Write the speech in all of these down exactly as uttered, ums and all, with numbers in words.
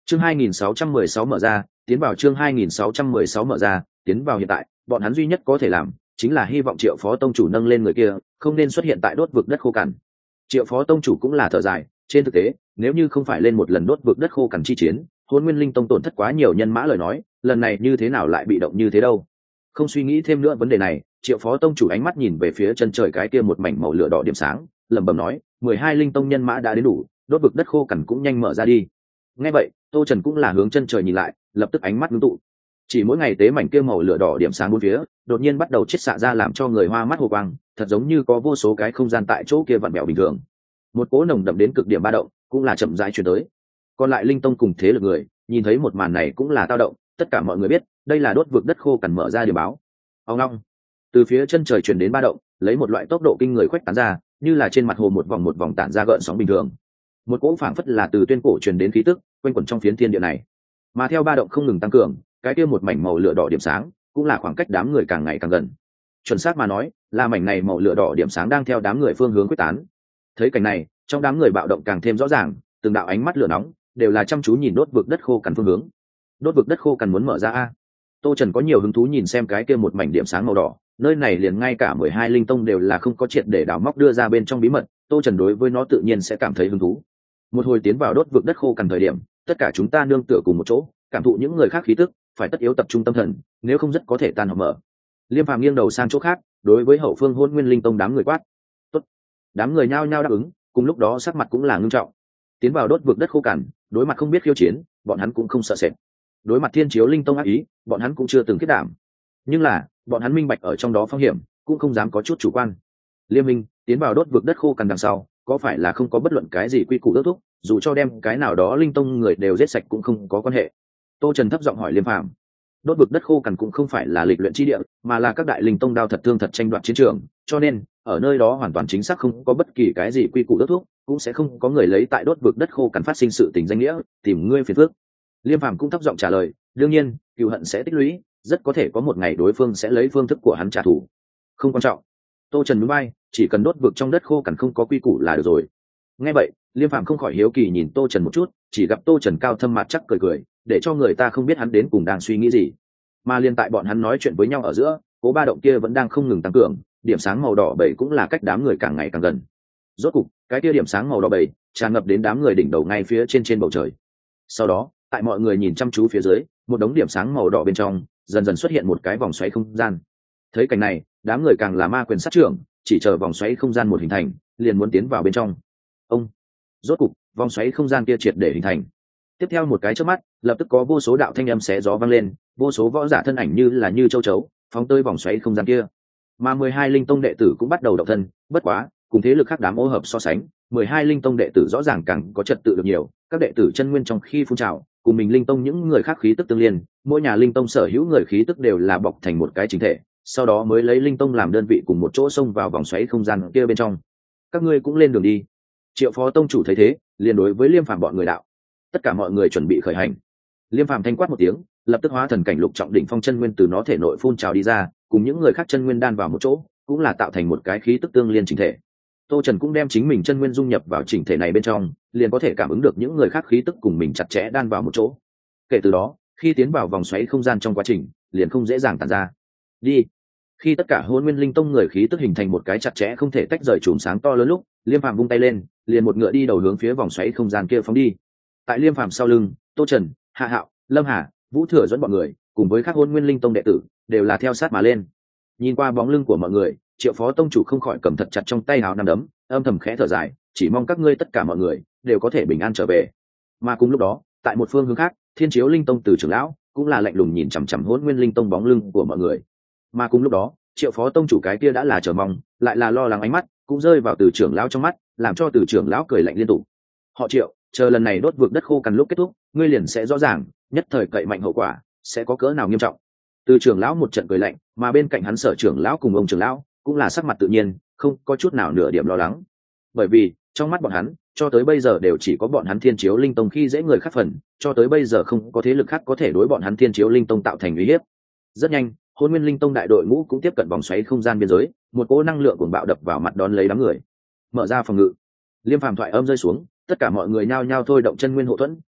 Chương hai nghìn sáu trăm mười sáu mở ra, tiến vào chương hai nghìn sáu trăm mười sáu mở ra, tiến vào hiện tại, bọn hắn duy nhất có thể làm chính là hy vọng Triệu Phó tông chủ nâng lên người kia, không nên xuất hiện tại đốt vực đất khô cằn. Triệu Phó tông chủ cũng là thở dài, trên thực tế, nếu như không phải lên một lần đốt vực đất khô cằn chi chiến, Hôn Nguyên Linh Tông tổn thất quá nhiều nhân mã lời nói, lần này như thế nào lại bị động như thế đâu. Không suy nghĩ thêm nữa vấn đề này, Triệu Phó tông chủ ánh mắt nhìn về phía chân trời cái kia một mảnh màu lửa đỏ điểm sáng, lẩm bẩm nói, mười hai linh tông nhân mã đã đến đủ, đốt vực đất khô cằn cũng nhanh mở ra đi. Nghe vậy, Tô Trần cũng là hướng chân trời nhìn lại, lập tức ánh mắt ngưng tụ. Chỉ mỗi ngày tế mảnh kia màu lửa đỏ điểm sáng bốn phía, đột nhiên bắt đầu chết xạ ra làm cho người hoa mắt hồ quang, thật giống như có vô số cái không gian tại chỗ kia vặn vẹo bình thường. Một cỗ nồng đậm đến cực điểm ba động, cũng là chậm rãi truyền tới. Còn lại linh tông cùng thế lực người, nhìn thấy một màn này cũng là tao động, tất cả mọi người biết, đây là đốt vực đất khô cằn mở ra điểm báo. Ông long, từ phía chân trời truyền đến ba động, lấy một loại tốc độ kinh người khuếch tán ra, như là trên mặt hồ một vòng một vòng tản ra gợn sóng bình thường. Một cỗ phảng phất là từ tuyên cổ truyền đến khí tức, quanh quẩn trong phiến thiên địa này. Mà theo ba động không ngừng tăng cường, cái kia một mảnh màu lửa đỏ điểm sáng, cũng là khoảng cách đám người càng ngày càng gần. Chuẩn xác mà nói, là mảnh này màu lửa đỏ điểm sáng đang theo đám người phương hướng quyết tán. Thấy cảnh này, trong đám người bạo động càng thêm rõ ràng, từng đạo ánh mắt lửa nóng đều là chăm chú nhìn đốt vực đất khô cằn phương hướng. Đốt vực đất khô cằn muốn mở ra a. Tô Trần có nhiều hứng thú nhìn xem cái kia một mảnh điểm sáng màu đỏ, nơi này liền ngay cả mười hai linh tông đều là không có triệt để đào móc đưa ra bên trong bí mật, Tô Trần đối với nó tự nhiên sẽ cảm thấy hứng thú. Một hồi tiến vào đốt vực đất khô cằn thời điểm, tất cả chúng ta nương tựa cùng một chỗ, cảm thụ những người khác khí tức, phải tất yếu tập trung tâm thần, nếu không rất có thể tan họp mở. Liêm Phàm nghiêng đầu sang chỗ khác, đối với hậu phương Hôn Nguyên Linh Tông đám người quát. Tốt. Đám người nhao nhao đáp ứng, cùng lúc đó sắc mặt cũng là ngưng trọng. Tiến vào đốt vực đất khô cằn, đối mặt không biết khiêu chiến, bọn hắn cũng không sợ sệt. Đối mặt Thiên Chiếu Linh Tông ác ý, bọn hắn cũng chưa từng kết đảm. Nhưng là, bọn hắn minh bạch ở trong đó phong hiểm, cũng không dám có chút chủ quan. Liêm Minh, tiến vào đốt vực đất khô cằn đằng sau, có phải là không có bất luận cái gì quy củ ước thúc, dù cho đem cái nào đó linh tông người đều giết sạch cũng không có quan hệ. Tô Trần thấp giọng hỏi Liêm Phàm. Đốt vực đất khô cằn cũng không phải là lịch luyện chi địa, mà là các đại linh tông đao thật thương thật tranh đoạt chiến trường, cho nên ở nơi đó hoàn toàn chính xác không có bất kỳ cái gì quy củ ước thúc, cũng sẽ không có người lấy tại đốt vực đất khô cằn phát sinh sự tình danh nghĩa tìm ngươi phiền phức. Liêm Phàm cũng thấp giọng trả lời, đương nhiên, cừu hận sẽ tích lũy, rất có thể có một ngày đối phương sẽ lấy phương thức của hắn trả thù. Không quan trọng. Tô Trần nhún vai, chỉ cần đốt vực trong đất khô cằn không có quy củ là được rồi. Nghe vậy, Liêm Phàm không khỏi hiếu kỳ nhìn Tô Trần một chút, chỉ gặp Tô Trần cao thâm mặt chắc cười cười, để cho người ta không biết hắn đến cùng đang suy nghĩ gì. Mà liên tại bọn hắn nói chuyện với nhau ở giữa, cố ba động kia vẫn đang không ngừng tăng cường, điểm sáng màu đỏ bảy cũng là cách đám người càng ngày càng gần. Rốt cục, cái kia điểm sáng màu đỏ bảy tràn ngập đến đám người đỉnh đầu ngay phía trên trên bầu trời. Sau đó, tại mọi người nhìn chăm chú phía dưới, một đống điểm sáng màu đỏ bên trong dần dần xuất hiện một cái vòng xoáy không gian. Thấy cảnh này, đám người càng là ma quyền sát trưởng, chỉ chờ vòng xoáy không gian một hình thành, liền muốn tiến vào bên trong. Ông, rốt cục, vòng xoáy không gian kia triệt để hình thành. Tiếp theo một cái chớp mắt, lập tức có vô số đạo thanh âm xé gió vang lên, vô số võ giả thân ảnh như là như châu chấu, phóng tới vòng xoáy không gian kia. Mà mười hai linh tông đệ tử cũng bắt đầu động thân, bất quá, cùng thế lực khác đám ô hợp so sánh, mười hai linh tông đệ tử rõ ràng càng có trật tự được nhiều, các đệ tử chân nguyên trong khi phun trào, cùng mình linh tông những người khác khí tức tương liên, mỗi nhà linh tông sở hữu người khí tức đều là bọc thành một cái chính thể, sau đó mới lấy linh tông làm đơn vị cùng một chỗ xông vào vòng xoáy không gian kia bên trong. Các ngươi cũng lên đường đi. Triệu Phó tông chủ thấy thế, liền đối với Liêm Phàm bọn người đạo. Tất cả mọi người chuẩn bị khởi hành. Liêm Phàm thanh quát một tiếng, lập tức hóa thần cảnh lục trọng đỉnh phong chân nguyên từ nó thể nội phun trào đi ra, cùng những người khác chân nguyên đan vào một chỗ, cũng là tạo thành một cái khí tức tương liên chỉnh thể. Tô Trần cũng đem chính mình chân nguyên dung nhập vào chỉnh thể này bên trong, liền có thể cảm ứng được những người khác khí tức cùng mình chặt chẽ đan vào một chỗ. Kể từ đó, khi tiến vào vòng xoáy không gian trong quá trình, liền không dễ dàng tản ra. Đi. Khi tất cả Hôn Nguyên Linh Tông người khí tức hình thành một cái chặt chẽ không thể tách rời chùm sáng to lớn lúc, Liêm Phàm vung tay lên, liền một ngựa đi đầu hướng phía vòng xoáy không gian kia phóng đi. Tại Liêm Phàm sau lưng, Tô Trần, Hạ Hạo, Lâm Hà, Vũ Thừa dẫn bọn người, cùng với các Hôn Nguyên Linh Tông đệ tử, đều là theo sát mà lên. Nhìn qua bóng lưng của mọi người, Triệu Phó tông chủ không khỏi cầm thật chặt trong tay hào nắm đấm, âm thầm khẽ thở dài, chỉ mong các ngươi tất cả mọi người đều có thể bình an trở về. Mà cùng lúc đó, tại một phương hướng khác, Thiên Chiếu Linh Tông từ trưởng lão cũng là lạnh lùng nhìn chằm chằm Hôn Nguyên Linh Tông bóng lưng của mọi người. Mà cùng lúc đó, Triệu Phó tông chủ cái kia đã là chờ mong, lại là lo lắng ánh mắt, cũng rơi vào từ trưởng lão trong mắt, làm cho từ trưởng lão cười lạnh liên tục. Họ Triệu, chờ lần này đốt vực đất khô cằn lúc kết thúc, ngươi liền sẽ rõ ràng, nhất thời cậy mạnh hậu quả sẽ có cỡ nào nghiêm trọng. Từ trưởng lão một trận cười lạnh, mà bên cạnh hắn Sở trưởng lão cùng ông trưởng lão cũng là sắc mặt tự nhiên, không có chút nào nửa điểm lo lắng. Bởi vì, trong mắt bọn hắn, cho tới bây giờ đều chỉ có bọn hắn Thiên Chiếu Linh Tông khi dễ người khác phần, cho tới bây giờ không có thế lực khác có thể đối bọn hắn Thiên Chiếu Linh Tông tạo thành uy hiếp. Rất nhanh, Hôn Nguyên Linh Tông đại đội ngũ cũng tiếp cận vòng xoáy không gian biên giới, một cỗ năng lượng cuồng bạo đập vào mặt đón lấy đám người. Mở ra phòng ngự. Liêm Phàm thoại âm rơi xuống, tất cả mọi người nhao nhao thôi động chân nguyên hộ thuẫn,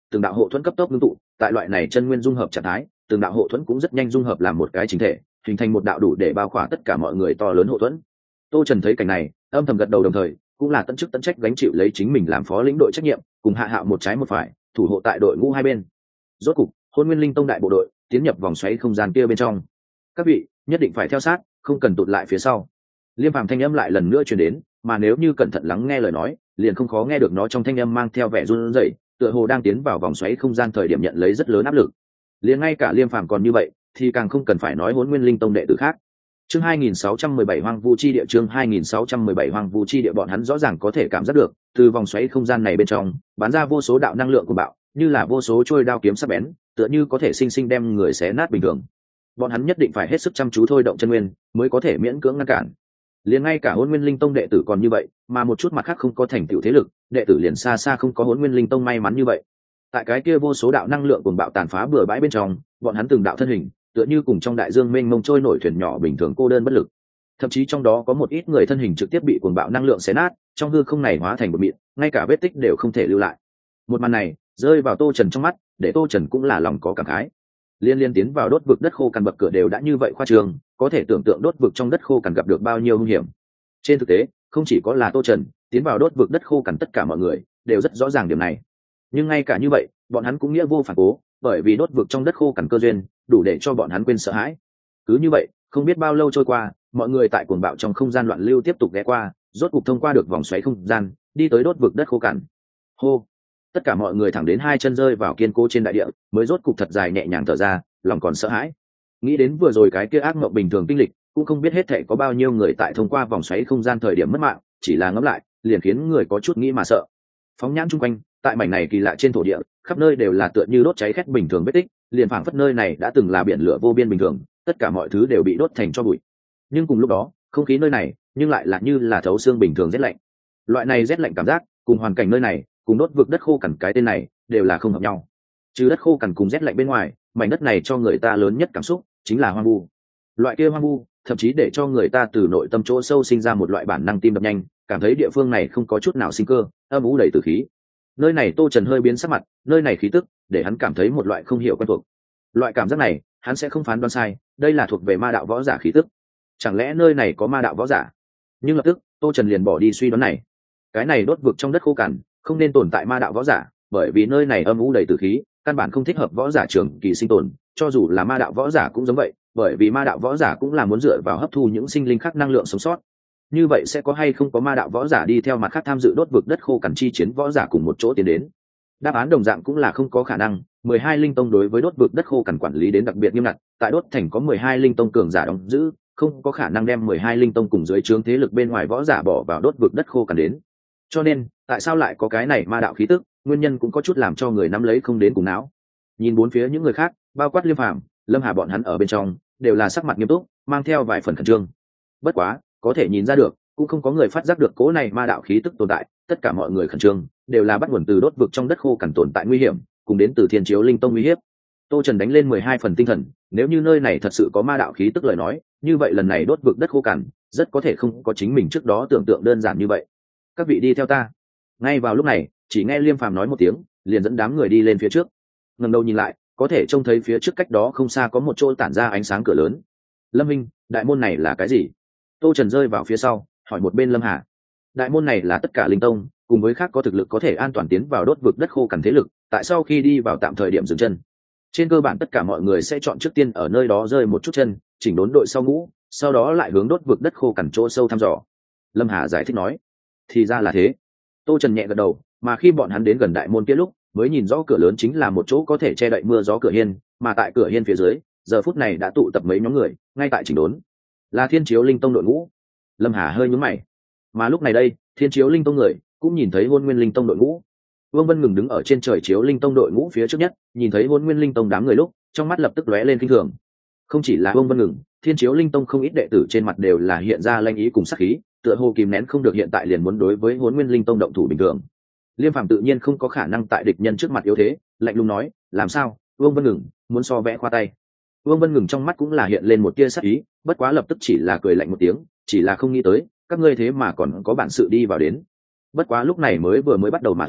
từng đạo hộ thuẫn cấp tốc ngưng tụ, tại loại này chân nguyên dung hợp trạng thái, từng đạo hộ thuẫn cũng rất nhanh dung hợp làm một cái chính thể, hình thành một đạo đủ để bao khỏa tất cả mọi người to lớn hộ thuẫn. Tô Trần thấy cảnh này, âm thầm gật đầu, đồng thời cũng là tận chức tận trách gánh chịu lấy chính mình làm phó lĩnh đội trách nhiệm, cùng Hạ Hạo một trái một phải, thủ hộ tại đội ngũ hai bên. Rốt cục, Hôn Nguyên Linh Tông đại bộ đội tiến nhập vòng xoáy không gian kia bên trong. Các vị nhất định phải theo sát, không cần tụt lại phía sau. Liêm Phàm thanh âm lại lần nữa truyền đến, mà nếu như cẩn thận lắng nghe lời nói, liền không khó nghe được nó trong thanh âm mang theo vẻ run rẩy, tựa hồ đang tiến vào vòng xoáy không gian thời điểm nhận lấy rất lớn áp lực. Liền ngay cả Liêm Phàm còn như vậy, thì càng không cần phải nói Hỗn Nguyên Linh Tông đệ tử khác. Chương hai nghìn sáu trăm mười bảy Hoang Vu chi địa, chương hai nghìn sáu trăm mười bảy Hoang Vu chi địa, bọn hắn rõ ràng có thể cảm giác được, từ vòng xoáy không gian này bên trong, bắn ra vô số đạo năng lượng của bạo, như là vô số trôi đao kiếm sắc bén, tựa như có thể sinh sinh đem người xé nát bình thường. Bọn hắn nhất định phải hết sức chăm chú thôi động chân nguyên, mới có thể miễn cưỡng ngăn cản. Liền ngay cả Hỗn Nguyên Linh Tông đệ tử còn như vậy, mà một chút mặt khác không có thành tựu thế lực, đệ tử liền xa xa không có Hỗn Nguyên Linh Tông may mắn như vậy. Tại cái kia vô số đạo năng lượng cuồng bạo tàn phá bừa bãi bên trong, bọn hắn từng đạo thân hình, tựa như cùng trong đại dương mênh mông trôi nổi thuyền nhỏ bình thường cô đơn bất lực. Thậm chí trong đó có một ít người thân hình trực tiếp bị cuồng bạo năng lượng xé nát, trong hư không này hóa thành bột mịn, ngay cả vết tích đều không thể lưu lại. Một màn này rơi vào Tô Trần trong mắt, để Tô Trần cũng là lòng có cảm khái. Liên liên tiến vào đốt vực đất khô cằn bậc cửa đều đã như vậy khoa trương, có thể tưởng tượng đốt vực trong đất khô cằn gặp được bao nhiêu nguy hiểm. Trên thực tế, không chỉ có là Tô Trần, tiến vào đốt vực đất khô cằn tất cả mọi người đều rất rõ ràng điểm này. Nhưng ngay cả như vậy, bọn hắn cũng nghĩa vô phản cố, bởi vì đốt vực trong đất khô cằn cơ duyên, đủ để cho bọn hắn quên sợ hãi. Cứ như vậy, không biết bao lâu trôi qua, mọi người tại cuồng bạo trong không gian loạn lưu tiếp tục ghé qua, rốt cục thông qua được vòng xoáy không gian, đi tới đốt vực đất khô cằn. Hô! Tất cả mọi người thẳng đến hai chân rơi vào kiên cố trên đại địa, mới rốt cục thật dài nhẹ nhàng thở ra, lòng còn sợ hãi. Nghĩ đến vừa rồi cái kia ác mộng bình thường kinh lịch, cũng không biết hết thảy có bao nhiêu người tại thông qua vòng xoáy không gian thời điểm mất mạng, chỉ là ngẫm lại, liền khiến người có chút nghĩ mà sợ. Phóng nhãn chung quanh, tại mảnh này kỳ lạ trên thổ địa, khắp nơi đều là tựa như đốt cháy khét bình thường vết tích, liền phảng phất nơi này đã từng là biển lửa vô biên bình thường, tất cả mọi thứ đều bị đốt thành tro bụi. Nhưng cùng lúc đó, không khí nơi này nhưng lại là như là thấu xương bình thường rét lạnh. Loại này rét lạnh cảm giác, cùng hoàn cảnh nơi này, cùng đốt vực đất khô cằn cái tên này, đều là không hợp nhau. Trừ đất khô cằn cùng rét lạnh bên ngoài, mảnh đất này cho người ta lớn nhất cảm xúc chính là hoang vu. Loại kia hoang vu, thậm chí để cho người ta từ nội tâm chỗ sâu sinh ra một loại bản năng tim đập nhanh, cảm thấy địa phương này không có chút nào sinh cơ, âm u đầy tử khí. Nơi này Tô Trần hơi biến sắc mặt, nơi này khí tức để hắn cảm thấy một loại không hiểu quen thuộc. Loại cảm giác này, hắn sẽ không phán đoán sai, đây là thuộc về ma đạo võ giả khí tức. Chẳng lẽ nơi này có ma đạo võ giả? Nhưng lập tức, Tô Trần liền bỏ đi suy đoán này. Cái này đốt vực trong đất khô cằn, không nên tồn tại ma đạo võ giả, bởi vì nơi này âm u đầy tử khí, căn bản không thích hợp võ giả trường kỳ sinh tồn, cho dù là ma đạo võ giả cũng giống vậy, bởi vì ma đạo võ giả cũng là muốn dựa vào hấp thu những sinh linh khác năng lượng sống sót. Như vậy sẽ có hay không có ma đạo võ giả đi theo mặt khác tham dự đốt vực đất khô cằn chi chiến võ giả cùng một chỗ tiến đến? Đáp án đồng dạng cũng là không có khả năng. Mười hai linh tông đối với đốt vực đất khô cằn quản lý đến đặc biệt nghiêm ngặt, tại đốt thành có mười hai linh tông cường giả đóng giữ, không có khả năng đem mười hai linh tông cùng dưới trướng thế lực bên ngoài võ giả bỏ vào đốt vực đất khô cằn đến. Cho nên, tại sao lại có cái này ma đạo khí tức, nguyên nhân cũng có chút làm cho người nắm lấy không đến cùng não. Nhìn bốn phía những người khác, bao quát Liêm Phàm, Lâm Hà bọn hắn ở bên trong, đều là sắc mặt nghiêm túc, mang theo vài phần khẩn trương. Bất quá, có thể nhìn ra được, cũng không có người phát giác được cố này ma đạo khí tức tồn tại, tất cả mọi người khẩn trương, đều là bắt nguồn từ đốt vực trong đất khô cằn tồn tại nguy hiểm, cùng đến từ Thiên Chiếu Linh Tông uy hiếp. Tô Trần đánh lên mười hai phần tinh thần, nếu như nơi này thật sự có ma đạo khí tức lời nói, như vậy lần này đốt vực đất khô cằn, rất có thể không có chính mình trước đó tưởng tượng đơn giản như vậy. Các vị đi theo ta. Ngay vào lúc này, chỉ nghe Liêm Phàm nói một tiếng, liền dẫn đám người đi lên phía trước. Ngẩng đầu nhìn lại, có thể trông thấy phía trước cách đó không xa có một chỗ tản ra ánh sáng cửa lớn. Lâm Minh, đại môn này là cái gì? Tô Trần rơi vào phía sau, hỏi một bên Lâm Hà. Đại môn này là tất cả linh tông, cùng với khác có thực lực có thể an toàn tiến vào đốt vực đất khô cằn thế lực, tại sau khi đi vào tạm thời điểm dừng chân. Trên cơ bản tất cả mọi người sẽ chọn trước tiên ở nơi đó rơi một chút chân, chỉnh đốn đội sau ngũ, sau đó lại hướng đốt vực đất khô cằn chỗ sâu thăm dò. Lâm Hà giải thích nói. Thì ra là thế. Tô Trần nhẹ gật đầu, mà khi bọn hắn đến gần đại môn kia lúc, mới nhìn rõ cửa lớn chính là một chỗ có thể che đậy mưa gió cửa hiên, mà tại cửa hiên phía dưới, giờ phút này đã tụ tập mấy nhóm người, ngay tại chỉnh đốn. Là Thiên Chiếu Linh Tông đội ngũ. Lâm Hà hơi nhướng mày. Mà lúc này đây, Thiên Chiếu Linh Tông người cũng nhìn thấy Hôn Nguyên Linh Tông đội ngũ. Vương Vân ngừng đứng ở trên trời Chiếu Linh Tông đội ngũ phía trước nhất, nhìn thấy Hôn Nguyên Linh Tông đám người lúc, trong mắt lập tức lóe lên kinh thường. Không chỉ là Vương Vân ngừng, Thiên Chiếu Linh Tông không ít đệ tử trên mặt đều là hiện ra lanh ý cùng sát khí, tựa hồ kìm nén không được hiện tại liền muốn đối với Hôn Nguyên Linh Tông động thủ bình thường. Liêm Phàm tự nhiên không có khả năng tại địch nhân trước mặt yếu thế, lạnh lùng nói, làm sao, Vương Vân ngừng, muốn so vẽ khoa tay. Vương Vân ngừng trong mắt cũng là hiện lên một tia sát ý, bất quá lập tức chỉ là cười lạnh một tiếng, chỉ là không nghĩ tới, các ngươi thế mà còn có bản sự đi vào đến. Bất quá lúc này mới vừa mới bắt đầu mà thôi,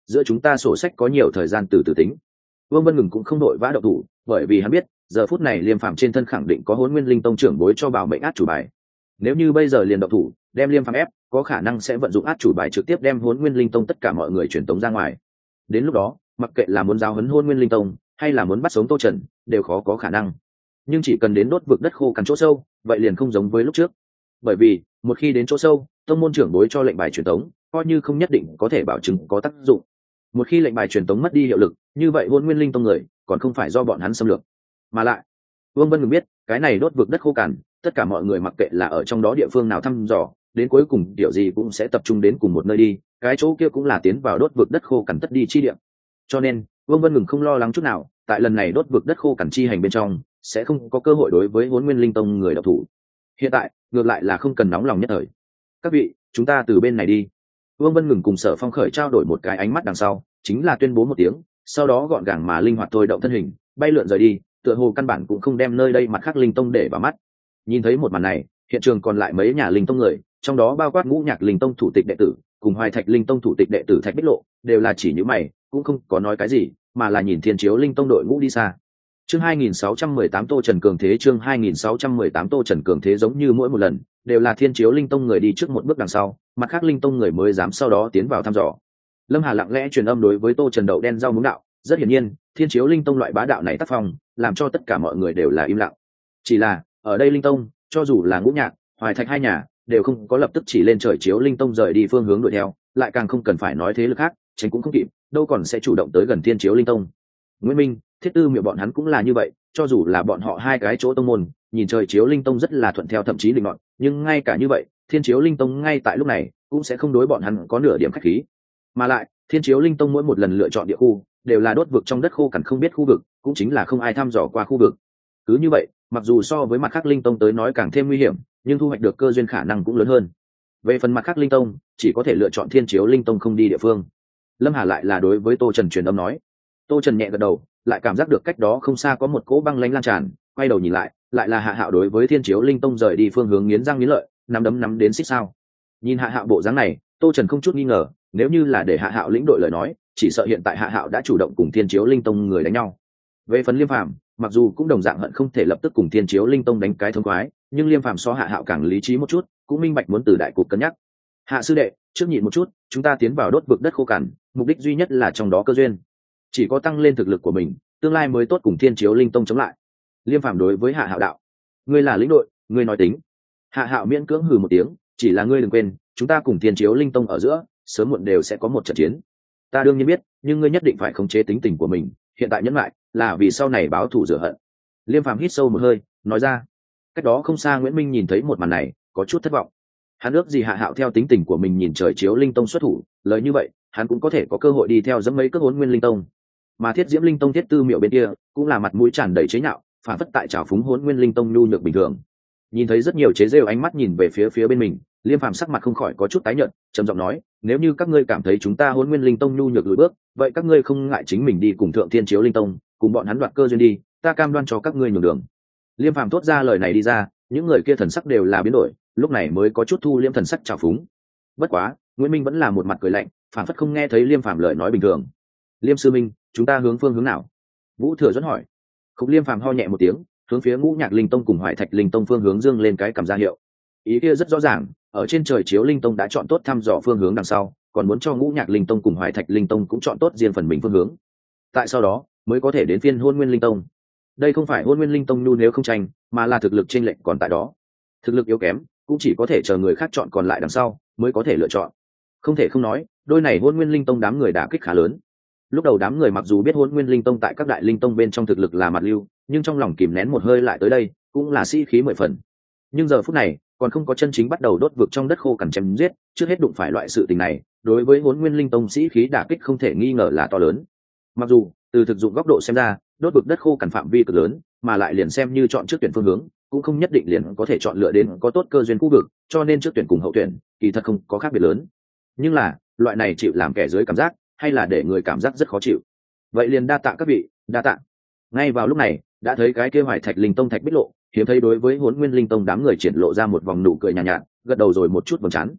giữa chúng ta sổ sách có nhiều thời gian từ từ tính. Vương Vân Ngừng cũng không đội vã động thủ, bởi vì hắn biết giờ phút này Liêm Phàm trên thân khẳng định có Hỗn Nguyên Linh Tông trưởng bối cho bảo mệnh át chủ bài. Nếu như bây giờ liền động thủ đem Liêm Phàm ép, có khả năng sẽ vận dụng át chủ bài trực tiếp đem Hỗn Nguyên Linh Tông tất cả mọi người truyền tống ra ngoài. Đến lúc đó mặc kệ là muốn giao huấn Hỗn Nguyên Linh Tông hay là muốn bắt sống Tô Trần đều khó có khả năng. Nhưng chỉ cần đến đốt vực đất khô cằn chỗ sâu, vậy liền không giống với lúc trước. Bởi vì một khi đến chỗ sâu, tông môn trưởng bối cho lệnh bài truyền tống coi như không nhất định có thể bảo chứng có tác dụng. Một khi lệnh bài truyền tống mất đi hiệu lực, như vậy Hỗn Nguyên Linh Tông người còn không phải do bọn hắn xâm lược. Mà lại Vương Vân Ngừng biết cái này đốt vực đất khô cằn, tất cả mọi người mặc kệ là ở trong đó địa phương nào thăm dò, đến cuối cùng điều gì cũng sẽ tập trung đến cùng một nơi đi, cái chỗ kia cũng là tiến vào đốt vực đất khô cằn tất đi chi địa. Cho nên Vương Vân Ngừng không lo lắng chút nào, tại lần này đốt vực đất khô cằn chi hành bên trong sẽ không có cơ hội đối với Hỗn Nguyên Linh Tông người độc thủ. Hiện tại ngược lại là không cần nóng lòng nhất thời. Các vị, chúng ta từ bên này đi. Vương Vân Ngừng cùng Sở Phong khởi trao đổi một cái ánh mắt đằng sau, chính là tuyên bố một tiếng, sau đó gọn gàng mà linh hoạt thôi động thân hình, bay lượn rời đi, tựa hồ căn bản cũng không đem nơi đây mặt khác linh tông để vào mắt. Nhìn thấy một màn này, hiện trường còn lại mấy nhà linh tông người, trong đó bao quát Ngũ Nhạc Linh Tông thủ tịch đệ tử, cùng Hoài Thạch Linh Tông thủ tịch đệ tử Thạch Bích Lộ, đều là chỉ nhíu mày, cũng không có nói cái gì, mà là nhìn Thiên Chiếu Linh Tông đội ngũ đi xa. Chương hai nghìn sáu trăm mười tám Tô Trần cường thế, chương hai nghìn sáu trăm mười tám Tô Trần cường thế, giống như mỗi một lần đều là Thiên Chiếu Linh Tông người đi trước một bước đằng sau, mặt khác Linh Tông người mới dám sau đó tiến vào thăm dò. Lâm Hà lặng lẽ truyền âm đối với Tô Trần đậu đen rau muống đạo, rất hiển nhiên, Thiên Chiếu Linh Tông loại bá đạo này tác phong, làm cho tất cả mọi người đều là im lặng. Chỉ là, ở đây Linh Tông, cho dù là Ngũ Nhạc, Hoài Thạch hai nhà, đều không có lập tức chỉ lên trời chiếu Linh Tông rời đi phương hướng đuổi theo, lại càng không cần phải nói thế lực khác, tránh cũng không kịp, đâu còn sẽ chủ động tới gần Thiên Chiếu Linh Tông. Nguyễn Minh, Thiết Tư Miệu bọn hắn cũng là như vậy, cho dù là bọn họ hai cái chỗ tông môn, nhìn trời chiếu Linh Tông rất là thuận theo thậm chí định nọt, nhưng ngay cả như vậy, Thiên Chiếu Linh Tông ngay tại lúc này cũng sẽ không đối bọn hắn có nửa điểm khách khí. Mà lại, Thiên Chiếu Linh Tông mỗi một lần lựa chọn địa khu, đều là đốt vực trong đất khô cằn không biết khu vực, cũng chính là không ai thăm dò qua khu vực. Cứ như vậy, mặc dù so với mặt khác Linh Tông tới nói càng thêm nguy hiểm, nhưng thu hoạch được cơ duyên khả năng cũng lớn hơn. Về phần mặt khác Linh Tông, chỉ có thể lựa chọn Thiên Chiếu Linh Tông không đi địa phương. Lâm Hà lại là đối với Tô Trần truyền âm nói. Tô Trần nhẹ gật đầu, lại cảm giác được cách đó không xa có một cỗ băng lãnh lan tràn, quay đầu nhìn lại, lại là Hạ Hạo đối với Thiên Chiếu Linh Tông rời đi phương hướng nghiến răng nghiến lợi, nắm đấm nắm đến xích sao. Nhìn Hạ Hạo bộ dáng này, Tô Trần không chút nghi ngờ, nếu như là để Hạ Hạo lĩnh đội lời nói, chỉ sợ hiện tại Hạ Hạo đã chủ động cùng Thiên Chiếu Linh Tông người đánh nhau. Về phần Liêm Phàm, mặc dù cũng đồng dạng hận không thể lập tức cùng Thiên Chiếu Linh Tông đánh cái thống khoái, nhưng Liêm Phàm so Hạ Hạo càng lý trí một chút, cũng minh bạch muốn từ đại cục cân nhắc. Hạ sư đệ, trước nhịn một chút, chúng ta tiến vào đốt vực đất khô cằn, mục đích duy nhất là trong đó cơ duyên. Chỉ có tăng lên thực lực của mình, tương lai mới tốt cùng Thiên Chiếu Linh Tông chống lại. Liêm Phàm đối với Hạ Hạo đạo, ngươi là lĩnh đội, ngươi nói tính. Hạ Hạo miễn cưỡng hừ một tiếng, chỉ là ngươi đừng quên, chúng ta cùng Thiên Chiếu Linh Tông ở giữa, sớm muộn đều sẽ có một trận chiến. Ta đương nhiên biết, nhưng ngươi nhất định phải khống chế tính tình của mình, hiện tại nhẫn lại, là vì sau này báo thù rửa hận. Liêm Phàm hít sâu một hơi, nói ra. Cách đó không xa Nguyễn Minh nhìn thấy một màn này, có chút thất vọng. Hắn ước gì Hạ Hạo theo tính tình của mình nhìn trời chiếu Linh Tông xuất thủ, lời như vậy, hắn cũng có thể có cơ hội đi theo dẫm mấy cước Hỗn Nguyên Linh Tông. Mà Thiết Diễm Linh Tông Thiết Tư Miệu bên kia, cũng là mặt mũi tràn đầy chế nhạo, phản phất tại trào phúng Hỗn Nguyên Linh Tông nhu nhược bình thường. Nhìn thấy rất nhiều chế giễu ánh mắt nhìn về phía phía bên mình, Liêm Phàm sắc mặt không khỏi có chút tái nhợt, trầm giọng nói, nếu như các ngươi cảm thấy chúng ta Hỗn Nguyên Linh Tông nhu nhược lùi bước, vậy các ngươi không ngại chính mình đi cùng Thượng Thiên Chiếu Linh Tông, cùng bọn hắn đoạt cơ duyên đi, ta cam đoan cho các ngươi nhường đường. Liêm Phàm thốt ra lời này đi ra, những người kia thần sắc đều là biến đổi, lúc này mới có chút thu liễm thần sắc trào phúng. Bất quá, Nguyễn Minh vẫn là một mặt cười lạnh, phản phất không nghe thấy Liêm Phàm lời nói bình thường. Liêm sư minh, chúng ta hướng phương hướng nào? Vũ Thừa dẫn hỏi. Khúc Liêm Phàm ho nhẹ một tiếng, hướng phía Ngũ Nhạc Linh Tông cùng Hoài Thạch Linh Tông phương hướng dương lên cái cảm ra hiệu. Ý kia rất rõ ràng, ở trên trời chiếu Linh Tông đã chọn tốt thăm dò phương hướng đằng sau, còn muốn cho Ngũ Nhạc Linh Tông cùng Hoài Thạch Linh Tông cũng chọn tốt riêng phần mình phương hướng. Tại sau đó, mới có thể đến phiên Hôn Nguyên Linh Tông. Đây không phải Hôn Nguyên Linh Tông nhu nếu không tranh, mà là thực lực chênh lệch còn tại đó. Thực lực yếu kém, cũng chỉ có thể chờ người khác chọn còn lại đằng sau, mới có thể lựa chọn. Không thể không nói, đôi này Hôn Nguyên Linh Tông đám người đả kích khá lớn. Lúc đầu đám người mặc dù biết Hôn Nguyên Linh Tông tại các đại linh tông bên trong thực lực là mặt lưu, nhưng trong lòng kìm nén một hơi lại tới đây, cũng là sĩ khí mười phần. Nhưng giờ phút này, còn không có chân chính bắt đầu đốt vực trong đất khô cằn chém giết, trước hết đụng phải loại sự tình này, đối với Hôn Nguyên Linh Tông sĩ khí đả kích không thể nghi ngờ là to lớn. Mặc dù, từ thực dụng góc độ xem ra, đốt vực đất khô cằn phạm vi cực lớn, mà lại liền xem như chọn trước tuyển phương hướng, cũng không nhất định liền có thể chọn lựa đến có tốt cơ duyên khu vực, cho nên trước tuyển cùng hậu tuyển, kỳ thật không có khác biệt lớn. Nhưng là, loại này chịu làm kẻ dưới cảm giác, hay là để người cảm giác rất khó chịu. Vậy liền đa tạ các vị, đa tạ. Ngay vào lúc này, đã thấy cái kia Hoài Thạch Linh Tông Thạch Bích Lộ, hiếm thấy đối với Hỗn Nguyên Linh Tông đám người triển lộ ra một vòng nụ cười nhàn nhạt, nhạt, gật đầu rồi một chút vầng trán.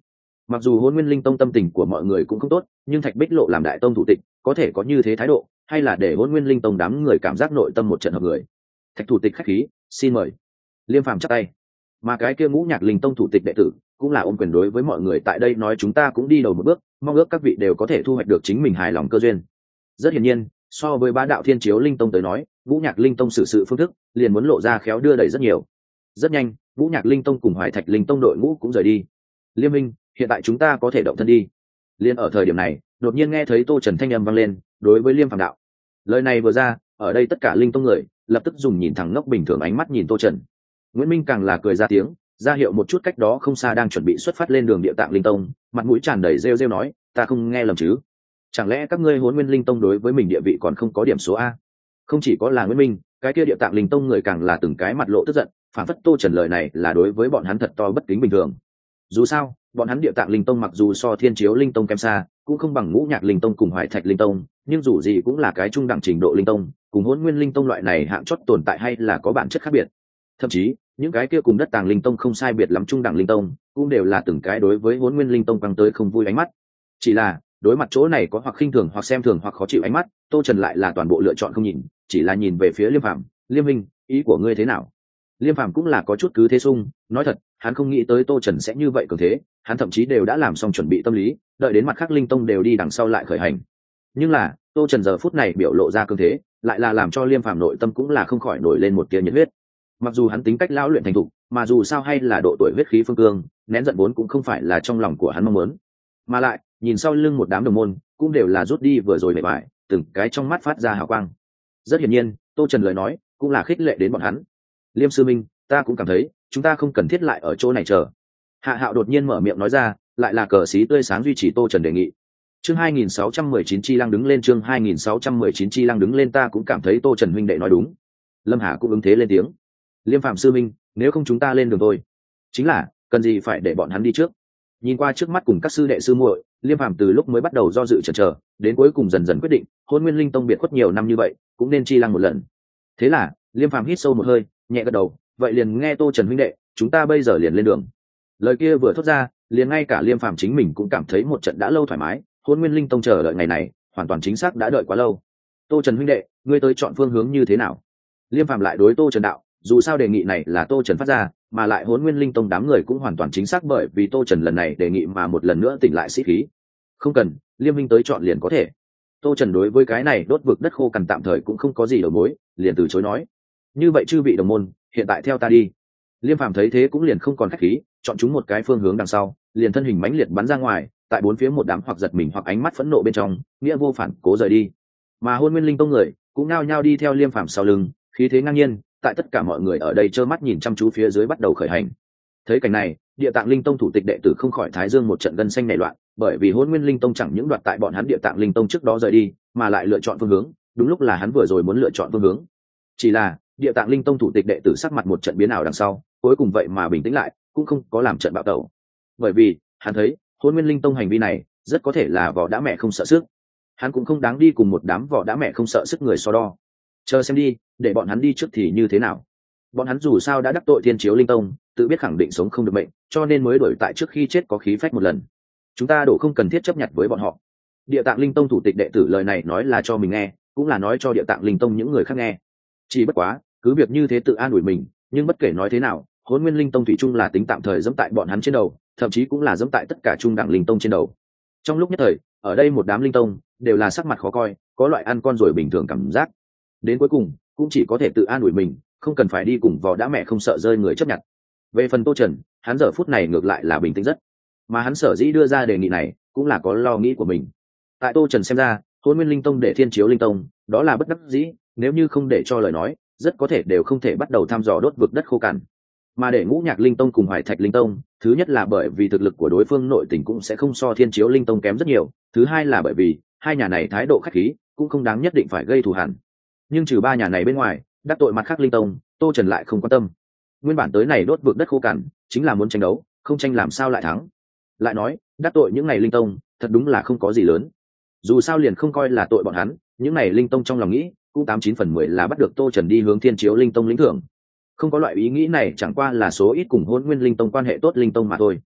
Mặc dù hôn nguyên linh tông tâm tình của mọi người cũng không tốt, nhưng thạch bích lộ làm đại tông thủ tịch có thể có như thế thái độ, hay là để hôn nguyên linh tông đám người cảm giác nội tâm một trận hợp người. Thạch thủ tịch khách khí, xin mời. Liêm Phàm chắp tay. Mà cái kia ngũ nhạc linh tông thủ tịch đệ tử cũng là ôm quyền đối với mọi người tại đây nói, chúng ta cũng đi đầu một bước, mong ước các vị đều có thể thu hoạch được chính mình hài lòng cơ duyên. Rất hiển nhiên, so với bá đạo thiên chiếu linh tông tới nói, ngũ nhạc linh tông xử sự phương thức liền muốn lộ ra khéo đưa đẩy rất nhiều. Rất nhanh, ngũ nhạc linh tông cùng hoài thạch linh tông đội ngũ cũng rời đi. Liêm minh, hiện tại chúng ta có thể động thân đi. Liên ở thời điểm này, đột nhiên nghe thấy Tô Trần thanh âm vang lên, đối với Liêm Phàm đạo. Lời này vừa ra, ở đây tất cả linh tông người lập tức dùng nhìn thẳng ngốc bình thường ánh mắt nhìn Tô Trần. Nguyễn Minh càng là cười ra tiếng, ra hiệu một chút cách đó không xa đang chuẩn bị xuất phát lên đường Địa Tạng linh tông, mặt mũi tràn đầy rêu rêu nói, ta không nghe lầm chứ? Chẳng lẽ các ngươi Hỗn Nguyên linh tông đối với mình địa vị còn không có điểm số a? Không chỉ có là Nguyễn Minh, cái kia Địa Tạng linh tông người càng là từng cái mặt lộ tức giận, phản phất Tô Trần lời này là đối với bọn hắn thật to bất kính bình thường. Dù sao, bọn hắn Địa Tạng linh tông mặc dù so Thiên Chiếu linh tông kém xa, cũng không bằng Ngũ Nhạc linh tông cùng Hoài Thạch linh tông, nhưng dù gì cũng là cái trung đẳng trình độ linh tông, cùng Hỗn Nguyên linh tông loại này hạng chót tồn tại hay là có bản chất khác biệt. Thậm chí, những cái kia cùng Đất Tàng linh tông không sai biệt lắm trung đẳng linh tông, cũng đều là từng cái đối với Hỗn Nguyên linh tông căng tới không vui ánh mắt. Chỉ là, đối mặt chỗ này có hoặc khinh thường hoặc xem thường hoặc khó chịu ánh mắt, Tô Trần lại là toàn bộ lựa chọn không nhìn, chỉ là nhìn về phía Liêm Phàm. Liêm Minh, ý của ngươi thế nào? Liêm Phàm cũng là có chút cứ thế sung, nói thật, hắn không nghĩ tới Tô Trần sẽ như vậy cường thế, hắn thậm chí đều đã làm xong chuẩn bị tâm lý, đợi đến mặt khác linh tông đều đi đằng sau lại khởi hành. Nhưng là, Tô Trần giờ phút này biểu lộ ra cường thế, lại là làm cho Liêm Phàm nội tâm cũng là không khỏi nổi lên một tia nhiệt huyết. Mặc dù hắn tính cách lão luyện thành thục, mà dù sao hay là độ tuổi huyết khí phương cương, nén giận vốn cũng không phải là trong lòng của hắn mong muốn. Mà lại, nhìn sau lưng một đám đồng môn, cũng đều là rút đi vừa rồi bề bại, từng cái trong mắt phát ra hào quang. Rất hiển nhiên, Tô Trần lời nói cũng là khích lệ đến bọn hắn. Liêm sư minh, ta cũng cảm thấy chúng ta không cần thiết lại ở chỗ này chờ. Hạ Hạo đột nhiên mở miệng nói ra, lại là cờ xí tươi sáng duy trì Tô Trần đề nghị. Chương hai nghìn sáu trăm mười chín Chi Lăng đứng lên, chương hai nghìn sáu trăm mười chín Chi Lăng đứng lên, ta cũng cảm thấy Tô Trần huynh đệ nói đúng. Lâm Hà cũng ứng thế lên tiếng. Liêm Phạm sư minh, nếu không chúng ta lên đường thôi. Chính là, cần gì phải để bọn hắn đi trước. Nhìn qua trước mắt cùng các sư đệ sư muội, Liêm Phạm từ lúc mới bắt đầu do dự chần chờ, đến cuối cùng dần dần quyết định, Hôn Nguyên Linh Tông biệt khuất nhiều năm như vậy, cũng nên Chi Lăng một lần. Thế là, Liêm Phạm hít sâu một hơi, nhẹ gật đầu, vậy liền nghe Tô Trần huynh đệ, chúng ta bây giờ liền lên đường. Lời kia vừa thốt ra, liền ngay cả Liêm Phạm chính mình cũng cảm thấy một trận đã lâu thoải mái, Hôn Nguyên Linh Tông chờ đợi ngày này, hoàn toàn chính xác đã đợi quá lâu. Tô Trần huynh đệ, ngươi tới chọn phương hướng như thế nào? Liêm Phạm lại đối Tô Trần đạo, dù sao đề nghị này là Tô Trần phát ra, mà lại Hỗn Nguyên Linh Tông đám người cũng hoàn toàn chính xác bởi vì Tô Trần lần này đề nghị mà một lần nữa tỉnh lại sĩ khí. Không cần, Liêm Minh tới chọn liền có thể. Tô Trần đối với cái này đốt vực đất khô cằn tạm thời cũng không có gì đầu mối, liền từ chối nói. Như vậy chư vị đồng môn, hiện tại theo ta đi. Liêm Phàm thấy thế cũng liền không còn khách khí, chọn chúng một cái phương hướng đằng sau, liền thân hình mãnh liệt bắn ra ngoài, tại bốn phía một đám hoặc giật mình hoặc ánh mắt phẫn nộ bên trong, nghĩa vô phản cố rời đi. Mà Hôn Nguyên Linh Tông người cũng nao nhao đi theo Liêm Phàm sau lưng, khí thế ngang nhiên, tại tất cả mọi người ở đây trơ mắt nhìn chăm chú phía dưới bắt đầu khởi hành. Thấy cảnh này, Địa Tạng Linh Tông thủ tịch đệ tử không khỏi thái dương một trận gân xanh nảy loạn, bởi vì Hỗn Nguyên Linh Tông chẳng những đoạt tại bọn hắn Địa Tạng Linh Tông trước đó rời đi, mà lại lựa chọn phương hướng, đúng lúc là hắn vừa rồi muốn lựa chọn phương hướng. Chỉ là, Địa Tạng Linh Tông thủ tịch đệ tử sắc mặt một trận biến ảo đằng sau, cuối cùng vậy mà bình tĩnh lại, cũng không có làm trận bạo tẩu. Bởi vì, hắn thấy, Hỗn Nguyên Linh Tông hành vi này, rất có thể là vỏ đã mẹ không sợ sức. Hắn cũng không đáng đi cùng một đám vỏ đã mẹ không sợ sức người so đo. Chờ xem đi, để bọn hắn đi trước thì như thế nào. Bọn hắn dù sao đã đắc tội Thiên Chiếu Linh Tông, tự biết khẳng định sống không được mệnh, cho nên mới đuổi tại trước khi chết có khí phách một lần. Chúng ta đổ không cần thiết chấp nhận với bọn họ. Địa Tạng Linh Tông thủ tịch đệ tử lời này nói là cho mình nghe, cũng là nói cho Địa Tạng Linh Tông những người khác nghe. Chỉ bất quá, cứ việc như thế tự an ủi mình, nhưng bất kể nói thế nào, Hỗn Nguyên Linh Tông thủy chung là tính tạm thời dẫm tại bọn hắn trên đầu, thậm chí cũng là dẫm tại tất cả trung đẳng linh tông trên đầu. Trong lúc nhất thời, ở đây một đám linh tông đều là sắc mặt khó coi, có loại ăn con rồi bình thường cảm giác. Đến cuối cùng, cũng chỉ có thể tự an ủi mình, không cần phải đi cùng vò đã mẹ không sợ rơi người chấp nhận. Về phần Tô Trần, hắn giờ phút này ngược lại là bình tĩnh rất, mà hắn sở dĩ đưa ra đề nghị này cũng là có lo nghĩ của mình. Tại Tô Trần xem ra, Hỗn Nguyên Linh Tông để Thiên Chiếu Linh Tông, đó là bất đắc dĩ, nếu như không để cho lời nói, rất có thể đều không thể bắt đầu thăm dò đốt vực đất khô cằn. Mà để Ngũ Nhạc Linh Tông cùng Hoài Thạch Linh Tông, thứ nhất là bởi vì thực lực của đối phương nội tình cũng sẽ không so Thiên Chiếu Linh Tông kém rất nhiều, thứ hai là bởi vì hai nhà này thái độ khách khí, cũng không đáng nhất định phải gây thù hằn. Nhưng trừ ba nhà này bên ngoài, đắc tội mặt khác linh tông, Tô Trần lại không quan tâm. Nguyên bản tới này đốt vực đất khô cằn, chính là muốn tranh đấu, không tranh làm sao lại thắng. Lại nói, đắc tội những này linh tông, thật đúng là không có gì lớn. Dù sao liền không coi là tội bọn hắn, những này linh tông trong lòng nghĩ, cũng tám chín phần mười là bắt được Tô Trần đi hướng Thiên Chiếu Linh Tông lĩnh thưởng. Không có loại ý nghĩ này chẳng qua là số ít cùng Hỗn Nguyên Linh Tông quan hệ tốt linh tông mà thôi.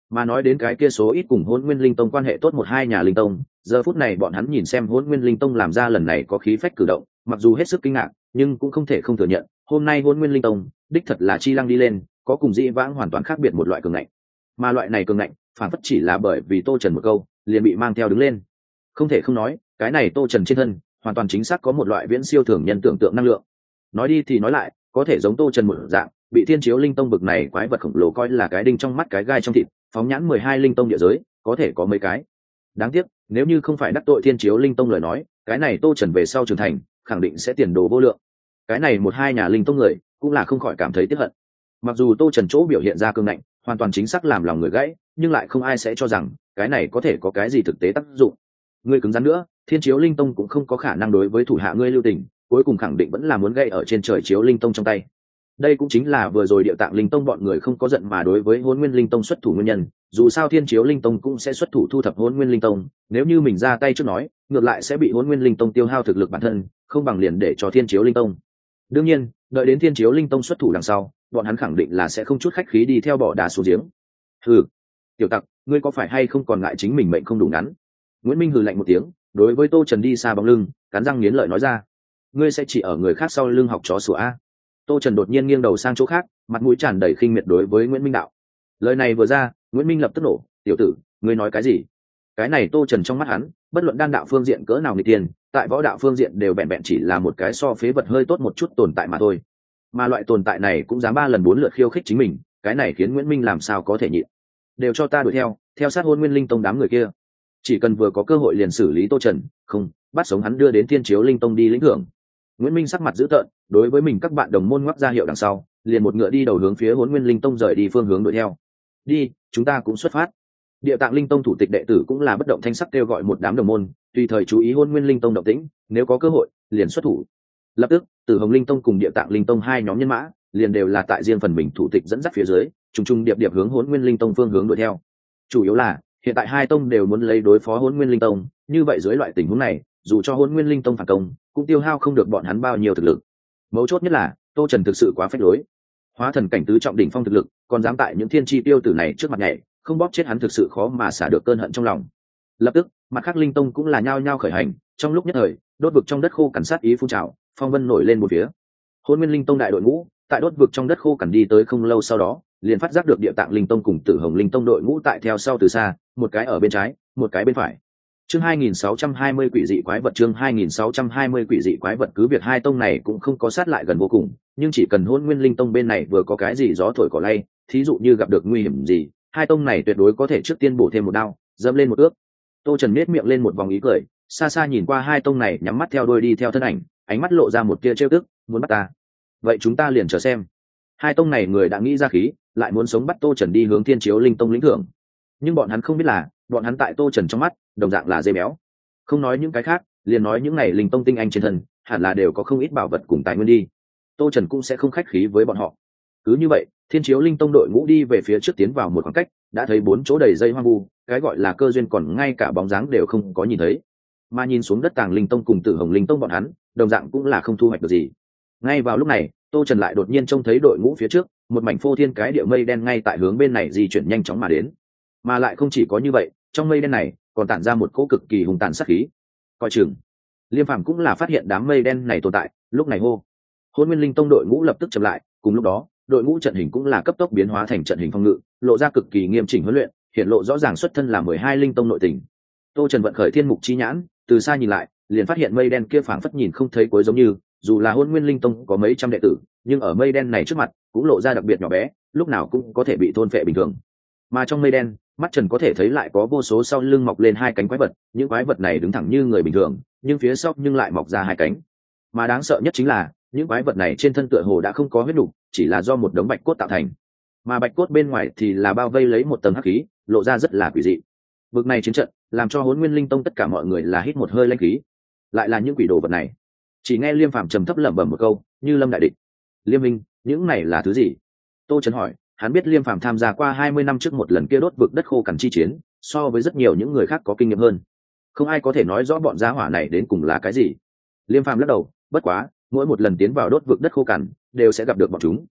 Mà nói đến cái kia số ít cùng Hỗn Nguyên Linh Tông quan hệ tốt một hai nhà linh tông, giờ phút này bọn hắn nhìn xem Hỗn Nguyên Linh Tông làm ra lần này có khí phách cử động, mặc dù hết sức kinh ngạc, nhưng cũng không thể không thừa nhận, hôm nay Hỗn Nguyên Linh Tông đích thật là chi lăng đi lên, có cùng dĩ vãng hoàn toàn khác biệt một loại cường ngạnh. Mà loại này cường ngạnh, phản phất chỉ là bởi vì Tô Trần một câu, liền bị mang theo đứng lên. Không thể không nói, cái này Tô Trần trên thân, hoàn toàn chính xác có một loại viễn siêu thường nhân tưởng tượng năng lượng. Nói đi thì nói lại, có thể giống Tô Trần một dạng, bị Thiên Chiếu Linh Tông bực này quái vật khổng lồ coi là cái đinh trong mắt cái gai trong thịt, phóng nhãn mười hai linh tông địa giới, có thể có mấy cái. Đáng tiếc, nếu như không phải đắc tội Thiên Chiếu Linh Tông lời nói, cái này Tô Trần về sau trưởng thành, khẳng định sẽ tiền đồ vô lượng. Cái này một hai nhà linh tông người, cũng là không khỏi cảm thấy tiếc hận. Mặc dù Tô Trần chỗ biểu hiện ra cương ngạnh, hoàn toàn chính xác làm lòng người gãy, nhưng lại không ai sẽ cho rằng cái này có thể có cái gì thực tế tác dụng. Ngươi cứng rắn nữa, Thiên Chiếu Linh Tông cũng không có khả năng đối với thủ hạ ngươi lưu tình, cuối cùng khẳng định vẫn là muốn gây ở trên trời Chiếu Linh Tông trong tay. Đây cũng chính là vừa rồi Điệu Tạng Linh Tông bọn người không có giận mà đối với Hỗn Nguyên Linh Tông xuất thủ nguyên nhân, dù sao Thiên Chiếu Linh Tông cũng sẽ xuất thủ thu thập Hỗn Nguyên Linh Tông, nếu như mình ra tay trước nói, ngược lại sẽ bị Hỗn Nguyên Linh Tông tiêu hao thực lực bản thân, không bằng liền để cho Thiên Chiếu Linh Tông. Đương nhiên, đợi đến Thiên Chiếu Linh Tông xuất thủ đằng sau, bọn hắn khẳng định là sẽ không chút khách khí đi theo bỏ đá xuống giếng. Hừ, tiểu tặc, ngươi có phải hay không còn ngại chính mình mệnh không đủ ngắn? Nguyễn Minh hừ lạnh một tiếng, đối với Tô Trần đi xa bóng lưng, cắn răng nghiến lợi nói ra: ngươi sẽ chỉ ở người khác sau lưng học chó sủa a? Tô Trần đột nhiên nghiêng đầu sang chỗ khác, mặt mũi tràn đầy khinh miệt đối với Nguyễn Minh đạo. Lời này vừa ra, Nguyễn Minh lập tức nổ: tiểu tử, ngươi nói cái gì? Cái này Tô Trần trong mắt hắn, bất luận đan đạo phương diện cỡ nào nghịch tiền, tại võ đạo phương diện đều vẹn vẹn chỉ là một cái so phế vật hơi tốt một chút tồn tại mà thôi. Mà loại tồn tại này cũng dám ba lần bốn lượt khiêu khích chính mình, cái này khiến Nguyễn Minh làm sao có thể nhịn. Đều cho ta đuổi theo, theo sát Hỗn Nguyên Linh Tông đám người kia. Chỉ cần vừa có cơ hội liền xử lý Tô Trần, không, bắt sống hắn đưa đến Thiên Chiếu Linh Tông đi lĩnh thưởng. Nguyễn Minh sắc mặt dữ tợn, đối với mình các bạn đồng môn ngoắc ra hiệu đằng sau, liền một ngựa đi đầu hướng phía Hỗn Nguyên Linh Tông rời đi phương hướng đuổi theo. Đi, chúng ta cũng xuất phát. Địa Tạng Linh Tông thủ tịch đệ tử cũng là bất động thanh sắc kêu gọi một đám đồng môn, tùy thời chú ý Hỗn Nguyên Linh Tông động tĩnh, nếu có cơ hội, liền xuất thủ. Lập tức, Tử Hồng Linh Tông cùng Địa Tạng Linh Tông hai nhóm nhân mã, liền đều là tại riêng phần mình thủ tịch dẫn dắt phía dưới, trùng trùng điệp điệp hướng Hỗn Nguyên Linh Tông phương hướng đuổi theo. Chủ yếu là, hiện tại hai tông đều muốn lấy đối phó Hỗn Nguyên Linh Tông, như vậy dưới loại tình huống này, dù cho Hỗn Nguyên Linh Tông phản công, cũng tiêu hao không được bọn hắn bao nhiêu thực lực. Mấu chốt nhất là, Tô Trần thực sự quá phách lối. Hóa thần cảnh tứ trọng đỉnh phong thực lực, còn dám tại những thiên chi tiêu tử này trước mặt nhảy, không bóp chết hắn thực sự khó mà xả được cơn hận trong lòng. Lập tức, mặt khác linh tông cũng là nhao nhao khởi hành, trong lúc nhất thời, đốt vực trong đất khô cằn sát ý phun trào, phong vân nổi lên một phía. Hỗn Nguyên Linh Tông đại đội ngũ, tại đốt vực trong đất khô cằn đi tới không lâu sau đó, liền phát giác được Địa Tạng Linh Tông cùng Tử Hồng Linh Tông đội ngũ tại theo sau từ xa, một cái ở bên trái, một cái bên phải. Chương hai nghìn sáu trăm hai mươi quỷ dị quái vật chương hai nghìn sáu trăm hai mươi quỷ dị quái vật cứ việc hai tông này cũng không có sát lại gần vô cùng, nhưng chỉ cần Hỗn Nguyên Linh Tông bên này vừa có cái gì gió thổi cỏ lay, thí dụ như gặp được nguy hiểm gì, hai tông này tuyệt đối có thể trước tiên bổ thêm một đao, dẫm lên một ước. Tô Trần nhếch miệng lên một vòng ý cười, xa xa nhìn qua hai tông này nhắm mắt theo đuôi đi theo thân ảnh, ánh mắt lộ ra một tia trêu tức, muốn bắt ta. Vậy chúng ta liền chờ xem. Hai tông này người đã nghĩ ra khí, lại muốn sống bắt Tô Trần đi hướng Thiên Chiếu Linh Tông lĩnh thưởng. Nhưng bọn hắn không biết là, bọn hắn tại Tô Trần trong mắt, đồng dạng là dê béo. Không nói những cái khác, liền nói những này linh tông tinh anh trên thân, hẳn là đều có không ít bảo vật cùng tài nguyên đi. Tô Trần cũng sẽ không khách khí với bọn họ. Cứ như vậy, Thiên Chiếu Linh Tông đội ngũ đi về phía trước tiến vào một khoảng cách, đã thấy bốn chỗ đầy dây hoang vu, cái gọi là cơ duyên còn ngay cả bóng dáng đều không có nhìn thấy. Mà nhìn xuống đất Tàng Linh Tông cùng Tử Hồng Linh Tông bọn hắn, đồng dạng cũng là không thu hoạch được gì. Ngay vào lúc này, Tô Trần lại đột nhiên trông thấy đội ngũ phía trước, một mảnh phô thiên cái địa mây đen ngay tại hướng bên này di chuyển nhanh chóng mà đến. Mà lại không chỉ có như vậy, trong mây đen này còn tản ra một cỗ cực kỳ hùng tàn sát khí. Coi chừng. Liêm Phàm cũng là phát hiện đám mây đen này tồn tại, lúc này hô. Hỗn Nguyên Linh Tông đội ngũ lập tức chậm lại, cùng lúc đó, đội ngũ trận hình cũng là cấp tốc biến hóa thành trận hình phòng ngự, lộ ra cực kỳ nghiêm chỉnh huấn luyện, hiện lộ rõ ràng xuất thân là mười hai linh tông nội tình. Tô Trần vận khởi thiên mục chi nhãn, từ xa nhìn lại, liền phát hiện mây đen kia phảng phất nhìn không thấy cuối giống như, dù là Hỗn Nguyên Linh Tông có mấy trăm đệ tử, nhưng ở mây đen này trước mặt, cũng lộ ra đặc biệt nhỏ bé, lúc nào cũng có thể bị thôn phệ bình thường. Mà trong mây đen, mắt Trần có thể thấy lại có vô số sau lưng mọc lên hai cánh quái vật, những quái vật này đứng thẳng như người bình thường, nhưng phía sau nhưng lại mọc ra hai cánh. Mà đáng sợ nhất chính là, những quái vật này trên thân tựa hồ đã không có huyết nục, chỉ là do một đống bạch cốt tạo thành. Mà bạch cốt bên ngoài thì là bao vây lấy một tầng hắc khí, lộ ra rất là quỷ dị. Vực này chiến trận, làm cho Hỗn Nguyên Linh Tông tất cả mọi người là hít một hơi lãnh khí. Lại là những quỷ đồ vật này. Chỉ nghe Liêm Phàm trầm thấp lẩm bẩm một câu, như lâm đại địch. Liêm Minh, những này là thứ gì? Tô Trần hỏi, hắn biết Liêm Phàm tham gia qua hai mươi năm trước một lần kia đốt vực đất khô cằn chi chiến, so với rất nhiều những người khác có kinh nghiệm hơn. Không ai có thể nói rõ bọn gia hỏa này đến cùng là cái gì. Liêm Phàm lắc đầu, bất quá, mỗi một lần tiến vào đốt vực đất khô cằn, đều sẽ gặp được bọn chúng.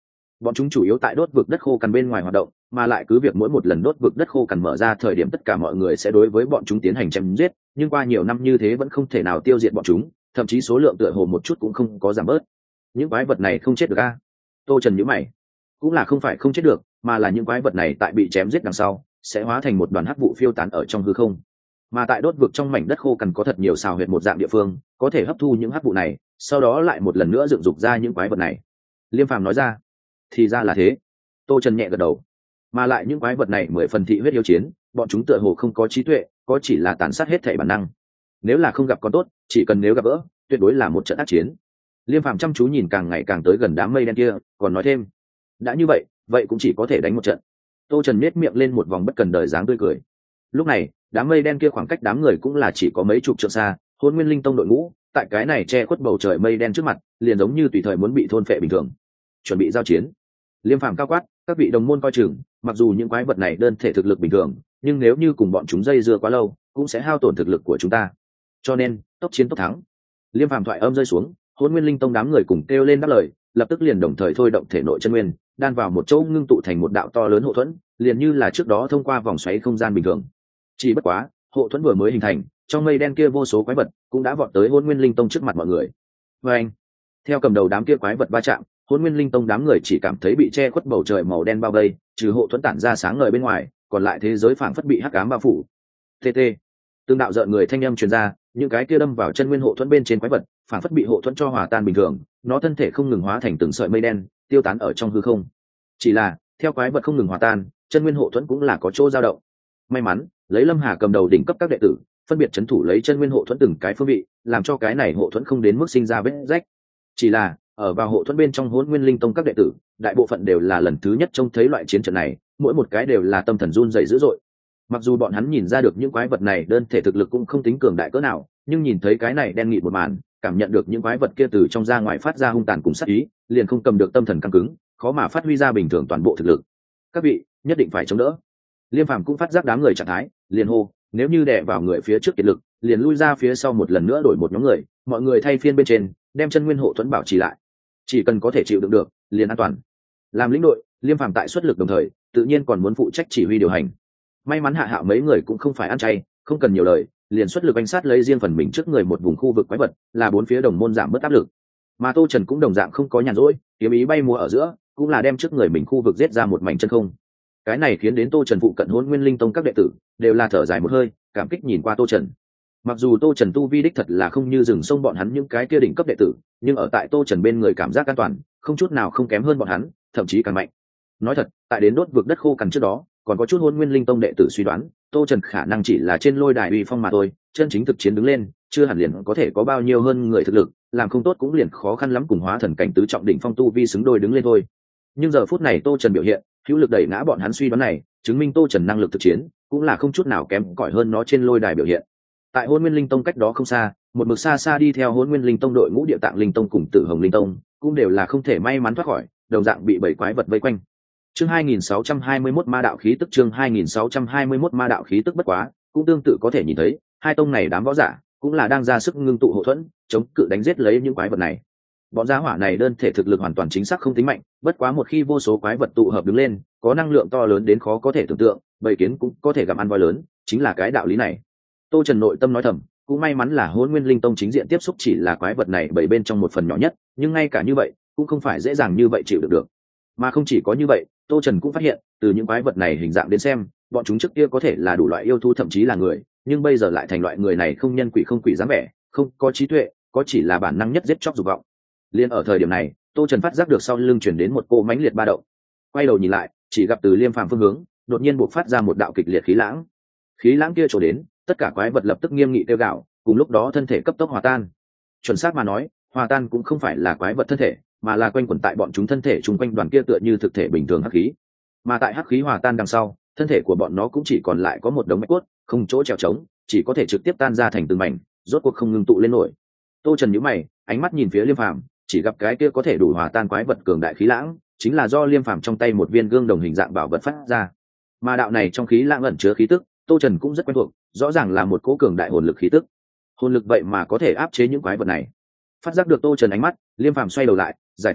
bọn chúng chủ yếu tại đốt vực đất khô cằn bên ngoài hoạt động, mà lại cứ việc mỗi một lần đốt vực đất khô cằn mở ra thời điểm tất cả mọi người sẽ đối với bọn chúng tiến hành chém giết, nhưng qua nhiều năm như thế vẫn không thể nào tiêu diệt bọn chúng, thậm chí số lượng tựa hồ một chút cũng không có giảm bớt. Những quái vật này không chết được a? Tô Trần nhíu mày. Cũng là không phải không chết được, mà là những quái vật này tại bị chém giết đằng sau sẽ hóa thành một đoàn hắc vụ phiêu tán ở trong hư không. Mà tại đốt vực trong mảnh đất khô cằn có thật nhiều xào huyệt một dạng địa phương, có thể hấp thu những hắc vụ này, sau đó lại một lần nữa dựng dục ra những quái vật này. Liêm Phàm nói ra. Thì ra là thế. Tô Trần nhẹ gật đầu. Mà lại những quái vật này mười phần thị huyết yêu chiến, bọn chúng tựa hồ không có trí tuệ, có chỉ là tàn sát hết thảy bản năng. Nếu là không gặp con tốt, chỉ cần nếu gặp gỡ, tuyệt đối là một trận ác chiến. Liêm Phàm chăm chú nhìn càng ngày càng tới gần đám mây đen kia, còn nói thêm, đã như vậy, vậy cũng chỉ có thể đánh một trận. Tô Trần nhếch miệng lên một vòng bất cần đời dáng tươi cười. Lúc này, đám mây đen kia khoảng cách đám người cũng là chỉ có mấy chục trượng xa, Hỗn Nguyên Linh Tông đội ngũ, tại cái này che khuất bầu trời mây đen trước mặt, liền giống như tùy thời muốn bị thôn phệ bình thường. Chuẩn bị giao chiến. Liêm Phàm cao quát, các vị đồng môn coi chừng, mặc dù những quái vật này đơn thể thực lực bình thường, nhưng nếu như cùng bọn chúng dây dưa quá lâu, cũng sẽ hao tổn thực lực của chúng ta. Cho nên, tốc chiến tốc thắng. Liêm Phàm thoại âm rơi xuống, Hỗn Nguyên Linh Tông đám người cùng kêu lên đáp lời, lập tức liền đồng thời thôi động thể nội chân nguyên, đan vào một chỗ ngưng tụ thành một đạo to lớn hộ thuẫn, liền như là trước đó thông qua vòng xoáy không gian bình thường. Chỉ bất quá, hộ thuẫn vừa mới hình thành, trong mây đen kia vô số quái vật cũng đã vọt tới Hỗn Nguyên Linh Tông trước mặt mọi người. Và anh, theo cầm đầu đám kia quái vật va chạm, Hỗn Nguyên Linh Tông đám người chỉ cảm thấy bị che khuất bầu trời màu đen bao vây, trừ hộ thuẫn tản ra sáng ngời bên ngoài, còn lại thế giới phảng phất bị hắc ám bao phủ. Tê tê, tương đạo rợn người thanh âm truyền ra, những cái kia đâm vào chân nguyên hộ thuẫn bên trên quái vật, phảng phất bị hộ thuẫn cho hòa tan bình thường, nó thân thể không ngừng hóa thành từng sợi mây đen, tiêu tán ở trong hư không. Chỉ là, theo quái vật không ngừng hòa tan, chân nguyên hộ thuẫn cũng là có chỗ dao động. May mắn, lấy Lâm Hà cầm đầu đỉnh cấp các đệ tử, phân biệt trấn thủ lấy chân nguyên hộ thuẫn từng cái phương vị, làm cho cái này hộ thuẫn không đến mức sinh ra vết rách. Chỉ là, ở vào hộ thuẫn bên trong Hỗn Nguyên Linh Tông các đệ tử, đại bộ phận đều là lần thứ nhất trông thấy loại chiến trận này, mỗi một cái đều là tâm thần run rẩy dữ dội. Mặc dù bọn hắn nhìn ra được những quái vật này đơn thể thực lực cũng không tính cường đại cỡ nào, nhưng nhìn thấy cái này đen nghị một màn, cảm nhận được những quái vật kia từ trong ra ngoài phát ra hung tàn cùng sát ý, liền không cầm được tâm thần căng cứng, khó mà phát huy ra bình thường toàn bộ thực lực. Các vị nhất định phải chống đỡ. Liêm Phàm cũng phát giác đám người trạng thái, liền hô, nếu như đè vào người phía trước kiệt lực, liền lui ra phía sau một lần nữa đổi một nhóm người, mọi người thay phiên bên trên, đem chân nguyên hộ thuẫn bảo trì lại. Chỉ cần có thể chịu đựng được, liền an toàn. Làm lĩnh đội, Liêm Phàm tại xuất lực đồng thời, tự nhiên còn muốn phụ trách chỉ huy điều hành. May mắn Hạ Hạo mấy người cũng không phải ăn chay, không cần nhiều lời, liền xuất lực bánh sát lấy riêng phần mình trước người một vùng khu vực quái vật, là bốn phía đồng môn giảm bớt áp lực. Mà Tô Trần cũng đồng dạng không có nhàn rỗi, kiếm ý bay múa ở giữa, cũng là đem trước người mình khu vực giết ra một mảnh chân không. Cái này khiến đến Tô Trần phụ cận Hỗn Nguyên Linh Tông các đệ tử đều là thở dài một hơi, cảm kích nhìn qua Tô Trần. Mặc dù Tô Trần tu vi đích thật là không như rừng sông bọn hắn những cái kia đỉnh cấp đệ tử, nhưng ở tại Tô Trần bên người cảm giác an toàn, không chút nào không kém hơn bọn hắn, thậm chí càng mạnh. Nói thật, tại đến đốt vực đất khô cằn trước đó, còn có chút Hỗn Nguyên Linh Tông đệ tử suy đoán, Tô Trần khả năng chỉ là trên lôi đài uy phong mà thôi, chân chính thực chiến đứng lên, chưa hẳn liền có thể có bao nhiêu hơn người thực lực, làm không tốt cũng liền khó khăn lắm cùng hóa thần cảnh tứ trọng đỉnh phong tu vi xứng đôi đứng lên thôi. Nhưng giờ phút này Tô Trần biểu hiện, hữu lực đẩy ngã bọn hắn suy đoán này, chứng minh Tô Trần năng lực thực chiến cũng là không chút nào kém cỏi hơn nó trên lôi đài biểu hiện. Tại Hỗn Nguyên Linh Tông cách đó không xa, một mực xa xa đi theo Hỗn Nguyên Linh Tông đội ngũ Địa Tạng Linh Tông cùng Tử Hồng Linh Tông, cũng đều là không thể may mắn thoát khỏi, đồng dạng bị bảy quái vật vây quanh. Chương hai nghìn sáu trăm hai mươi mốt ma đạo khí tức chương hai nghìn sáu trăm hai mươi mốt ma đạo khí tức bất quá, cũng tương tự có thể nhìn thấy, hai tông này đám võ giả cũng là đang ra sức ngưng tụ hộ thuẫn, chống cự đánh giết lấy những quái vật này. Bọn gia hỏa này đơn thể thực lực hoàn toàn chính xác không tính mạnh, bất quá một khi vô số quái vật tụ hợp đứng lên, có năng lượng to lớn đến khó có thể tưởng tượng, bầy kiến cũng có thể gặm ăn voi lớn, chính là cái đạo lý này. Tô Trần nội tâm nói thầm, cũng may mắn là Hỗn Nguyên Linh Tông chính diện tiếp xúc chỉ là quái vật này bảy bên trong một phần nhỏ nhất, nhưng ngay cả như vậy, cũng không phải dễ dàng như vậy chịu được được. Mà không chỉ có như vậy, Tô Trần cũng phát hiện, từ những quái vật này hình dạng đến xem, bọn chúng trước kia có thể là đủ loại yêu thú thậm chí là người, nhưng bây giờ lại thành loại người này không nhân quỷ không quỷ dáng vẻ, không có trí tuệ, có chỉ là bản năng nhất giết chóc dục vọng. Liên ở thời điểm này, Tô Trần phát giác được sau lưng truyền đến một cô mãnh liệt ba động. Quay đầu nhìn lại, chỉ gặp từ Liêm Phàm phương hướng, đột nhiên bộc phát ra một đạo kịch liệt khí lãng. Khí lãng kia trổ đến, tất cả quái vật lập tức nghiêm nghị tiêu gạo, cùng lúc đó thân thể cấp tốc hòa tan. Chuẩn xác mà nói, hòa tan cũng không phải là quái vật thân thể, mà là quanh quẩn tại bọn chúng thân thể chung quanh đoàn kia tựa như thực thể bình thường hắc khí. Mà tại hắc khí hòa tan đằng sau, thân thể của bọn nó cũng chỉ còn lại có một đống mạch cốt, không chỗ trèo trống, chỉ có thể trực tiếp tan ra thành từng mảnh, rốt cuộc không ngừng tụ lên nổi. Tô Trần nhíu mày, ánh mắt nhìn phía Liêm Phàm, chỉ gặp cái kia có thể đủ hòa tan quái vật cường đại khí lãng, chính là do Liêm Phàm trong tay một viên gương đồng hình dạng bảo vật phát ra. Mà đạo này trong khí lãng ẩn chứa khí tức, Tô Trần cũng rất quen thuộc, rõ ràng là một cỗ cường đại hồn lực khí tức. Hồn lực vậy mà có thể áp chế những quái vật này. Phát giác được Tô Trần ánh mắt, Liêm Phàm xoay đầu lại, giải thích nói,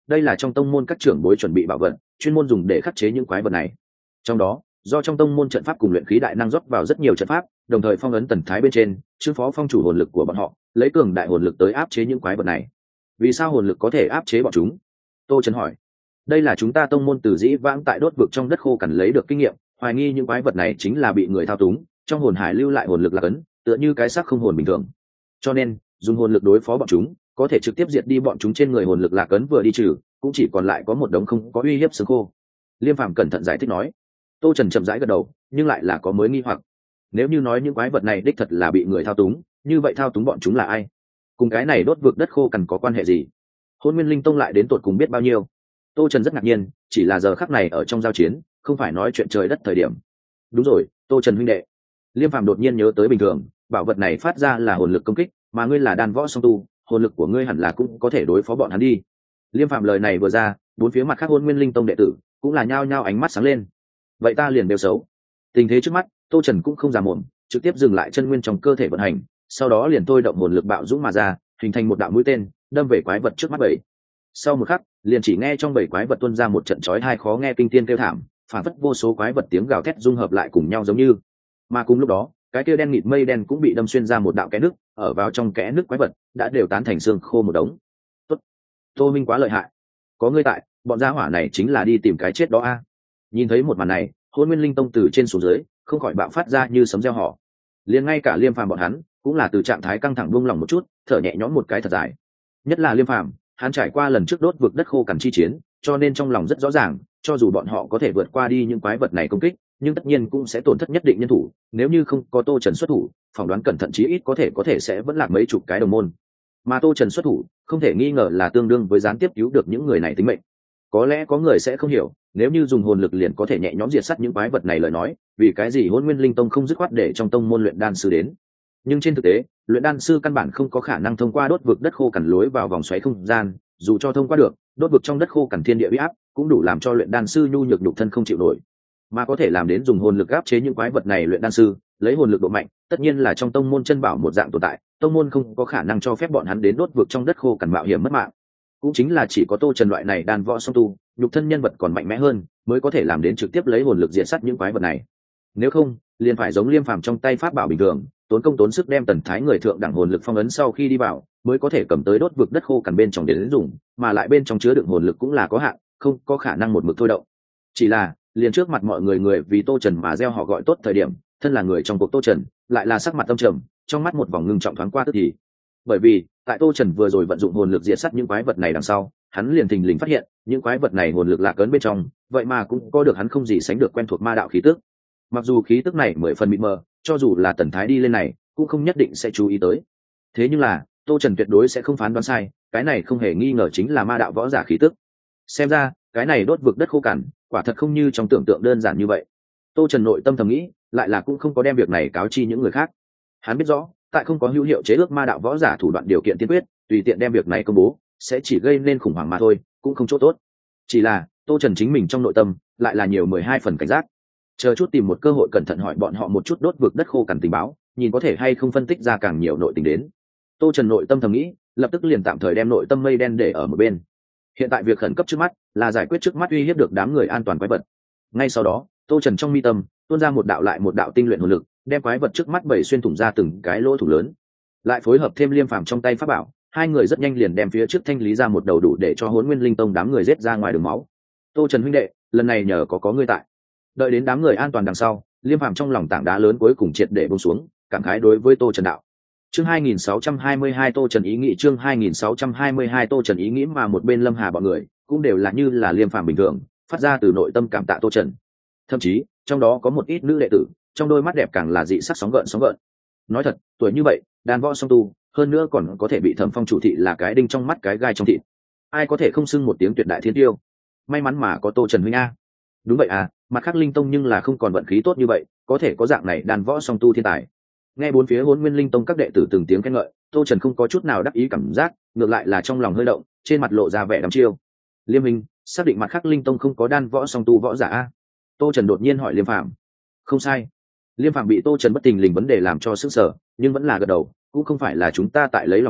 đây là trong tông môn các trưởng bối chuẩn bị bảo vật, chuyên môn dùng để khắc chế những quái vật này. Trong đó, do trong tông môn trận pháp cùng luyện khí đại năng rót vào rất nhiều trận pháp, đồng thời phong ấn tần thái bên trên, trương phó phong chủ hồn lực của bọn họ, lấy cường đại hồn lực tới áp chế những quái vật này. Vì sao hồn lực có thể áp chế bọn chúng? Tô Trần hỏi. Đây là chúng ta tông môn từ dĩ vãng tại đốt vực trong đất khô cằn lấy được kinh nghiệm, hoài nghi những quái vật này chính là bị người thao túng, trong hồn hải lưu lại hồn lực là cấn, tựa như cái xác không hồn bình thường. Cho nên, dùng hồn lực đối phó bọn chúng, có thể trực tiếp diệt đi bọn chúng trên người hồn lực lạc ấn vừa đi trừ, cũng chỉ còn lại có một đống không có uy hiếp xương khô. Liêm Phàm cẩn thận giải thích nói. Tô Trần chậm rãi gật đầu, nhưng lại là có mới nghi hoặc. Nếu như nói những quái vật này đích thật là bị người thao túng, như vậy thao túng bọn chúng là ai? Cùng cái này đốt vực đất khô cằn có quan hệ gì? Hôn Nguyên Linh Tông lại đến tột cùng biết bao nhiêu? Tô Trần rất ngạc nhiên, chỉ là giờ khắc này ở trong giao chiến, không phải nói chuyện trời đất thời điểm. Đúng rồi, Tô Trần huynh đệ. Liêm Phàm đột nhiên nhớ tới bình thường, bảo vật này phát ra là hồn lực công kích, mà ngươi là đan võ song tu, hồn lực của ngươi hẳn là cũng có thể đối phó bọn hắn đi. Liêm Phàm lời này vừa ra, bốn phía mặt khác Hôn Nguyên Linh Tông đệ tử cũng là nhao nhao ánh mắt sáng lên. Vậy ta liền đều xấu. Tình thế trước mắt, Tô Trần cũng không giả mồm, trực tiếp dừng lại chân nguyên trong cơ thể vận hành, sau đó liền thôi động hồn lực bạo dũng mà ra, hình thành một đạo mũi tên, đâm về quái vật trước mắt bảy. Sau một khắc, liền chỉ nghe trong bảy quái vật tuôn ra một trận chói tai khó nghe kinh tiên kêu thảm, phản phất vô số quái vật tiếng gào thét dung hợp lại cùng nhau giống như. Mà cùng lúc đó, cái kia đen nghịt mây đen cũng bị đâm xuyên ra một đạo kẽ nứt, ở vào trong kẽ nứt quái vật đã đều tán thành xương khô một đống. Tốt, Tô Minh quá lợi hại, có ngươi tại, bọn gia hỏa này chính là đi tìm cái chết đó a. Nhìn thấy một màn này, Hôn Nguyên Linh Tông từ trên xuống dưới không khỏi bạo phát ra như sấm reo hò. Liền ngay cả Liêm Phàm bọn hắn cũng là từ trạng thái căng thẳng buông lỏng một chút, thở nhẹ nhõm một cái thật dài. Nhất là Liêm Phàm, hắn trải qua lần trước đốt vực đất khô cằn chi chiến, cho nên trong lòng rất rõ ràng, cho dù bọn họ có thể vượt qua đi những quái vật này công kích, nhưng tất nhiên cũng sẽ tổn thất nhất định nhân thủ, nếu như không có Tô Trần xuất thủ, phỏng đoán cẩn thận chí ít có thể có thể sẽ vẫn lạc mấy chục cái đồng môn. Mà Tô Trần xuất thủ, không thể nghi ngờ là tương đương với gián tiếp cứu được những người này tính mệnh. Có lẽ có người sẽ không hiểu, nếu như dùng hồn lực liền có thể nhẹ nhõm diệt sát những quái vật này lời nói, vì cái gì Hôn Nguyên Linh Tông không dứt khoát để trong tông môn luyện đan sư đến? Nhưng trên thực tế, luyện đan sư căn bản không có khả năng thông qua đốt vực đất khô cằn lối vào vòng xoáy không gian, dù cho thông qua được, đốt vực trong đất khô cằn thiên địa uy áp, cũng đủ làm cho luyện đan sư nhu nhược nhục thân không chịu nổi. Mà có thể làm đến dùng hồn lực áp chế những quái vật này luyện đan sư, lấy hồn lực độ mạnh, tất nhiên là trong tông môn chân bảo một dạng tồn tại, tông môn không có khả năng cho phép bọn hắn đến đốt vực trong đất khô cằn mạo hiểm mất mạng. Cũng chính là chỉ có Tô Trần loại này đan võ song tu, nhục thân nhân vật còn mạnh mẽ hơn, mới có thể làm đến trực tiếp lấy hồn lực diệt sát những quái vật này. Nếu không, liền phải giống Liêm Phàm trong tay pháp bảo bình thường, tốn công tốn sức đem tần thái người thượng đẳng hồn lực phong ấn sau khi đi vào, mới có thể cầm tới đốt vực đất khô cằn bên trong để đến dùng, mà lại bên trong chứa đựng hồn lực cũng là có hạn, không có khả năng một mực thôi động. Chỉ là, liền trước mặt mọi người người vì Tô Trần mà gieo họ gọi tốt thời điểm, thân là người trong cuộc Tô Trần, lại là sắc mặt âm trầm, trong mắt một vòng ngưng trọng thoáng qua tức thì. Bởi vì, tại Tô Trần vừa rồi vận dụng hồn lực diệt sát những quái vật này đằng sau, hắn liền thình lình phát hiện, những quái vật này hồn lực lạc ấn bên trong, vậy mà cũng có được hắn không gì sánh được quen thuộc ma đạo khí tức. Mặc dù khí tức này mười phần mịt mờ, cho dù là tần thái đi lên này, cũng không nhất định sẽ chú ý tới. Thế nhưng là, Tô Trần tuyệt đối sẽ không phán đoán sai, cái này không hề nghi ngờ chính là ma đạo võ giả khí tức. Xem ra, cái này đốt vực đất khô cằn, quả thật không như trong tưởng tượng đơn giản như vậy. Tô Trần nội tâm thầm nghĩ, lại là cũng không có đem việc này cáo chi những người khác. Hắn biết rõ, tại không có hữu hiệu chế ước ma đạo võ giả thủ đoạn điều kiện tiên quyết, tùy tiện đem việc này công bố, sẽ chỉ gây nên khủng hoảng mà thôi, cũng không chỗ tốt. Chỉ là, Tô Trần chính mình trong nội tâm, lại là nhiều mười hai phần cảnh giác. Chờ chút tìm một cơ hội cẩn thận hỏi bọn họ một chút đốt vực đất khô cằn tình báo, nhìn có thể hay không phân tích ra càng nhiều nội tình đến. Tô Trần nội tâm thầm nghĩ, lập tức liền tạm thời đem nội tâm mây đen để ở một bên. Hiện tại việc khẩn cấp trước mắt là giải quyết trước mắt uy hiếp được đám người an toàn quái vật. Ngay sau đó, Tô Trần trong mi tâm tuôn ra một đạo lại một đạo tinh luyện hồn lực, đem quái vật trước mắt bảy xuyên thủng ra từng cái lỗ thủng lớn. Lại phối hợp thêm Liêm Phàm trong tay pháp bảo, hai người rất nhanh liền đem phía trước thanh lý ra một đầu đủ để cho Hỗn Nguyên Linh Tông đám người giết ra ngoài đường máu. Tô Trần huynh đệ, lần này nhờ có có ngươi tại. Đợi đến đám người an toàn đằng sau, Liêm Phàm trong lòng tảng đá lớn cuối cùng triệt để buông xuống, cảm khái đối với Tô Trần đạo. Chương hai nghìn sáu trăm hai mươi hai Tô Trần ý nghĩ chương hai nghìn sáu trăm hai mươi hai Tô Trần ý nghĩ mà một bên Lâm Hà bọn người cũng đều là như là Liêm Phàm bình thường, phát ra từ nội tâm cảm tạ Tô Trần. Thậm chí, trong đó có một ít nữ đệ tử, trong đôi mắt đẹp càng là dị sắc sóng gợn sóng gợn. Nói thật, tuổi như vậy, đàn võ song tu, hơn nữa còn có thể bị Thẩm Phong chủ thị là cái đinh trong mắt cái gai trong thịt. Ai có thể không xưng một tiếng tuyệt đại thiên tiêu. May mắn mà có Tô Trần huynh a. Đúng vậy à, mặt khác Linh Tông nhưng là không còn vận khí tốt như vậy, có thể có dạng này đàn võ song tu thiên tài. Nghe bốn phía Hỗn Nguyên Linh Tông các đệ tử từng tiếng khen ngợi, Tô Trần không có chút nào đắc ý cảm giác, ngược lại là trong lòng hơi động, trên mặt lộ ra vẻ đăm chiêu. Liêm Minh, xác định mặt khác Linh Tông không có đan võ song tu võ giả a? Tô Trần đột nhiên hỏi Liêm Phàm. Không sai. Liêm Phàm bị Tô Trần bất tình lình vấn đề làm cho sững sờ, nhưng vẫn là gật đầu, cũng không phải là chúng ta tại lấy lòng ngươi,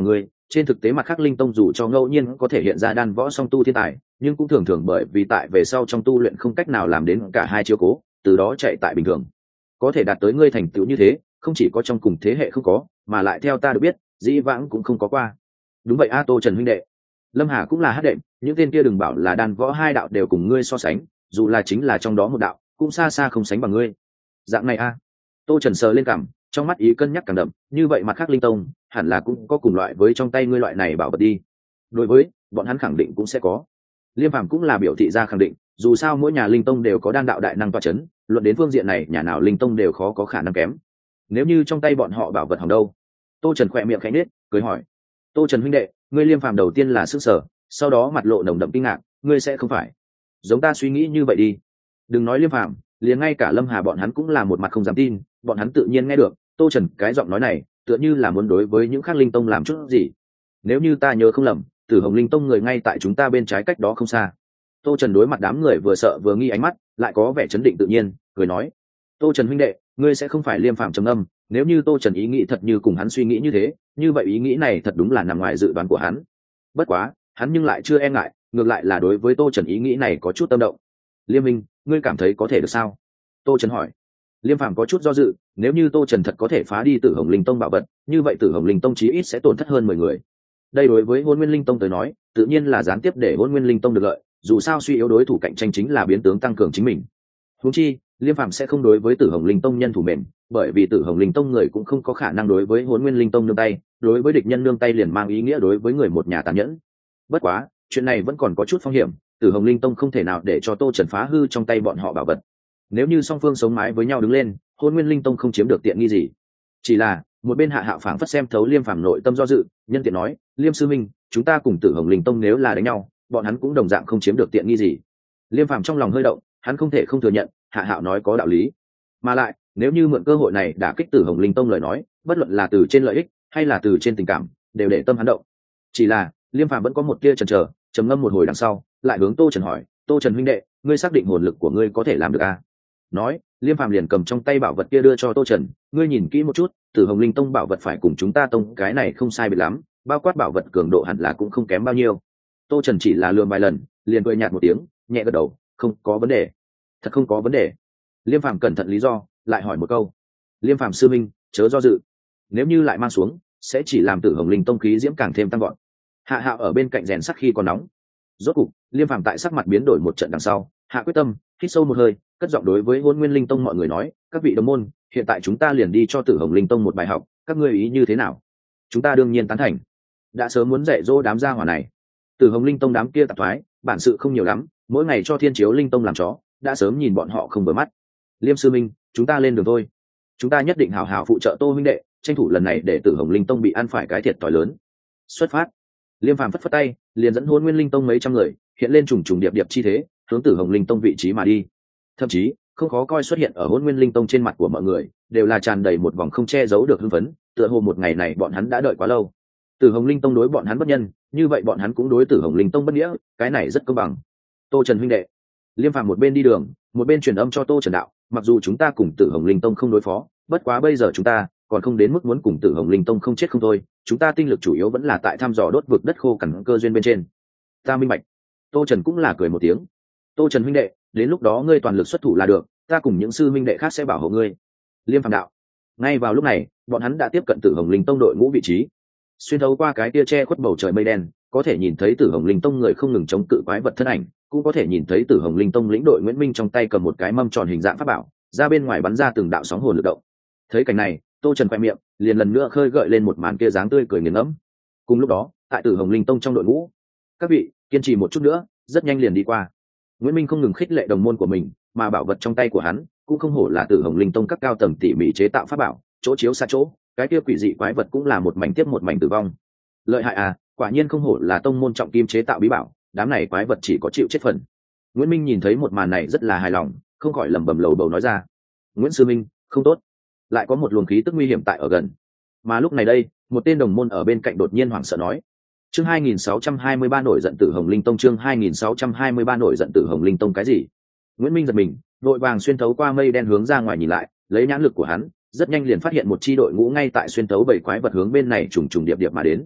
trên thực tế mặt khác linh tông dù cho ngẫu nhiên có thể hiện ra đan võ song tu thiên tài, nhưng cũng thường thường bởi vì tại về sau trong tu luyện không cách nào làm đến cả hai chiếu cố, từ đó chạy tại bình thường. Có thể đạt tới ngươi thành tựu như thế, không chỉ có trong cùng thế hệ không có, mà lại theo ta được biết, dĩ vãng cũng không có qua. Đúng vậy a, Tô Trần huynh đệ. Lâm Hà cũng là hát đệm, những tên kia đừng bảo là đan võ hai đạo đều cùng ngươi so sánh, dù là chính là trong đó một đạo, cũng xa xa không sánh bằng ngươi. Dạng này a. Tô Trần sờ lên cằm, trong mắt ý cân nhắc càng đậm, như vậy mặt khác linh tông hẳn là cũng có cùng loại với trong tay ngươi loại này bảo vật đi. Đối với bọn hắn khẳng định cũng sẽ có. Liêm Phàm cũng là biểu thị ra khẳng định, dù sao mỗi nhà linh tông đều có đan đạo đại năng tọa chấn, luận đến phương diện này nhà nào linh tông đều khó có khả năng kém. Nếu như trong tay bọn họ bảo vật hỏng đâu? Tô Trần khỏe miệng khẽ nhếch, cười hỏi. Tô Trần huynh đệ, ngươi Liêm Phàm đầu tiên là sức sở, sau đó mặt lộ nồng đậm kinh ngạc, ngươi sẽ không phải giống ta suy nghĩ như vậy đi. Đừng nói Liêm Phàm, liền ngay cả Lâm Hà bọn hắn cũng là một mặt không dám tin, bọn hắn tự nhiên nghe được Tô Trần cái giọng nói này tựa như là muốn đối với những khác linh tông làm chút gì. Nếu như ta nhớ không lầm, Tử Hồng linh tông người ngay tại chúng ta bên trái cách đó không xa. Tô Trần đối mặt đám người vừa sợ vừa nghi ánh mắt, lại có vẻ chấn định tự nhiên, cười nói: Tô Trần huynh đệ, ngươi sẽ không phải Liêm Phàm trầm âm, nếu như Tô Trần ý nghĩ thật như cùng hắn suy nghĩ như thế, như vậy ý nghĩ này thật đúng là nằm ngoài dự đoán của hắn. Bất quá, hắn nhưng lại chưa e ngại, ngược lại là đối với Tô Trần ý nghĩ này có chút tâm động. Liêm Minh, ngươi cảm thấy có thể được sao? Tô Trần hỏi. Liêm Phàm có chút do dự, nếu như Tô Trần thật có thể phá đi Tử Hồng linh tông bảo vật, như vậy Tử Hồng linh tông chí ít sẽ tổn thất hơn mười người. Đây đối với Hôn Nguyên linh tông tới nói, tự nhiên là gián tiếp để Hôn Nguyên linh tông được lợi, dù sao suy yếu đối thủ cạnh tranh chính là biến tướng tăng cường chính mình. Huống chi, Liêm Phàm sẽ không đối với Tử Hồng linh tông nhân thủ mềm, bởi vì Tử Hồng linh tông người cũng không có khả năng đối với Hôn Nguyên linh tông nương tay, đối với địch nhân nương tay liền mang ý nghĩa đối với người một nhà tàn nhẫn. Bất quá, chuyện này vẫn còn có chút phong hiểm, Tử Hồng linh tông không thể nào để cho Tô Trần phá hư trong tay bọn họ bảo vật. Nếu như song phương sống mái với nhau đứng lên, Hôn Nguyên linh tông không chiếm được tiện nghi gì. Chỉ là một bên Hạ Hạo phảng phất xem thấu Liêm Phàm nội tâm do dự, nhân tiện nói: Liêm sư minh, chúng ta cùng Tử Hồng linh tông nếu là đánh nhau, bọn hắn cũng đồng dạng không chiếm được tiện nghi gì. Liêm Phàm trong lòng hơi động, hắn không thể không thừa nhận Hạ Hạo nói có đạo lý. Mà lại, nếu như mượn cơ hội này đả kích Tử Hồng linh tông lời nói, bất luận là từ trên lợi ích hay là từ trên tình cảm, đều để tâm hắn động. Chỉ là Liêm Phàm vẫn có một tia chần chờ, trầm ngâm một hồi đằng sau, lại hướng Tô Trần hỏi: Tô Trần huynh đệ, ngươi xác định hồn lực của ngươi có thể làm được à? Nói, Liêm Phàm liền cầm trong tay bảo vật kia đưa cho Tô Trần, ngươi nhìn kỹ một chút, Tử Hồng linh tông bảo vật phải cùng chúng ta tông cái này không sai biệt lắm, bao quát bảo vật cường độ hẳn là cũng không kém bao nhiêu. Tô Trần chỉ là lườm vài lần, liền cười nhạt một tiếng, nhẹ gật đầu, không có vấn đề. Thật không có vấn đề. Liêm Phàm cẩn thận lý do, lại hỏi một câu. Liêm Phàm sư minh, chớ do dự. Nếu như lại mang xuống, sẽ chỉ làm Tử Hồng linh tông khí diễm càng thêm tăng gọn. Hạ Hạo ở bên cạnh rèn sắc khi còn nóng. Rốt cục, Liêm Phàm tại sắc mặt biến đổi một trận đằng sau, hạ quyết tâm, hít sâu một hơi, cất giọng đối với Hôn Nguyên linh tông mọi người nói: các vị đồng môn, hiện tại chúng ta liền đi cho Tử Hồng linh tông một bài học, các ngươi ý như thế nào? Chúng ta đương nhiên tán thành. Đã sớm muốn dạy dỗ đám gia hỏa này. Tử Hồng linh tông đám kia tạp thoái, bản sự không nhiều lắm, mỗi ngày cho Thiên Chiếu linh tông làm chó, đã sớm nhìn bọn họ không vừa mắt. Liêm sư minh, chúng ta lên đường thôi. Chúng ta nhất định hảo hảo phụ trợ Tô huynh đệ, tranh thủ lần này để Tử Hồng linh tông bị ăn phải cái thiệt thòi lớn. Xuất phát. Liêm Phàm phất phất tay, liền dẫn Hôn Nguyên linh tông mấy trăm người hiện lên trùng trùng điệp điệp chi thế, hướng Tử Hồng linh tông vị trí mà đi. Thậm chí, không khó coi xuất hiện ở Hôn Nguyên linh tông trên mặt của mọi người, đều là tràn đầy một vòng không che giấu được hưng phấn, tựa hồ một ngày này bọn hắn đã đợi quá lâu. Tử Hồng linh tông đối bọn hắn bất nhân, như vậy bọn hắn cũng đối Tử Hồng linh tông bất nghĩa, cái này rất công bằng. Tô Trần huynh đệ. Liêm Phàm một bên đi đường, một bên truyền âm cho Tô Trần đạo: mặc dù chúng ta cùng Tử Hồng linh tông không đối phó, bất quá bây giờ chúng ta còn không đến mức muốn cùng Tử Hồng linh tông không chết không thôi, chúng ta tinh lực chủ yếu vẫn là tại thăm dò đốt vực đất khô cằn cơ duyên bên trên. Ta minh bạch. Tô Trần cũng là cười một tiếng. Tô Trần huynh đệ, đến lúc đó ngươi toàn lực xuất thủ là được, ta cùng những sư minh đệ khác sẽ bảo hộ ngươi. Liêm Phàm đạo. Ngay vào lúc này, bọn hắn đã tiếp cận Tử Hồng linh tông đội ngũ vị trí. Xuyên thấu qua cái tia che khuất bầu trời mây đen, có thể nhìn thấy Tử Hồng linh tông người không ngừng chống cự quái vật thân ảnh, cũng có thể nhìn thấy Tử Hồng linh tông lĩnh đội Nguyễn Minh trong tay cầm một cái mâm tròn hình dạng pháp bảo, ra bên ngoài bắn ra từng đạo sóng hồn lực động. Thấy cảnh này, Tô Trần quay miệng, liền lần nữa khơi gợi lên một màn kia dáng tươi cười nghiền ngẫm. Cùng lúc đó, tại Tử Hồng linh tông trong đội ngũ, các vị kiên trì một chút nữa, rất nhanh liền đi qua. Nguyễn Minh không ngừng khích lệ đồng môn của mình, mà bảo vật trong tay của hắn cũng không hổ là Tử Hồng linh tông các cao tầng tỉ mỉ chế tạo pháp bảo, chỗ chiếu xa chỗ, cái kia quỷ dị quái vật cũng là một mảnh tiếp một mảnh tử vong. Lợi hại à, quả nhiên không hổ là tông môn trọng kim chế tạo bí bảo, đám này quái vật chỉ có chịu chết phần. Nguyễn Minh nhìn thấy một màn này rất là hài lòng, không khỏi lẩm bẩm lầu bầu nói ra: Nguyễn sư minh, không tốt, lại có một luồng khí tức nguy hiểm tại ở gần. Mà lúc này đây, một tên đồng môn ở bên cạnh đột nhiên hoảng sợ nói: chương hai nghìn sáu trăm hai mươi ba nổi giận Tử Hồng linh tông, chương hai nghìn sáu trăm hai mươi ba nổi giận Tử Hồng linh tông cái gì? Nguyễn Minh giật mình, vội vàng xuyên thấu qua mây đen hướng ra ngoài nhìn lại, lấy nhãn lực của hắn, rất nhanh liền phát hiện một chi đội ngũ ngay tại xuyên thấu bảy quái vật hướng bên này trùng trùng điệp điệp mà đến.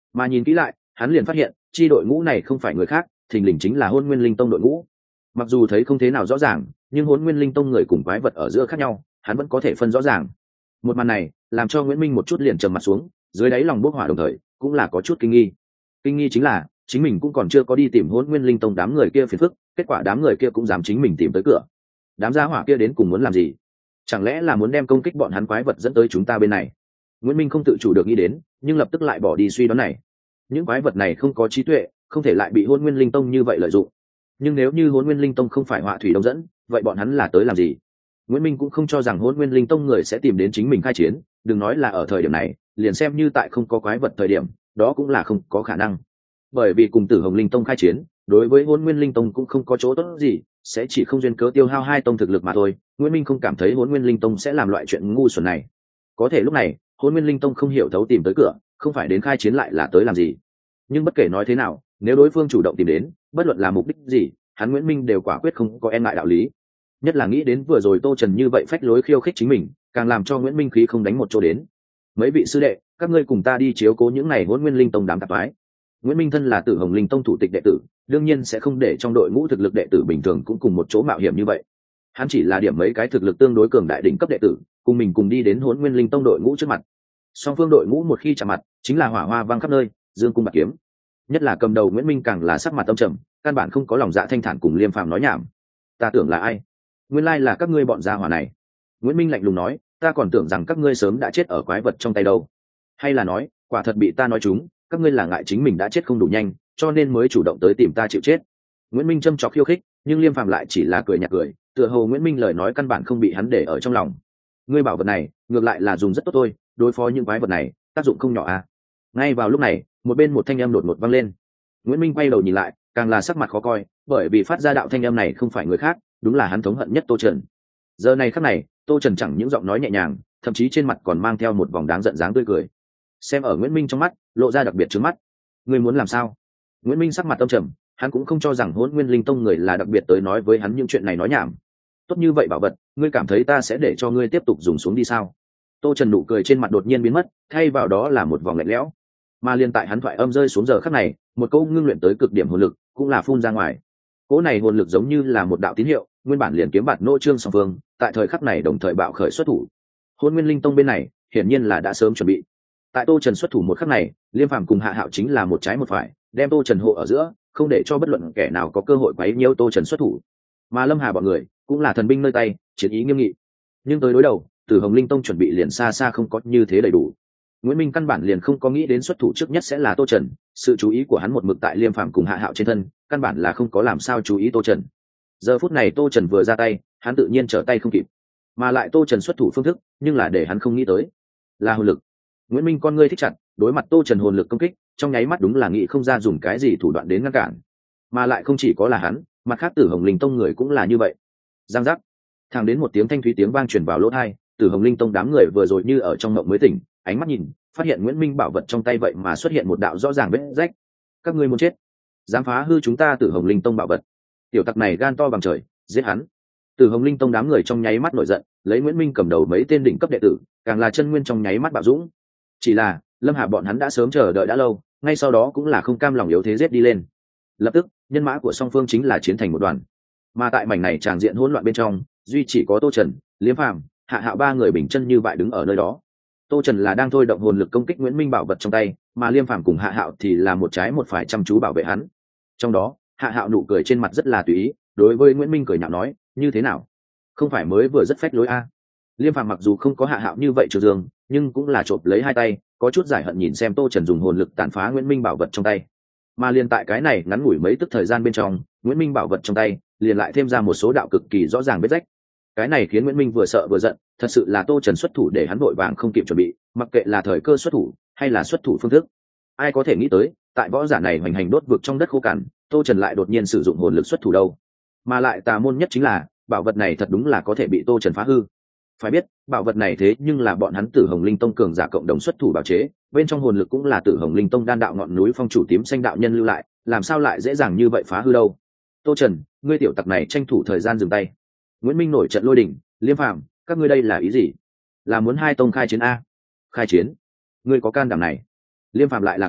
Mà nhìn kỹ lại hắn liền phát hiện chi đội ngũ này không phải người khác, thình lình chính là Hỗn Nguyên Linh Tông đội ngũ. Mặc dù thấy không thế nào rõ ràng, nhưng Hỗn Nguyên Linh Tông người cùng quái vật ở giữa khác nhau hắn vẫn có thể phân rõ ràng. Một màn này làm cho Nguyễn Minh một chút liền trầm mặt xuống, dưới đáy lòng bốc hỏa đồng thời cũng là có chút kinh nghi. Kinh nghi chính là chính mình cũng còn chưa có đi tìm Hỗn Nguyên Linh Tông đám người kia phiền phức, kết quả đám người kia cũng dám chính mình tìm tới cửa. Đám gia hỏa kia đến cùng muốn làm gì? Chẳng lẽ là muốn đem công kích bọn hắn quái vật dẫn tới chúng ta bên này? Nguyễn Minh không tự chủ được nghĩ đến, nhưng lập tức lại bỏ đi suy đoán này. Những quái vật này không có trí tuệ, không thể lại bị Hỗn Nguyên Linh Tông như vậy lợi dụng. Nhưng nếu như Hỗn Nguyên Linh Tông không phải Họa Thủy Đông dẫn, vậy bọn hắn là tới làm gì? Nguyễn Minh cũng không cho rằng Hỗn Nguyên Linh Tông người sẽ tìm đến chính mình khai chiến, đừng nói là ở thời điểm này, liền xem như tại không có quái vật thời điểm, đó cũng là không có khả năng. Bởi vì cùng Tử Hồng Linh Tông khai chiến, đối với Hỗn Nguyên Linh Tông cũng không có chỗ tốt gì, sẽ chỉ không duyên cớ tiêu hao hai tông thực lực mà thôi. Nguyễn Minh không cảm thấy Hỗn Nguyên Linh Tông sẽ làm loại chuyện ngu xuẩn này. Có thể lúc này, Hỗn Nguyên Linh Tông không hiểu thấu tìm tới cửa, không phải đến khai chiến lại là tới làm gì. Nhưng bất kể nói thế nào, nếu đối phương chủ động tìm đến, bất luận là mục đích gì, hắn Nguyễn Minh đều quả quyết không có e ngại đạo lý. Nhất là nghĩ đến vừa rồi Tô Trần như vậy phách lối khiêu khích chính mình, càng làm cho Nguyễn Minh khí không đánh một chỗ đến. Mấy vị sư đệ, các ngươi cùng ta đi chiếu cố những này Hỗn Nguyên Linh Tông đám tạp phái. Nguyễn Minh thân là Tử Hồng Linh Tông thủ tịch đệ tử, đương nhiên sẽ không để trong đội ngũ thực lực đệ tử bình thường cũng cùng một chỗ mạo hiểm như vậy. Hắn chỉ là điểm mấy cái thực lực tương đối cường đại đỉnh cấp đệ tử, cùng mình cùng đi đến Hỗn Nguyên Linh Tông đội ngũ trước mặt. Song phương đội ngũ một khi chạm mặt, chính là hỏa hoa vang khắp nơi, dương cung bạc kiếm. Nhất là cầm đầu Nguyễn Minh càng là sắc mặt âm trầm, căn bản không có lòng dạ thanh thản cùng Liêm Phàm nói nhảm. Ta tưởng là ai? Nguyên lai là các ngươi bọn gia hỏa này. Nguyễn Minh lạnh lùng nói, ta còn tưởng rằng các ngươi sớm đã chết ở quái vật trong tay đâu. Hay là nói, quả thật bị ta nói trúng, các ngươi là ngại chính mình đã chết không đủ nhanh, cho nên mới chủ động tới tìm ta chịu chết. Nguyễn Minh châm chọc khiêu khích, nhưng Liêm Phàm lại chỉ là cười nhạt cười, tựa hồ Nguyễn Minh lời nói căn bản không bị hắn để ở trong lòng. Ngươi bảo vật này, ngược lại là dùng rất tốt thôi, đối phó những quái vật này, tác dụng không nhỏ à? Ngay vào lúc này, một bên một thanh âm đột ngột vang lên. Nguyễn Minh quay đầu nhìn lại, càng là sắc mặt khó coi, bởi vì phát ra đạo thanh âm này không phải người khác, đúng là hắn thống hận nhất Tô Trần. Giờ này khắc này, Tô Trần chẳng những giọng nói nhẹ nhàng, thậm chí trên mặt còn mang theo một vòng đáng giận dáng tươi cười. Xem ở Nguyễn Minh trong mắt, lộ ra đặc biệt trướng mắt. Ngươi muốn làm sao? Nguyễn Minh sắc mặt âm trầm, hắn cũng không cho rằng Hỗn Nguyên Linh Tông người là đặc biệt tới nói với hắn những chuyện này nói nhảm. Tốt như vậy bảo vật, ngươi cảm thấy ta sẽ để cho ngươi tiếp tục dùng xuống đi sao? Tô Trần nụ cười trên mặt đột nhiên biến mất, thay vào đó là một vòng lạnh lẽo. Mà liên tại hắn thoại âm rơi xuống giờ khắc này, một câu ngưng luyện tới cực điểm hồn lực cũng là phun ra ngoài. Cỗ này hồn lực giống như là một đạo tín hiệu, nguyên bản liền kiếm bạt nô trương song phương, tại thời khắc này đồng thời bạo khởi xuất thủ. Hỗn Nguyên Linh Tông bên này, hiển nhiên là đã sớm chuẩn bị. Tại Tô Trần xuất thủ một khắc này, Liêm Phàm cùng Hạ Hạo chính là một trái một phải, đem Tô Trần hộ ở giữa, không để cho bất luận kẻ nào có cơ hội quấy nhiễu Tô Trần xuất thủ. Mà Lâm Hà bọn người cũng là thần binh nơi tay, chiến ý nghiêm nghị. Nhưng tới đối đầu, Tử Hồng Linh Tông chuẩn bị liền xa xa không có như thế đầy đủ. Nguyễn Minh căn bản liền không có nghĩ đến xuất thủ trước nhất sẽ là Tô Trần, sự chú ý của hắn một mực tại Liêm Phàm cùng Hạ Hạo trên thân, căn bản là không có làm sao chú ý Tô Trần. Giờ phút này Tô Trần vừa ra tay, hắn tự nhiên trở tay không kịp. Mà lại Tô Trần xuất thủ phương thức, nhưng là để hắn không nghĩ tới, là hồn lực. Nguyễn Minh con ngươi thích chặt, đối mặt Tô Trần hồn lực công kích, trong nháy mắt đúng là nghĩ không ra dùng cái gì thủ đoạn đến ngăn cản. Mà lại không chỉ có là hắn, mặt khác Tử Hồng Linh Tông người cũng là như vậy. Giang giác, thẳng đến một tiếng thanh thúy tiếng vang truyền vào lỗ tai, Tử Hồng Linh Tông đám người vừa rồi như ở trong mộng mới tỉnh, ánh mắt nhìn, phát hiện Nguyễn Minh bảo vật trong tay vậy mà xuất hiện một đạo rõ ràng vết rách. Các ngươi muốn chết, dám phá hư chúng ta Tử Hồng Linh Tông bảo vật, tiểu tặc này gan to bằng trời, giết hắn. Tử Hồng Linh Tông đám người trong nháy mắt nổi giận, lấy Nguyễn Minh cầm đầu mấy tên đỉnh cấp đệ tử, càng là chân nguyên trong nháy mắt bạo dũng. Chỉ là Lâm Hà bọn hắn đã sớm chờ đợi đã lâu, ngay sau đó cũng là không cam lòng yếu thế giết đi lên. Lập tức nhân mã của song phương chính là chiến thành một đoàn. Mà tại mảnh này tràng diện hỗn loạn bên trong, duy chỉ có Tô Trần, Liêm Phàm, Hạ Hạo ba người bình chân như vậy đứng ở nơi đó. Tô Trần là đang thôi động hồn lực công kích Nguyễn Minh bảo vật trong tay, mà Liêm Phàm cùng Hạ Hạo thì là một trái một phải chăm chú bảo vệ hắn. Trong đó, Hạ Hạo nụ cười trên mặt rất là tùy ý, đối với Nguyễn Minh cười nhạo nói, như thế nào? Không phải mới vừa rất phách lối a? À? Liêm Phàm mặc dù không có Hạ Hạo như vậy trừ dương, nhưng cũng là chộp lấy hai tay, có chút giải hận nhìn xem Tô Trần dùng hồn lực tàn phá Nguyễn Minh bảo vật trong tay. Mà liền tại cái này ngắn ngủi mấy tức thời gian bên trong, Nguyễn Minh bảo vật trong tay liền lại thêm ra một số đạo cực kỳ rõ ràng vết rách. Cái này khiến Nguyễn Minh vừa sợ vừa giận, thật sự là Tô Trần xuất thủ để hắn vội vàng không kịp chuẩn bị, mặc kệ là thời cơ xuất thủ hay là xuất thủ phương thức. Ai có thể nghĩ tới, tại võ giả này hoành hành đốt vực trong đất khô cằn, Tô Trần lại đột nhiên sử dụng hồn lực xuất thủ đâu. Mà lại tà môn nhất chính là, bảo vật này thật đúng là có thể bị Tô Trần phá hư. Phải biết, bảo vật này thế nhưng là bọn hắn Tử Hồng Linh Tông cường giả cộng đồng xuất thủ bảo chế, bên trong hồn lực cũng là Tử Hồng Linh Tông đan đạo ngọn núi phong chủ tím xanh đạo nhân lưu lại, làm sao lại dễ dàng như vậy phá hư đâu. Tô Trần, ngươi tiểu tặc này tranh thủ thời gian dừng tay. Nguyễn Minh nổi trận lôi đình, Liêm Phàm, các ngươi đây là ý gì? Là muốn hai tông khai chiến a? Khai chiến? Ngươi có can đảm này? Liêm Phàm lại là cười,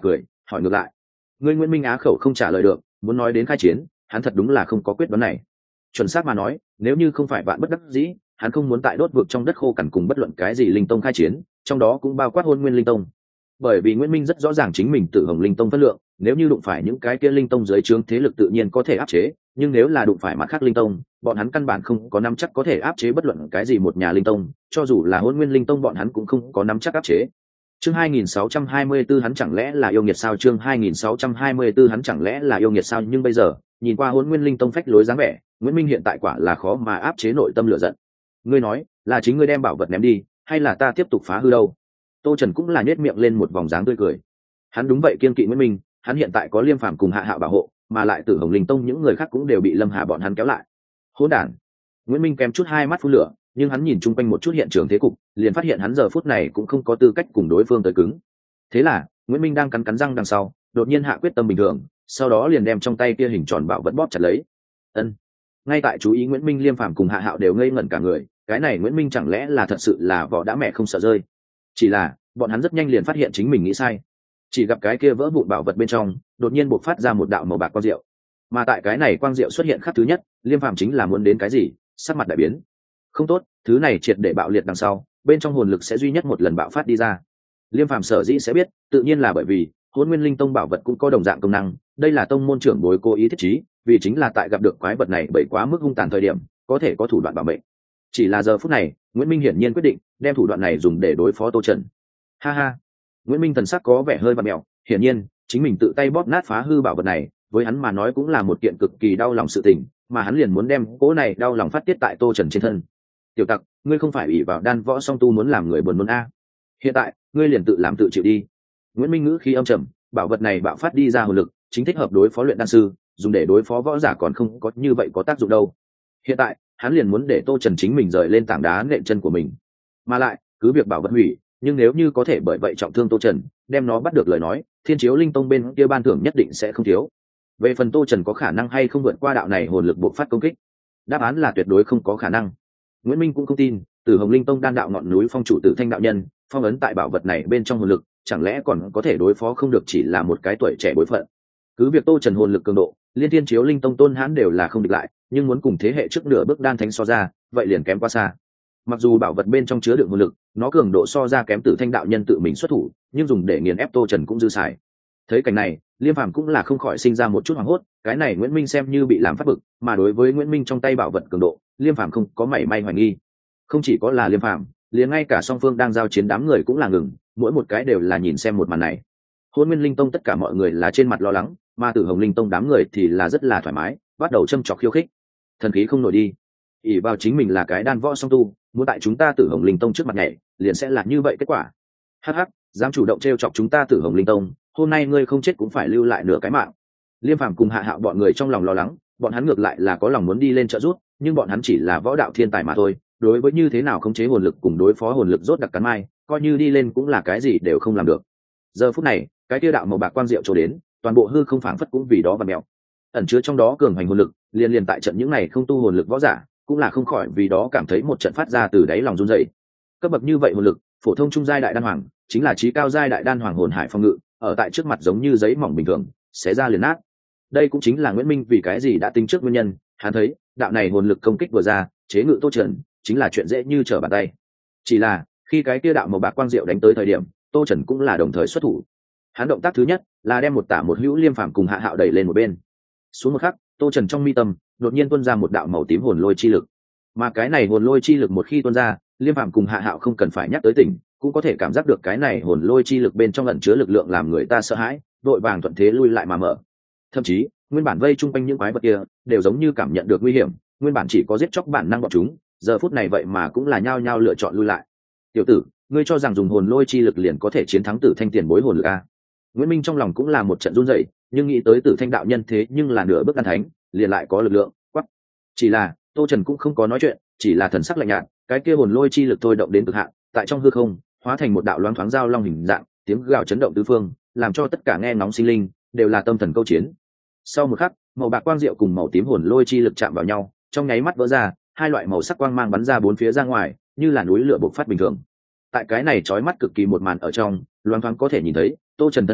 hỏi ngược lại. Ngươi Nguyễn Minh á khẩu không trả lời được, muốn nói đến khai chiến, hắn thật đúng là không có quyết đoán này. Chuẩn xác mà nói, nếu như không phải vạn bất đắc dĩ, hắn không muốn tại đốt vực trong đất khô cằn cùng bất luận cái gì linh tông khai chiến, trong đó cũng bao quát hôn nguyên linh tông. Bởi vì Nguyễn Minh rất rõ ràng chính mình tự hồng linh tông phân lượng, nếu như đụng phải những cái kia linh tông dưới trướng thế lực tự nhiên có thể áp chế, nhưng nếu là đụng phải mặt khác linh tông, bọn hắn căn bản không có nắm chắc có thể áp chế bất luận cái gì một nhà linh tông, cho dù là hôn nguyên linh tông bọn hắn cũng không có nắm chắc áp chế. Chương hai nghìn sáu trăm hai mươi tư hắn chẳng lẽ là yêu nghiệt sao? Chương hai nghìn sáu trăm hai mươi tư hắn chẳng lẽ là yêu nghiệt sao? Nhưng bây giờ, nhìn qua hôn nguyên linh tông phách lối dáng vẻ, Nguyễn Minh hiện tại quả là khó mà áp chế nội tâm lửa giận. Ngươi nói, là chính ngươi đem bảo vật ném đi, hay là ta tiếp tục phá hư đâu? Tô Trần cũng là nhếch miệng lên một vòng dáng tươi cười. Hắn đúng vậy kiên kỵ Nguyễn Minh, hắn hiện tại có Liêm Phàm cùng Hạ Hạo bảo hộ, mà lại Tử Hồng Linh Tông những người khác cũng đều bị Lâm Hà bọn hắn kéo lại. Hỗn đản! Nguyễn Minh kém chút hai mắt phun lửa, nhưng hắn nhìn chung quanh một chút hiện trường thế cục, liền phát hiện hắn giờ phút này cũng không có tư cách cùng đối phương tới cứng. Thế là, Nguyễn Minh đang cắn cắn răng đằng sau, đột nhiên hạ quyết tâm bình thường, sau đó liền đem trong tay kia hình tròn bảo vật bóp chặt lấy. Ân. Ngay tại chú ý Nguyễn Minh, Liêm Phàm cùng Hạ Hạo đều ngây ngẩn cả người, cái này Nguyễn Minh chẳng lẽ là thật sự là vỏ đã mẹ không sợ rơi? Chỉ là, bọn hắn rất nhanh liền phát hiện chính mình nghĩ sai. Chỉ gặp cái kia vỡ vụn bảo vật bên trong, đột nhiên bộc phát ra một đạo màu bạc quang diệu. Mà tại cái này quang diệu xuất hiện khắc thứ nhất, Liêm Phàm chính là muốn đến cái gì, sắc mặt đại biến. Không tốt, thứ này triệt để bạo liệt đằng sau, bên trong hồn lực sẽ duy nhất một lần bạo phát đi ra. Liêm Phàm sở dĩ sẽ biết, tự nhiên là bởi vì Hỗn Nguyên Linh Tông bảo vật cũng có đồng dạng công năng, đây là tông môn trưởng bối cố ý thiết trí, vì chính là tại gặp được quái vật này bởi quá mức hung tàn thời điểm, có thể có thủ đoạn bảo mệnh. Chỉ là giờ phút này, Nguyễn Minh hiển nhiên quyết định đem thủ đoạn này dùng để đối phó Tô Trần. Ha ha. Nguyễn Minh thần sắc có vẻ hơi vặn mèo, hiển nhiên, chính mình tự tay bóp nát phá hư bảo vật này, với hắn mà nói cũng là một kiện cực kỳ đau lòng sự tình, mà hắn liền muốn đem cỗ này đau lòng phát tiết tại Tô Trần trên thân. Tiểu tặc, ngươi không phải ủy vào đan võ song tu muốn làm người buồn nôn a? Hiện tại, ngươi liền tự làm tự chịu đi. Nguyễn Minh ngữ khí âm trầm, bảo vật này bạo phát đi ra hồn lực, chính thích hợp đối phó luyện đan sư, dùng để đối phó võ giả còn không có như vậy có tác dụng đâu. Hiện tại, hắn liền muốn để Tô Trần chính mình rời lên tảng đá nện chân của mình. Mà lại, cứ việc bảo vật hủy, nhưng nếu như có thể bởi vậy trọng thương Tô Trần, đem nó bắt được lời nói, Thiên Chiếu Linh Tông bên kia ban thưởng nhất định sẽ không thiếu. Về phần Tô Trần có khả năng hay không vượt qua đạo này hồn lực bộc phát công kích, đáp án là tuyệt đối không có khả năng. Nguyễn Minh cũng không tin, Tử Hồng Linh Tông đan đạo ngọn núi phong chủ Tử Thanh đạo nhân, phong ấn tại bảo vật này bên trong hồn lực, chẳng lẽ còn có thể đối phó không được chỉ là một cái tuổi trẻ bối phận. Cứ việc Tô Trần hồn lực cường độ, liên Thiên Chiếu Linh Tông tôn hãn đều là không địch lại, nhưng muốn cùng thế hệ trước nửa bước đan thánh so ra, vậy liền kém quá xa. Mặc dù bảo vật bên trong chứa đựng hồn lực, nó cường độ so ra kém Tử Thanh đạo nhân tự mình xuất thủ, nhưng dùng để nghiền ép Tô Trần cũng dư xài. Thấy cảnh này, Liêm Phàm cũng là không khỏi sinh ra một chút hoảng hốt, cái này Nguyễn Minh xem như bị làm phát bực, mà đối với Nguyễn Minh trong tay bảo vật cường độ, Liêm Phàm không có mảy may hoài nghi. Không chỉ có là Liêm Phàm, liền ngay cả song phương đang giao chiến đám người cũng là ngừng, mỗi một cái đều là nhìn xem một màn này. Hôn Nguyên Linh Tông tất cả mọi người là trên mặt lo lắng, mà Tử Hồng Linh Tông đám người thì là rất là thoải mái, bắt đầu châm chọc khiêu khích. Thần khí không nổi đi, ỷ vào chính mình là cái đan võ song tu, muốn tại chúng ta Tử Hồng Linh Tông trước mặt nhảy, liền sẽ là như vậy kết quả. Hắc hắc, dám chủ động trêu chọc chúng ta Tử Hồng Linh Tông, hôm nay ngươi không chết cũng phải lưu lại nửa cái mạng. Liêm Phàm cùng Hạ Hạo bọn người trong lòng lo lắng, bọn hắn ngược lại là có lòng muốn đi lên trợ giúp, nhưng bọn hắn chỉ là võ đạo thiên tài mà thôi, đối với như thế nào khống chế hồn lực cùng đối phó hồn lực rốt đặc cắn mai, coi như đi lên cũng là cái gì đều không làm được. Giờ phút này, cái kia đạo màu bạc quang diệu trổ đến, toàn bộ hư không phảng phất cũng vì đó và mèo. Ẩn chứa trong đó cường hành hồn lực, liên liên tại trận những này không tu hồn lực võ giả, cũng là không khỏi vì đó cảm thấy một trận phát ra từ đáy lòng run rẩy. Cấp bậc như vậy hồn lực, phổ thông trung giai đại đan hoàng, chính là chí cao giai đại đan hoàng hồn hải phong ngự, ở tại trước mặt giống như giấy mỏng bình thường, xé ra liền nát. Đây cũng chính là Nguyễn Minh vì cái gì đã tính trước nguyên nhân, hắn thấy, đạo này hồn lực công kích vừa ra, chế ngự Tô Trần, chính là chuyện dễ như trở bàn tay. Chỉ là, khi cái kia đạo màu bạc quang diệu đánh tới thời điểm, Tô Trần cũng là đồng thời xuất thủ. Hắn động tác thứ nhất là đem một tả một hữu Liêm Phàm cùng Hạ Hạo đẩy lên một bên. Xuống một khắc, Tô Trần trong mi tâm đột nhiên tuôn ra một đạo màu tím hồn lôi chi lực. Mà cái này hồn lôi chi lực một khi tuôn ra, Liêm Phàm cùng Hạ Hạo không cần phải nhắc tới tỉnh, cũng có thể cảm giác được cái này hồn lôi chi lực bên trong ẩn chứa lực lượng làm người ta sợ hãi, vội vàng thuận thế lui lại mà mở. Thậm chí, nguyên bản vây chung quanh những quái vật kia đều giống như cảm nhận được nguy hiểm, nguyên bản chỉ có giết chóc bản năng bọn chúng, giờ phút này vậy mà cũng là nhao nhao lựa chọn lui lại. Tiểu tử, ngươi cho rằng dùng hồn lôi chi lực liền có thể chiến thắng Tử Thanh tiền bối hồn lực a? Nguyễn Minh trong lòng cũng là một trận run rẩy, nhưng nghĩ tới Tử Thanh đạo nhân thế nhưng là nửa bước đan thánh, liền lại có lực lượng, quắc. Chỉ là, Tô Trần cũng không có nói chuyện, chỉ là thần sắc lạnh nhạt, cái kia hồn lôi chi lực thôi động đến cực hạn, tại trong hư không, hóa thành một đạo loáng thoáng dao long hình dạng, tiếng gào chấn động tứ phương, làm cho tất cả nghe ngóng sinh linh đều là tâm thần câu chiến. Sau một khắc, màu bạc quang diệu cùng màu tím hồn lôi chi lực chạm vào nhau, trong nháy mắt vỡ ra, hai loại màu sắc quang mang bắn ra bốn phía ra ngoài, như là núi lửa bộc phát bình thường. Tại cái này chói mắt cực kỳ một màn ở trong, loáng thoáng có thể nhìn thấy Tô Trần thân ảnh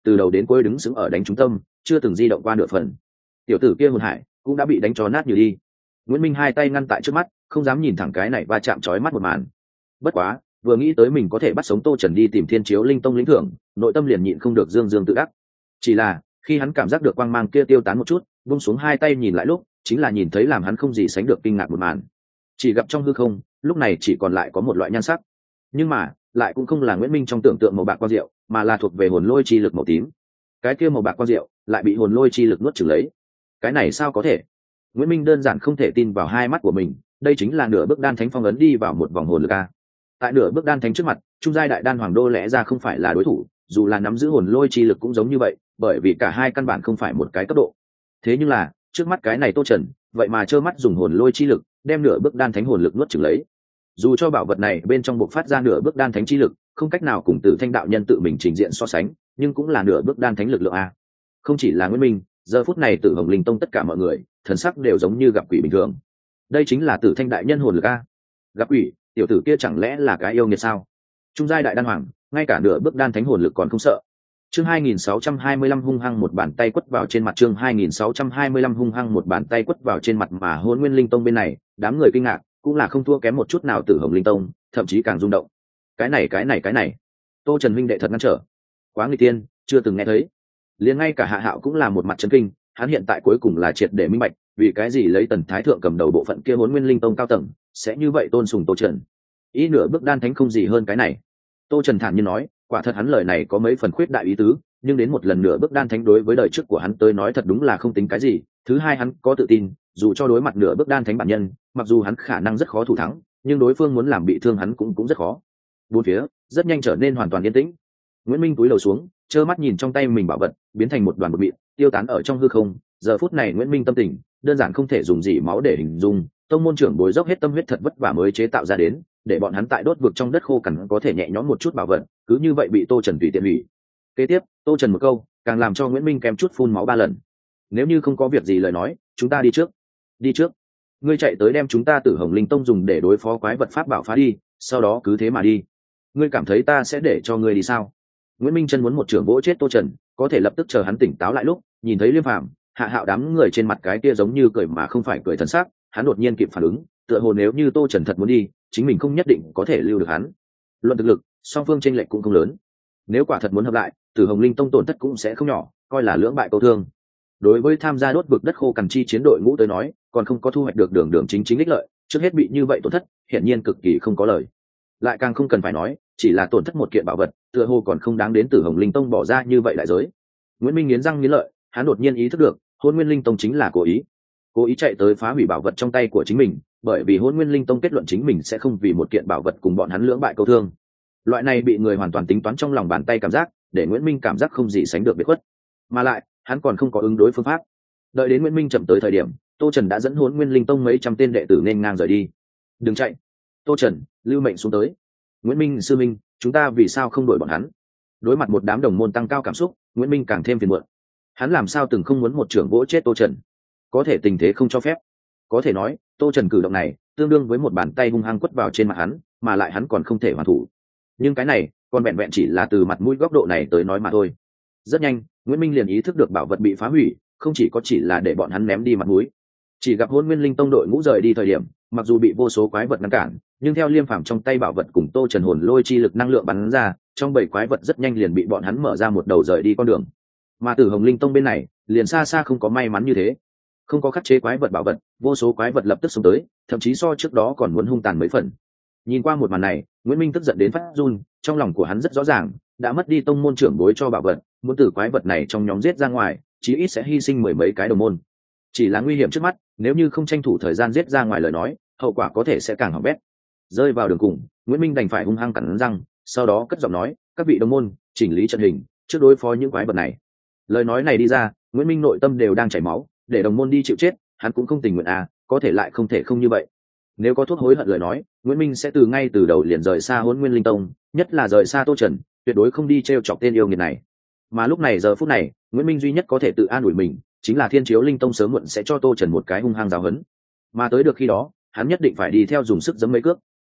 từ đầu đến cuối đứng sững ở đánh trung tâm, chưa từng di động qua nửa phần. Tiểu tử kia hồn hải cũng đã bị đánh cho nát như đi. Nguyễn Minh hai tay ngăn tại trước mắt, không dám nhìn thẳng cái này va chạm chói mắt một màn. Bất quá, vừa nghĩ tới mình có thể bắt sống Tô Trần đi tìm Thiên Chiếu Linh Tông lĩnh thưởng, nội tâm liền nhịn không được dương dương tự đắc. Chỉ là, khi hắn cảm giác được quang mang kia tiêu tán một chút, buông xuống hai tay nhìn lại lúc, chính là nhìn thấy làm hắn không gì sánh được kinh ngạc một màn. Chỉ gặp trong hư không, lúc này chỉ còn lại có một loại nhan sắc. Nhưng mà, lại cũng không là Nguyễn Minh trong tưởng tượng màu bạc quang diệu, mà là thuộc về hồn lôi chi lực màu tím. Cái kia màu bạc quang diệu lại bị hồn lôi chi lực nuốt chửng lấy. Cái này sao có thể? Nguyễn Minh đơn giản không thể tin vào hai mắt của mình, đây chính là nửa bước đan thánh phong ấn đi vào một vòng hồn lực a. Tại nửa bước đan thánh trước mặt, trung giai đại đan hoàng đô lẽ ra không phải là đối thủ, dù là nắm giữ hồn lôi chi lực cũng giống như vậy, bởi vì cả hai căn bản không phải một cái cấp độ. Thế nhưng là, trước mắt cái này Tô Trần, vậy mà trơ mắt dùng hồn lôi chi lực, đem nửa bước đan thánh hồn lực nuốt chửng lấy. Dù cho bảo vật này bên trong bộc phát ra nửa bước đan thánh chi lực, không cách nào cùng Tử Thanh đạo nhân tự mình trình diện so sánh, nhưng cũng là nửa bước đan thánh lực lượng a. Không chỉ là Nguyễn Minh, giờ phút này Tử Hồng Linh Tông tất cả mọi người, thần sắc đều giống như gặp quỷ bình thường. Đây chính là Tử Thanh đại nhân hồn lực a. Gặp quỷ, tiểu tử kia chẳng lẽ là cái yêu nghiệt sao? Trung giai đại đan hoàng, ngay cả nửa bước đan thánh hồn lực còn không sợ. Chương hai nghìn sáu trăm hai mươi lăm hung hăng một bàn tay quất vào trên mặt, chương hai nghìn sáu trăm hai mươi lăm hung hăng một bàn tay quất vào trên mặt, mà Hỗn Nguyên Linh Tông bên này, đám người kinh ngạc, cũng là không thua kém một chút nào Tử Hồng Linh Tông, thậm chí càng rung động. Cái này cái này cái này, Tô Trần huynh đệ thật ngăn trở. Quá nguy tiên, chưa từng nghe thấy. Liền ngay cả Hạ Hạo cũng là một mặt chấn kinh, hắn hiện tại cuối cùng là triệt để minh bạch, vì cái gì lấy Tần Thái thượng cầm đầu bộ phận kia Hỗn Nguyên Linh Tông cao tầng, sẽ như vậy tôn sùng Tô Trần. Ý nửa bước đan thánh không gì hơn cái này. Tô Trần thản nhiên nói, quả thật hắn lời này có mấy phần khuyết đại ý tứ, nhưng đến một lần nữa bước đan thánh đối với đời trước của hắn tới nói thật đúng là không tính cái gì. Thứ hai, hắn có tự tin, dù cho đối mặt nửa bước đan thánh bản nhân, mặc dù hắn khả năng rất khó thủ thắng, nhưng đối phương muốn làm bị thương hắn cũng cũng rất khó. Bốn phía rất nhanh trở nên hoàn toàn yên tĩnh. Nguyễn Minh cúi đầu xuống, trơ mắt nhìn trong tay mình bảo vật biến thành một đoàn bột mịn, tiêu tán ở trong hư không. Giờ phút này Nguyễn Minh tâm tình đơn giản không thể dùng gì máu để hình dung, tông môn trưởng bồi dốc hết tâm huyết thật vất vả mới chế tạo ra đến, để bọn hắn tại đốt vực trong đất khô cằn có thể nhẹ nhõm một chút bảo vật, cứ như vậy bị Tô Trần tùy tiện hủy. Kế tiếp, Tô Trần một câu, càng làm cho Nguyễn Minh kém chút phun máu ba lần. Nếu như không có việc gì lời nói, chúng ta đi trước. Đi trước? Ngươi chạy tới đem chúng ta Tử Hồng Linh Tông dùng để đối phó quái vật pháp bảo phá đi, sau đó cứ thế mà đi. Ngươi cảm thấy ta sẽ để cho ngươi đi sao? Nguyễn Minh chân muốn một trường vỗ chết Tô Trần, có thể lập tức chờ hắn tỉnh táo lại lúc, nhìn thấy Liêm Phàm, Hạ Hạo đám người trên mặt cái kia giống như cười mà không phải cười thần sắc, hắn đột nhiên kịp phản ứng, tựa hồ nếu như Tô Trần thật muốn đi, chính mình không nhất định có thể lưu được hắn. Luận thực lực, song phương chênh lệch cũng không lớn. Nếu quả thật muốn hợp lại, Tử Hồng Linh Tông tổn thất cũng sẽ không nhỏ, coi là lưỡng bại câu thương. Đối với tham gia đốt vực đất khô cằn chi chiến đội ngũ tới nói, còn không có thu hoạch được đường đường chính chính ích lợi, trước hết bị như vậy tổn thất, hiển nhiên cực kỳ không có lời. Lại càng không cần phải nói, chỉ là tổn thất một kiện bảo vật, tựa hồ còn không đáng đến Tử Hồng Linh Tông bỏ ra như vậy đại giới. Nguyễn Minh nghiến răng nghiến lợi, hắn đột nhiên ý thức được, Hỗn Nguyên Linh Tông chính là cố ý, cố ý chạy tới phá hủy bảo vật trong tay của chính mình, bởi vì Hỗn Nguyên Linh Tông kết luận chính mình sẽ không vì một kiện bảo vật cùng bọn hắn lưỡng bại câu thương. Loại này bị người hoàn toàn tính toán trong lòng bàn tay cảm giác, để Nguyễn Minh cảm giác không gì sánh được biệt khuất, mà lại hắn còn không có ứng đối phương pháp. Đợi đến Nguyễn Minh chậm tới thời điểm, Tô Trần đã dẫn Hỗn Nguyên Linh Tông mấy trăm tên đệ tử nên ngang rời đi. Đừng chạy, Tô Trần, lưu mệnh xuống tới. Nguyễn Minh sư minh, chúng ta vì sao không đuổi bọn hắn? Đối mặt một đám đồng môn tăng cao cảm xúc, Nguyễn Minh càng thêm phiền muộn. Hắn làm sao từng không muốn một trưởng vỗ chết Tô Trần? Có thể tình thế không cho phép. Có thể nói, Tô Trần cử động này tương đương với một bàn tay hung hăng quất vào trên mặt hắn, mà lại hắn còn không thể hoàn thủ. Nhưng cái này, còn vẹn vẹn chỉ là từ mặt mũi góc độ này tới nói mà thôi. Rất nhanh, Nguyễn Minh liền ý thức được bảo vật bị phá hủy, không chỉ có chỉ là để bọn hắn ném đi mặt mũi. Chỉ gặp Hỗn Nguyên Linh Tông đội ngũ rời đi thời điểm, mặc dù bị vô số quái vật ngăn cản, nhưng theo Liêm Phàm trong tay bảo vật cùng Tô Trần hồn lôi chi lực năng lượng bắn ra, trong bảy quái vật rất nhanh liền bị bọn hắn mở ra một đầu rời đi con đường. Mà Tử Hồng Linh Tông bên này, liền xa xa không có may mắn như thế. Không có khắc chế quái vật bảo vật, vô số quái vật lập tức xông tới, thậm chí so trước đó còn muốn hung tàn mấy phần. Nhìn qua một màn này, Nguyễn Minh tức giận đến phát run, trong lòng của hắn rất rõ ràng, đã mất đi tông môn trưởng bối cho bảo vật, muốn từ quái vật này trong nhóm giết ra ngoài, chí ít sẽ hy sinh mười mấy cái đồng môn. Chỉ là nguy hiểm trước mắt, nếu như không tranh thủ thời gian giết ra ngoài lời nói, hậu quả có thể sẽ càng hỏng bét. Rơi vào đường cùng, Nguyễn Minh đành phải hung hăng cắn răng, sau đó cất giọng nói, các vị đồng môn, chỉnh lý trận hình, trước đối phó những quái vật này. Lời nói này đi ra, Nguyễn Minh nội tâm đều đang chảy máu, để đồng môn đi chịu chết, hắn cũng không tình nguyện à, có thể lại không thể không như vậy. Nếu có thuốc hối hận lời nói, Nguyễn Minh sẽ từ ngay từ đầu liền rời xa Hỗn Nguyên Linh Tông, nhất là rời xa Tô Trần, tuyệt đối không đi trêu chọc tên yêu nghiệt này. Mà lúc này giờ phút này, Nguyễn Minh duy nhất có thể tự an ủi mình, chính là Thiên Chiếu Linh Tông sớm muộn sẽ cho Tô Trần một cái hung hăng giáo huấn. Mà tới được khi đó, hắn nhất định phải đi theo dùng sức giẫm mấy cước.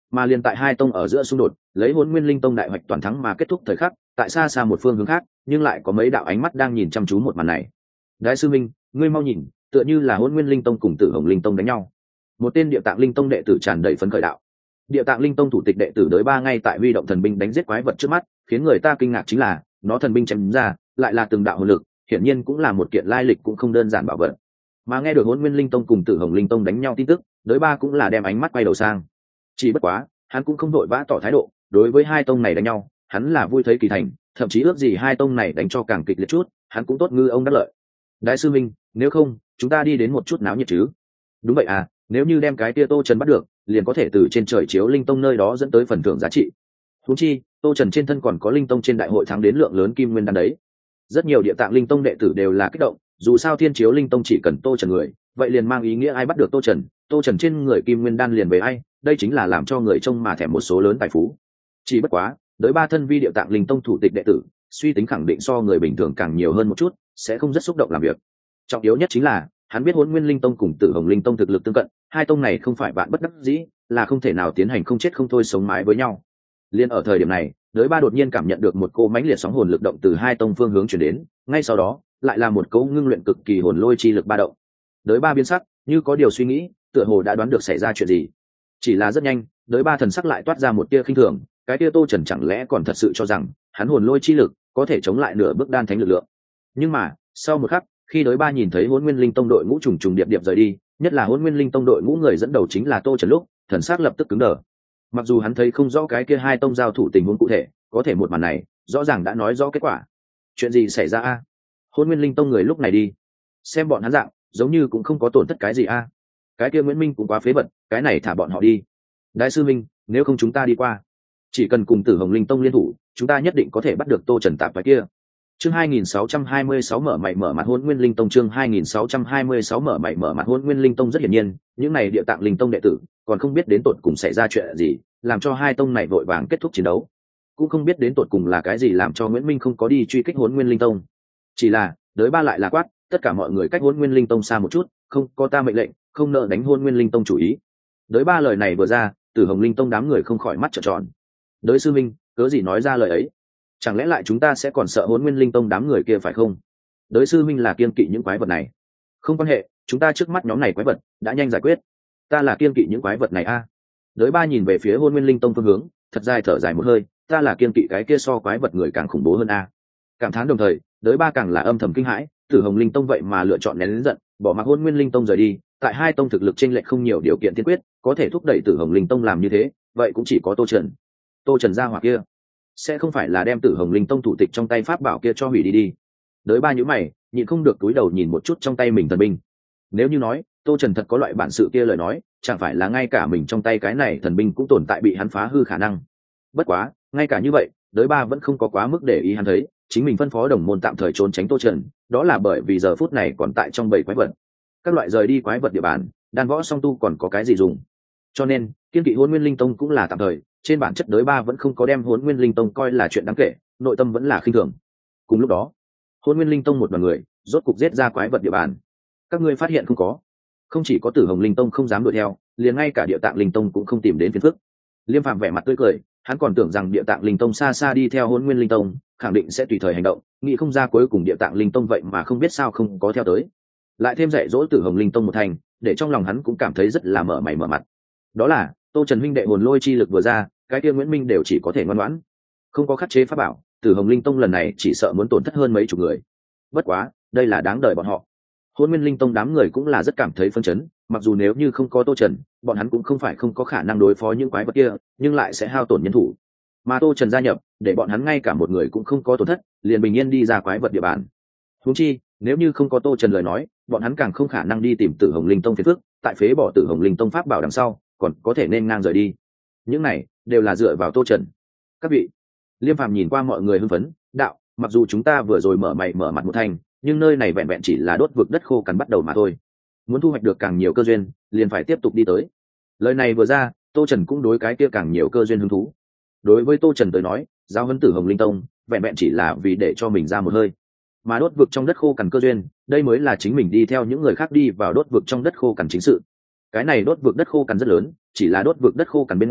Mà liền tại hai tông ở giữa xung đột, lấy Hỗn Nguyên Linh Tông đại hoạch toàn thắng mà kết thúc thời khắc, tại xa xa một phương hướng khác, nhưng lại có mấy đạo ánh mắt đang nhìn chăm chú một màn này. Đại sư minh, ngươi mau nhìn, tựa như là Hỗn Nguyên Linh Tông cùng Tử Hồng Linh Tông đánh nhau. Một tên Địa Tạng Linh Tông đệ tử tràn đầy phấn khởi đạo. Địa Tạng Linh Tông thủ tịch đệ tử đới ba ngay tại huy động thần binh đánh giết quái vật trước mắt, khiến người ta kinh ngạc chính là, nó thần binh chém ra, lại là từng đạo hồn lực, hiển nhiên cũng là một kiện lai lịch cũng không đơn giản bảo vật. Mà nghe được Hỗn Nguyên Linh Tông cùng Tử Hồng Linh Tông đánh nhau tin tức, đới ba cũng là đem ánh mắt quay đầu sang. Chỉ bất quá, hắn cũng không đội vã tỏ thái độ, đối với hai tông này đánh nhau, hắn là vui thấy kỳ thành, thậm chí ước gì hai tông này đánh cho càng kịch liệt chút, hắn cũng tốt ngư ông đắc lợi. Đại sư minh, nếu không, chúng ta đi đến một chút náo nhiệt chứ? Đúng vậy à, nếu như đem cái tia Tô Trần bắt được, liền có thể từ trên trời chiếu Linh Tông nơi đó dẫn tới phần thưởng giá trị. Huống chi, Tô Trần trên thân còn có Linh Tông trên đại hội thắng đến lượng lớn kim nguyên đan đấy. Rất nhiều Địa Tạng Linh Tông đệ tử đều là kích động, dù sao Thiên Chiếu Linh Tông chỉ cần Tô Trần người, vậy liền mang ý nghĩa ai bắt được Tô Trần, Tô Trần trên người kim nguyên đan liền về ai, đây chính là làm cho người trông mà thèm một số lớn tài phú. Chỉ bất quá, đối ba thân vi Địa Tạng Linh Tông thủ tịch đệ tử, suy tính khẳng định so người bình thường càng nhiều hơn một chút, sẽ không rất xúc động làm việc. Trọng yếu nhất chính là, hắn biết Hỗn Nguyên Linh Tông cùng Tử Hồng Linh Tông thực lực tương cận, hai tông này không phải bạn bất đắc dĩ, là không thể nào tiến hành không chết không thôi sống mái với nhau. Liên ở thời điểm này, Đới Ba đột nhiên cảm nhận được một cô mãnh liệt sóng hồn lực động từ hai tông phương hướng chuyển đến, ngay sau đó, lại là một cấu ngưng luyện cực kỳ hồn lôi chi lực ba động. Đới Ba biến sắc, như có điều suy nghĩ, tựa hồ đã đoán được xảy ra chuyện gì. Chỉ là rất nhanh, Đới Ba thần sắc lại toát ra một tia khinh thường, cái tia Tô Trần chẳng lẽ còn thật sự cho rằng hắn hồn lôi chi lực có thể chống lại nửa bước đan thánh lực lượng. Nhưng mà, sau một khắc, khi Đới Ba nhìn thấy Hỗn Nguyên Linh Tông đội ngũ trùng trùng điệp điệp rời đi, nhất là Hỗn Nguyên Linh Tông đội ngũ người dẫn đầu chính là Tô Trần lúc, thần sắc lập tức cứng đờ. Mặc dù hắn thấy không rõ cái kia hai tông giao thủ tình huống cụ thể, có thể một màn này rõ ràng đã nói rõ kết quả. Chuyện gì xảy ra a? Hỗn Nguyên Linh Tông người lúc này đi, xem bọn hắn dạng, giống như cũng không có tổn thất cái gì a. Cái kia Nguyễn Minh cũng quá phế vật, cái này thả bọn họ đi. Đại sư Minh, nếu không chúng ta đi qua, chỉ cần cùng Tử Hồng Linh Tông liên thủ, chúng ta nhất định có thể bắt được Tô Trần tạp cái kia. Chương hai nghìn sáu trăm hai mươi sáu mở mày mở mặt Hỗn Nguyên Linh Tông chương hai nghìn sáu trăm hai mươi sáu mở mày mở mặt Hỗn Nguyên Linh Tông rất hiển nhiên, những này Địa Tạng Linh Tông đệ tử còn không biết đến tột cùng xảy ra chuyện gì, làm cho hai tông này vội vàng kết thúc chiến đấu. Cũng không biết đến tột cùng là cái gì làm cho Nguyễn Minh không có đi truy kích Hỗn Nguyên Linh Tông. Chỉ là, Đới Ba lại là quát, tất cả mọi người cách Hỗn Nguyên Linh Tông xa một chút, không có ta mệnh lệnh, không nợ đánh Hỗn Nguyên Linh Tông chủ ý. Đới Ba lời này vừa ra, Tử Hồng Linh Tông đám người không khỏi mắt trợn tròn. Đới sư minh, cớ gì nói ra lời ấy? Chẳng lẽ lại chúng ta sẽ còn sợ Hỗn Nguyên Linh Tông đám người kia phải không? Đới sư minh là kiên kỵ những quái vật này. Không quan hệ, chúng ta trước mắt nhóm này quái vật đã nhanh giải quyết. Ta là kiên kỵ những quái vật này a. À. Đới Ba nhìn về phía Hỗn Nguyên Linh Tông phương hướng, thật dài thở dài một hơi, ta là kiên kỵ cái kia so quái vật người càng khủng bố hơn a. À. Cảm thán đồng thời, Đới Ba càng là âm thầm kinh hãi, Tử Hồng Linh Tông vậy mà lựa chọn nén lớn giận, bỏ mặc Hỗn Nguyên Linh Tông rời đi, tại hai tông thực lực chênh lệch không nhiều điều kiện tiên quyết, có thể thúc đẩy Tử Hồng Linh Tông làm như thế, vậy cũng chỉ có Tô Trần. Tô Trần gia hỏa kia, sẽ không phải là đem Tử Hồng Linh Tông thủ tịch trong tay pháp bảo kia cho hủy đi đi. Đới Ba nhíu mày, nhịn không được túi đầu nhìn một chút trong tay mình thần binh. Nếu như nói, Tô Trần thật có loại bản sự kia lời nói, chẳng phải là ngay cả mình trong tay cái này thần binh cũng tồn tại bị hắn phá hư khả năng. Bất quá, ngay cả như vậy, Đới Ba vẫn không có quá mức để ý hắn thấy, chính mình phân phó đồng môn tạm thời trốn tránh Tô Trần, đó là bởi vì giờ phút này còn tại trong bầy quái vật. Các loại rời đi quái vật địa bàn, đan võ song tu còn có cái gì dùng. Cho nên, kiên kỵ Hỗn Nguyên Linh Tông cũng là tạm thời, trên bản chất Đới Ba vẫn không có đem Hỗn Nguyên Linh Tông coi là chuyện đáng kể, nội tâm vẫn là khinh thường. Cùng lúc đó, Hỗn Nguyên Linh Tông một đoàn người, rốt cục giết ra quái vật địa bàn. Các ngươi phát hiện không có? Không chỉ có Tử Hồng Linh Tông không dám đuổi theo, liền ngay cả Địa Tạng Linh Tông cũng không tìm đến phiền phức. Liêm Phàm vẻ mặt tươi cười, hắn còn tưởng rằng Địa Tạng Linh Tông xa xa đi theo Hỗn Nguyên Linh Tông, khẳng định sẽ tùy thời hành động, nghĩ không ra cuối cùng Địa Tạng Linh Tông vậy mà không biết sao không có theo tới. Lại thêm dạy dỗ Tử Hồng Linh Tông một thành, để trong lòng hắn cũng cảm thấy rất là mở mày mở mặt. Đó là, Tô Trần huynh đệ hồn lôi chi lực vừa ra, cái kia Nguyễn Minh đều chỉ có thể ngoan ngoãn. Không có khắc chế pháp bảo, Tử Hồng Linh Tông lần này chỉ sợ muốn tổn thất hơn mấy chục người. Bất quá, đây là đáng đời bọn họ. Hỗn Nguyên Linh Tông đám người cũng là rất cảm thấy phấn chấn, mặc dù nếu như không có Tô Trần, bọn hắn cũng không phải không có khả năng đối phó những quái vật kia, nhưng lại sẽ hao tổn nhân thủ. Mà Tô Trần gia nhập, để bọn hắn ngay cả một người cũng không có tổn thất, liền bình yên đi ra quái vật địa bàn. Huống chi, nếu như không có Tô Trần lời nói, bọn hắn càng không khả năng đi tìm Tử Hồng Linh Tông phiền phức, tại phế bỏ Tử Hồng Linh Tông pháp bảo đằng sau, còn có thể nên ngang rời đi. Những này đều là dựa vào Tô Trần. Các vị, Liêm Phàm nhìn qua mọi người hưng phấn, đạo, mặc dù chúng ta vừa rồi mở mày mở mặt một thành, nhưng nơi này vẹn vẹn chỉ là đốt vực đất khô cằn bắt đầu mà thôi. Muốn thu hoạch được càng nhiều cơ duyên, liền phải tiếp tục đi tới. Lời này vừa ra, Tô Trần cũng đối cái kia càng nhiều cơ duyên hứng thú. Đối với Tô Trần tới nói, giáo huấn Tử Hồng Linh Tông, vẹn vẹn chỉ là vì để cho mình ra một hơi. Mà đốt vực trong đất khô cằn cơ duyên, đây mới là chính mình đi theo những người khác đi vào đốt vực trong đất khô cằn chính sự. Cái này đốt vực đất khô cằn rất lớn, chỉ là đốt vực đất khô cằn bên ngoài,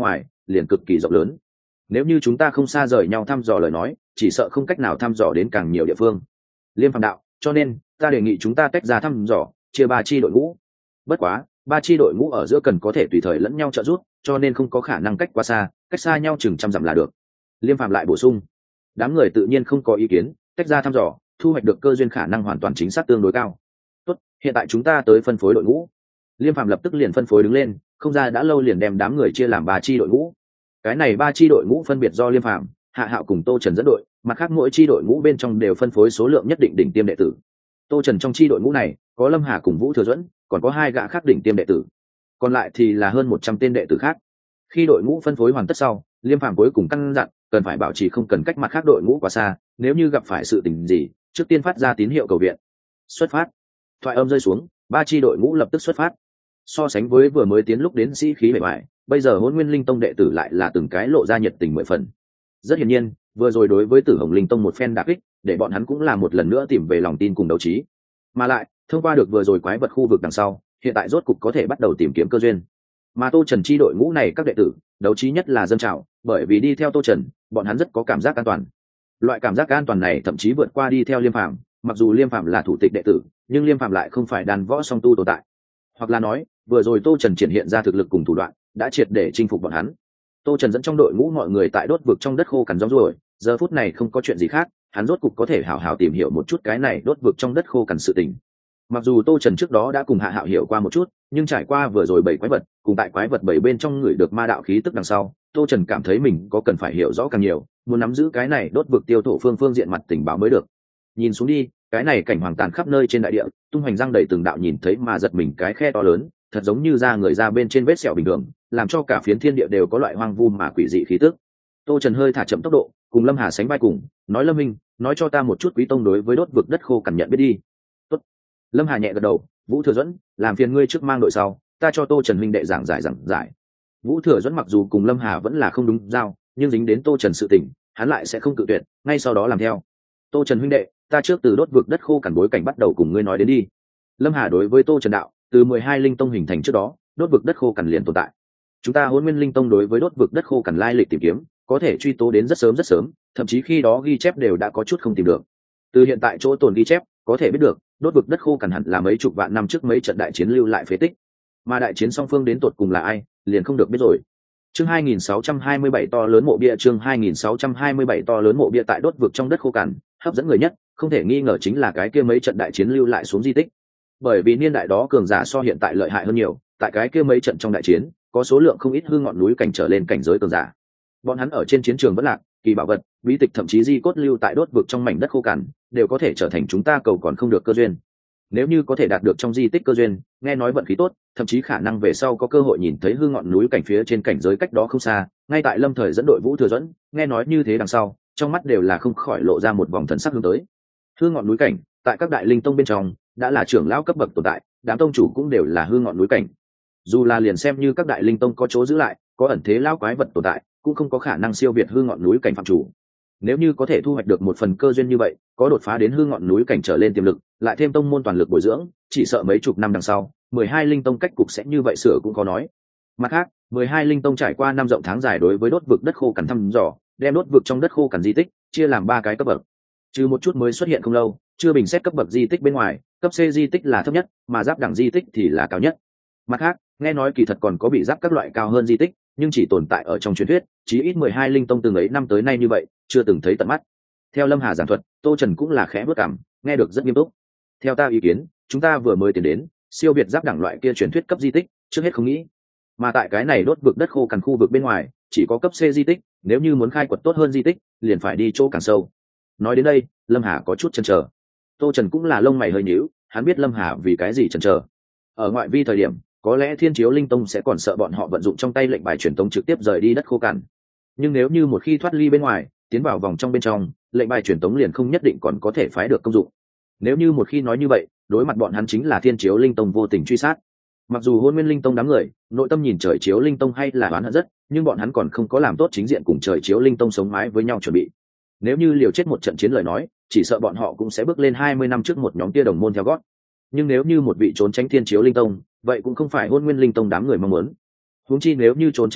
liền cực kỳ rộng lớn. Nếu như chúng ta không xa rời nhau thăm dò lời nói, chỉ sợ không cách nào thăm dò đến càng nhiều địa phương. Liêm Phàm đạo, cho nên ta đề nghị chúng ta tách ra thăm dò, chia ba chi đội ngũ. Bất quá ba chi đội ngũ ở giữa cần có thể tùy thời lẫn nhau trợ giúp, cho nên không có khả năng cách quá xa, cách xa nhau chừng trăm dặm là được. Liêm Phàm lại bổ sung. Đám người tự nhiên không có ý kiến, tách ra thăm dò, thu hoạch được cơ duyên khả năng hoàn toàn chính xác tương đối cao. Tốt, hiện tại chúng ta tới phân phối đội ngũ. Liêm Phàm lập tức liền phân phối đứng lên, không ra đã lâu liền đem đám người chia làm ba chi đội ngũ. Cái này ba chi đội ngũ phân biệt do Liêm Phàm, Hạ Hạo cùng Tô Trần dẫn đội, mặt khác mỗi chi đội ngũ bên trong đều phân phối số lượng nhất định đỉnh tiêm đệ tử. Tô Trần trong chi đội ngũ này có Lâm Hà cùng Vũ Thừa Duẫn, còn có hai gã khác đỉnh tiêm đệ tử, còn lại thì là hơn một trăm tên đệ tử khác. Khi đội ngũ phân phối hoàn tất sau, Liêm Phàm cuối cùng căn dặn cần phải bảo trì không cần cách mặt khác đội ngũ quá xa, nếu như gặp phải sự tình gì trước tiên phát ra tín hiệu cầu viện. Xuất phát. Thoại âm rơi xuống, ba chi đội ngũ lập tức xuất phát. So sánh với vừa mới tiến lúc đến sĩ khí bề ngoài, bây giờ Hỗn Nguyên Linh Tông đệ tử lại là từng cái lộ ra nhiệt tình mười phần. Rất hiển nhiên, vừa rồi đối với Tử Hồng Linh Tông một phen đả kích, để bọn hắn cũng là một lần nữa tìm về lòng tin cùng đấu trí. Mà lại, thông qua được vừa rồi quái vật khu vực đằng sau, hiện tại rốt cục có thể bắt đầu tìm kiếm cơ duyên. Mà Tô Trần chi đội ngũ này các đệ tử, đấu trí nhất là dâng trào, bởi vì đi theo Tô Trần, bọn hắn rất có cảm giác an toàn. Loại cảm giác an toàn này thậm chí vượt qua đi theo Liêm Phàm, mặc dù Liêm Phàm là thủ tịch đệ tử, nhưng Liêm Phàm lại không phải đàn võ song tu tồn tại. Hoặc là nói, vừa rồi Tô Trần triển hiện ra thực lực cùng thủ đoạn, đã triệt để chinh phục bọn hắn. Tô Trần dẫn trong đội ngũ mọi người tại đốt vực trong đất khô cằn rong ruổi, giờ phút này không có chuyện gì khác, hắn rốt cục có thể hảo hảo tìm hiểu một chút cái này đốt vực trong đất khô cằn sự tình. Mặc dù Tô Trần trước đó đã cùng Hạ Hạo hiểu qua một chút, nhưng trải qua vừa rồi bảy quái vật, cùng tại quái vật bảy bên trong người được ma đạo khí tức đằng sau, Tô Trần cảm thấy mình có cần phải hiểu rõ càng nhiều, muốn nắm giữ cái này đốt vực tiêu thổ phương phương diện mặt tình báo mới được. Nhìn xuống đi, cái này cảnh hoàng tàn khắp nơi trên đại địa, tung hoành răng đầy từng đạo nhìn thấy mà giật mình cái khe to lớn, thật giống như da người ra bên trên vết sẹo bình thường, làm cho cả phiến thiên địa đều có loại hoang vu mà quỷ dị khí tức. Tô Trần hơi thả chậm tốc độ, cùng Lâm Hà sánh vai cùng, nói Lâm Minh, nói cho ta một chút Quý Tông đối với đốt vực đất khô cẩn nhận biết đi. Tốt. Lâm Hà nhẹ gật đầu, Vũ Thừa Duẫn, làm phiền ngươi trước mang đội sau, ta cho Tô Trần huynh đệ giảng giải giảng giải. Vũ Thừa Duẫn mặc dù cùng Lâm Hà vẫn là không đúng giao, nhưng dính đến Tô Trần sự tình, hắn lại sẽ không cự tuyệt, ngay sau đó làm theo. Tô Trần huynh đệ, ta trước từ đốt vực đất khô cằn bối cảnh bắt đầu cùng ngươi nói đến đi. Lâm Hà đối với Tô Trần đạo, từ mười hai linh tông hình thành trước đó, đốt vực đất khô cằn liền tồn tại. Chúng ta Hỗn Nguyên Linh Tông đối với đốt vực đất khô cằn lai lịch tìm kiếm, có thể truy tố đến rất sớm rất sớm, thậm chí khi đó ghi chép đều đã có chút không tìm được. Từ hiện tại chỗ tồn ghi chép, có thể biết được, đốt vực đất khô cằn hẳn là mấy chục vạn năm trước mấy trận đại chiến lưu lại phế tích. Mà đại chiến song phương đến tột cùng là ai, liền không được biết rồi. Chương hai nghìn sáu trăm hai mươi bảy to lớn mộ bia chương hai nghìn sáu trăm hai mươi bảy to lớn mộ bia tại đốt vực trong đất khô cằn, hấp dẫn người nhất, không thể nghi ngờ chính là cái kia mấy trận đại chiến lưu lại xuống di tích. Bởi vì niên đại đó cường giả so hiện tại lợi hại hơn nhiều, tại cái kia mấy trận trong đại chiến, có số lượng không ít hư ngọn núi cảnh trở lên cảnh giới cường giả. Bọn hắn ở trên chiến trường vẫn lạc, kỳ bảo vật, bí tịch thậm chí di cốt lưu tại đốt vực trong mảnh đất khô cằn, đều có thể trở thành chúng ta cầu còn không được cơ duyên. Nếu như có thể đạt được trong di tích cơ duyên, nghe nói vận khí tốt, thậm chí khả năng về sau có cơ hội nhìn thấy hư ngọn núi cảnh phía trên cảnh giới cách đó không xa. Ngay tại Lâm Thời dẫn đội Vũ Thừa Duẫn, nghe nói như thế đằng sau, trong mắt đều là không khỏi lộ ra một vòng thần sắc hướng tới. Hư ngọn núi cảnh, tại các đại linh tông bên trong, đã là trưởng lão cấp bậc tồn tại, đám tông chủ cũng đều là hư ngọn núi cảnh. Dù là liền xem như các đại linh tông có chỗ giữ lại, có ẩn thế lão quái vật tồn tại, cũng không có khả năng siêu việt hư ngọn núi cảnh phạm chủ. Nếu như có thể thu hoạch được một phần cơ duyên như vậy, có đột phá đến hư ngọn núi cảnh trở lên tiềm lực, lại thêm tông môn toàn lực bồi dưỡng, chỉ sợ mấy chục năm đằng sau, mười hai linh tông cách cục sẽ như vậy sửa cũng có nói. Mặt khác, mười hai linh tông trải qua năm rộng tháng dài đối với đốt vực đất khô cằn thăm dò, đem đốt vực trong đất khô cằn di tích chia làm ba cái cấp bậc. Trừ một chút mới xuất hiện không lâu, chưa bình xét cấp bậc di tích bên ngoài, cấp C di tích là thấp nhất, mà giáp đẳng di tích thì là cao nhất. Mặt khác, nghe nói kỳ thật còn có bị giáp các loại cao hơn di tích, nhưng chỉ tồn tại ở trong truyền thuyết, chí ít mười hai linh tông từng ấy năm tới nay như vậy, chưa từng thấy tận mắt. Theo Lâm Hà giảng thuật, Tô Trần cũng là khẽ bước cảm, nghe được rất nghiêm túc. Theo ta ý kiến, chúng ta vừa mới tiến đến, siêu việt giáp đẳng loại kia truyền thuyết cấp di tích, trước hết không nghĩ. Mà tại cái này đốt vực đất khô cằn khu vực bên ngoài, chỉ có cấp C di tích, nếu như muốn khai quật tốt hơn di tích, liền phải đi chỗ càng sâu. Nói đến đây, Lâm Hà có chút chần chờ. Tô Trần cũng là lông mày hơi nhíu, hắn biết Lâm Hà vì cái gì chần chờ. Ở ngoại vi thời điểm, có lẽ Thiên Chiếu Linh Tông sẽ còn sợ bọn họ vận dụng trong tay lệnh bài truyền tống trực tiếp rời đi đất khô cằn. Nhưng nếu như một khi thoát ly bên ngoài, tiến vào vòng trong bên trong, lệnh bài truyền tống liền không nhất định còn có thể phái được công dụng. Nếu như một khi nói như vậy, đối mặt bọn hắn chính là Thiên Chiếu Linh Tông vô tình truy sát. Mặc dù Hôn Nguyên Linh Tông đám người, nội tâm nhìn Trời Chiếu Linh Tông hay là oán hận rất, nhưng bọn hắn còn không có làm tốt chính diện cùng Trời Chiếu Linh Tông sống mái với nhau chuẩn bị. Nếu như liều chết một trận chiến lời nói, chỉ sợ bọn họ cũng sẽ bước lên hai mươi năm trước một nhóm tia đồng môn theo gót. Nhưng nếu như một vị trốn tránh Thiên Chiếu Linh Tông, vậy cũng không phải Hôn Nguyên Linh Tông đám người mong muốn. Huống chi nếu như trốn tránh nói,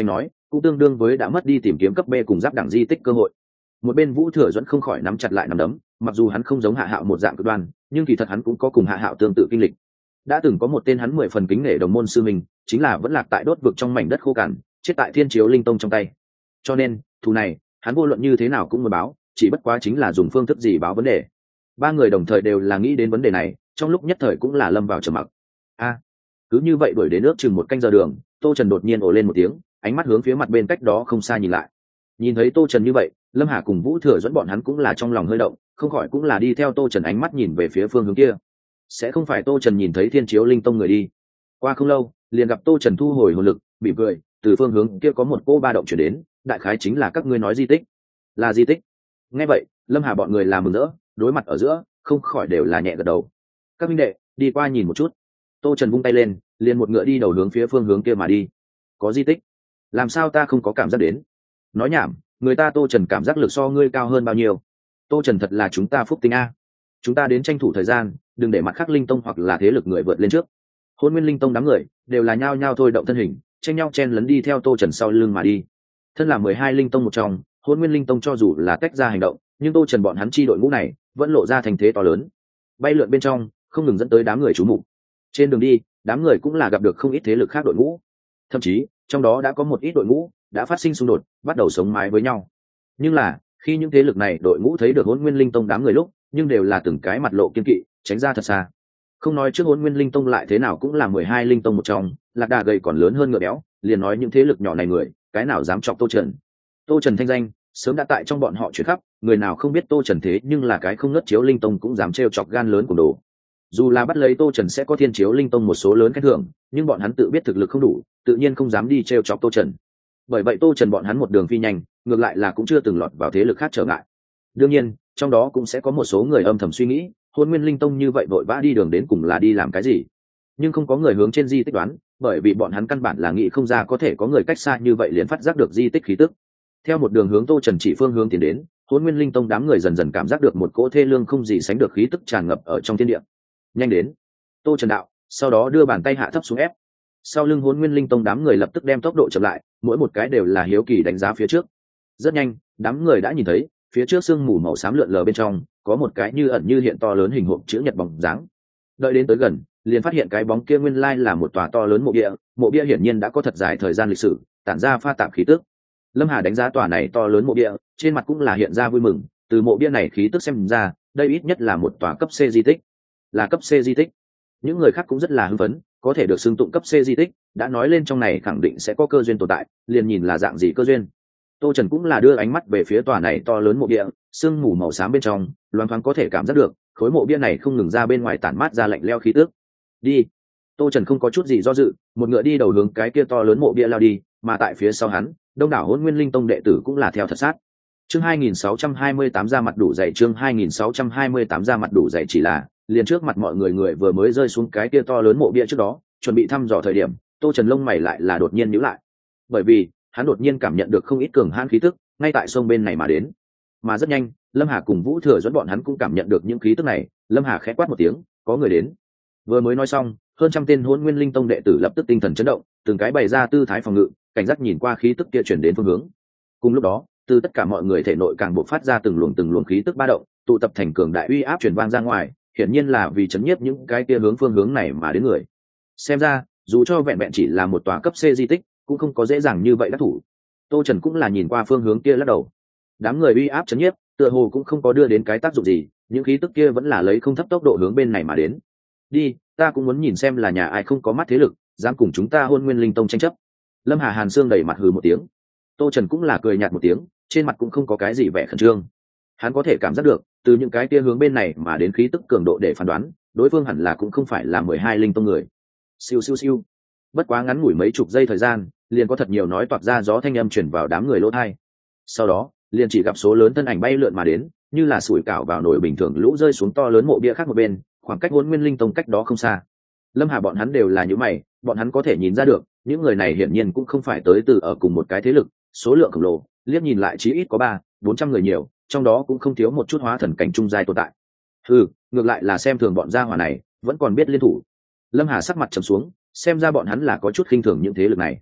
cũng tương đương với đã mất đi tìm kiếm cấp B cùng giáp đẳng di tích cơ hội. Một bên Vũ Thừa Dẫn không khỏi nắm chặt lại nắm đấm, mặc dù hắn không giống Hạ Hạo một dạng cực đoan, nhưng kỳ thật hắn cũng có cùng Hạ Hạo tương tự kinh lịch. Đã từng có một tên hắn mười phần kính nể đồng môn sư mình, chính là vẫn lạc tại đốt vực trong mảnh đất khô cằn, chết tại Thiên Chiếu Linh Tông trong tay. Cho nên, thù này, hắn vô luận như thế nào cũng muốn báo, chỉ bất quá chính là dùng phương thức gì báo vấn đề. Ba người đồng thời đều là nghĩ đến vấn đề này, trong lúc nhất thời cũng là lâm vào trầm mặc. A, cứ như vậy đuổi đến nước chừng một canh giờ đường, Tô Trần đột nhiên ồ lên một tiếng, ánh mắt hướng phía mặt bên cách đó không xa nhìn lại. Nhìn thấy Tô Trần như vậy, Lâm Hà cùng Vũ Thừa dẫn bọn hắn cũng là trong lòng hơi động, không khỏi cũng là đi theo Tô Trần ánh mắt nhìn về phía phương hướng kia. Sẽ không phải Tô Trần nhìn thấy Thiên Chiếu Linh Tông người đi. Qua không lâu, liền gặp Tô Trần thu hồi hồn lực, bị cười, từ phương hướng kia có một cô ba động chuyển đến, đại khái chính là các ngươi nói di tích. Là di tích. Nghe vậy, Lâm Hà bọn người làm mừng rỡ, đối mặt ở giữa, không khỏi đều là nhẹ gật đầu. Các huynh đệ, đi qua nhìn một chút. Tô Trần vung tay lên, liền một ngựa đi đầu hướng phía phương hướng kia mà đi. Có di tích? Làm sao ta không có cảm giác đến? Nói nhảm, người ta Tô Trần cảm giác lực so ngươi cao hơn bao nhiêu? Tô Trần thật là chúng ta phúc tinh a. Chúng ta đến tranh thủ thời gian, đừng để mặt khác linh tông hoặc là thế lực người vượt lên trước. Hôn Nguyên Linh Tông đám người đều là nhao nhao thôi động thân hình, tranh nhau chen lấn đi theo Tô Trần sau lưng mà đi. Thân là mười hai linh tông một trong, Hôn Nguyên Linh Tông cho dù là tách ra hành động, nhưng Tô Trần bọn hắn chi đội ngũ này vẫn lộ ra thành thế to lớn. Bay lượn bên trong, không ngừng dẫn tới đám người chú mục. Trên đường đi, đám người cũng là gặp được không ít thế lực khác đội ngũ. Thậm chí, trong đó đã có một ít đội ngũ đã phát sinh xung đột, bắt đầu sống mái với nhau. Nhưng là, khi những thế lực này đội ngũ thấy được Hỗn Nguyên Linh Tông đám người lúc, nhưng đều là từng cái mặt lộ kiên kỵ, tránh ra thật xa. Không nói trước Hỗn Nguyên Linh Tông lại thế nào cũng là mười hai linh tông một trong, lạc đà gầy còn lớn hơn ngựa béo, liền nói những thế lực nhỏ này người, cái nào dám chọc Tô Trần. Tô Trần thanh danh sớm đã tại trong bọn họ chuyển khắp, người nào không biết Tô Trần thế nhưng là cái không ngất chiếu linh tông cũng dám trêu chọc gan lớn của đồ. Dù là bắt lấy Tô Trần sẽ có Thiên Chiếu Linh Tông một số lớn khen thưởng, nhưng bọn hắn tự biết thực lực không đủ, tự nhiên không dám đi trêu chọc Tô Trần. Bởi vậy Tô Trần bọn hắn một đường phi nhanh, ngược lại là cũng chưa từng lọt vào thế lực khác trở ngại. Đương nhiên, trong đó cũng sẽ có một số người âm thầm suy nghĩ, Hôn Nguyên Linh Tông như vậy vội vã đi đường đến cùng là đi làm cái gì? Nhưng không có người hướng trên di tích đoán, bởi vì bọn hắn căn bản là nghĩ không ra có thể có người cách xa như vậy liền phát giác được di tích khí tức. Theo một đường hướng Tô Trần chỉ phương hướng tiến đến, Hôn Nguyên Linh Tông đám người dần dần cảm giác được một cỗ thê lương không gì sánh được khí tức tràn ngập ở trong thiên địa. Nhanh đến. Tô Trần đạo, sau đó đưa bàn tay hạ thấp xuống ép. Sau lưng Hỗn Nguyên Linh Tông đám người lập tức đem tốc độ chậm lại, mỗi một cái đều là hiếu kỳ đánh giá phía trước. Rất nhanh, đám người đã nhìn thấy, phía trước sương mù màu xám lượn lờ bên trong, có một cái như ẩn như hiện to lớn hình hộp chữ nhật bóng dáng. Đợi đến tới gần, liền phát hiện cái bóng kia nguyên lai là một tòa to lớn mộ bia, mộ bia hiển nhiên đã có thật dài thời gian lịch sử, tản ra pha tạp khí tức. Lâm Hà đánh giá tòa này to lớn mộ bia, trên mặt cũng là hiện ra vui mừng, từ mộ bia này khí tức xem ra, đây ít nhất là một tòa cấp C di tích. Là cấp C di tích. Những người khác cũng rất là hưng phấn, có thể được xưng tụng cấp C di tích, đã nói lên trong này khẳng định sẽ có cơ duyên tồn tại, liền nhìn là dạng gì cơ duyên. Tô Trần cũng là đưa ánh mắt về phía tòa này to lớn mộ bia, sương mù màu xám bên trong, loáng thoáng có thể cảm giác được, khối mộ bia này không ngừng ra bên ngoài tản mát ra lạnh lẽo khí tức. Đi. Tô Trần không có chút gì do dự, một ngựa đi đầu hướng cái kia to lớn mộ bia lao đi, mà tại phía sau hắn, đông đảo Hỗn Nguyên Linh Tông đệ tử cũng là theo thật sát. Chương hai nghìn sáu trăm hai mươi tám ra mặt đủ dày, chương hai nghìn sáu trăm hai mươi tám ra mặt đủ dày chỉ là liền trước mặt mọi người người vừa mới rơi xuống cái kia to lớn mộ bia trước đó, chuẩn bị thăm dò thời điểm, Tô Trần lông mày lại là đột nhiên nhíu lại. Bởi vì, hắn đột nhiên cảm nhận được không ít cường hãn khí tức, ngay tại sông bên này mà đến. Mà rất nhanh, Lâm Hà cùng Vũ Thừa dẫn bọn hắn cũng cảm nhận được những khí tức này, Lâm Hà khẽ quát một tiếng, có người đến. Vừa mới nói xong, hơn trăm tên Hỗn Nguyên Linh Tông đệ tử lập tức tinh thần chấn động, từng cái bày ra tư thái phòng ngự, cảnh giác nhìn qua khí tức kia chuyển đến phương hướng. Cùng lúc đó, từ tất cả mọi người thể nội càng bộc phát ra từng luồng từng luồng khí tức ba động, tụ tập thành cường đại uy áp truyền vang ra ngoài, hiển nhiên là vì chấn nhiếp những cái kia hướng phương hướng này mà đến người. Xem ra, dù cho vẹn vẹn chỉ là một tòa cấp C di tích, cũng không có dễ dàng như vậy đắc thủ. Tô Trần cũng là nhìn qua phương hướng kia lắc đầu. Đám người uy áp chấn nhiếp, tựa hồ cũng không có đưa đến cái tác dụng gì, những khí tức kia vẫn là lấy không thấp tốc độ hướng bên này mà đến. Đi, ta cũng muốn nhìn xem là nhà ai không có mắt thế lực, dám cùng chúng ta Hôn Nguyên Linh Tông tranh chấp. Lâm Hà Hàn Sương đẩy mặt hừ một tiếng. Tô Trần cũng là cười nhạt một tiếng, trên mặt cũng không có cái gì vẻ khẩn trương. Hắn có thể cảm giác được, từ những cái kia hướng bên này mà đến khí tức cường độ để phán đoán, đối phương hẳn là cũng không phải là mười hai linh tông người. Siêu siêu siêu. Bất quá ngắn ngủi mấy chục giây thời gian, liền có thật nhiều nói toạc ra gió thanh âm truyền vào đám người lỗ tai. Sau đó, liền chỉ gặp số lớn thân ảnh bay lượn mà đến, như là sủi cảo vào nồi bình thường lũ rơi xuống to lớn mộ bia khác một bên, khoảng cách Hỗn Nguyên Linh Tông cách đó không xa. Lâm Hà bọn hắn đều là những mày, bọn hắn có thể nhìn ra được, những người này hiển nhiên cũng không phải tới từ ở cùng một cái thế lực, số lượng khổng lồ, liếc nhìn lại chí ít có ba, bốn trăm người nhiều, trong đó cũng không thiếu một chút hóa thần cảnh trung giai tồn tại. Ừ, ngược lại là xem thường bọn gia hỏa này, vẫn còn biết liên thủ. Lâm Hà sắc mặt trầm xuống, xem ra bọn hắn là có chút khinh thường những thế lực này.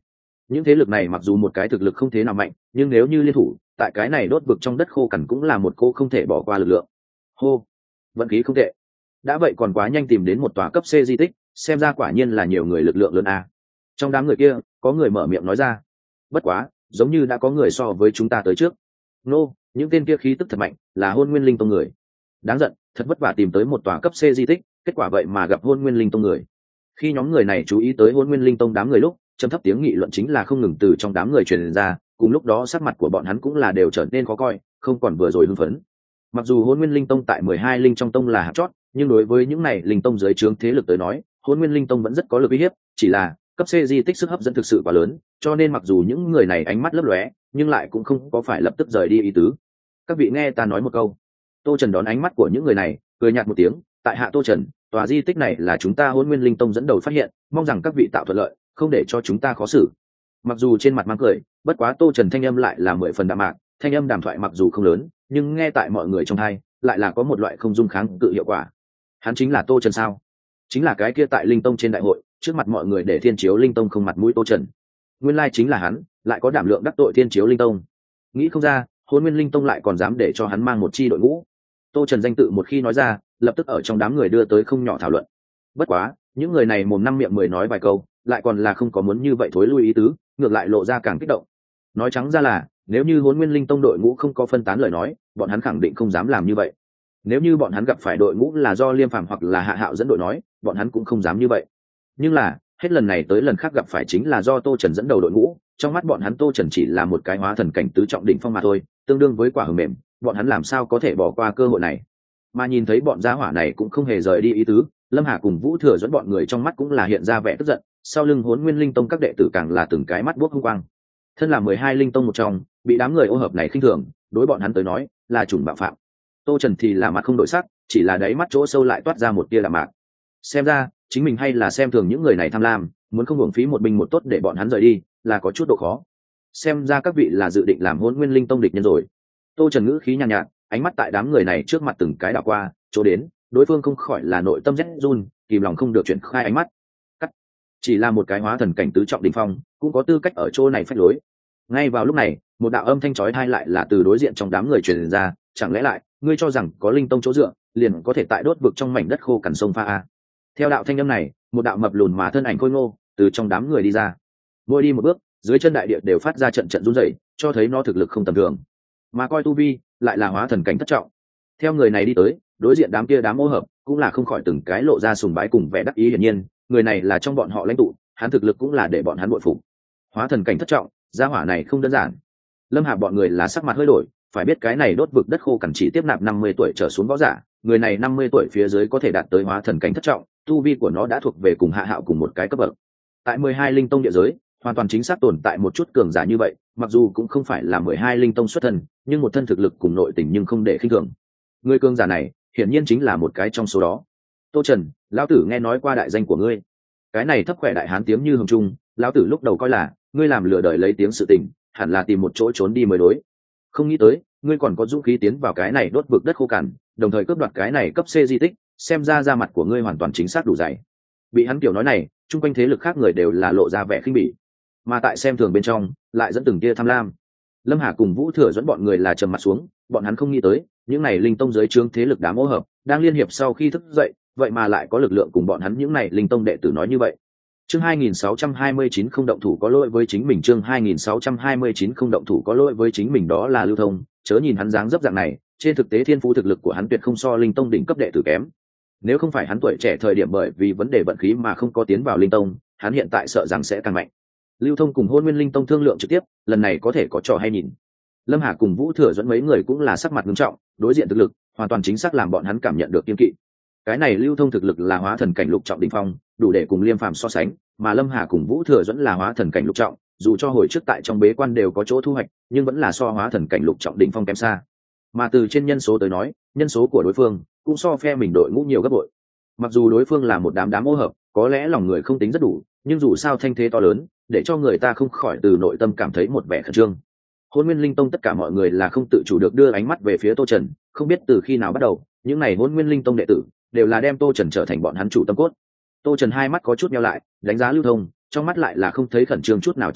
những thế lực này mặc dù một cái thực lực không thế nào mạnh, nhưng nếu như liên thủ tại cái này đốt vực trong đất khô cằn cũng là một cô không thể bỏ qua lực lượng. Hô, vận khí không tệ. Đã vậy còn quá nhanh tìm đến một tòa cấp C di tích, xem ra quả nhiên là nhiều người lực lượng lớn a. Trong đám người kia có người mở miệng nói ra. Bất quá giống như đã có người so với chúng ta tới trước. Nô, những tên kia khí tức thật mạnh, là Hôn Nguyên Linh Tông người. Đáng giận, thật vất vả tìm tới một tòa cấp C di tích, kết quả vậy mà gặp Hôn Nguyên Linh Tông người. Khi nhóm người này chú ý tới Hôn Nguyên Linh Tông đám người lúc, trầm thấp tiếng nghị luận chính là không ngừng từ trong đám người truyền ra, cùng lúc đó sắc mặt của bọn hắn cũng là đều trở nên khó coi, không còn vừa rồi hưng phấn. Mặc dù Hôn Nguyên Linh Tông tại mười hai linh trong tông là hạt chót, nhưng đối với những này linh tông dưới trướng thế lực tới nói, Hôn Nguyên Linh Tông vẫn rất có lực uy hiếp, chỉ là cấp C di tích sức hấp dẫn thực sự quá lớn, cho nên mặc dù những người này ánh mắt lấp lóe, nhưng lại cũng không có phải lập tức rời đi ý tứ. Các vị nghe ta nói một câu. Tô Trần đón ánh mắt của những người này, cười nhạt một tiếng, tại hạ Tô Trần, tòa di tích này là chúng ta Hôn Nguyên Linh Tông dẫn đầu phát hiện, mong rằng các vị tạo thuận lợi, không để cho chúng ta khó xử. Mặc dù trên mặt mang cười, bất quá Tô Trần thanh âm lại là mười phần đạm mạc, thanh âm đàm thoại mặc dù không lớn, nhưng nghe tại mọi người trong tai, lại là có một loại không dung kháng cự hiệu quả. Hắn chính là Tô Trần sao? Chính là cái kia tại Linh Tông trên đại hội, trước mặt mọi người để Thiên Chiếu Linh Tông không mặt mũi Tô Trần. Nguyên lai chính là hắn, lại có đảm lượng đắc tội Thiên Chiếu Linh Tông. Nghĩ không ra, Hôn Nguyên Linh Tông lại còn dám để cho hắn mang một chi đội ngũ. Tô Trần danh tự một khi nói ra, lập tức ở trong đám người đưa tới không nhỏ thảo luận. Bất quá, những người này mồm năm miệng mười nói vài câu, lại còn là không có muốn như vậy thối lui ý tứ, ngược lại lộ ra càng kích động. Nói trắng ra là, nếu như Hôn Nguyên Linh Tông đội ngũ không có phân tán lời nói, bọn hắn khẳng định không dám làm như vậy. Nếu như bọn hắn gặp phải đội ngũ là do Liêm Phàm hoặc là Hạ Hạo dẫn đội nói, bọn hắn cũng không dám như vậy. Nhưng là, hết lần này tới lần khác gặp phải chính là do Tô Trần dẫn đầu đội ngũ, trong mắt bọn hắn Tô Trần chỉ là một cái hóa thần cảnh tứ trọng đỉnh phong mà thôi, tương đương với quả hờ mềm, bọn hắn làm sao có thể bỏ qua cơ hội này. Mà nhìn thấy bọn gia hỏa này cũng không hề rời đi ý tứ, Lâm Hà cùng Vũ Thừa dẫn bọn người trong mắt cũng là hiện ra vẻ tức giận, sau lưng Hỗn Nguyên Linh Tông các đệ tử càng là từng cái mắt buốc hung quang. Thân là mười hai linh tông một trong, bị đám người ô hợp này khinh thường, đối bọn hắn tới nói là chủng bạo phạm. Tô Trần thì là mặt không đổi sắc, chỉ là đáy mắt chỗ sâu lại toát ra một tia đạm mạc. Xem ra chính mình hay là xem thường những người này tham lam, muốn không hưởng phí một binh một tốt để bọn hắn rời đi, là có chút độ khó. Xem ra các vị là dự định làm Hỗn Nguyên Linh Tông địch nhân rồi. Tô Trần ngữ khí nhàn nhạt, nhạt, ánh mắt tại đám người này trước mặt từng cái đảo qua, chỗ đến, đối phương không khỏi là nội tâm rét run, kìm lòng không được chuyển khai ánh mắt. Cắt. Chỉ là một cái hóa thần cảnh tứ trọng đỉnh phong, cũng có tư cách ở chỗ này phách lối. Ngay vào lúc này, một đạo âm thanh chói tai lại là từ đối diện trong đám người truyền ra, chẳng lẽ lại, ngươi cho rằng có linh tông chỗ dựa, liền có thể tại đốt vực trong mảnh đất khô cằn sông pha a? Theo đạo thanh âm này, một đạo mập lùn mà thân ảnh khôi ngô từ trong đám người đi ra. Mỗi đi một bước, dưới chân đại địa đều phát ra trận trận run rẩy, cho thấy nó thực lực không tầm thường. Mà coi tu vi, lại là hóa thần cảnh thất trọng. Theo người này đi tới, đối diện đám kia đám ô hợp, cũng là không khỏi từng cái lộ ra sùng bái cùng vẻ đắc ý hiển nhiên, người này là trong bọn họ lãnh tụ, hắn thực lực cũng là để bọn hắn bội phục. Hóa thần cảnh thất trọng, gia hỏa này không đơn giản. Lâm Hà bọn người là sắc mặt hơi đổi, phải biết cái này đốt vực đất khô cằn chỉ tiếp nạp năm mươi tuổi trở xuống võ giả, người này năm mươi tuổi phía dưới có thể đạt tới hóa thần cảnh thất trọng, tu vi của nó đã thuộc về cùng Hạ Hạo cùng một cái cấp bậc. Tại mười hai linh tông địa giới, hoàn toàn chính xác tồn tại một chút cường giả như vậy, mặc dù cũng không phải là mười hai linh tông xuất thân, nhưng một thân thực lực cùng nội tình nhưng không để khinh thường. Người cường giả này, hiển nhiên chính là một cái trong số đó. Tô Trần, lão tử nghe nói qua đại danh của ngươi. Cái này thấp khỏe đại hán tiếng như hồng trung, lão tử lúc đầu coi là ngươi làm lừa đời lấy tiếng sự tình, hẳn là tìm một chỗ trốn đi mới đối. Không nghĩ tới, ngươi còn có dũng khí tiến vào cái này đốt vực đất khô cằn, đồng thời cướp đoạt cái này cấp C di tích, xem ra da mặt của ngươi hoàn toàn chính xác đủ dày. Bị hắn kiểu nói này, chung quanh thế lực khác người đều là lộ ra vẻ khinh bỉ, mà tại xem thường bên trong, lại dẫn từng tia tham lam. Lâm Hà cùng Vũ Thừa dẫn bọn người là trầm mặt xuống, bọn hắn không nghĩ tới, những này linh tông dưới trướng thế lực đám ô hợp, đang liên hiệp sau khi thức dậy, vậy mà lại có lực lượng cùng bọn hắn những này linh tông đệ tử nói như vậy. Chương hai nghìn sáu trăm hai mươi chín không động thủ có lỗi với chính mình, chương hai nghìn sáu trăm hai mươi chín không động thủ có lỗi với chính mình, đó là Lưu Thông, chớ nhìn hắn dáng dấp dạng này, trên thực tế thiên phú thực lực của hắn tuyệt không so linh tông đỉnh cấp đệ tử kém. Nếu không phải hắn tuổi trẻ thời điểm bởi vì vấn đề vận khí mà không có tiến vào linh tông, hắn hiện tại sợ rằng sẽ càng mạnh. Lưu Thông cùng Hôn Nguyên Linh Tông thương lượng trực tiếp, lần này có thể có trò hay nhìn. Lâm Hà cùng Vũ Thừa dẫn mấy người cũng là sắc mặt nghiêm trọng, đối diện thực lực hoàn toàn chính xác làm bọn hắn cảm nhận được kiên kỵ. Cái này Lưu Thông thực lực là hóa thần cảnh lục trọng đỉnh phong, đủ để cùng Liêm Phàm so sánh, mà Lâm Hà cùng Vũ Thừa dẫn là hóa thần cảnh lục trọng, dù cho hồi trước tại trong bế quan đều có chỗ thu hoạch, nhưng vẫn là so hóa thần cảnh lục trọng đỉnh phong kém xa. Mà từ trên nhân số tới nói, nhân số của đối phương cũng so phe mình đội ngũ nhiều gấp bội. Mặc dù đối phương là một đám đám ô hợp, có lẽ lòng người không tính rất đủ, nhưng dù sao thanh thế to lớn, để cho người ta không khỏi từ nội tâm cảm thấy một vẻ khẩn trương. Hôn Nguyên Linh Tông tất cả mọi người là không tự chủ được đưa ánh mắt về phía Tô Trần, không biết từ khi nào bắt đầu, những này Hôn Nguyên Linh Tông đệ tử đều là đem Tô Trần trở thành bọn hắn chủ tâm cốt. Tô Trần hai mắt có chút nheo lại, đánh giá Lưu Thông, trong mắt lại là không thấy khẩn trương chút nào chi sắc,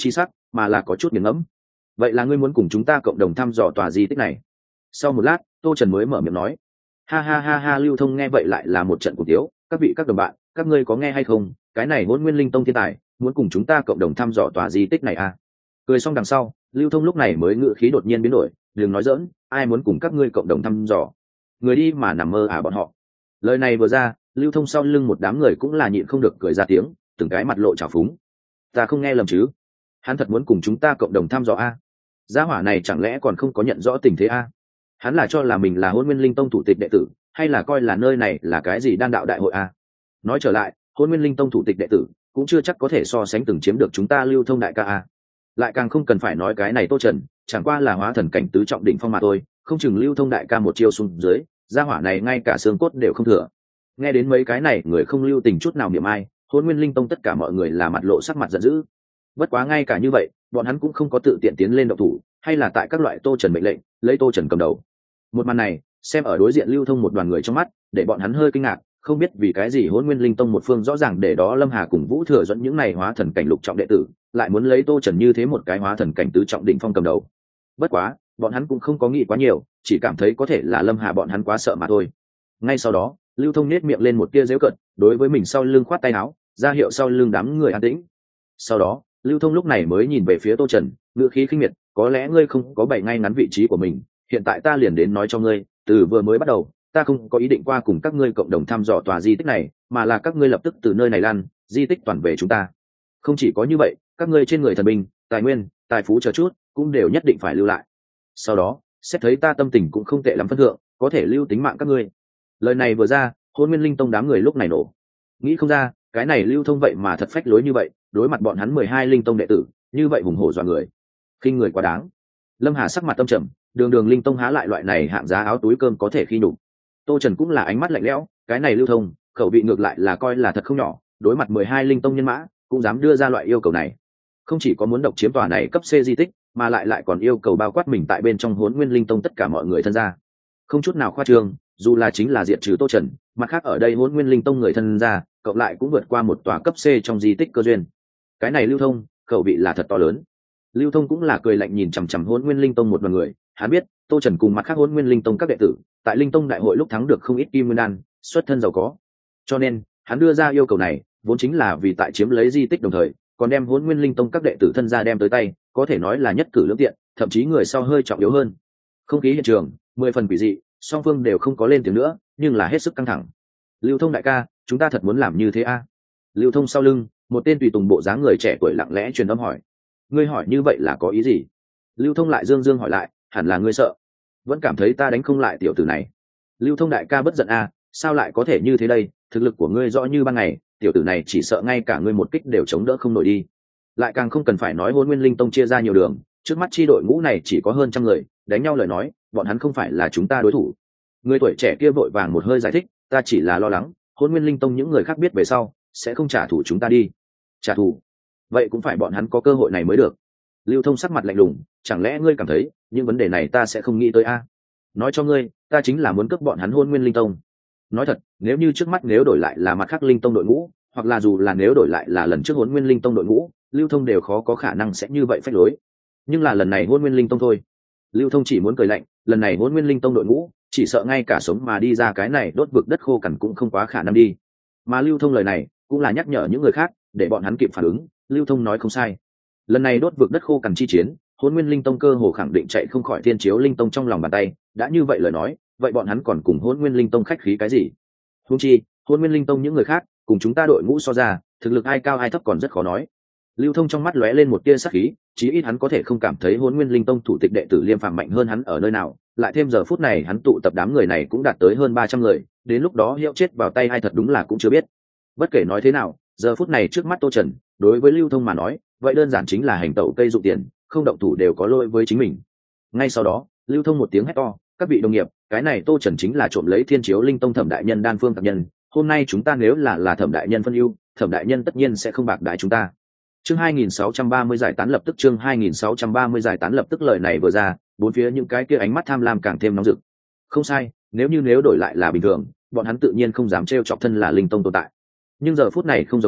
mà là có chút nghiền ngẫm. Vậy là ngươi muốn cùng chúng ta cộng đồng thăm dò tòa di tích này? Sau một lát, Tô Trần mới mở miệng nói. Ha ha ha ha, Lưu Thông nghe vậy lại là một trận cổ tiếu. Các vị các đồng bạn, các ngươi có nghe hay không? Cái này Hỗn Nguyên Linh Tông thiên tài muốn cùng chúng ta cộng đồng thăm dò tòa di tích này à? Cười xong đằng sau, Lưu Thông lúc này mới ngữ khí đột nhiên biến đổi, đừng nói dỡn, ai muốn cùng các ngươi cộng đồng thăm dò? Người đi mà nằm mơ à bọn họ. Lời này vừa ra, Lưu Thông sau lưng một đám người cũng là nhịn không được cười ra tiếng, từng cái mặt lộ trào phúng. Ta không nghe lầm chứ? Hắn thật muốn cùng chúng ta cộng đồng thăm dò a? Gia hỏa này chẳng lẽ còn không có nhận rõ tình thế a? Hắn là cho là mình là Hỗn Nguyên Linh Tông thủ tịch đệ tử, hay là coi là nơi này là cái gì đan đạo đại hội a? Nói trở lại, Hỗn Nguyên Linh Tông thủ tịch đệ tử cũng chưa chắc có thể so sánh từng chiếm được chúng ta Lưu Thông đại ca a. Lại càng không cần phải nói cái này Tô Trần, chẳng qua là hóa thần cảnh tứ trọng đỉnh phong mà thôi, không chừng Lưu Thông đại ca một chiêu xuống dưới, gia hỏa này ngay cả xương cốt đều không thừa. Nghe đến mấy cái này, người không lưu tình chút nào niệm ai, Hỗn Nguyên Linh Tông tất cả mọi người là mặt lộ sắc mặt giận dữ. Bất quá ngay cả như vậy, bọn hắn cũng không có tự tiện tiến lên động thủ, hay là tại các loại Tô Trần mệnh lệnh, lấy Tô Trần cầm đầu. Một màn này, xem ở đối diện Lưu Thông một đoàn người trong mắt, để bọn hắn hơi kinh ngạc, không biết vì cái gì Hỗn Nguyên Linh Tông một phương rõ ràng để đó Lâm Hà cùng Vũ Thừa dẫn những này hóa thần cảnh lục trọng đệ tử, lại muốn lấy Tô Trần như thế một cái hóa thần cảnh tứ trọng đỉnh phong cầm đầu. Bất quá, bọn hắn cũng không có nghĩ quá nhiều, chỉ cảm thấy có thể là Lâm Hà bọn hắn quá sợ mà thôi. Ngay sau đó, Lưu Thông nhếch miệng lên một tia giễu cợt, đối với mình sau lưng khoát tay áo, ra hiệu sau lưng đám người an tĩnh. Sau đó, Lưu Thông lúc này mới nhìn về phía Tô Trần, ngữ khí khinh miệt, có lẽ ngươi không có bày ngay ngắn vị trí của mình, hiện tại ta liền đến nói cho ngươi, từ vừa mới bắt đầu, ta không có ý định qua cùng các ngươi cộng đồng thăm dò tòa di tích này, mà là các ngươi lập tức từ nơi này lăn, di tích toàn về chúng ta. Không chỉ có như vậy, các ngươi trên người thần binh, tài nguyên, tài phú chờ chút, cũng đều nhất định phải lưu lại. Sau đó, xét thấy ta tâm tình cũng không tệ lắm phân thượng, có thể lưu tính mạng các ngươi. Lời này vừa ra, Hỗn Nguyên Linh Tông đám người lúc này nổ. Nghĩ không ra, cái này Lưu Thông vậy mà thật phách lối như vậy, đối mặt bọn hắn mười hai linh tông đệ tử, như vậy hùng hổ dọa người. Khinh người quá đáng. Lâm Hà sắc mặt tâm trầm, đường đường linh tông há lại loại này hạng giá áo túi cơm có thể khi nhục. Tô Trần cũng là ánh mắt lạnh lẽo, cái này Lưu Thông, khẩu vị ngược lại là coi là thật không nhỏ, đối mặt mười hai linh tông nhân mã, cũng dám đưa ra loại yêu cầu này. Không chỉ có muốn độc chiếm tòa này cấp C di tích, mà lại lại còn yêu cầu bao quát mình tại bên trong Hỗn Nguyên Linh Tông tất cả mọi người thân gia. Không chút nào khoa trương, dù là chính là diệt trừ Tô Trần, mặt khác ở đây Hỗn Nguyên Linh Tông người thân gia, cộng lại cũng vượt qua một tòa cấp C trong di tích cơ duyên. Cái này Lưu Thông, khẩu vị là thật to lớn. Lưu Thông cũng là cười lạnh nhìn chằm chằm Hỗn Nguyên Linh Tông một đoàn người, hắn biết, Tô Trần cùng mặt khác Hỗn Nguyên Linh Tông các đệ tử, tại Linh Tông đại hội lúc thắng được không ít kim nguyên đan, xuất thân giàu có. Cho nên, hắn đưa ra yêu cầu này, vốn chính là vì tại chiếm lấy di tích đồng thời, còn đem Hỗn Nguyên Linh Tông các đệ tử thân gia đem tới tay, có thể nói là nhất cử lưỡng tiện, thậm chí người sau hơi trọng yếu hơn. Không khí hiện trường, mười phần quỷ dị, song phương đều không có lên tiếng nữa, nhưng là hết sức căng thẳng. Lưu Thông đại ca, chúng ta thật muốn làm như thế a? À? Lưu Thông sau lưng, một tên tùy tùng bộ dáng người trẻ tuổi lặng lẽ truyền âm hỏi. Ngươi hỏi như vậy là có ý gì? Lưu Thông lại dương dương hỏi lại, hẳn là ngươi sợ, vẫn cảm thấy ta đánh không lại tiểu tử này. Lưu Thông đại ca bất giận a, à, sao lại có thể như thế đây? Thực lực của ngươi rõ như ban ngày, tiểu tử này chỉ sợ ngay cả ngươi một kích đều chống đỡ không nổi đi. Lại càng không cần phải nói Hỗn Nguyên Linh Tông chia ra nhiều đường, trước mắt chi đội ngũ này chỉ có hơn trăm người, đánh nhau lời nói, bọn hắn không phải là chúng ta đối thủ. Người tuổi trẻ kia vội vàng một hơi giải thích, ta chỉ là lo lắng, Hỗn Nguyên Linh Tông những người khác biết về sau, sẽ không trả thù chúng ta đi. Trả thù? Vậy cũng phải bọn hắn có cơ hội này mới được. Lưu Thông sắc mặt lạnh lùng, chẳng lẽ ngươi cảm thấy, những vấn đề này ta sẽ không nghĩ tới a? À? Nói cho ngươi, ta chính là muốn cướp bọn hắn Hỗn Nguyên Linh Tông. Nói thật, nếu như trước mắt nếu đổi lại là mặt khác Linh Tông đội ngũ, hoặc là dù là nếu đổi lại là lần trước Hỗn Nguyên Linh Tông đội ngũ, Lưu Thông đều khó có khả năng sẽ như vậy phách lối. Nhưng là lần này Hỗn Nguyên Linh Tông thôi. Lưu Thông chỉ muốn cười lạnh, lần này Hỗn Nguyên Linh Tông đội ngũ, chỉ sợ ngay cả sống mà đi ra cái này đốt vực đất khô cằn cũng không quá khả năng đi. Mà Lưu Thông lời này, cũng là nhắc nhở những người khác, để bọn hắn kịp phản ứng, Lưu Thông nói không sai. Lần này đốt vực đất khô cằn chi chiến, Hỗn Nguyên Linh Tông cơ hồ khẳng định chạy không khỏi Thiên Chiếu Linh Tông trong lòng bàn tay, đã như vậy lời nói, vậy bọn hắn còn cùng Hỗn Nguyên Linh Tông khách khí cái gì? Huống chi, Hỗn Nguyên Linh Tông những người khác, cùng chúng ta đội ngũ so ra, thực lực ai cao ai thấp còn rất khó nói. Lưu Thông trong mắt lóe lên một tia sắc khí, chí ít hắn có thể không cảm thấy Hỗn Nguyên Linh Tông thủ tịch đệ tử Liêm Phàm mạnh hơn hắn ở nơi nào, lại thêm giờ phút này hắn tụ tập đám người này cũng đạt tới hơn ba trăm người, đến lúc đó hiệu chết vào tay ai thật đúng là cũng chưa biết. Bất kể nói thế nào, giờ phút này trước mắt Tô Trần, đối với Lưu Thông mà nói, vậy đơn giản chính là hành tẩu cây dụng tiền, không động thủ đều có lỗi với chính mình. Ngay sau đó, Lưu Thông một tiếng hét to, các vị đồng nghiệp, cái này Tô Trần chính là trộm lấy Thiên Chiếu Linh Tông Thẩm đại nhân đan phương tạp nhân, hôm nay chúng ta nếu là là Thẩm đại nhân phân ưu, Thẩm đại nhân tất nhiên sẽ không bạc đãi chúng ta. Chương hai nghìn sáu trăm ba mươi giải tán lập tức chương hai nghìn sáu trăm ba mươi giải tán lập tức lời này vừa ra, bốn phía những cái kia ánh mắt tham lam càng thêm nóng rực. Không sai, nếu như nếu đổi lại là bình thường, bọn hắn tự nhiên không dám trêu chọc thân là Linh Tông tồn tại. Nhưng giờ phút này không giống với,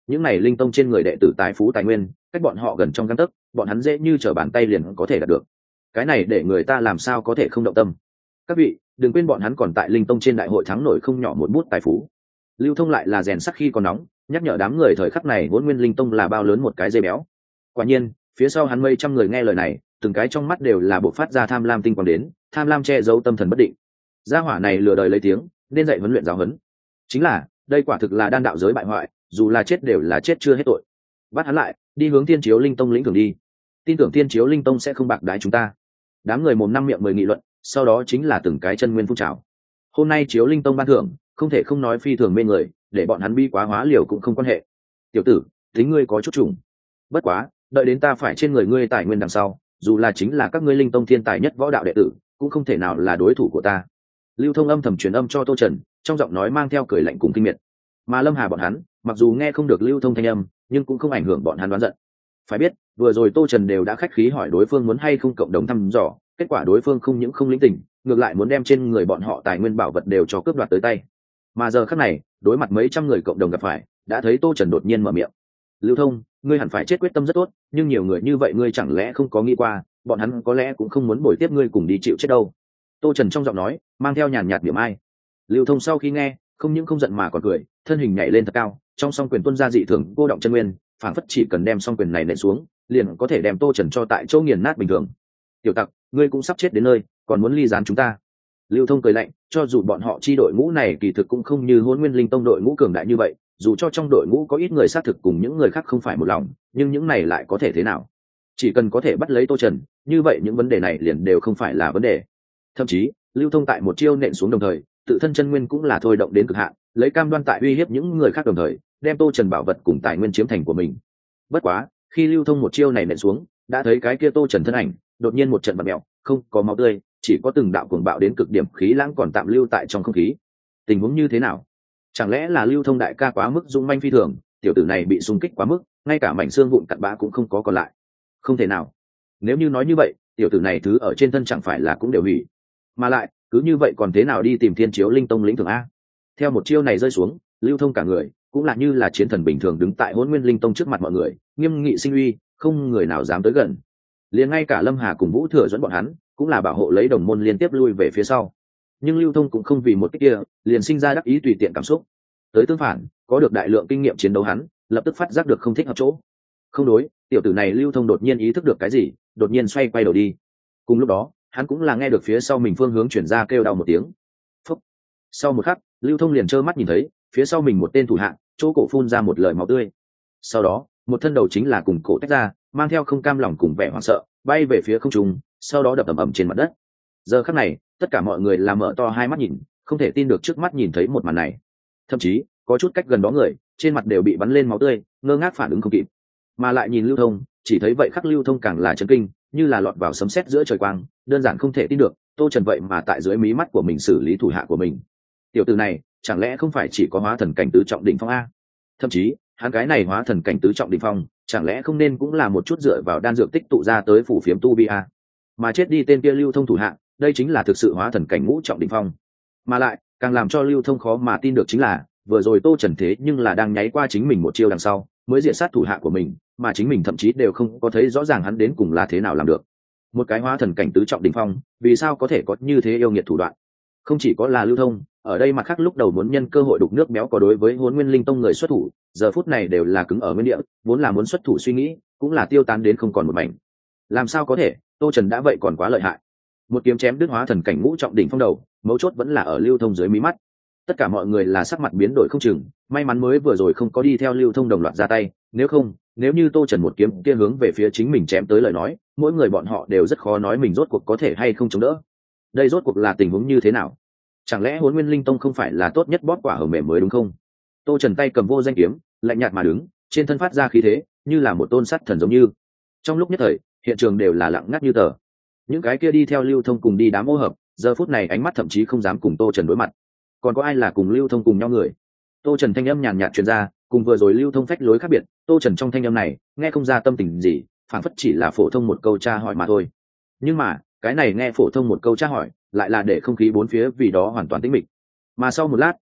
những này linh tông trên người đệ tử tài phú tài nguyên cách bọn họ gần trong găng tấc, bọn hắn dễ như trở bàn tay liền có thể đạt được. Cái này để người ta làm sao có thể không động tâm. Các vị đừng quên bọn hắn còn tại linh tông trên đại hội thắng nổi không nhỏ một bút tài phú. Lưu Thông lại là rèn sắc khi còn nóng, nhắc nhở đám người thời khắc này Hỗn Nguyên Linh Tông là bao lớn một cái dây béo. Quả nhiên phía sau hắn mấy trăm người nghe lời này, từng cái trong mắt đều là bộc phát ra tham lam tinh quang đến, tham lam che giấu tâm thần bất định. Gia hỏa này lừa đời lấy tiếng, nên dạy huấn luyện giáo huấn. Chính là đây quả thực là đan đạo giới bại hoại, dù là chết đều là chết chưa hết tội. Bắt hắn lại, đi hướng Thiên Chiếu Linh Tông lĩnh thưởng đi. Tin tưởng Thiên Chiếu Linh Tông sẽ không bạc đái chúng ta. Đám người mồm năm miệng mười nghị luận, sau đó chính là từng cái chân nguyên phun trào. Hôm nay Chiếu Linh Tông ban thưởng, không thể không nói phi thường mê người, để bọn hắn bi quá hóa liều cũng không quan hệ. Tiểu tử, tính ngươi có chút trùng. Bất quá, đợi đến ta phải trên người ngươi tài nguyên đằng sau, dù là chính là các ngươi linh tông thiên tài nhất võ đạo đệ tử, cũng không thể nào là đối thủ của ta. Lưu Thông âm thầm truyền âm cho Tô Trần, trong giọng nói mang theo cười lạnh cùng kinh miệt. Mà Lâm Hà bọn hắn, mặc dù nghe không được Lưu Thông thanh âm, nhưng cũng không ảnh hưởng bọn hắn đoán giận. Phải biết, vừa rồi Tô Trần đều đã khách khí hỏi đối phương muốn hay không cộng đồng thăm dò, kết quả đối phương không những không lĩnh tình, ngược lại muốn đem trên người bọn họ tài nguyên bảo vật đều cho cướp đoạt tới tay. Mà giờ khắc này, đối mặt mấy trăm người cộng đồng gặp phải, đã thấy Tô Trần đột nhiên mở miệng. Lưu Thông, ngươi hẳn phải chết quyết tâm rất tốt, nhưng nhiều người như vậy ngươi chẳng lẽ không có nghĩ qua, bọn hắn có lẽ cũng không muốn bồi tiếp ngươi cùng đi chịu chết đâu. Tô Trần trong giọng nói mang theo nhàn nhạt niệm ai. Lưu Thông sau khi nghe, không những không giận mà còn cười, thân hình nhảy lên thật cao, trong song quyền tuôn ra dị thường cô động chân nguyên, phảng phất chỉ cần đem song quyền này nện xuống, liền có thể đem Tô Trần cho tại chỗ nghiền nát bình thường. Tiểu tặc, ngươi cũng sắp chết đến nơi, còn muốn ly gián chúng ta. Lưu Thông cười lạnh, cho dù bọn họ chi đội ngũ này kỳ thực cũng không như Hỗn Nguyên Linh Tông đội ngũ cường đại như vậy, dù cho trong đội ngũ có ít người xác thực cùng những người khác không phải một lòng, nhưng những này lại có thể thế nào? Chỉ cần có thể bắt lấy Tô Trần, như vậy những vấn đề này liền đều không phải là vấn đề. Thậm chí, Lưu Thông tại một chiêu nện xuống đồng thời, tự thân chân nguyên cũng là thôi động đến cực hạn, lấy cam đoan tại uy hiếp những người khác đồng thời, đem Tô Trần bảo vật cùng tài nguyên chiếm thành của mình. Bất quá, khi Lưu Thông một chiêu này nện xuống, đã thấy cái kia Tô Trần thân ảnh, đột nhiên một trận bạt mèo, không có máu tươi, chỉ có từng đạo cuồng bạo đến cực điểm khí lãng còn tạm lưu tại trong không khí. Tình huống như thế nào? Chẳng lẽ là Lưu Thông đại ca quá mức dũng manh phi thường, tiểu tử này bị xung kích quá mức, ngay cả mảnh xương vụn cặn bã cũng không có còn lại? Không thể nào. Nếu như nói như vậy, tiểu tử này thứ ở trên thân chẳng phải là cũng đều hủy. Mà lại, cứ như vậy còn thế nào đi tìm Thiên Chiếu Linh Tông lĩnh thưởng a? Theo một chiêu này rơi xuống, Lưu Thông cả người cũng là như là chiến thần bình thường đứng tại Hỗn Nguyên Linh Tông trước mặt mọi người, nghiêm nghị sinh uy, không người nào dám tới gần. Liền ngay cả Lâm Hà cùng Vũ Thừa dẫn bọn hắn, cũng là bảo hộ lấy đồng môn liên tiếp lui về phía sau. Nhưng Lưu Thông cũng không vì một cái kia liền sinh ra đắc ý tùy tiện cảm xúc. Tới tương phản, có được đại lượng kinh nghiệm chiến đấu hắn, lập tức phát giác được không thích hợp chỗ. Không đối, tiểu tử này Lưu Thông đột nhiên ý thức được cái gì, đột nhiên xoay quay đầu đi. Cùng lúc đó, hắn cũng là nghe được phía sau mình phương hướng chuyển ra kêu đau một tiếng. Phúc. Sau một khắc, Lưu Thông liền trơ mắt nhìn thấy, phía sau mình một tên thủ hạ, chỗ cổ phun ra một lời máu tươi. Sau đó, một thân đầu chính là cùng cổ tách ra, mang theo không cam lòng cùng vẻ hoảng sợ, bay về phía không trung, sau đó đập ầm ầm trên mặt đất. Giờ khắc này, tất cả mọi người là mở to hai mắt nhìn, không thể tin được trước mắt nhìn thấy một màn này. Thậm chí, có chút cách gần đó người, trên mặt đều bị bắn lên máu tươi, ngơ ngác phản ứng không kịp. Mà lại nhìn Lưu Thông, chỉ thấy vậy khắc Lưu Thông càng là chấn kinh, như là lọt vào sấm sét giữa trời quang, đơn giản không thể tin được, Tô Trần vậy mà tại dưới mí mắt của mình xử lý thủ hạ của mình. Tiểu tử này, chẳng lẽ không phải chỉ có hóa thần cảnh tứ trọng đỉnh phong a? Thậm chí, hắn cái này hóa thần cảnh tứ trọng đỉnh phong, chẳng lẽ không nên cũng là một chút dựa vào đan dược tích tụ ra tới phủ phiếm tu vi a? Mà chết đi tên kia Lưu Thông thủ hạ, đây chính là thực sự hóa thần cảnh ngũ trọng đỉnh phong. Mà lại, càng làm cho Lưu Thông khó mà tin được chính là, vừa rồi Tô Trần thế nhưng là đang nháy qua chính mình một chiêu đằng sau, mới diệt sát thủ hạ của mình, mà chính mình thậm chí đều không có thấy rõ ràng hắn đến cùng là thế nào làm được. Một cái hóa thần cảnh tứ trọng đỉnh phong, vì sao có thể có như thế yêu nghiệt thủ đoạn? Không chỉ có là Lưu Thông, ở đây mặt khác lúc đầu muốn nhân cơ hội đục nước béo có đối với Hỗn Nguyên Linh Tông người xuất thủ, giờ phút này đều là cứng ở nguyên địa, vốn là muốn xuất thủ suy nghĩ, cũng là tiêu tán đến không còn một mảnh. Làm sao có thể, Tô Trần đã vậy còn quá lợi hại. Một kiếm chém đứt hóa thần cảnh ngũ trọng đỉnh phong đầu, mấu chốt vẫn là ở Lưu Thông dưới mí mắt. Tất cả mọi người là sắc mặt biến đổi không chừng, may mắn mới vừa rồi không có đi theo Lưu Thông đồng loạt ra tay, nếu không, nếu như Tô Trần một kiếm kia hướng về phía chính mình chém tới lời nói, mỗi người bọn họ đều rất khó nói mình rốt cuộc có thể hay không chống đỡ. Đây rốt cuộc là tình huống như thế nào? Chẳng lẽ Hỗn Nguyên Linh Tông không phải là tốt nhất bóp quả hờ mềm mới đúng không? Tô Trần tay cầm vô danh kiếm, lạnh nhạt mà đứng, trên thân phát ra khí thế, như là một tôn sắt thần giống như. Trong lúc nhất thời, hiện trường đều là lặng ngắt như tờ. Những cái kia đi theo Lưu Thông cùng đi đám ô hợp, giờ phút này ánh mắt thậm chí không dám cùng Tô Trần đối mặt. Còn có ai là cùng Lưu Thông cùng nhau người? Tô Trần thanh âm nhàn nhạt truyền ra, cùng vừa rồi Lưu Thông phách lối khác biệt, Tô Trần trong thanh âm này, nghe không ra tâm tình gì, phản phất chỉ là phổ thông một câu tra hỏi mà thôi. Nhưng mà, cái này nghe phổ thông một câu tra hỏi, lại là để không khí bốn phía vì đó hoàn toàn tĩnh mịch. Mà sau một lát,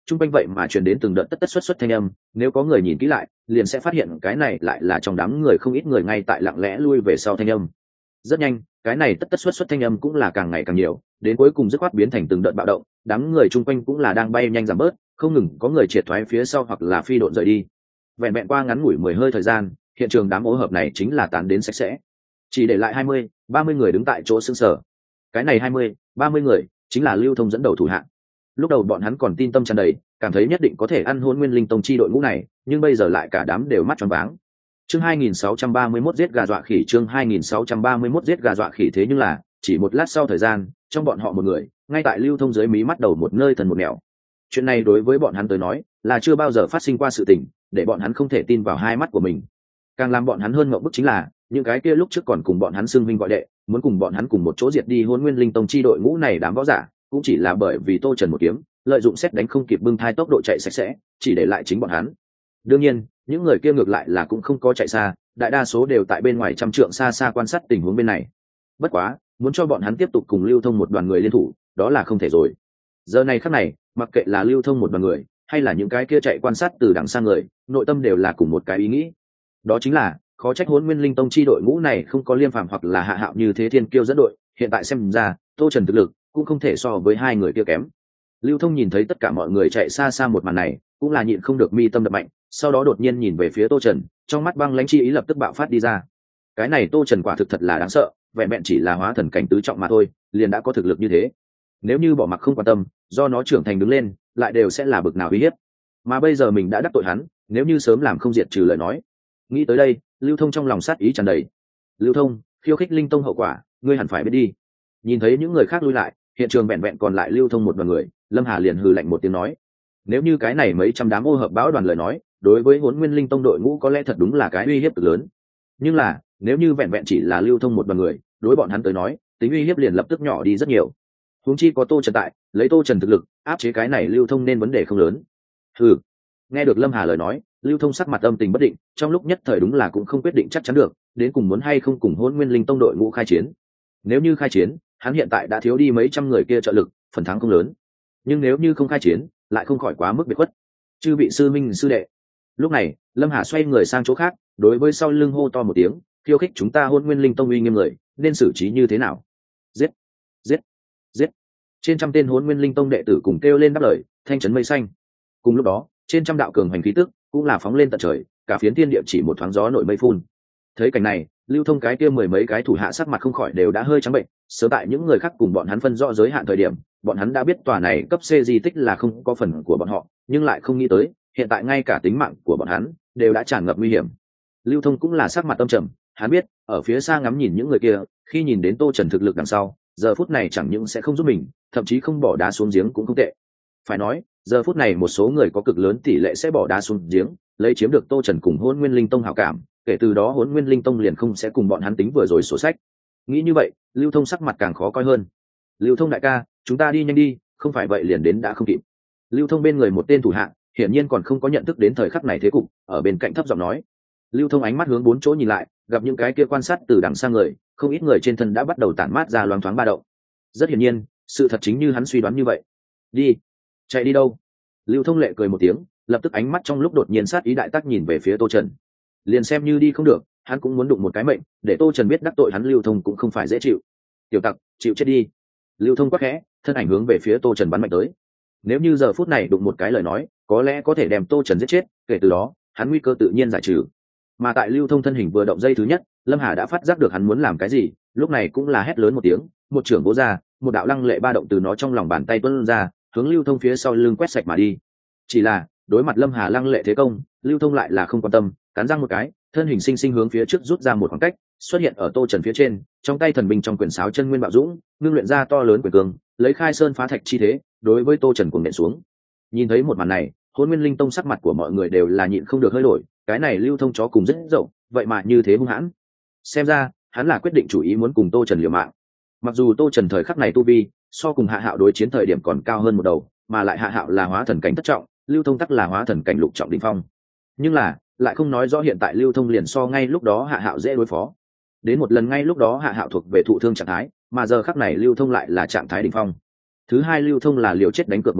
chung quanh vậy mà truyền đến từng đợt tất tất xuất xuất thanh âm, nếu có người nhìn kỹ lại liền sẽ phát hiện cái này lại là trong đám người không ít người ngay tại lặng lẽ lui về sau thanh âm. Rất nhanh cái này tất tất xuất xuất thanh âm cũng là càng ngày càng nhiều, đến cuối cùng dứt khoát biến thành từng đợt bạo động, đám người chung quanh cũng là đang bay nhanh giảm bớt, không ngừng có người triệt thoái phía sau hoặc là phi độn rời đi. Vẹn vẹn qua ngắn ngủi mười hơi thời gian, hiện trường đám ô hợp này chính là tán đến sạch sẽ, chỉ để lại hai mươi ba mươi người đứng tại chỗ sững sờ. Cái này hai mươi ba mươi người chính là Lưu Thông dẫn đầu thủ hạng. Lúc đầu bọn hắn còn tin tâm tràn đầy, cảm thấy nhất định có thể ăn Hỗn Nguyên Linh Tông chi đội ngũ này, nhưng bây giờ lại cả đám đều mắt tròn váng. Chương hai nghìn sáu trăm ba mươi mốt giết gà dọa khỉ, chương hai nghìn sáu trăm ba mươi mốt giết gà dọa khỉ. Thế nhưng là, chỉ một lát sau thời gian, trong bọn họ một người, ngay tại Lưu Thông dưới mí mắt đầu một nơi thần một nẻo. Chuyện này đối với bọn hắn tới nói, là chưa bao giờ phát sinh qua sự tình, để bọn hắn không thể tin vào hai mắt của mình. Càng làm bọn hắn hơn ngộp bức chính là, những cái kia lúc trước còn cùng bọn hắn xưng vinh gọi đệ, muốn cùng bọn hắn cùng một chỗ diệt đi Hỗn Nguyên Linh Tông chi đội ngũ này đám võ giả, cũng chỉ là bởi vì Tô Trần một kiếm, lợi dụng xét đánh không kịp bưng thai tốc độ chạy sạch sẽ, chỉ để lại chính bọn hắn. Đương nhiên, những người kia ngược lại là cũng không có chạy xa, đại đa số đều tại bên ngoài trăm trượng xa xa quan sát tình huống bên này. Bất quá, muốn cho bọn hắn tiếp tục cùng Lưu Thông một đoàn người liên thủ, đó là không thể rồi. Giờ này khắc này, mặc kệ là Lưu Thông một đoàn người, hay là những cái kia chạy quan sát từ đằng xa người, nội tâm đều là cùng một cái ý nghĩ. Đó chính là, khó trách Hỗn Nguyên Linh Tông chi đội ngũ này không có Liêm Phàm hoặc là Hạ Hạo như thế thiên kiêu dẫn đội, hiện tại xem ra, Tô Trần thực lực cũng không thể so với hai người kia kém. Lưu Thông nhìn thấy tất cả mọi người chạy xa xa một màn này, cũng là nhịn không được mi tâm đập mạnh, sau đó đột nhiên nhìn về phía Tô Trần, trong mắt băng lãnh chi ý lập tức bạo phát đi ra. Cái này Tô Trần quả thực thật là đáng sợ, vẹn vẹn chỉ là hóa thần cảnh tứ trọng mà thôi, liền đã có thực lực như thế. Nếu như bỏ mặc không quan tâm, do nó trưởng thành đứng lên, lại đều sẽ là bực nào uy hiếp. Mà bây giờ mình đã đắc tội hắn, nếu như sớm làm không diệt trừ lời nói. Nghĩ tới đây, Lưu Thông trong lòng sát ý tràn đầy. Lưu Thông, khiêu khích Linh Tông hậu quả, ngươi hẳn phải biết đi. Nhìn thấy những người khác lui lại, hiện trường vẹn vẹn còn lại Lưu Thông một đoàn người, Lâm Hà liền hừ lạnh một tiếng nói: nếu như cái này mấy trăm đám ô hợp báo đoàn lời nói, đối với Hỗn Nguyên Linh Tông đội ngũ có lẽ thật đúng là cái uy hiếp cực lớn. Nhưng là, nếu như vẹn vẹn chỉ là Lưu Thông một đoàn người, đối bọn hắn tới nói, tính uy hiếp liền lập tức nhỏ đi rất nhiều. Huống chi có Tô Trần tại, lấy Tô Trần thực lực, áp chế cái này Lưu Thông nên vấn đề không lớn. Hừ. Nghe được Lâm Hà lời nói, Lưu Thông sắc mặt âm tình bất định, trong lúc nhất thời đúng là cũng không quyết định chắc chắn được, đến cùng muốn hay không cùng Hỗn Nguyên Linh Tông đội ngũ khai chiến. Nếu như khai chiến, hắn hiện tại đã thiếu đi mấy trăm người kia trợ lực, phần thắng không lớn. Nhưng nếu như không khai chiến, lại không khỏi quá mức biệt khuất. Chư vị sư minh sư đệ. Lúc này, Lâm Hà xoay người sang chỗ khác, đối với sau lưng hô to một tiếng, khiêu khích chúng ta Hỗn Nguyên Linh Tông uy nghiêm người, nên xử trí như thế nào? Giết, giết, giết. Trên trăm tên Hỗn Nguyên Linh Tông đệ tử cùng kêu lên đáp lời, thanh trấn mây xanh. Cùng lúc đó, trên trăm đạo cường hành khí tức cũng là phóng lên tận trời, cả phiến thiên địa chỉ một thoáng gió nổi mây phun. Thấy cảnh này, Lưu Thông cái kia mười mấy cái thủ hạ sắc mặt không khỏi đều đã hơi trắng bệnh, sớm tại những người khác cùng bọn hắn phân rõ giới hạn thời điểm, bọn hắn đã biết tòa này cấp C di tích là không có phần của bọn họ, nhưng lại không nghĩ tới, hiện tại ngay cả tính mạng của bọn hắn đều đã tràn ngập nguy hiểm. Lưu Thông cũng là sắc mặt âm trầm, hắn biết, ở phía xa ngắm nhìn những người kia, khi nhìn đến Tô Trần thực lực đằng sau, giờ phút này chẳng những sẽ không giúp mình, thậm chí không bỏ đá xuống giếng cũng không tệ. Phải nói, giờ phút này một số người có cực lớn tỷ lệ sẽ bỏ đá xuống giếng, lấy chiếm được Tô Trần cùng Hỗn Nguyên Linh Tông hảo cảm, kể từ đó Hỗn Nguyên Linh Tông liền không sẽ cùng bọn hắn tính vừa rồi sổ sách. Nghĩ như vậy, Lưu Thông sắc mặt càng khó coi hơn. Lưu Thông đại ca, chúng ta đi nhanh đi, không phải vậy liền đến đã không kịp. Lưu Thông bên người một tên thủ hạ, hiển nhiên còn không có nhận thức đến thời khắc này thế cục, ở bên cạnh thấp giọng nói. Lưu Thông ánh mắt hướng bốn chỗ nhìn lại, gặp những cái kia quan sát từ đằng xa người, không ít người trên thân đã bắt đầu tản mát ra loáng thoáng ba động. Rất hiển nhiên, sự thật chính như hắn suy đoán như vậy. Đi, chạy đi đâu? Lưu Thông lệ cười một tiếng, lập tức ánh mắt trong lúc đột nhiên sát ý đại tác nhìn về phía Tô Trần. Liền xem như đi không được, hắn cũng muốn đụng một cái mệnh, để Tô Trần biết đắc tội hắn Lưu Thông cũng không phải dễ chịu. Tiểu tặc, chịu chết đi. Lưu Thông quắc khẽ, thân ảnh hướng về phía Tô Trần bắn mạnh tới. Nếu như giờ phút này đụng một cái lời nói, có lẽ có thể đem Tô Trần giết chết, kể từ đó, hắn nguy cơ tự nhiên giải trừ. Mà tại Lưu Thông thân hình vừa động dây thứ nhất, Lâm Hà đã phát giác được hắn muốn làm cái gì, lúc này cũng là hét lớn một tiếng, một trưởng vỗ ra, một đạo lăng lệ ba động từ nó trong lòng bàn tay tuôn ra, hướng Lưu Thông phía sau lưng quét sạch mà đi. Chỉ là, đối mặt Lâm Hà lăng lệ thế công, Lưu Thông lại là không quan tâm, cắn răng một cái, thân hình sinh sinh hướng phía trước rút ra một khoảng cách, xuất hiện ở Tô Trần phía trên, trong tay thần binh trong quyển sáo chân nguyên bạo dũng, ngưng luyện ra to lớn quyền cường, lấy khai sơn phá thạch chi thế, đối với Tô Trần cuồng nện xuống. Nhìn thấy một màn này, Hỗn Nguyên Linh Tông sắc mặt của mọi người đều là nhịn không được hơi đổi, cái này Lưu Thông chó cùng rất rộng, vậy mà như thế hung hãn. Xem ra, hắn là quyết định chủ ý muốn cùng Tô Trần liều mạng. Mặc dù Tô Trần thời khắc này tu vi so cùng Hạ Hạo đối chiến thời điểm còn cao hơn một đầu, mà lại Hạ Hạo là hóa thần cảnh thất trọng, Lưu Thông tắc là hóa thần cảnh lục trọng đỉnh phong. Nhưng là, lại không nói rõ hiện tại Lưu Thông liền so ngay lúc đó Hạ Hạo dễ đối phó. Đến một lần ngay lúc đó Hạ Hạo thuộc về thụ thương trạng thái, mà giờ khắc này Lưu Thông lại là trạng thái đỉnh phong. Thứ hai Lưu Thông là liều chết đánh cược một lần,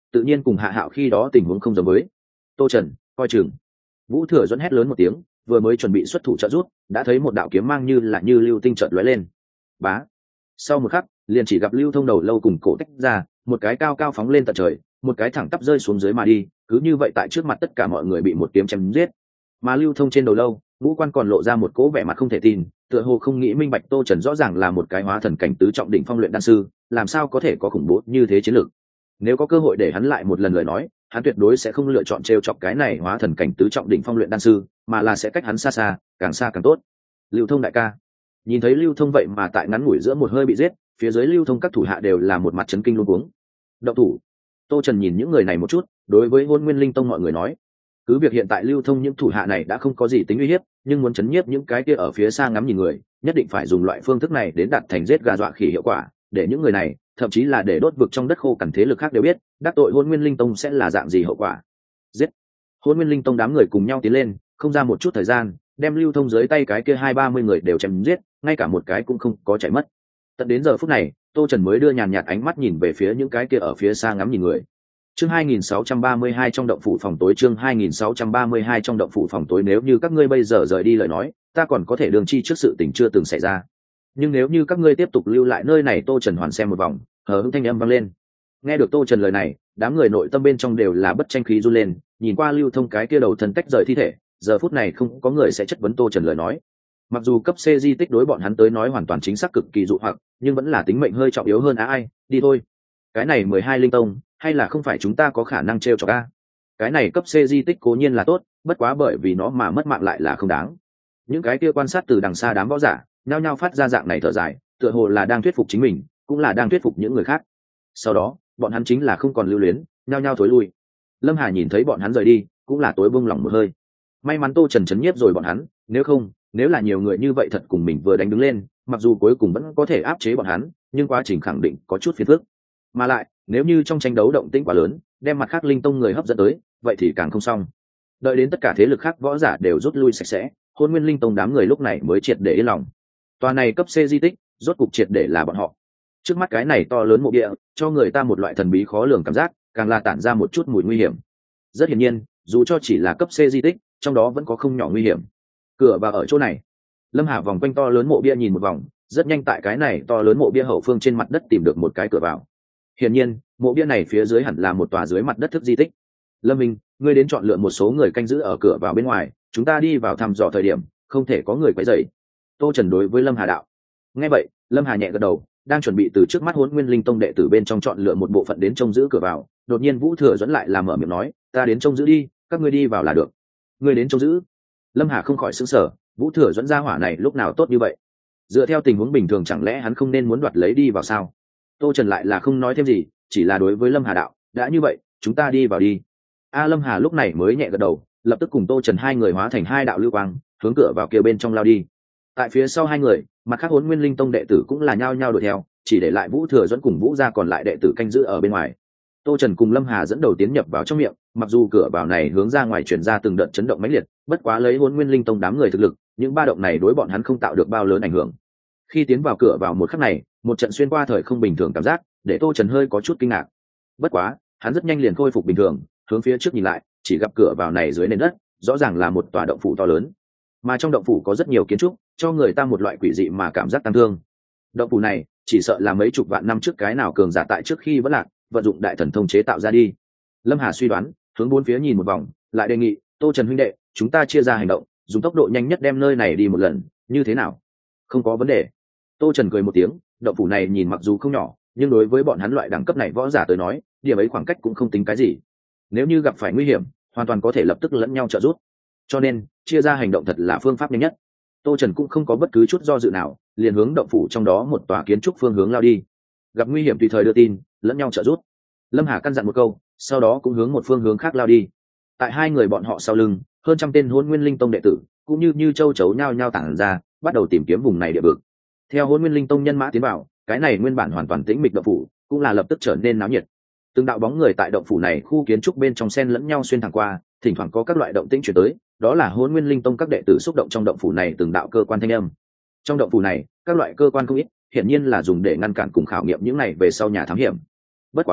tự nhiên cùng Hạ Hạo khi đó tình huống không giống với. Tô Trần, coi chừng. Vũ Thừa Dẫn hét lớn một tiếng, vừa mới chuẩn bị xuất thủ trợ rút, đã thấy một đạo kiếm mang như là như lưu tinh chợt lóe lên. Bá. Sau một khắc, liền chỉ gặp Lưu Thông đầu lâu cùng cổ tách ra, một cái cao cao phóng lên tận trời, một cái thẳng tắp rơi xuống dưới mà đi, cứ như vậy tại trước mặt tất cả mọi người bị một kiếm chém giết. Mà Lưu Thông trên đầu lâu, ngũ quan còn lộ ra một cố vẻ mặt không thể tin, tựa hồ không nghĩ minh bạch Tô Trần rõ ràng là một cái hóa thần cảnh tứ trọng đỉnh phong luyện đan sư, làm sao có thể có khủng bố như thế chiến lược. Nếu có cơ hội để hắn lại một lần lời nói, hắn tuyệt đối sẽ không lựa chọn trêu chọc cái này hóa thần cảnh tứ trọng đỉnh phong luyện đan sư, mà là sẽ cách hắn xa xa, càng xa càng tốt. Lưu Thông đại ca. Nhìn thấy Lưu Thông vậy mà tại ngắn ngủi giữa một hơi bị giết, phía dưới Lưu Thông các thủ hạ đều là một mặt chấn kinh luống cuống. Động thủ. Tô Trần nhìn những người này một chút, đối với Hôn Nguyên Linh Tông mọi người nói, cứ việc hiện tại Lưu Thông những thủ hạ này đã không có gì tính uy hiếp, nhưng muốn chấn nhiếp những cái kia ở phía xa ngắm nhìn người, nhất định phải dùng loại phương thức này đến đạt thành giết gà dọa khỉ hiệu quả, để những người này, thậm chí là để đốt vực trong đất khô cằn thế lực khác đều biết, đắc tội Hôn Nguyên Linh Tông sẽ là dạng gì hậu quả. Giết. Hôn Nguyên Linh Tông đám người cùng nhau tiến lên, không ra một chút thời gian, đem Lưu Thông dưới tay cái kia hai ba mươi người đều chém giết, ngay cả một cái cũng không có chạy mất. Tận đến giờ phút này, Tô Trần mới đưa nhàn nhạt ánh mắt nhìn về phía những cái kia ở phía xa ngắm nhìn người. Chương hai nghìn sáu trăm ba mươi hai trong động phủ phòng tối. Chương hai nghìn sáu trăm ba mươi hai trong động phủ phòng tối. Nếu như các ngươi bây giờ rời đi lời nói, ta còn có thể đường chi trước sự tình chưa từng xảy ra. Nhưng nếu như các ngươi tiếp tục lưu lại nơi này, Tô Trần hoàn xem một vòng, hờ hững thanh âm vang lên. Nghe được Tô Trần lời này, đám người nội tâm bên trong đều là bất tranh khí run lên, nhìn qua Lưu Thông cái kia đầu thân tách rời thi thể, giờ phút này không có người sẽ chất vấn Tô Trần lời nói. Mặc dù cấp C di tích đối bọn hắn tới nói hoàn toàn chính xác cực kỳ dụ hoặc, nhưng vẫn là tính mệnh hơi trọng yếu hơn á ai, đi thôi. Cái này mười hai linh tông, hay là không phải chúng ta có khả năng trêu chọc a? Cái này cấp C di tích cố nhiên là tốt, bất quá bởi vì nó mà mất mạng lại là không đáng. Những cái kia quan sát từ đằng xa đám võ giả, nhao nhao phát ra dạng này thở dài, tựa hồ là đang thuyết phục chính mình, cũng là đang thuyết phục những người khác. Sau đó, bọn hắn chính là không còn lưu luyến, nhao nhao thối lui. Lâm Hà nhìn thấy bọn hắn rời đi, cũng là tối bông lòng một hơi. May mắn Tô Trần chấn nhiếp rồi bọn hắn, nếu không, nếu là nhiều người như vậy thật cùng mình vừa đánh đứng lên, mặc dù cuối cùng vẫn có thể áp chế bọn hắn, nhưng quá trình khẳng định có chút phiền phức. Mà lại, nếu như trong tranh đấu động tĩnh quá lớn, đem mặt khác linh tông người hấp dẫn tới, vậy thì càng không xong. Đợi đến tất cả thế lực khác võ giả đều rút lui sạch sẽ, Hôn Nguyên Linh Tông đám người lúc này mới triệt để yên lòng. Tòa này cấp C di tích, rốt cục triệt để là bọn họ. Trước mắt cái này to lớn mộ địa, cho người ta một loại thần bí khó lường cảm giác, càng là tản ra một chút mùi nguy hiểm. Rất hiển nhiên, dù cho chỉ là cấp C di tích, trong đó vẫn có không nhỏ nguy hiểm. Cửa vào ở chỗ này. Lâm Hà vòng quanh to lớn mộ bia nhìn một vòng, rất nhanh tại cái này to lớn mộ bia hậu phương trên mặt đất tìm được một cái cửa vào. Hiển nhiên, mộ bia này phía dưới hẳn là một tòa dưới mặt đất thức di tích. Lâm Minh, ngươi đến chọn lựa một số người canh giữ ở cửa vào bên ngoài, chúng ta đi vào thăm dò thời điểm, không thể có người quấy rầy. Tô Trần đối với Lâm Hà đạo. Nghe vậy, Lâm Hà nhẹ gật đầu, đang chuẩn bị từ trước mắt Hỗn Nguyên Linh Tông đệ tử bên trong chọn lựa một bộ phận đến trông giữ cửa vào, đột nhiên Vũ Thừa dẫn lại làm mở miệng nói, ta đến trông giữ đi, các ngươi đi vào là được. Ngươi đến trông giữ? Lâm Hà không khỏi sửng sở, Vũ Thừa dẫn ra hỏa này lúc nào tốt như vậy? Dựa theo tình huống bình thường chẳng lẽ hắn không nên muốn đoạt lấy đi vào sao? Tô Trần lại là không nói thêm gì, chỉ là đối với Lâm Hà đạo, đã như vậy, chúng ta đi vào đi. A Lâm Hà lúc này mới nhẹ gật đầu, lập tức cùng Tô Trần hai người hóa thành hai đạo lưu quang, hướng cửa vào kia bên trong lao đi. Tại phía sau hai người, mặt khác Hỗn Nguyên Linh Tông đệ tử cũng là nhao nhao đuổi theo, chỉ để lại Vũ Thừa dẫn cùng Vũ gia còn lại đệ tử canh giữ ở bên ngoài. Tô Trần cùng Lâm Hà dẫn đầu tiến nhập vào trong miệng, mặc dù cửa vào này hướng ra ngoài truyền ra từng đợt chấn động mãnh liệt, bất quá lấy Hỗn Nguyên Linh Tông đám người thực lực, những ba động này đối bọn hắn không tạo được bao lớn ảnh hưởng. Khi tiến vào cửa vào một khắc này, một trận xuyên qua thời không bình thường cảm giác, để Tô Trần hơi có chút kinh ngạc. Bất quá, hắn rất nhanh liền khôi phục bình thường, hướng phía trước nhìn lại, chỉ gặp cửa vào này dưới nền đất, rõ ràng là một tòa động phủ to lớn. Mà trong động phủ có rất nhiều kiến trúc, cho người ta một loại quỷ dị mà cảm giác tăng thương. Động phủ này, chỉ sợ là mấy chục vạn năm trước cái nào cường giả tại trước khi vẫn lạc, vận dụng đại thần thông chế tạo ra đi. Lâm Hà suy đoán, hướng bốn phía nhìn một vòng, lại đề nghị, Tô Trần huynh đệ, chúng ta chia ra hành động, dùng tốc độ nhanh nhất đem nơi này đi một lần, như thế nào? Không có vấn đề. Tô Trần cười một tiếng, động phủ này nhìn mặc dù không nhỏ, nhưng đối với bọn hắn loại đẳng cấp này võ giả tới nói, điểm ấy khoảng cách cũng không tính cái gì. Nếu như gặp phải nguy hiểm, hoàn toàn có thể lập tức lẫn nhau trợ giúp. Cho nên, chia ra hành động thật là phương pháp nhanh nhất. Tô Trần cũng không có bất cứ chút do dự nào, liền hướng động phủ trong đó một tòa kiến trúc phương hướng lao đi. Gặp nguy hiểm tùy thời đưa tin, lẫn nhau trợ giúp. Lâm Hà căn dặn một câu, sau đó cũng hướng một phương hướng khác lao đi. Tại hai người bọn họ sau lưng, hơn trăm tên Hỗn Nguyên Linh Tông đệ tử, cũng như như châu chấu nhao nhao tản ra, bắt đầu tìm kiếm vùng này địa vực. Theo Hỗn Nguyên Linh Tông nhân mã tiến vào, cái này nguyên bản hoàn toàn tĩnh mịch động phủ, cũng là lập tức trở nên náo nhiệt. Từng đạo bóng người tại động phủ này khu kiến trúc bên trong xen lẫn nhau xuyên thẳng qua, thỉnh thoảng có các loại động tĩnh chuyển tới, đó là Hỗn Nguyên Linh Tông các đệ tử xúc động trong động phủ này từng đạo cơ quan thanh âm. Trong động phủ này, các loại cơ quan không ít, hiển nhiên là dùng để ngăn cản cùng khảo nghiệm những này về sau nhà thám hiểm. Bất quá,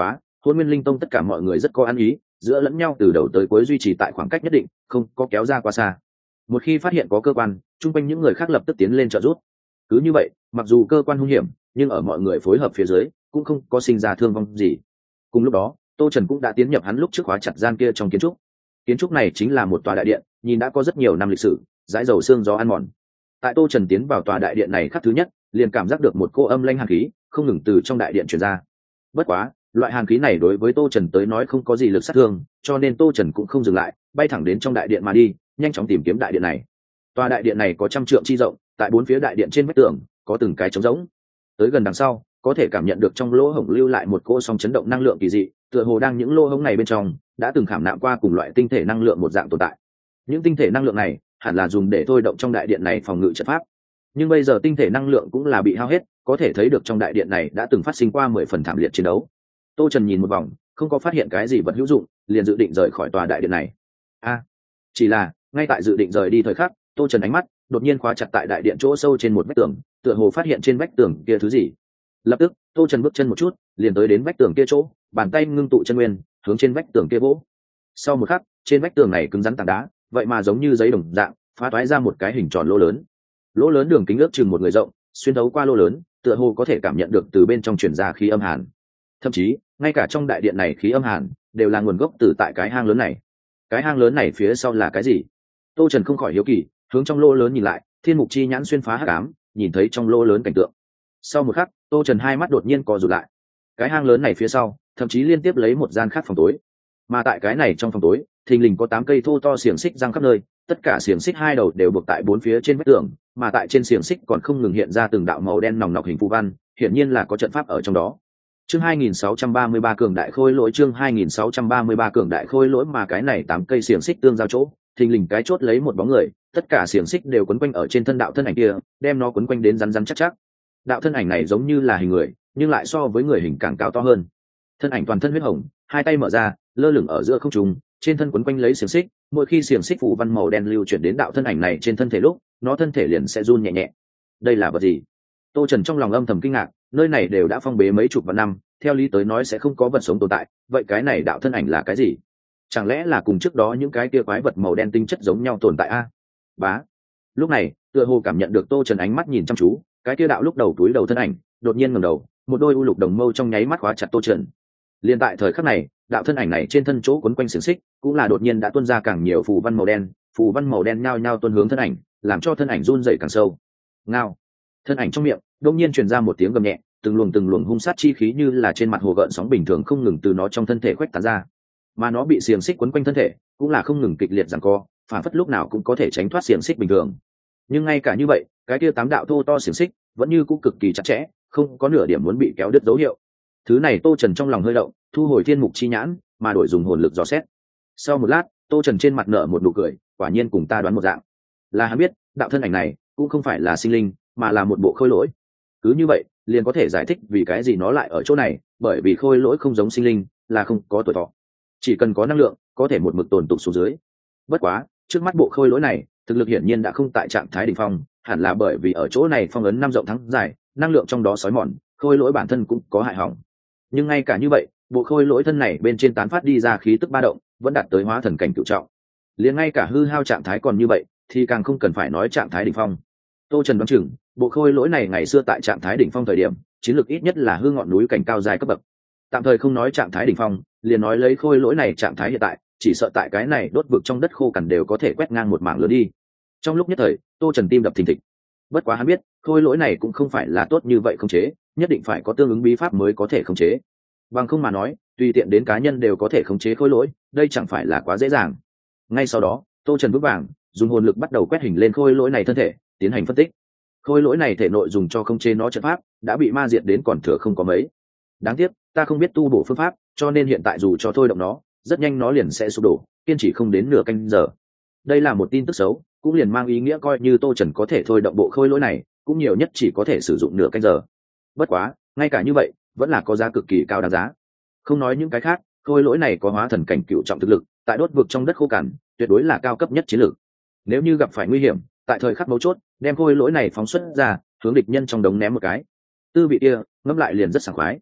Hôn Nguyên Linh Tông tất cả mọi người rất có ăn ý, giữa lẫn nhau từ đầu tới cuối duy trì tại khoảng cách nhất định, không có kéo ra quá xa. Một khi phát hiện có cơ quan, chung quanh những người khác lập tức tiến lên trợ giúp. Cứ như vậy, mặc dù cơ quan hung hiểm, nhưng ở mọi người phối hợp phía dưới, cũng không có sinh ra thương vong gì. Cùng lúc đó, Tô Trần cũng đã tiến nhập hắn lúc trước khóa chặt gian kia trong kiến trúc. Kiến trúc này chính là một tòa đại điện, nhìn đã có rất nhiều năm lịch sử, dãi dầu xương gió ăn mòn. Tại Tô Trần tiến vào tòa đại điện này khắc thứ nhất, liền cảm giác được một cô âm lãnh hàn khí không ngừng từ trong đại điện truyền ra. Bất quá, loại hàn khí này đối với Tô Trần tới nói không có gì lực sát thương, cho nên Tô Trần cũng không dừng lại, bay thẳng đến trong đại điện mà đi, nhanh chóng tìm kiếm đại điện này. Tòa đại điện này có trăm trượng chi rộng, tại bốn phía đại điện trên vách tường có từng cái trống rỗng. Tới gần đằng sau, có thể cảm nhận được trong lỗ hổng lưu lại một cỗ sóng chấn động năng lượng kỳ dị, tựa hồ đang những lỗ hổng này bên trong đã từng khảm nạm qua cùng loại tinh thể năng lượng một dạng tồn tại. Những tinh thể năng lượng này hẳn là dùng để thôi động trong đại điện này phòng ngự trận pháp, nhưng bây giờ tinh thể năng lượng cũng là bị hao hết, có thể thấy được trong đại điện này đã từng phát sinh qua mười phần thảm liệt chiến đấu. Tô Trần nhìn một vòng, không có phát hiện cái gì vật hữu dụng, liền dự định rời khỏi tòa đại điện này. A, chỉ là ngay tại dự định rời đi thời khắc, Tô Trần ánh mắt đột nhiên khóa chặt tại đại điện chỗ sâu trên một vách tường, tựa hồ phát hiện trên vách tường kia thứ gì. Lập tức, Tô Trần bước chân một chút, liền tới đến vách tường kia chỗ, bàn tay ngưng tụ chân nguyên, hướng trên vách tường kia vỗ. Sau một khắc, trên vách tường này cứng rắn tảng đá, vậy mà giống như giấy đồng dạng, phá toái ra một cái hình tròn lỗ lớn. Lỗ lớn đường kính ước chừng một người rộng, xuyên thấu qua lỗ lớn, tựa hồ có thể cảm nhận được từ bên trong truyền ra khí âm hàn. Thậm chí, ngay cả trong đại điện này khí âm hàn đều là nguồn gốc từ tại cái hang lớn này. Cái hang lớn này phía sau là cái gì? Tô Trần không khỏi hiếu kỳ, hướng trong lỗ lớn nhìn lại, thiên mục chi nhãn xuyên phá hắc ám, nhìn thấy trong lỗ lớn cảnh tượng. Sau một khắc, Tô Trần hai mắt đột nhiên co rụt lại. Cái hang lớn này phía sau, thậm chí liên tiếp lấy một gian khác phòng tối. Mà tại cái này trong phòng tối, thình lình có tám cây thô to xiềng xích giăng khắp nơi, tất cả xiềng xích hai đầu đều buộc tại bốn phía trên vách tường, mà tại trên xiềng xích còn không ngừng hiện ra từng đạo màu đen nòng nọc hình phù văn, hiển nhiên là có trận pháp ở trong đó. Chương hai nghìn sáu trăm ba mươi ba cường đại khôi lỗi, chương hai nghìn sáu trăm ba mươi ba cường đại khôi lỗi, mà cái này tám cây xiềng xích tương giao chỗ, thình lình cái chốt lấy một bóng người, tất cả xiềng xích đều quấn quanh ở trên thân đạo thân ảnh kia, đem nó quấn quanh đến rắn rắn chắc chắc. Đạo thân ảnh này giống như là hình người, nhưng lại so với người hình càng cao to hơn. Thân ảnh toàn thân huyết hồng, hai tay mở ra, lơ lửng ở giữa không trung, trên thân quấn quanh lấy xiềng xích, mỗi khi xiềng xích phù văn màu đen lưu chuyển đến đạo thân ảnh này trên thân thể lúc, nó thân thể liền sẽ run nhẹ nhẹ. Đây là vật gì? Tô Trần trong lòng âm thầm kinh ngạc, nơi này đều đã phong bế mấy chục vạn năm, theo lý tới nói sẽ không có vật sống tồn tại, vậy cái này đạo thân ảnh là cái gì? Chẳng lẽ là cùng trước đó những cái kia quái vật màu đen tinh chất giống nhau tồn tại a? Bá. Lúc này, tựa hồ cảm nhận được Tô Trần ánh mắt nhìn chăm chú, cái kia đạo lúc đầu túi đầu thân ảnh, đột nhiên ngẩng đầu, một đôi u lục đồng mâu trong nháy mắt khóa chặt Tô Trần. Liên tại thời khắc này, đạo thân ảnh này trên thân chỗ quấn quanh xiềng xích, cũng là đột nhiên đã tuôn ra càng nhiều phù văn màu đen, phù văn màu đen nhao nhao tuôn hướng thân ảnh, làm cho thân ảnh run rẩy càng sâu. Ngao. Thân ảnh trong miệng đột nhiên truyền ra một tiếng gầm nhẹ, từng luồng từng luồng hung sát chi khí như là trên mặt hồ gợn sóng bình thường không ngừng từ nó trong thân thể khuếch tán ra. Mà nó bị xiềng xích quấn quanh thân thể, cũng là không ngừng kịch liệt giằng co, phản phất lúc nào cũng có thể tránh thoát xiềng xích bình thường. Nhưng ngay cả như vậy, cái kia tám đạo thô to xiềng xích vẫn như cũng cực kỳ chặt chẽ, không có nửa điểm muốn bị kéo đứt dấu hiệu. Thứ này Tô Trần trong lòng hơi động, thu hồi thiên mục chi nhãn, mà đổi dùng hồn lực dò xét. Sau một lát, Tô Trần trên mặt nở một nụ cười, quả nhiên cùng ta đoán một dạng. Là hắn biết, đạo thân ảnh này cũng không phải là sinh linh, mà là một bộ khôi lỗi. Cứ như vậy, liền có thể giải thích vì cái gì nó lại ở chỗ này, bởi vì khôi lỗi không giống sinh linh, là không có tuổi thọ. Chỉ cần có năng lượng, có thể một mực tồn tụ xuống dưới. Bất quá, trước mắt bộ khôi lỗi này, thực lực hiển nhiên đã không tại trạng thái đỉnh phong, hẳn là bởi vì ở chỗ này phong ấn năm rộng thắng dài, năng lượng trong đó sói mòn, khôi lỗi bản thân cũng có hại hỏng. Nhưng ngay cả như vậy, bộ khôi lỗi thân này bên trên tán phát đi ra khí tức ba động, vẫn đạt tới hóa thần cảnh cửu trọng. Liền ngay cả hư hao trạng thái còn như vậy, thì càng không cần phải nói trạng thái đỉnh phong. Tô Trần đoán chừng, bộ khôi lỗi này ngày xưa tại trạng thái đỉnh phong thời điểm, chiến lược ít nhất là hư ngọn núi cảnh cao dài cấp bậc. Tạm thời không nói trạng thái đỉnh phong, liền nói lấy khôi lỗi này trạng thái hiện tại, chỉ sợ tại cái này đốt vực trong đất khô cằn đều có thể quét ngang một mảng lớn đi. Trong lúc nhất thời, Tô Trần tim đập thình thịch. Bất quá hắn biết, khôi lỗi này cũng không phải là tốt như vậy khống chế, nhất định phải có tương ứng bí pháp mới có thể khống chế. Bằng không mà nói, tùy tiện đến cá nhân đều có thể khống chế khôi lỗi, đây chẳng phải là quá dễ dàng. Ngay sau đó, Tô Trần vững vàng dùng hồn lực bắt đầu quét hình lên khôi lỗi này thân thể, tiến hành phân tích. Khôi lỗi này thể nội dùng cho khống chế nó trận pháp đã bị ma diệt đến còn thừa không có mấy. Đáng tiếc, ta không biết tu bổ phương pháp, cho nên hiện tại dù cho thôi động nó, rất nhanh nó liền sẽ sụp đổ, kiên trì không đến nửa canh giờ. Đây là một tin tức xấu, cũng liền mang ý nghĩa coi như Tô Trần có thể thôi động bộ khôi lỗi này, cũng nhiều nhất chỉ có thể sử dụng nửa canh giờ. Bất quá, ngay cả như vậy, vẫn là có giá cực kỳ cao đáng giá. Không nói những cái khác, khôi lỗi này có hóa thần cảnh cựu trọng thực lực, tại đốt vực trong đất khô cằn, tuyệt đối là cao cấp nhất chiến lược. Nếu như gặp phải nguy hiểm, tại thời khắc mấu chốt, đem khôi lỗi này phóng xuất ra, hướng địch nhân trong đống ném một cái. Tư vị kia, ngẫm lại liền rất sảng khoái.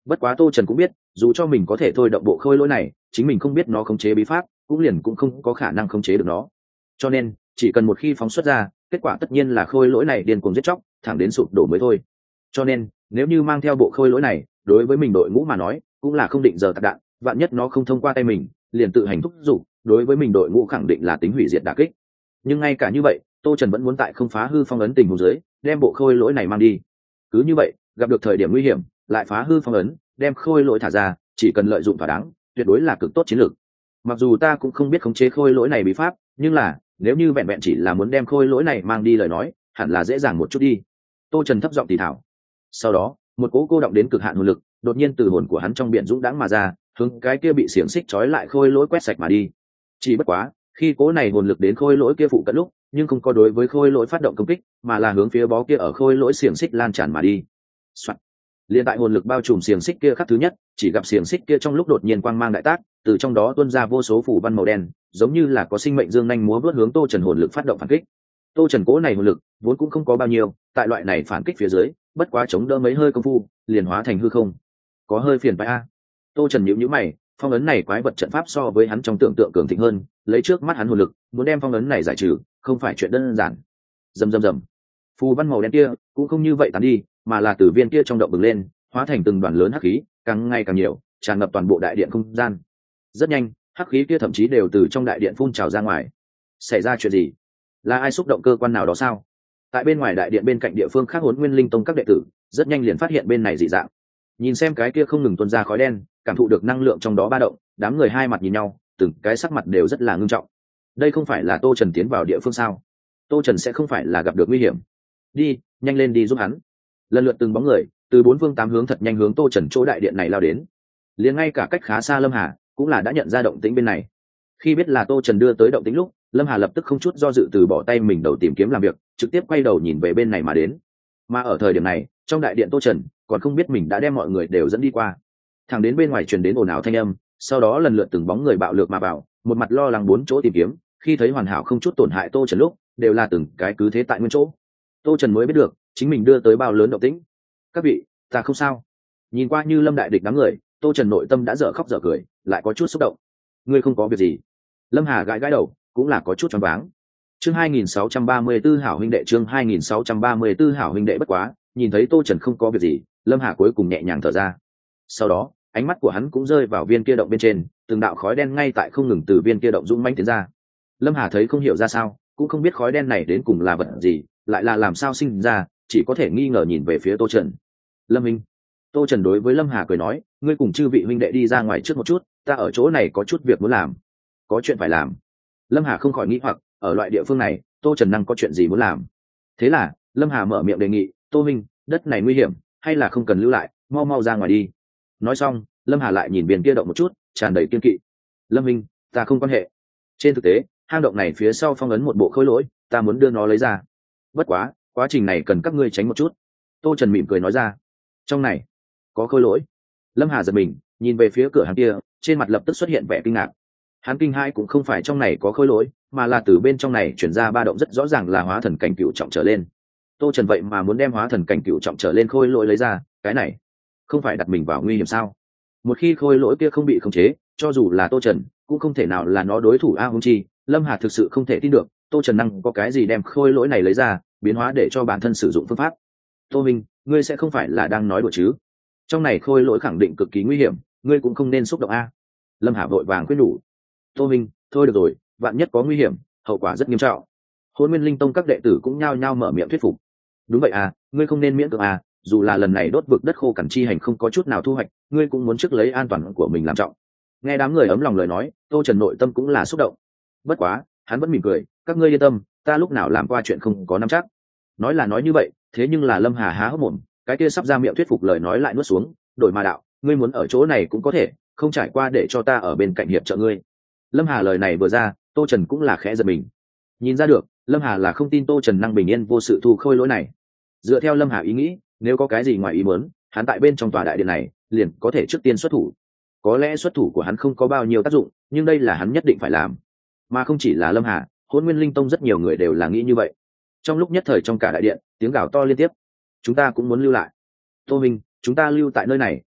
Bất quá tô trần cũng biết, dù cho mình có thể thôi động bộ khôi lỗi này, chính mình không biết nó khống chế bí pháp, cũng liền cũng không có khả năng khống chế được nó. Cho nên chỉ cần một khi phóng xuất ra, kết quả tất nhiên là khôi lỗi này điên cuồng giết chóc, thẳng đến sụp đổ mới thôi. Cho nên nếu như mang theo bộ khôi lỗi này, đối với mình đội ngũ mà nói cũng là không định giờ tạc đạn, vạn nhất nó không thông qua tay mình, liền tự hành thúc giục, đối với mình đội ngũ khẳng định là tính hủy diệt đả kích. Nhưng ngay cả như vậy, tô trần vẫn muốn tại không phá hư phong ấn tình huống dưới đem bộ khôi lỗi này mang đi. Cứ như vậy, gặp được thời điểm nguy hiểm lại phá hư phong ấn, đem khôi lỗi thả ra, chỉ cần lợi dụng thỏa đáng, tuyệt đối là cực tốt chiến lược. Mặc dù ta cũng không biết khống chế khôi lỗi này bí pháp, nhưng là nếu như vẹn vẹn chỉ là muốn đem khôi lỗi này mang đi lời nói, hẳn là dễ dàng một chút đi. Tô trần thấp giọng thì thảo. Sau đó một cỗ cô động đến cực hạn hồn lực đột nhiên từ hồn của hắn trong biển dũng đãng mà ra, hướng cái kia bị xiềng xích trói lại khôi lỗi quét sạch mà đi. Chỉ bất quá khi cỗ này hồn lực đến khôi lỗi kia phụ cận lúc, nhưng không có đối với khôi lỗi phát động công kích, mà là hướng phía bó kia ở khôi lỗi xiềng xích lan tràn mà đi. Liên tại hồn lực bao trùm xiềng xích kia khắc thứ nhất, chỉ gặp xiềng xích kia trong lúc đột nhiên quang mang đại tác, từ trong đó tuôn ra vô số phủ văn màu đen, giống như là có sinh mệnh dương nhanh múa vớt hướng tô trần hồn lực phát động phản kích. Tô trần cố này hồn lực vốn cũng không có bao nhiêu, tại loại này phản kích phía dưới, bất quá chống đỡ mấy hơi công phu liền hóa thành hư không. Có hơi phiền phải a. Tô trần nhíu nhíu mày, phong ấn này quái vật trận pháp so với hắn trong tưởng tượng cường thịnh hơn, lấy trước mắt hắn hồn lực muốn đem phong ấn này giải trừ không phải chuyện đơn giản. Rầm rầm rầm, phù văn màu đen kia cũng không như vậy tán đi, mà là từ viên kia trong động bừng lên, hóa thành từng đoàn lớn hắc khí, càng ngày càng nhiều, tràn ngập toàn bộ đại điện không gian. Rất nhanh, hắc khí kia thậm chí đều từ trong đại điện phun trào ra ngoài. Xảy ra chuyện gì? Là ai xúc động cơ quan nào đó sao? Tại bên ngoài đại điện bên cạnh địa phương khác, Hỗn Nguyên Linh Tông các đệ tử rất nhanh liền phát hiện bên này dị dạng. Nhìn xem cái kia không ngừng tuôn ra khói đen, cảm thụ được năng lượng trong đó ba động, đám người hai mặt nhìn nhau, từng cái sắc mặt đều rất là ngưng trọng. Đây không phải là Tô Trần tiến vào địa phương sao? Tô Trần sẽ không phải là gặp được nguy hiểm? Đi, nhanh lên đi giúp hắn. Lần lượt từng bóng người từ bốn phương tám hướng thật nhanh hướng Tô Trần chỗ đại điện này lao đến. Liền ngay cả cách khá xa Lâm Hà cũng là đã nhận ra động tĩnh bên này. Khi biết là Tô Trần đưa tới động tĩnh lúc, Lâm Hà lập tức không chút do dự từ bỏ tay mình đầu tìm kiếm làm việc, trực tiếp quay đầu nhìn về bên này mà đến. Mà ở thời điểm này, trong đại điện Tô Trần còn không biết mình đã đem mọi người đều dẫn đi qua. Thẳng đến bên ngoài truyền đến ồn ào thanh âm, sau đó lần lượt từng bóng người bạo lược mà vào, một mặt lo lắng bốn chỗ tìm kiếm, khi thấy hoàn hảo không chút tổn hại Tô Trần lúc, đều là từng cái cứ thế tại nguyên chỗ. Tô Trần mới biết được chính mình đưa tới bao lớn động tĩnh. Các vị, ta không sao. Nhìn qua như Lâm đại địch đám người, Tô Trần nội tâm đã dở khóc dở cười, lại có chút xúc động. Ngươi không có việc gì? Lâm Hà gãi gãi đầu, cũng là có chút choáng váng. Chương hai nghìn sáu trăm ba mươi tư hảo huynh đệ, chương hai nghìn sáu trăm ba mươi tư hảo huynh đệ. Bất quá, nhìn thấy Tô Trần không có việc gì, Lâm Hà cuối cùng nhẹ nhàng thở ra. Sau đó, ánh mắt của hắn cũng rơi vào viên kia động bên trên, từng đạo khói đen ngay tại không ngừng từ viên kia động dũng mãnh tiến ra. Lâm Hà thấy không hiểu ra sao, cũng không biết khói đen này đến cùng là vật gì, lại là làm sao sinh ra, chỉ có thể nghi ngờ nhìn về phía Tô Trần. Lâm Minh. Tô Trần đối với Lâm Hà cười nói, ngươi cùng chư vị huynh đệ đi ra ngoài trước một chút, ta ở chỗ này có chút việc muốn làm. Có chuyện phải làm? Lâm Hà không khỏi nghĩ hoặc, ở loại địa phương này, Tô Trần năng có chuyện gì muốn làm? Thế là Lâm Hà mở miệng đề nghị, Tô Minh, đất này nguy hiểm, hay là không cần lưu lại, mau mau ra ngoài đi. Nói xong, Lâm Hà lại nhìn biển kia động một chút, tràn đầy kiên kỵ. Lâm Minh, ta không quan hệ. Trên thực tế, hang động này phía sau phong ấn một bộ khối lỗi, ta muốn đưa nó lấy ra. Bất quá, quá trình này cần các ngươi tránh một chút. Tô Trần mỉm cười nói ra. Trong này có khôi lỗi? Lâm Hà giật mình, nhìn về phía cửa hàng kia, trên mặt lập tức xuất hiện vẻ kinh ngạc. Hắn kinh hai cũng không phải trong này có khôi lỗi, mà là từ bên trong này chuyển ra ba động rất rõ ràng là hóa thần cảnh cựu trọng trở lên. Tô Trần vậy mà muốn đem hóa thần cảnh cựu trọng trở lên khôi lỗi lấy ra, cái này không phải đặt mình vào nguy hiểm sao? Một khi khôi lỗi kia không bị khống chế, cho dù là Tô Trần cũng không thể nào là nó đối thủ. A Hung Chi, Lâm Hà thực sự không thể tin được Tô Trần năng có cái gì đem khôi lỗi này lấy ra biến hóa để cho bản thân sử dụng phương pháp. Tô Minh, ngươi sẽ không phải là đang nói đùa chứ? Trong này khôi lỗi khẳng định cực kỳ nguy hiểm, ngươi cũng không nên xúc động a. Lâm Hà vội vàng khuyên nhủ. Tô Minh, thôi được rồi, vạn nhất có nguy hiểm, hậu quả rất nghiêm trọng. Hỗn Nguyên Linh Tông các đệ tử cũng nhao nhao mở miệng thuyết phục. Đúng vậy à, ngươi không nên miễn cưỡng à, dù là lần này đốt vực đất khô cằn chi hành không có chút nào thu hoạch, ngươi cũng muốn trước lấy an toàn của mình làm trọng. Nghe đám người ấm lòng lời nói, Tô Trần nội tâm cũng là xúc động. Bất quá, hắn vẫn mỉm cười, các ngươi yên tâm, ta lúc nào làm qua chuyện không có nắm chắc. Nói là nói như vậy, thế nhưng là Lâm Hà há hốc mồm, cái kia sắp ra miệng thuyết phục lời nói lại nuốt xuống, đổi mà đạo, ngươi muốn ở chỗ này cũng có thể, không trải qua để cho ta ở bên cạnh hiệp trợ ngươi. Lâm Hà lời này vừa ra, Tô Trần cũng là khẽ giật mình. Nhìn ra được, Lâm Hà là không tin Tô Trần năng bình yên vô sự thu khôi lỗi này. Dựa theo Lâm Hà ý nghĩ, nếu có cái gì ngoài ý muốn, hắn tại bên trong tòa đại điện này, liền có thể trước tiên xuất thủ. Có lẽ xuất thủ của hắn không có bao nhiêu tác dụng, nhưng đây là hắn nhất định phải làm. Mà không chỉ là Lâm Hà, Hỗn Nguyên Linh Tông rất nhiều người đều là nghĩ như vậy. Trong lúc nhất thời trong cả đại điện, tiếng gào to liên tiếp. Chúng ta cũng muốn lưu lại. Tô Minh, chúng ta lưu tại nơi này,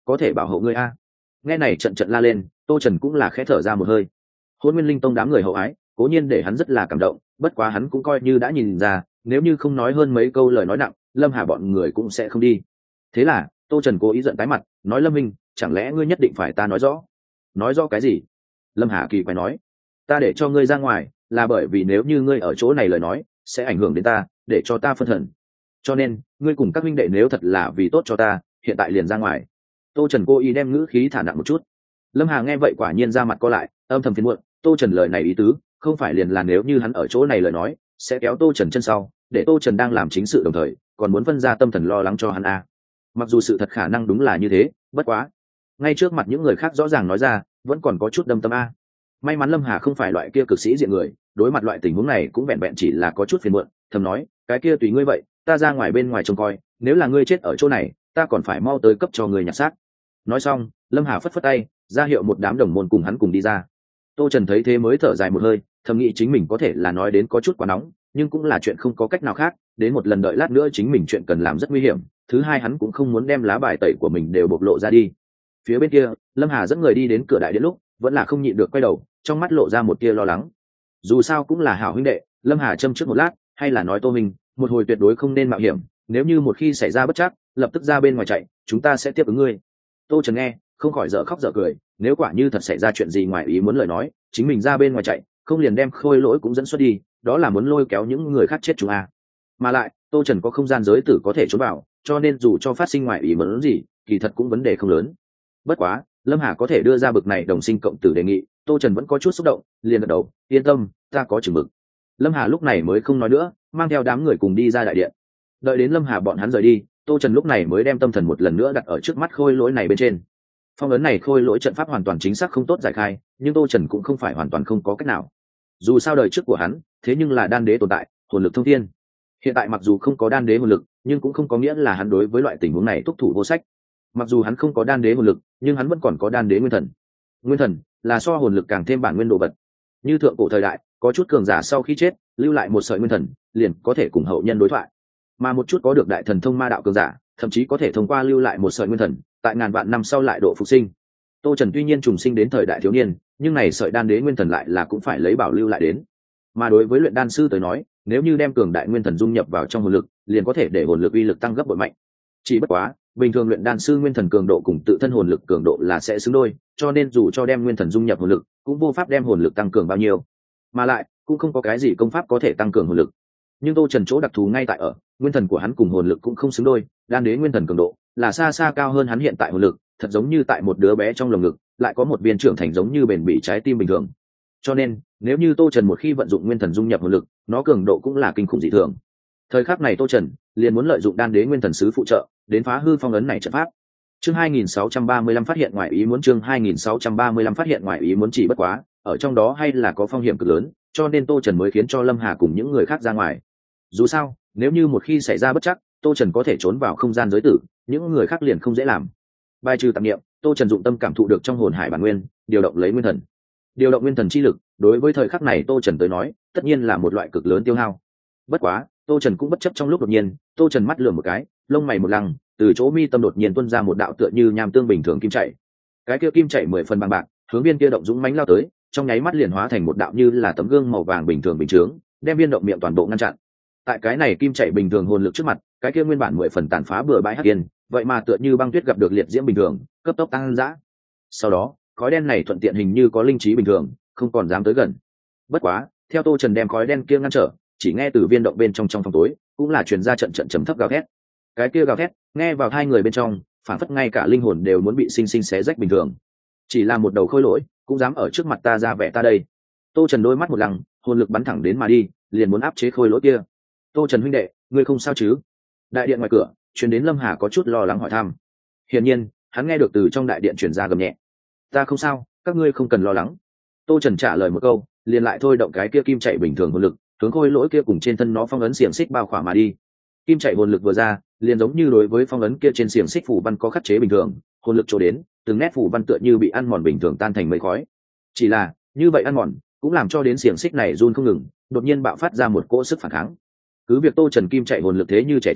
có thể bảo hộ ngươi a. Nghe này trận trận la lên, Tô Trần cũng là khẽ thở ra một hơi. Hôn Nguyên Linh Tông đám người hậu ái cố nhiên để hắn rất là cảm động, bất quá hắn cũng coi như đã nhìn ra, nếu như không nói hơn mấy câu lời nói nặng, Lâm Hà bọn người cũng sẽ không đi. Thế là Tô Trần cố ý giận tái mặt, nói Lâm Minh, chẳng lẽ ngươi nhất định phải ta nói rõ? Nói rõ cái gì? Lâm Hà kỳ quái nói, ta để cho ngươi ra ngoài là bởi vì nếu như ngươi ở chỗ này lời nói sẽ ảnh hưởng đến ta, để cho ta phân thần, cho nên ngươi cùng các huynh đệ nếu thật là vì tốt cho ta, hiện tại liền ra ngoài. Tô Trần cố ý đem ngữ khí thả nặng một chút. Lâm Hà nghe vậy quả nhiên ra mặt co lại, âm thầm phiền muộn. Tô Trần lời này ý tứ không phải liền là nếu như hắn ở chỗ này lời nói sẽ kéo Tô Trần chân sau, để Tô Trần đang làm chính sự đồng thời còn muốn phân ra tâm thần lo lắng cho hắn à. Mặc dù sự thật khả năng đúng là như thế, bất quá ngay trước mặt những người khác rõ ràng nói ra vẫn còn có chút đâm tâm a. May mắn Lâm Hà không phải loại kia cực sĩ diện người, đối mặt loại tình huống này cũng vẹn vẹn chỉ là có chút phiền muộn, thầm nói, cái kia tùy ngươi vậy, ta ra ngoài bên ngoài trông coi, nếu là ngươi chết ở chỗ này, ta còn phải mau tới cấp cho người nhặt xác. Nói xong, Lâm Hà phất phất tay, ra hiệu một đám đồng môn cùng hắn cùng đi ra. Tô Trần thấy thế mới thở dài một hơi, thầm nghĩ chính mình có thể là nói đến có chút quá nóng, nhưng cũng là chuyện không có cách nào khác, đến một lần đợi lát nữa chính mình chuyện cần làm rất nguy hiểm, thứ hai hắn cũng không muốn đem lá bài tẩy của mình đều bộc lộ ra đi. Phía bên kia, Lâm Hà dẫn người đi đến cửa đại điện lúc, vẫn là không nhịn được quay đầu, trong mắt lộ ra một tia lo lắng. Dù sao cũng là hảo huynh đệ, Lâm Hà châm trước một lát, hay là nói Tô Minh, một hồi tuyệt đối không nên mạo hiểm, nếu như một khi xảy ra bất trắc, lập tức ra bên ngoài chạy, chúng ta sẽ tiếp ứng ngươi. Tô Trần nghe, không khỏi dở khóc dở cười, nếu quả như thật xảy ra chuyện gì ngoài ý muốn lời nói, chính mình ra bên ngoài chạy, không liền đem Khôi Lỗi cũng dẫn xuất đi, đó là muốn lôi kéo những người khác chết chúng à. Mà lại, Tô Trần có không gian giới tử có thể trốn vào, cho nên dù cho phát sinh ngoài ý muốn gì, kỳ thật cũng vấn đề không lớn. Bất quá, Lâm Hà có thể đưa ra bực này đồng sinh cộng tử đề nghị, Tô Trần vẫn có chút xúc động, liền gật đầu, yên tâm, ta có chừng mực. Lâm Hà lúc này mới không nói nữa, mang theo đám người cùng đi ra đại điện. Đợi đến Lâm Hà bọn hắn rời đi, Tô Trần lúc này mới đem tâm thần một lần nữa đặt ở trước mắt Khôi Lỗi này bên trên. Phong ấn này Khôi Lỗi trận pháp hoàn toàn chính xác không tốt giải khai, nhưng Tô Trần cũng không phải hoàn toàn không có cách nào. Dù sao đời trước của hắn, thế nhưng là đan đế tồn tại, hồn lực thông thiên. Hiện tại mặc dù không có đan đế hồn lực, nhưng cũng không có nghĩa là hắn đối với loại tình huống này thúc thủ vô sách. Mặc dù hắn không có đan đế hồn lực, nhưng hắn vẫn còn có đan đế nguyên thần. Nguyên thần là so hồn lực càng thêm bản nguyên đồ vật. Như thượng cổ thời đại, có chút cường giả sau khi chết, lưu lại một sợi nguyên thần, liền có thể cùng hậu nhân đối thoại. Mà một chút có được đại thần thông ma đạo cường giả, thậm chí có thể thông qua lưu lại một sợi nguyên thần, tại ngàn vạn năm sau lại độ phục sinh. Tô Trần tuy nhiên trùng sinh đến thời đại thiếu niên, nhưng này sợi đan đế nguyên thần lại là cũng phải lấy bảo lưu lại đến. Mà đối với luyện đan sư tới nói, nếu như đem cường đại nguyên thần dung nhập vào trong hồn lực, liền có thể để hồn lực uy lực tăng gấp bội mạnh. Chỉ bất quá, bình thường luyện đan sư nguyên thần cường độ cùng tự thân hồn lực cường độ là sẽ xứng đôi, cho nên dù cho đem nguyên thần dung nhập hồn lực, cũng vô pháp đem hồn lực tăng cường bao nhiêu. Mà lại, cũng không có cái gì công pháp có thể tăng cường hồn lực. Nhưng Tô Trần chỗ đặc thù ngay tại ở, nguyên thần của hắn cùng hồn lực cũng không xứng đôi, đan đế nguyên thần cường độ là xa xa cao hơn hắn hiện tại hồn lực, thật giống như tại một đứa bé trong lồng ngực, lại có một viên trưởng thành giống như bền bỉ trái tim bình thường. Cho nên, nếu như Tô Trần một khi vận dụng nguyên thần dung nhập hồn lực, nó cường độ cũng là kinh khủng dị thường. Thời khắc này Tô Trần liền muốn lợi dụng đan đế nguyên thần sứ phụ trợ, đến phá hư phong ấn này trận pháp. Chương hai nghìn sáu trăm ba mươi lăm phát hiện ngoài ý muốn, chương hai nghìn sáu trăm ba mươi lăm phát hiện ngoài ý muốn, chỉ bất quá, ở trong đó hay là có phong hiểm cực lớn, cho nên Tô Trần mới khiến cho Lâm Hà cùng những người khác ra ngoài. Dù sao, nếu như một khi xảy ra bất trắc, Tô Trần có thể trốn vào không gian giới tử, những người khác liền không dễ làm. Bài trừ tạp niệm, Tô Trần dụng tâm cảm thụ được trong hồn hải bản nguyên, điều động lấy nguyên thần. Điều động nguyên thần chi lực, đối với thời khắc này Tô Trần tới nói, tất nhiên là một loại cực lớn tiêu hao. Bất quá, Tô Trần cũng bất chấp trong lúc đột nhiên, Tô Trần mắt lườm một cái, lông mày một lăng, từ chỗ mi tâm đột nhiên tuôn ra một đạo tựa như nham tương bình thường kim chạy. Cái kia kim chạy mười phần bằng bạc, hướng viên kia động dũng mãnh lao tới, trong nháy mắt liền hóa thành một đạo như là tấm gương màu vàng bình thường bình chướng, đem viên động miệng toàn bộ ngăn chặn. Tại cái này kim chạy bình thường hồn lực trước mặt, cái kia nguyên bản mười phần tàn phá bừa bãi hắc yên, vậy mà tựa như băng tuyết gặp được liệt diễm bình thường, cấp tốc tăng dã. Sau đó, khói đen này thuận tiện hình như có linh trí bình thường, không còn dám tới gần. Bất quá, theo Tô Trần đem khói đen kia ngăn trở, chỉ nghe từ viên động bên trong trong phòng tối, cũng là truyền ra trận trận trầm thấp gào thét. Cái kia gào thét, nghe vào hai người bên trong, phản phất ngay cả linh hồn đều muốn bị sinh sinh xé rách bình thường. Chỉ là một đầu khôi lỗi, cũng dám ở trước mặt ta ra vẻ ta đây. Tô Trần đôi mắt một lăng, hồn lực bắn thẳng đến mà đi, liền muốn áp chế khôi lỗi kia. Tô Trần huynh đệ, ngươi không sao chứ? Đại điện ngoài cửa, truyền đến Lâm Hà có chút lo lắng hỏi thăm. Hiển nhiên, hắn nghe được từ trong đại điện truyền ra gầm nhẹ. Ta không sao, các ngươi không cần lo lắng. Tô Trần trả lời một câu, liền lại thôi động cái kia kim chạy bình thường hồn lực, hướng khôi lỗi kia cùng trên thân nó phong ấn xiềng xích bao khỏa mà đi. Kim chạy hồn lực vừa ra, liền giống như đối với phong ấn kia trên xiềng xích phủ văn có khắc chế bình thường, hồn lực chỗ đến, từng nét phủ văn tựa như bị ăn mòn bình thường tan thành mây khói. Chỉ là, như vậy ăn mòn, cũng làm cho đến xiềng xích này run không ngừng, đột nhiên bạo phát ra một cỗ sức phản kháng. Cứ việc Tô Trần kim chạy hồn lực thế như trẻ tre,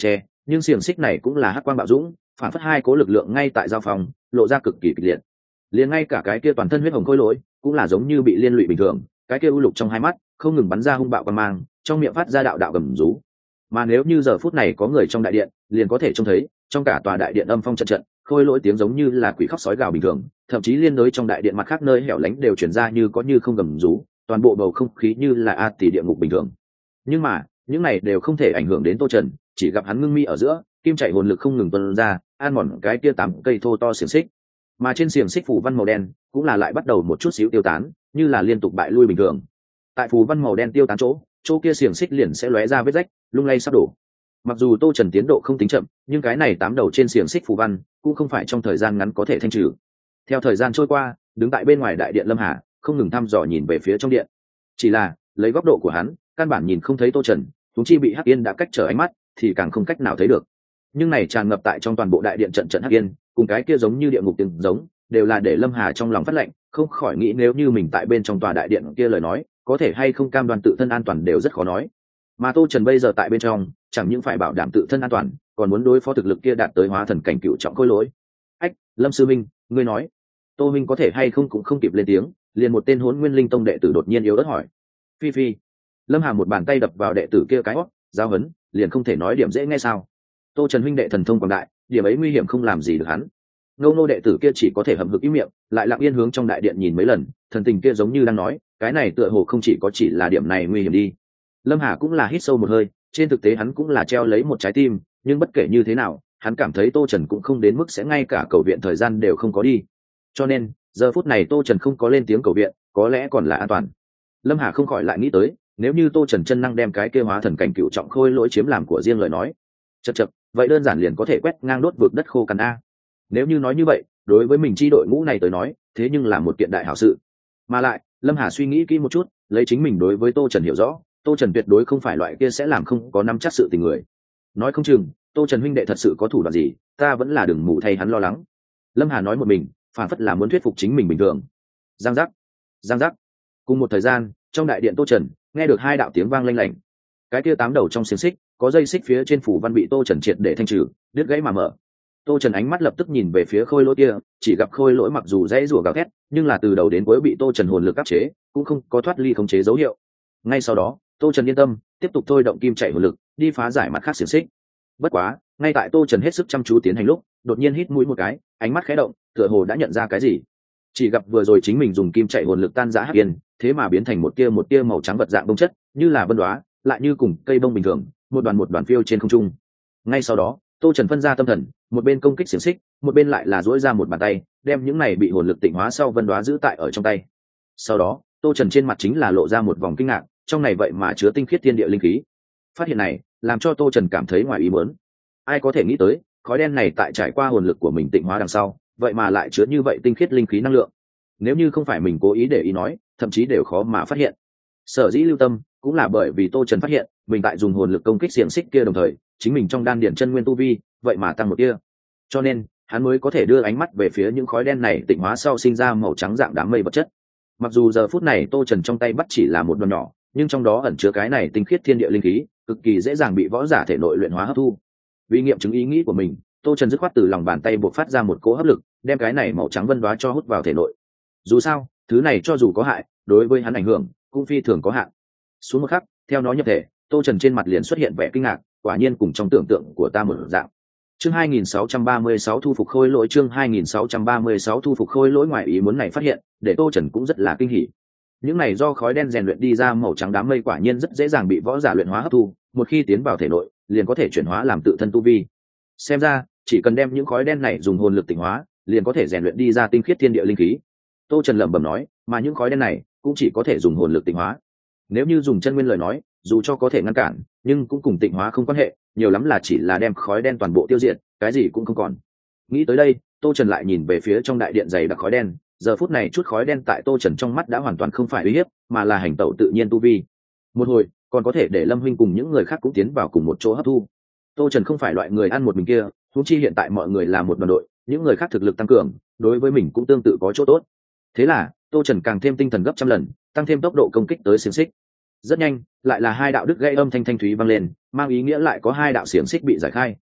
nhưng xiềng xích này cũng là hắc quang bạo dũng, phản phất hai cố lực lượng ngay tại giao phòng lộ ra cực kỳ kịch liệt. Liền ngay cả cái kia toàn thân huyết hồng khôi lỗi cũng là giống như bị liên lụy bình thường, cái kia u lục trong hai mắt không ngừng bắn ra hung bạo quan mang, trong miệng phát ra đạo đạo gầm rú. Mà nếu như giờ phút này có người trong đại điện, liền có thể trông thấy trong cả tòa đại điện âm phong trận trận, khôi lỗi tiếng giống như là quỷ khóc sói gào bình thường, thậm chí liên đối trong đại điện mặt khác nơi hẻo lánh đều truyền ra như có như không gầm rú, toàn bộ bầu không khí như là a tỷ địa ngục bình thường. Nhưng mà những này đều không thể ảnh hưởng đến Tô Trần, chỉ gặp hắn ngưng mi ở giữa, kim chạy hồn lực không ngừng tuôn ra, an mòn cái kia tám cây thô to xiềng xích. Mà trên xiềng xích phù văn màu đen cũng là lại bắt đầu một chút xíu tiêu tán, như là liên tục bại lui bình thường. Tại phù văn màu đen tiêu tán chỗ, chỗ kia xiềng xích liền sẽ lóe ra vết rách, lung lay sắp đổ. Mặc dù Tô Trần tiến độ không tính chậm, nhưng cái này tám đầu trên xiềng xích phù văn cũng không phải trong thời gian ngắn có thể thanh trừ. Theo thời gian trôi qua, đứng tại bên ngoài đại điện Lâm Hà không ngừng thăm dò nhìn về phía trong điện. Chỉ là lấy góc độ của hắn, căn bản nhìn không thấy Tô Trần, chúng chi bị Hắc Yên đã cách trở ánh mắt, thì càng không cách nào thấy được. Nhưng này tràn ngập tại trong toàn bộ đại điện trận trận Hắc Yên, cùng cái kia giống như địa ngục tiếng giống, đều là để Lâm Hà trong lòng phát lạnh, không khỏi nghĩ nếu như mình tại bên trong tòa đại điện kia lời nói, có thể hay không cam đoan tự thân an toàn đều rất khó nói. Mà Tô Trần bây giờ tại bên trong, chẳng những phải bảo đảm tự thân an toàn, còn muốn đối phó thực lực kia đạt tới hóa thần cảnh cựu trọng khôi lỗi. Ách, Lâm sư minh, ngươi nói, Tô minh có thể hay không cũng không kịp lên tiếng, liền một tên Hỗn Nguyên Linh Tông đệ tử đột nhiên yếu ớt hỏi. Phi phi. Lâm Hà một bàn tay đập vào đệ tử kia cái hót, giao hấn, liền không thể nói điểm dễ nghe sao? Tô Trần huynh đệ thần thông quảng đại, điểm ấy nguy hiểm không làm gì được hắn. Ngô nô đệ tử kia chỉ có thể hậm hực ý miệng, lại lặng yên hướng trong đại điện nhìn mấy lần, thần tình kia giống như đang nói, cái này tựa hồ không chỉ có chỉ là điểm này nguy hiểm đi. Lâm Hà cũng là hít sâu một hơi, trên thực tế hắn cũng là treo lấy một trái tim, nhưng bất kể như thế nào, hắn cảm thấy Tô Trần cũng không đến mức sẽ ngay cả cầu viện thời gian đều không có đi. Cho nên, giờ phút này Tô Trần không có lên tiếng cầu viện, có lẽ còn là an toàn. Lâm Hà không khỏi lại nghĩ tới, nếu như Tô Trần chân năng đem cái kia hóa thần cảnh cựu trọng khôi lỗi chiếm làm của riêng lời nói, chậc chậc, vậy đơn giản liền có thể quét ngang đốt vực đất khô cằn a. Nếu như nói như vậy, đối với mình chi đội ngũ này tới nói, thế nhưng là một kiện đại hảo sự. Mà lại, Lâm Hà suy nghĩ kỹ một chút, lấy chính mình đối với Tô Trần hiểu rõ, Tô Trần tuyệt đối không phải loại kia sẽ làm không có nắm chắc sự tình người. Nói không chừng, Tô Trần huynh đệ thật sự có thủ đoạn gì, ta vẫn là đừng mù thay hắn lo lắng. Lâm Hà nói một mình, phản phất là muốn thuyết phục chính mình bình thường. Giang giác, giang giác. Cùng một thời gian, trong đại điện Tô Trần, nghe được hai đạo tiếng vang lanh lảnh. Cái kia tám đầu trong xiềng xích, có dây xích phía trên phủ văn bị Tô Trần triệt để thanh trừ, đứt gãy mà mở. Tô Trần ánh mắt lập tức nhìn về phía khôi lỗi kia, chỉ gặp khôi lỗi mặc dù dãy rủa gào thét, nhưng là từ đầu đến cuối bị Tô Trần hồn lực áp chế, cũng không có thoát ly khống chế dấu hiệu. Ngay sau đó, Tô Trần yên tâm, tiếp tục thôi động kim chạy hồn lực, đi phá giải mặt khác xiềng xích. Bất quá, ngay tại Tô Trần hết sức chăm chú tiến hành lúc, đột nhiên hít mũi một cái, ánh mắt khẽ động, tựa hồ đã nhận ra cái gì. Chỉ gặp vừa rồi chính mình dùng kim chạy hồn lực tan rã Hắc Yên, thế mà biến thành một tia một tia màu trắng vật dạng bông chất, như là vân đóa, lại như cùng cây bông bình thường, một đoàn một đoàn phiêu trên không trung. Ngay sau đó, Tô Trần phân ra tâm thần, một bên công kích xiềng xích, một bên lại là duỗi ra một bàn tay, đem những này bị hồn lực tịnh hóa sau vân đóa giữ tại ở trong tay. Sau đó, Tô Trần trên mặt chính là lộ ra một vòng kinh ngạc, trong này vậy mà chứa tinh khiết thiên địa linh khí. Phát hiện này, làm cho Tô Trần cảm thấy ngoài ý muốn. Ai có thể nghĩ tới, khói đen này tại trải qua hồn lực của mình tịnh hóa đằng sau, vậy mà lại chứa như vậy tinh khiết linh khí năng lượng. Nếu như không phải mình cố ý để ý nói, thậm chí đều khó mà phát hiện. Sở dĩ lưu tâm, cũng là bởi vì Tô Trần phát hiện, mình tại dùng hồn lực công kích xiềng xích kia đồng thời, chính mình trong đan điển chân nguyên tu vi, vậy mà tăng một tia. Cho nên, hắn mới có thể đưa ánh mắt về phía những khói đen này tịnh hóa sau sinh ra màu trắng dạng đám mây vật chất. Mặc dù giờ phút này Tô Trần trong tay bắt chỉ là một đoàn nhỏ, nhưng trong đó ẩn chứa cái này tinh khiết thiên địa linh khí, cực kỳ dễ dàng bị võ giả thể nội luyện hóa hấp thu. Vì nghiệm chứng ý nghĩ của mình, Tô Trần dứt khoát từ lòng bàn tay buộc phát ra một cỗ hấp lực, đem cái này màu trắng vân đóa cho hút vào thể nội. Dù sao, thứ này cho dù có hại, đối với hắn ảnh hưởng cũng phi thường có hạn. Xuống một khắc, theo nó nhập thể, Tô Trần trên mặt liền xuất hiện vẻ kinh ngạc, quả nhiên cùng trong tưởng tượng của ta một dạng. Chương hai nghìn sáu trăm ba mươi sáu thu phục khôi lỗi, chương hai nghìn sáu trăm ba mươi sáu thu phục khôi lỗi ngoài ý muốn này phát hiện, để Tô Trần cũng rất là kinh hỉ. Những này do khói đen rèn luyện đi ra màu trắng đám mây quả nhiên rất dễ dàng bị võ giả luyện hóa hấp thu, một khi tiến vào thể nội, liền có thể chuyển hóa làm tự thân tu vi. Xem ra, chỉ cần đem những khói đen này dùng hồn lực tịnh hóa, liền có thể rèn luyện đi ra tinh khiết thiên địa linh khí. Tô Trần lẩm bẩm nói, mà những khói đen này cũng chỉ có thể dùng hồn lực tịnh hóa. Nếu như dùng chân nguyên lời nói, dù cho có thể ngăn cản, nhưng cũng cùng tịnh hóa không quan hệ, nhiều lắm là chỉ là đem khói đen toàn bộ tiêu diệt, cái gì cũng không còn. Nghĩ tới đây, Tô Trần lại nhìn về phía trong đại điện dày đặc khói đen, giờ phút này chút khói đen tại Tô Trần trong mắt đã hoàn toàn không phải uy hiếp, mà là hành tẩu tự nhiên tu vi. Một hồi, còn có thể để Lâm huynh cùng những người khác cũng tiến vào cùng một chỗ hấp thu. Tô Trần không phải loại người ăn một mình kia, huống chi hiện tại mọi người là một đoàn đội, những người khác thực lực tăng cường, đối với mình cũng tương tự có chỗ tốt. Thế là, Tô Trần càng thêm tinh thần gấp trăm lần, tăng thêm tốc độ công kích tới xiềng xích. Rất nhanh, lại là hai đạo đứt gãy âm thanh thanh thúy vang lên, mang ý nghĩa lại có hai đạo xiềng xích bị giải khai.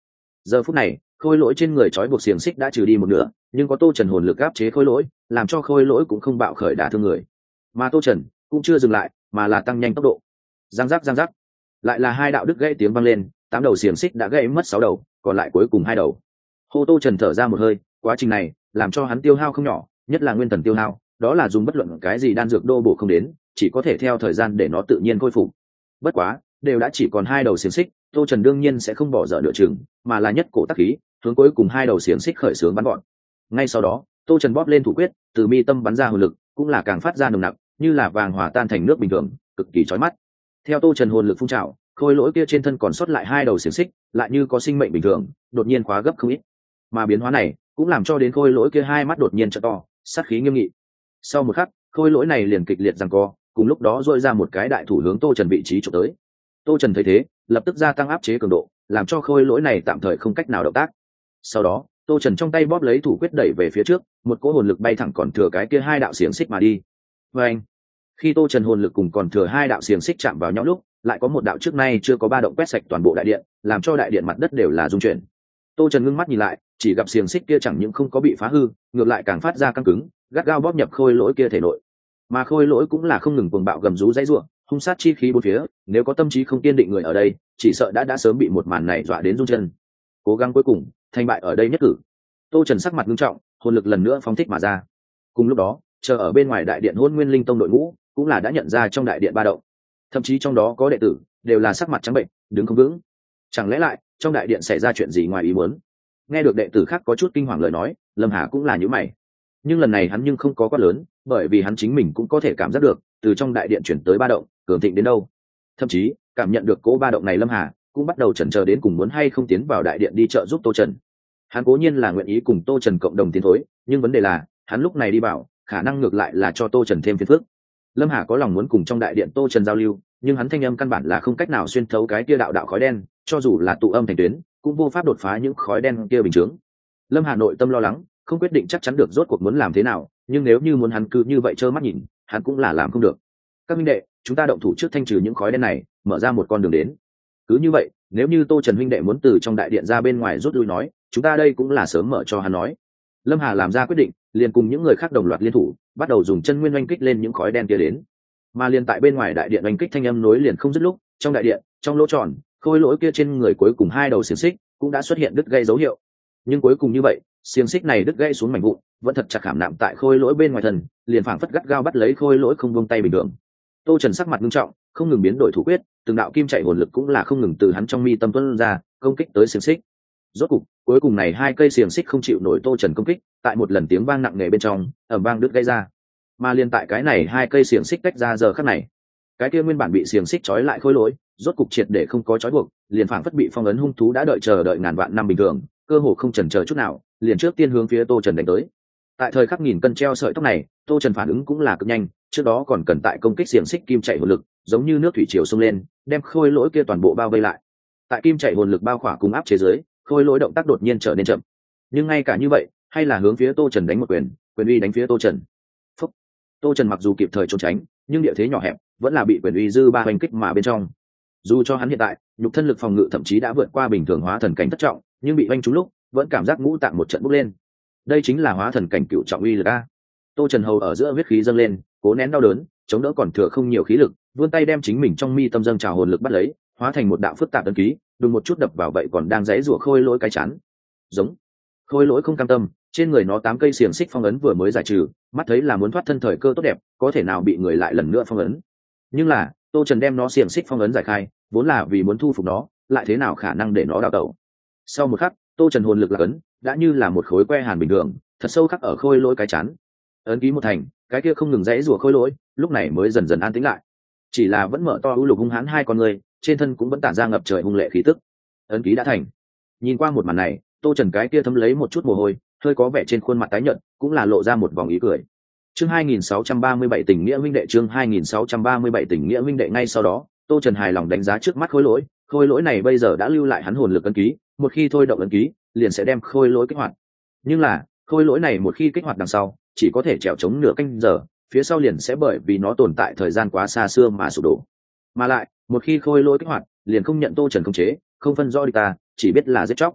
Giờ phút này khôi lỗi trên người trói buộc xiềng xích đã trừ đi một nửa, nhưng có tô trần hồn lực áp chế khôi lỗi, làm cho khôi lỗi cũng không bạo khởi đả thương người. Mà tô trần cũng chưa dừng lại, mà là tăng nhanh tốc độ. Giang giác giang giác, lại là hai đạo đứt gãy tiếng vang lên, tám đầu xiềng xích đã gãy mất sáu đầu, còn lại cuối cùng hai đầu. Hô tô trần thở ra một hơi, quá trình này làm cho hắn tiêu hao không nhỏ, nhất là nguyên thần tiêu hao, đó là dùng bất luận cái gì đan dược đô bổ không đến, chỉ có thể theo thời gian để nó tự nhiên khôi phục. Bất quá đều đã chỉ còn hai đầu xiềng xích, tô trần đương nhiên sẽ không bỏ dở nửa chừng, mà là nhất cổ tắc khí hướng cuối cùng hai đầu xiềng xích khởi xướng bắn gọn. Ngay sau đó tô trần bóp lên thủ quyết, từ mi tâm bắn ra hồn lực cũng là càng phát ra nồng nặc, như là vàng hòa tan thành nước bình thường, cực kỳ chói mắt. Theo tô trần hồn lực phun trào, khôi lỗi kia trên thân còn sót lại hai đầu xiềng xích lại như có sinh mệnh bình thường, đột nhiên khóa gấp không ít. Mà biến hóa này cũng làm cho đến khôi lỗi kia hai mắt đột nhiên trợ to, sát khí nghiêm nghị. Sau một khắc khôi lỗi này liền kịch liệt giằng co, cùng lúc đó dội ra một cái đại thủ hướng tô trần vị trí trộm tới. Tô trần thấy thế lập tức gia tăng áp chế cường độ, làm cho khôi lỗi này tạm thời không cách nào động tác. Sau đó tô trần trong tay bóp lấy thủ quyết đẩy về phía trước, một cỗ hồn lực bay thẳng còn thừa cái kia hai đạo xiềng xích mà đi. Và anh, khi tô trần hồn lực cùng còn thừa hai đạo xiềng xích chạm vào nhau lúc, lại có một đạo trước nay chưa có ba động quét sạch toàn bộ đại điện, làm cho đại điện mặt đất đều là rung chuyển. Tô trần ngưng mắt nhìn lại, chỉ gặp xiềng xích kia chẳng những không có bị phá hư, ngược lại càng phát ra căng cứng, gắt gao bóp nhập khôi lỗi kia thể nội. Mà khôi lỗi cũng là không ngừng cuồng bạo gầm rú dãy rủa, hung sát chi khí bốn phía, nếu có tâm trí không kiên định người ở đây, chỉ sợ đã đã sớm bị một màn này dọa đến run chân. Cố gắng cuối cùng thành bại ở đây nhất cử. Tô trần sắc mặt nghiêm trọng, hồn lực lần nữa phóng thích mà ra. Cùng lúc đó chờ ở bên ngoài đại điện Hỗn Nguyên Linh Tông đội ngũ cũng là đã nhận ra trong đại điện ba động, thậm chí trong đó có đệ tử đều là sắc mặt trắng bệnh, đứng không vững. Chẳng lẽ lại trong đại điện xảy ra chuyện gì ngoài ý muốn? Nghe được đệ tử khác có chút kinh hoàng lời nói, Lâm Hà cũng là nhíu mày. Nhưng lần này hắn nhưng không có quá lớn, bởi vì hắn chính mình cũng có thể cảm giác được từ trong đại điện chuyển tới ba động cường thịnh đến đâu. Thậm chí cảm nhận được cỗ ba động này, Lâm Hà cũng bắt đầu chần chờ đến cùng muốn hay không tiến vào đại điện đi trợ giúp Tô Trần. Hắn cố nhiên là nguyện ý cùng Tô Trần cộng đồng tiến thối, nhưng vấn đề là hắn lúc này đi vào khả năng ngược lại là cho Tô Trần thêm phiền phức. Lâm Hà có lòng muốn cùng trong đại điện Tô Trần giao lưu, nhưng hắn thanh âm căn bản là không cách nào xuyên thấu cái kia đạo đạo khói đen, cho dù là tụ âm thành tuyến cũng vô pháp đột phá những khói đen kia bình chướng. Lâm Hà nội tâm lo lắng, không quyết định chắc chắn được rốt cuộc muốn làm thế nào, nhưng nếu như muốn hắn cứ như vậy trơ mắt nhìn, hắn cũng là làm không được. Các minh đệ, chúng ta động thủ trước thanh trừ những khói đen này, mở ra một con đường đến. Cứ như vậy, nếu như Tô Trần huynh đệ muốn từ trong đại điện ra bên ngoài rút lui nói, chúng ta đây cũng là sớm mở cho hắn nói. Lâm Hà làm ra quyết định, liền cùng những người khác đồng loạt liên thủ, bắt đầu dùng chân nguyên oanh kích lên những khói đen kia đến. Mà liền tại bên ngoài đại điện oanh kích thanh âm nối liền không dứt lúc, trong đại điện, trong lỗ tròn, khôi lỗi kia trên người cuối cùng hai đầu xiềng xích cũng đã xuất hiện đứt gãy dấu hiệu. Nhưng cuối cùng như vậy, xiềng xích này đứt gãy xuống mảnh vụn, vẫn thật chặt khảm nạm tại khôi lỗi bên ngoài thân, liền phảng phất gắt gao bắt lấy khôi lỗi không buông tay bình thường. Tô Trần sắc mặt nghiêm trọng, không ngừng biến đổi thủ quyết, từng đạo kim chạy hồn lực cũng là không ngừng từ hắn trong mi tâm tuôn ra, công kích tới xiềng xích. Rốt cục, cuối cùng này hai cây xiềng xích không chịu nổi Tô Trần công kích, tại một lần tiếng vang nặng nề bên trong, ầm vang đứt gãy ra. Mà liền tại cái này hai cây xiềng xích tách ra giờ khắc này, cái kia nguyên bản bị xiềng xích trói lại khôi lỗi, rốt cục triệt để không có trói buộc, liền phảng phất bị phong ấn hung thú đã đợi chờ đợi ngàn vạn năm bình thường, cơ hồ không chần chờ chút nào, liền trước tiên hướng phía Tô Trần đánh tới. Tại thời khắc nghìn cân treo sợi tóc này, Tô Trần phản ứng cũng là cực nhanh, trước đó còn cần tại công kích xiềng xích kim chạy hồn lực, giống như nước thủy triều xông lên, đem khôi lỗi kia toàn bộ bao vây lại. Tại kim chạy hồn lực bao khỏa cùng áp chế dưới, khôi lỗi động tác đột nhiên trở nên chậm. Nhưng ngay cả như vậy, hay là hướng phía Tô Trần đánh một quyền, quyền uy đánh phía Tô Trần. Phúc. Tô Trần mặc dù kịp thời trốn tránh, nhưng địa thế nhỏ hẹp, vẫn là bị quyền uy dư ba hoành kích mà bên trong. Dù cho hắn hiện tại nhục thân lực phòng ngự thậm chí đã vượt qua bình thường hóa thần cảnh thất trọng, nhưng bị hoành trúng lúc vẫn cảm giác ngũ tạng một trận bốc lên. Đây chính là hóa thần cảnh cựu trọng uy lực a. Tô Trần hầu ở giữa huyết khí dâng lên, cố nén đau đớn, chống đỡ còn thừa không nhiều khí lực, vươn tay đem chính mình trong mi tâm dâng trào hồn lực bắt lấy, hóa thành một đạo phức tạp ấn ký, đùng một chút đập vào vậy còn đang giãy giụa khôi lỗi cái chán. Giống. Khôi lỗi không cam tâm, trên người nó tám cây xiềng xích phong ấn vừa mới giải trừ, mắt thấy là muốn thoát thân thời cơ tốt đẹp, có thể nào bị người lại lần nữa phong ấn. Nhưng là Tô Trần đem nó xiềng xích phong ấn giải khai, vốn là vì muốn thu phục nó, lại thế nào khả năng để nó đào tẩu. Sau một khắc, Tô Trần hồn lực là ấn đã như là một khối que hàn bình thường, thật sâu khắc ở khôi lỗi cái chán. Ấn ký một thành, cái kia không ngừng giãy giụa khôi lỗi, lúc này mới dần dần an tĩnh lại. Chỉ là vẫn mở to u lục hung hãn hai con người, trên thân cũng vẫn tản ra ngập trời hung lệ khí tức. Ấn ký đã thành. Nhìn qua một màn này, Tô Trần cái kia thấm lấy một chút mồ hôi, hơi có vẻ trên khuôn mặt tái nhợt, cũng là lộ ra một vòng ý cười. Chương hai nghìn sáu trăm ba mươi bảy tình nghĩa huynh đệ, chương hai nghìn sáu trăm ba mươi bảy tình nghĩa huynh đệ. Ngay sau đó, Tô Trần hài lòng đánh giá trước mắt khôi lỗi, khôi lỗi này bây giờ đã lưu lại hắn hồn lực ấn ký, một khi thôi động ấn ký, liền sẽ đem khôi lỗi kích hoạt. Nhưng là, khôi lỗi này một khi kích hoạt đằng sau, chỉ có thể trèo chống nửa canh giờ, phía sau liền sẽ bởi vì nó tồn tại thời gian quá xa xưa mà sụp đổ. Mà lại, một khi khôi lỗi kích hoạt, liền không nhận Tô Trần khống chế, không phân rõ địch ta, chỉ biết là giết chóc.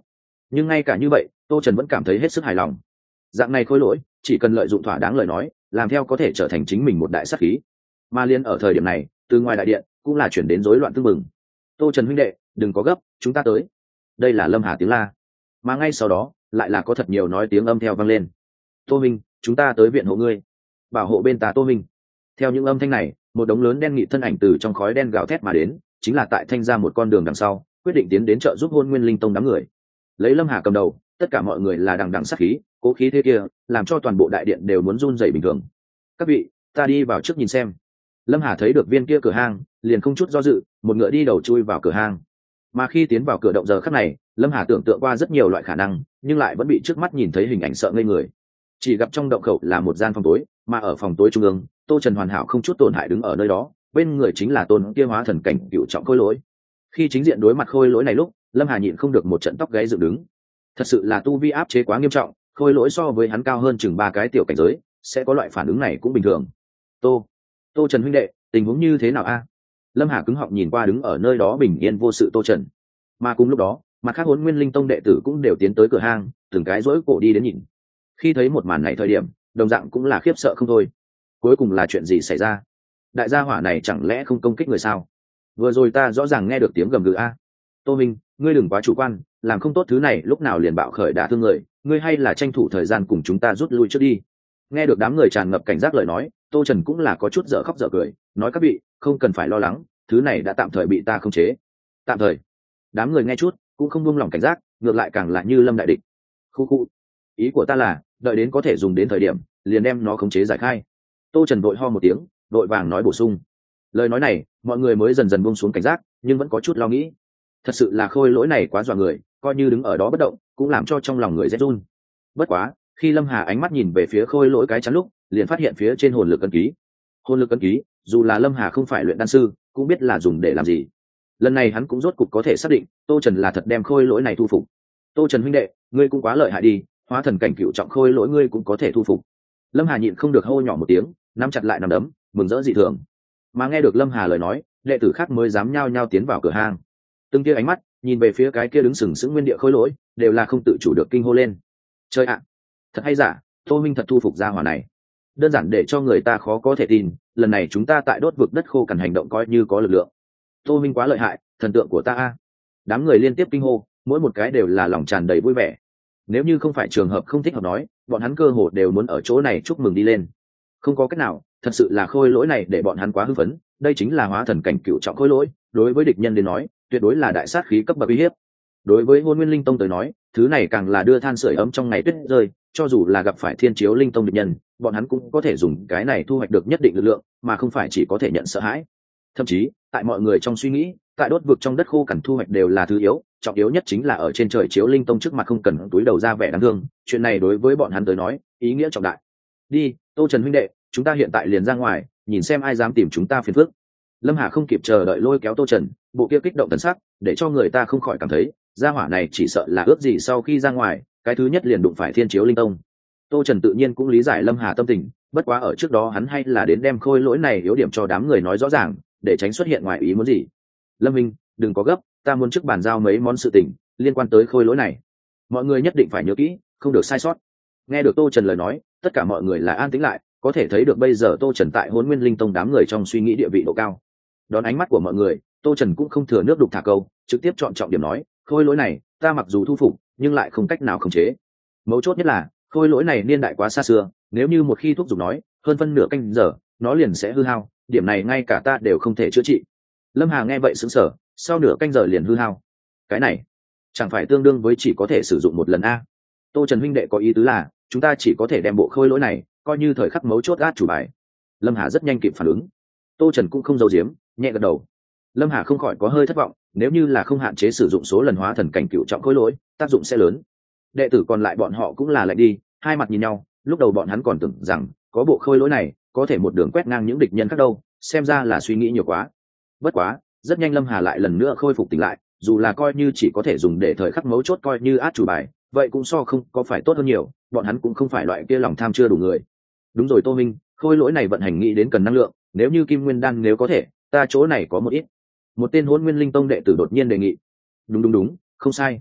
nhưng ngay cả như vậy tô trần vẫn cảm thấy hết sức hài lòng. Dạng này khôi lỗi chỉ cần lợi dụng thỏa đáng lời nói, làm theo có thể trở thành chính mình một đại sát khí. Mà liên ở thời điểm này, từ ngoài đại điện cũng là chuyển đến rối loạn tương mừng. Tô Trần huynh đệ, đừng có gấp, chúng ta tới. Đây là Lâm Hà tiếng la, mà ngay sau đó lại là có thật nhiều nói tiếng âm theo vang lên. Tô minh, chúng ta tới viện hộ ngươi, bảo hộ bên ta Tô minh. Theo những âm thanh này, một đống lớn đen nghị thân ảnh từ trong khói đen gào thét mà đến, chính là tại thanh ra một con đường đằng sau, quyết định tiến đến trợ giúp Hôn Nguyên Linh Tông đám người. Lấy Lâm Hà cầm đầu, tất cả mọi người là đằng đằng sát khí, cố khí thế kia, làm cho toàn bộ đại điện đều muốn run rẩy bình thường. Các vị, ta đi vào trước nhìn xem. Lâm Hà thấy được viên kia cửa hang, liền không chút do dự, một ngựa đi đầu chui vào cửa hang. Mà khi tiến vào cửa động giờ khắc này, Lâm Hà tưởng tượng qua rất nhiều loại khả năng, nhưng lại vẫn bị trước mắt nhìn thấy hình ảnh sợ ngây người. Chỉ gặp trong động khẩu là một gian phòng tối, mà ở phòng tối trung ương, Tô Trần hoàn hảo không chút tổn hại đứng ở nơi đó, bên người chính là tôn kia hóa thần cảnh cựu trọng khôi lỗi. Khi chính diện đối mặt khôi lỗi này lúc, Lâm Hà nhịn không được một trận tóc gáy dựng đứng. Thật sự là tu vi áp chế quá nghiêm trọng, khôi lỗi so với hắn cao hơn chừng ba cái tiểu cảnh giới, sẽ có loại phản ứng này cũng bình thường. Tô, Tô Trần huynh đệ, tình huống như thế nào a? Lâm Hà cứng họng nhìn qua đứng ở nơi đó bình yên vô sự Tô Trần. Mà cùng lúc đó, mặt khác Hỗn Nguyên Linh Tông đệ tử cũng đều tiến tới cửa hang, từng cái rỗi cổ đi đến nhìn. Khi thấy một màn này thời điểm, đồng dạng cũng là khiếp sợ không thôi. Cuối cùng là chuyện gì xảy ra? Đại gia hỏa này chẳng lẽ không công kích người sao? Vừa rồi ta rõ ràng nghe được tiếng gầm gừ a. Tô Minh, ngươi đừng quá chủ quan, làm không tốt thứ này lúc nào liền bạo khởi đả thương người, ngươi hay là tranh thủ thời gian cùng chúng ta rút lui trước đi. Nghe được đám người tràn ngập cảnh giác lời nói, Tô Trần cũng là có chút dở khóc dở cười, nói các vị, không cần phải lo lắng, thứ này đã tạm thời bị ta khống chế. Tạm thời? Đám người nghe chút, cũng không buông lòng cảnh giác, ngược lại càng là như lâm đại địch. Khu khu. Ý của ta là, đợi đến có thể dùng đến thời điểm, liền đem nó khống chế giải khai. Tô Trần vội ho một tiếng, vội vàng nói bổ sung. Lời nói này, mọi người mới dần dần buông xuống cảnh giác, nhưng vẫn có chút lo nghĩ. Thật sự là khôi lỗi này quá dọa người, coi như đứng ở đó bất động, cũng làm cho trong lòng người rét run. Bất quá, khi Lâm Hà ánh mắt nhìn về phía khôi lỗi cái chắn lúc, liền phát hiện phía trên hồn lực ấn ký. Hồn lực ấn ký, dù là Lâm Hà không phải luyện đan sư, cũng biết là dùng để làm gì. Lần này hắn cũng rốt cục có thể xác định, Tô Trần là thật đem khôi lỗi này thu phục. Tô Trần huynh đệ, ngươi cũng quá lợi hại đi, hóa thần cảnh cựu trọng khôi lỗi ngươi cũng có thể thu phục. Lâm Hà nhịn không được hô nhỏ một tiếng, nắm chặt lại nắm đấm, mừng rỡ dị thường. Mà nghe được Lâm Hà lời nói, đệ tử khác mới dám nhao nhao tiến vào cửa hang. Từng kia ánh mắt nhìn về phía cái kia đứng sừng sững nguyên địa khôi lỗi, đều là không tự chủ được kinh hô lên. Chơi ạ, thật hay giả, Tô Minh thật thu phục gia hỏa này. Đơn giản để cho người ta khó có thể tin, lần này chúng ta tại đốt vực đất khô cằn hành động coi như có lực lượng. Tô Minh quá lợi hại, thần tượng của ta a. Đám người liên tiếp kinh hô, mỗi một cái đều là lòng tràn đầy vui vẻ. Nếu như không phải trường hợp không thích hợp nói, bọn hắn cơ hồ đều muốn ở chỗ này chúc mừng đi lên. Không có cách nào, thật sự là khôi lỗi này để bọn hắn quá hưng phấn, đây chính là hóa thần cảnh cựu trọng khôi lỗi, đối với địch nhân đến nói, tuyệt đối là đại sát khí cấp bậc uy hiếp. Đối với Hôn Nguyên Linh Tông tới nói, thứ này càng là đưa than sưởi ấm trong ngày tuyết rơi, cho dù là gặp phải Thiên Chiếu Linh Tông địch nhân, bọn hắn cũng có thể dùng cái này thu hoạch được nhất định lực lượng, mà không phải chỉ có thể nhận sợ hãi. Thậm chí, tại mọi người trong suy nghĩ, tại đốt vực trong đất khô cằn thu hoạch đều là thứ yếu, trọng yếu nhất chính là ở trên trời Chiếu Linh Tông trước mặt không cần túi đầu ra vẻ đáng thương, chuyện này đối với bọn hắn tới nói, ý nghĩa trọng đại. Đi, Tô Trần huynh đệ, chúng ta hiện tại liền ra ngoài, nhìn xem ai dám tìm chúng ta phiền phức. Lâm Hà không kịp chờ đợi lôi kéo Tô Trần, bộ kia kích động thần sắc, để cho người ta không khỏi cảm thấy, gia hỏa này chỉ sợ là ước gì sau khi ra ngoài, cái thứ nhất liền đụng phải Thiên Chiếu Linh Tông. Tô Trần tự nhiên cũng lý giải Lâm Hà tâm tình, bất quá ở trước đó hắn hay là đến đem khôi lỗi này yếu điểm cho đám người nói rõ ràng, để tránh xuất hiện ngoài ý muốn gì. Lâm Minh, đừng có gấp, ta muốn trước bàn giao mấy món sự tình liên quan tới khôi lỗi này. Mọi người nhất định phải nhớ kỹ, không được sai sót. Nghe được Tô Trần lời nói, tất cả mọi người là an tĩnh lại, có thể thấy được bây giờ Tô Trần tại Hỗn Nguyên Linh Tông đám người trong suy nghĩ địa vị độ cao. Đón ánh mắt của mọi người, Tô Trần cũng không thừa nước đục thả câu, trực tiếp chọn trọng điểm nói, khôi lỗi này, ta mặc dù thu phục, nhưng lại không cách nào khống chế. Mấu chốt nhất là, khôi lỗi này niên đại quá xa xưa, nếu như một khi thúc giục nói, hơn phân nửa canh giờ, nó liền sẽ hư hao, điểm này ngay cả ta đều không thể chữa trị. Lâm Hà nghe vậy sững sờ, sau nửa canh giờ liền hư hao. Cái này, chẳng phải tương đương với chỉ có thể sử dụng một lần a? Tô Trần huynh đệ có ý tứ là, chúng ta chỉ có thể đem bộ khôi lỗi này coi như thời khắc mấu chốt át chủ bài. Lâm Hà rất nhanh kịp phản ứng. Tô Trần cũng không giấu giếm, nhẹ gật đầu. Lâm Hà không khỏi có hơi thất vọng, nếu như là không hạn chế sử dụng số lần hóa thần cảnh cựu trọng khôi lỗi, tác dụng sẽ lớn. Đệ tử còn lại bọn họ cũng là lại đi, hai mặt nhìn nhau, lúc đầu bọn hắn còn tưởng rằng có bộ khôi lỗi này có thể một đường quét ngang những địch nhân khác đâu, xem ra là suy nghĩ nhiều quá. Bất quá, rất nhanh Lâm Hà lại lần nữa khôi phục tỉnh lại, dù là coi như chỉ có thể dùng để thời khắc mấu chốt coi như át chủ bài, vậy cũng so không có phải tốt hơn nhiều, bọn hắn cũng không phải loại kia lòng tham chưa đủ người. Đúng rồi Tô Minh, khôi lỗi này vận hành nghĩ đến cần năng lượng, nếu như Kim Nguyên Đan nếu có thể, ta chỗ này có một ít. Một tên Hỗn Nguyên Linh Tông đệ tử đột nhiên đề nghị. Đúng đúng đúng, không sai.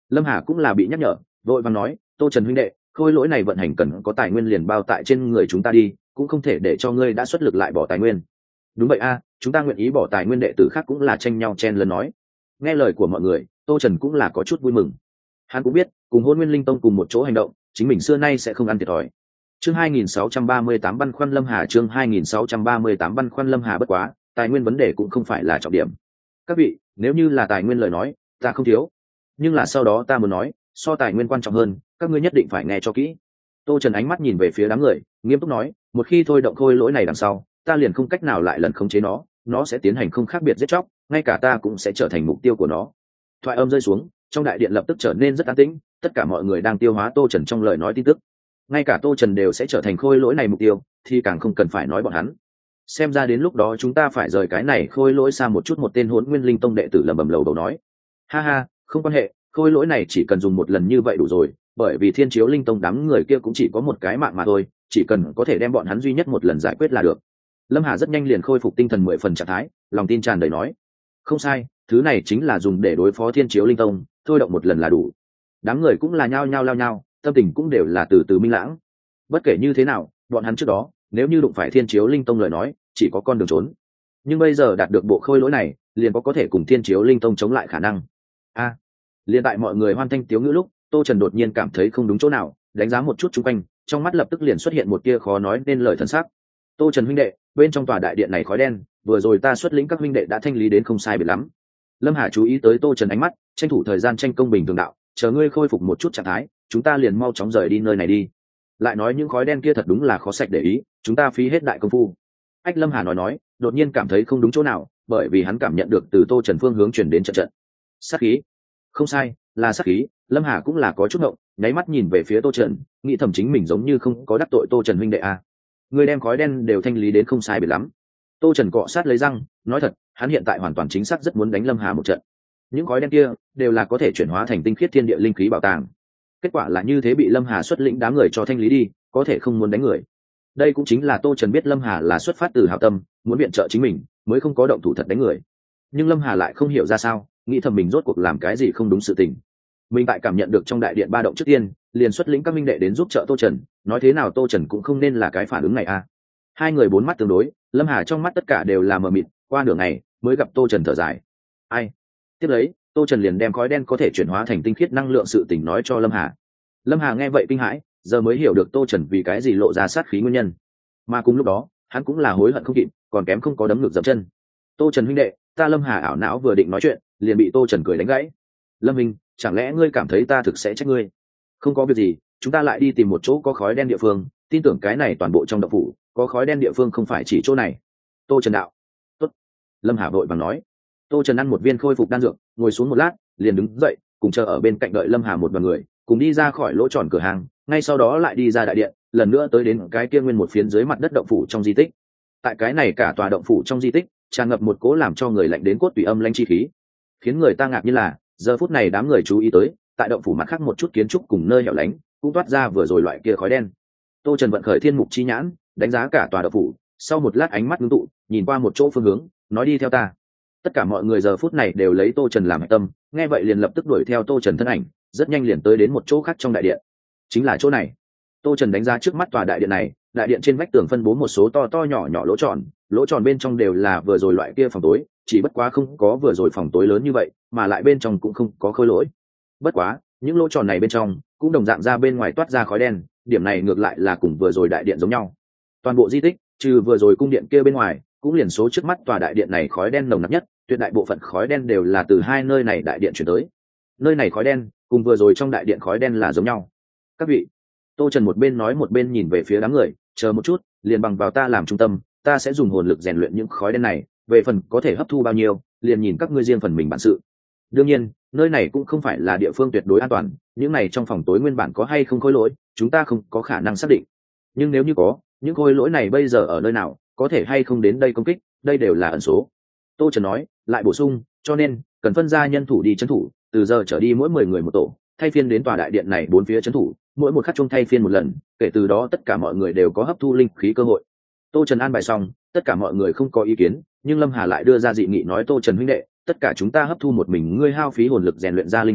Lâm Hà cũng là bị nhắc nhở, vội vàng nói, tô trần huynh đệ, khôi lỗi này vận hành cần có tài nguyên liền bao tại trên người chúng ta đi, cũng không thể để cho ngươi đã xuất lực lại bỏ tài nguyên. Đúng vậy a, chúng ta nguyện ý bỏ tài nguyên, đệ tử khác cũng là tranh nhau chen lấn nói. Nghe lời của mọi người, tô trần cũng là có chút vui mừng. Hắn cũng biết cùng Hôn Nguyên Linh Tông cùng một chỗ hành động, chính mình xưa nay sẽ không ăn thiệt thòi. Chương hai nghìn sáu trăm ba mươi tám băn khoăn Lâm Hà, chương hai nghìn sáu trăm ba mươi tám băn khoăn Lâm Hà, bất quá, tài nguyên vấn đề cũng không phải là trọng điểm. Các vị, nếu như là tài nguyên lời nói, ta không thiếu. Nhưng là sau đó ta muốn nói, so tài nguyên quan trọng hơn, các ngươi nhất định phải nghe cho kỹ. Tô Trần ánh mắt nhìn về phía đám người, nghiêm túc nói, một khi thôi động khôi lỗi này đằng sau, ta liền không cách nào lại lần khống chế nó, nó sẽ tiến hành không khác biệt giết chóc, ngay cả ta cũng sẽ trở thành mục tiêu của nó. Thoại âm rơi xuống, trong đại điện lập tức trở nên rất an tĩnh, tất cả mọi người đang tiêu hóa Tô Trần trong lời nói tin tức. Ngay cả Tô Trần đều sẽ trở thành khôi lỗi này mục tiêu, thì càng không cần phải nói bọn hắn. Xem ra đến lúc đó chúng ta phải rời cái này khôi lỗi xa một chút. Một tên Hỗn Nguyên Linh Tông đệ tử lẩm bẩm lầu đầu nói, ha ha, không quan hệ, khôi lỗi này chỉ cần dùng một lần như vậy đủ rồi, bởi vì Thiên Chiếu Linh Tông đám người kia cũng chỉ có một cái mạng mà thôi, chỉ cần có thể đem bọn hắn duy nhất một lần giải quyết là được. Lâm Hà rất nhanh liền khôi phục tinh thần mười phần trạng thái, lòng tin tràn đầy nói, không sai, thứ này chính là dùng để đối phó Thiên Chiếu Linh Tông, thôi động một lần là đủ. Đám người cũng là nhao nhao lao nhao, tâm tình cũng đều là từ từ minh lãng. Bất kể như thế nào, bọn hắn trước đó nếu như đụng phải Thiên Chiếu Linh Tông lời nói, chỉ có con đường trốn, nhưng bây giờ đạt được bộ khôi lỗi này, liền có có thể cùng Thiên Chiếu Linh Tông chống lại khả năng. A, à, liền tại mọi người hoan thanh tiếu ngữ lúc, Tô Trần đột nhiên cảm thấy không đúng chỗ nào, đánh giá một chút xung quanh, trong mắt lập tức liền xuất hiện một tia khó nói nên lời thần sắc. Tô Trần huynh đệ, bên trong tòa đại điện này khói đen, vừa rồi ta xuất lĩnh các huynh đệ đã thanh lý đến không sai biệt lắm. Lâm Hà chú ý tới Tô Trần ánh mắt, tranh thủ thời gian tranh công bình thường đạo, chờ ngươi khôi phục một chút trạng thái, chúng ta liền mau chóng rời đi nơi này đi. Lại nói những khói đen kia thật đúng là khó sạch để ý, chúng ta phí hết đại công phu. Ách Lâm Hà nói nói, đột nhiên cảm thấy không đúng chỗ nào, bởi vì hắn cảm nhận được từ Tô Trần phương hướng truyền đến trận trận sát khí. Không sai, là sát khí. Lâm Hà cũng là có chút ngộng, nháy mắt nhìn về phía Tô Trần, nghĩ thầm chính mình giống như không có đắc tội Tô Trần huynh đệ à. Người đem khói đen đều thanh lý đến không sai biệt lắm. Tô Trần cọ sát lấy răng, nói thật, hắn hiện tại hoàn toàn chính xác rất muốn đánh Lâm Hà một trận. Những khói đen kia đều là có thể chuyển hóa thành tinh khiết thiên địa linh khí bảo tàng. Kết quả là như thế bị Lâm Hà xuất lĩnh đám người cho thanh lý đi, có thể không muốn đánh người. Đây cũng chính là Tô Trần biết Lâm Hà là xuất phát từ hảo tâm, muốn viện trợ chính mình, mới không có động thủ thật đánh người. Nhưng Lâm Hà lại không hiểu ra sao, nghĩ thầm mình rốt cuộc làm cái gì không đúng sự tình. Mình tại cảm nhận được trong đại điện ba động trước tiên, liền xuất lĩnh các minh đệ đến giúp trợ Tô Trần, nói thế nào Tô Trần cũng không nên là cái phản ứng này à. Hai người bốn mắt tương đối, Lâm Hà trong mắt tất cả đều là mờ mịt, qua nửa ngày mới gặp Tô Trần thở dài. Ai? Tiếp lấy, Tô Trần liền đem khói đen có thể chuyển hóa thành tinh khiết năng lượng sự tình nói cho Lâm Hà. Lâm Hà nghe vậy kinh hãi, giờ mới hiểu được Tô Trần vì cái gì lộ ra sát khí nguyên nhân. Mà cùng lúc đó, hắn cũng là hối hận không kịp, còn kém không có đấm ngược dậm chân. Tô Trần huynh đệ, ta Lâm Hà ảo não vừa định nói chuyện, liền bị Tô Trần cười đánh gãy. Lâm huynh, chẳng lẽ ngươi cảm thấy ta thực sẽ trách ngươi? Không có việc gì, chúng ta lại đi tìm một chỗ có khói đen địa phương, tin tưởng cái này toàn bộ trong động phủ có khói đen địa phương không phải chỉ chỗ này. Tô Trần đạo. Tốt. Lâm Hà vội vàng nói. Tô Trần ăn một viên khôi phục đan dược, ngồi xuống một lát, liền đứng dậy, cùng chờ ở bên cạnh đợi Lâm Hà một đoàn người, cùng đi ra khỏi lỗ tròn cửa hàng, ngay sau đó lại đi ra đại điện, lần nữa tới đến cái kia nguyên một phiến dưới mặt đất động phủ trong di tích. Tại cái này cả tòa động phủ trong di tích tràn ngập một cố làm cho người lạnh đến cốt tủy âm lãnh chi khí, khiến người ta ngạc nhiên là giờ phút này đám người chú ý tới, tại động phủ mặt khác một chút kiến trúc cùng nơi hẻo lánh cũng toát ra vừa rồi loại kia khói đen. Tô Trần vận khởi thiên mục chi nhãn, đánh giá cả tòa động phủ, sau một lát ánh mắt ngưng tụ, nhìn qua một chỗ phương hướng, nói đi theo ta. Tất cả mọi người giờ phút này đều lấy Tô Trần làm hệ tâm, nghe vậy liền lập tức đuổi theo Tô Trần thân ảnh, rất nhanh liền tới đến một chỗ khác trong đại điện. Chính là chỗ này. Tô Trần đánh giá trước mắt tòa đại điện này, đại điện trên vách tường phân bố một số to to nhỏ nhỏ lỗ tròn, lỗ tròn bên trong đều là vừa rồi loại kia phòng tối, chỉ bất quá không có vừa rồi phòng tối lớn như vậy, mà lại bên trong cũng không có khối lỗi. Bất quá, những lỗ tròn này bên trong cũng đồng dạng ra bên ngoài toát ra khói đen, điểm này ngược lại là cùng vừa rồi đại điện giống nhau. Toàn bộ di tích, trừ vừa rồi cung điện kia bên ngoài, cũng liền số trước mắt tòa đại điện này khói đen nồng nặc nhất, tuyệt đại bộ phận khói đen đều là từ hai nơi này đại điện chuyển tới. Nơi này khói đen cùng vừa rồi trong đại điện khói đen là giống nhau. Các vị, Tô Trần một bên nói một bên nhìn về phía đám người, chờ một chút, liền bằng vào ta làm trung tâm, ta sẽ dùng hồn lực rèn luyện những khói đen này, về phần có thể hấp thu bao nhiêu, liền nhìn các ngươi riêng phần mình bản sự. Đương nhiên, nơi này cũng không phải là địa phương tuyệt đối an toàn, những này trong phòng tối nguyên bản có hay không khối lỗi, chúng ta không có khả năng xác định. Nhưng nếu như có, những khối lỗi này bây giờ ở nơi nào, có thể hay không đến đây công kích, đây đều là ẩn số. Tô Trần nói, lại bổ sung, cho nên cần phân ra nhân thủ đi trấn thủ, từ giờ trở đi mỗi mười người một tổ, thay phiên đến tòa đại điện này bốn phía trấn thủ, mỗi một khắc chung thay phiên một lần, kể từ đó tất cả mọi người đều có hấp thu linh khí cơ hội. Tô Trần an bài xong, tất cả mọi người không có ý kiến, nhưng Lâm Hà lại đưa ra dị nghị nói, Tô Trần huynh đệ, tất cả chúng ta hấp thu một mình ngươi hao phí hồn lực rèn luyện ra linh khí,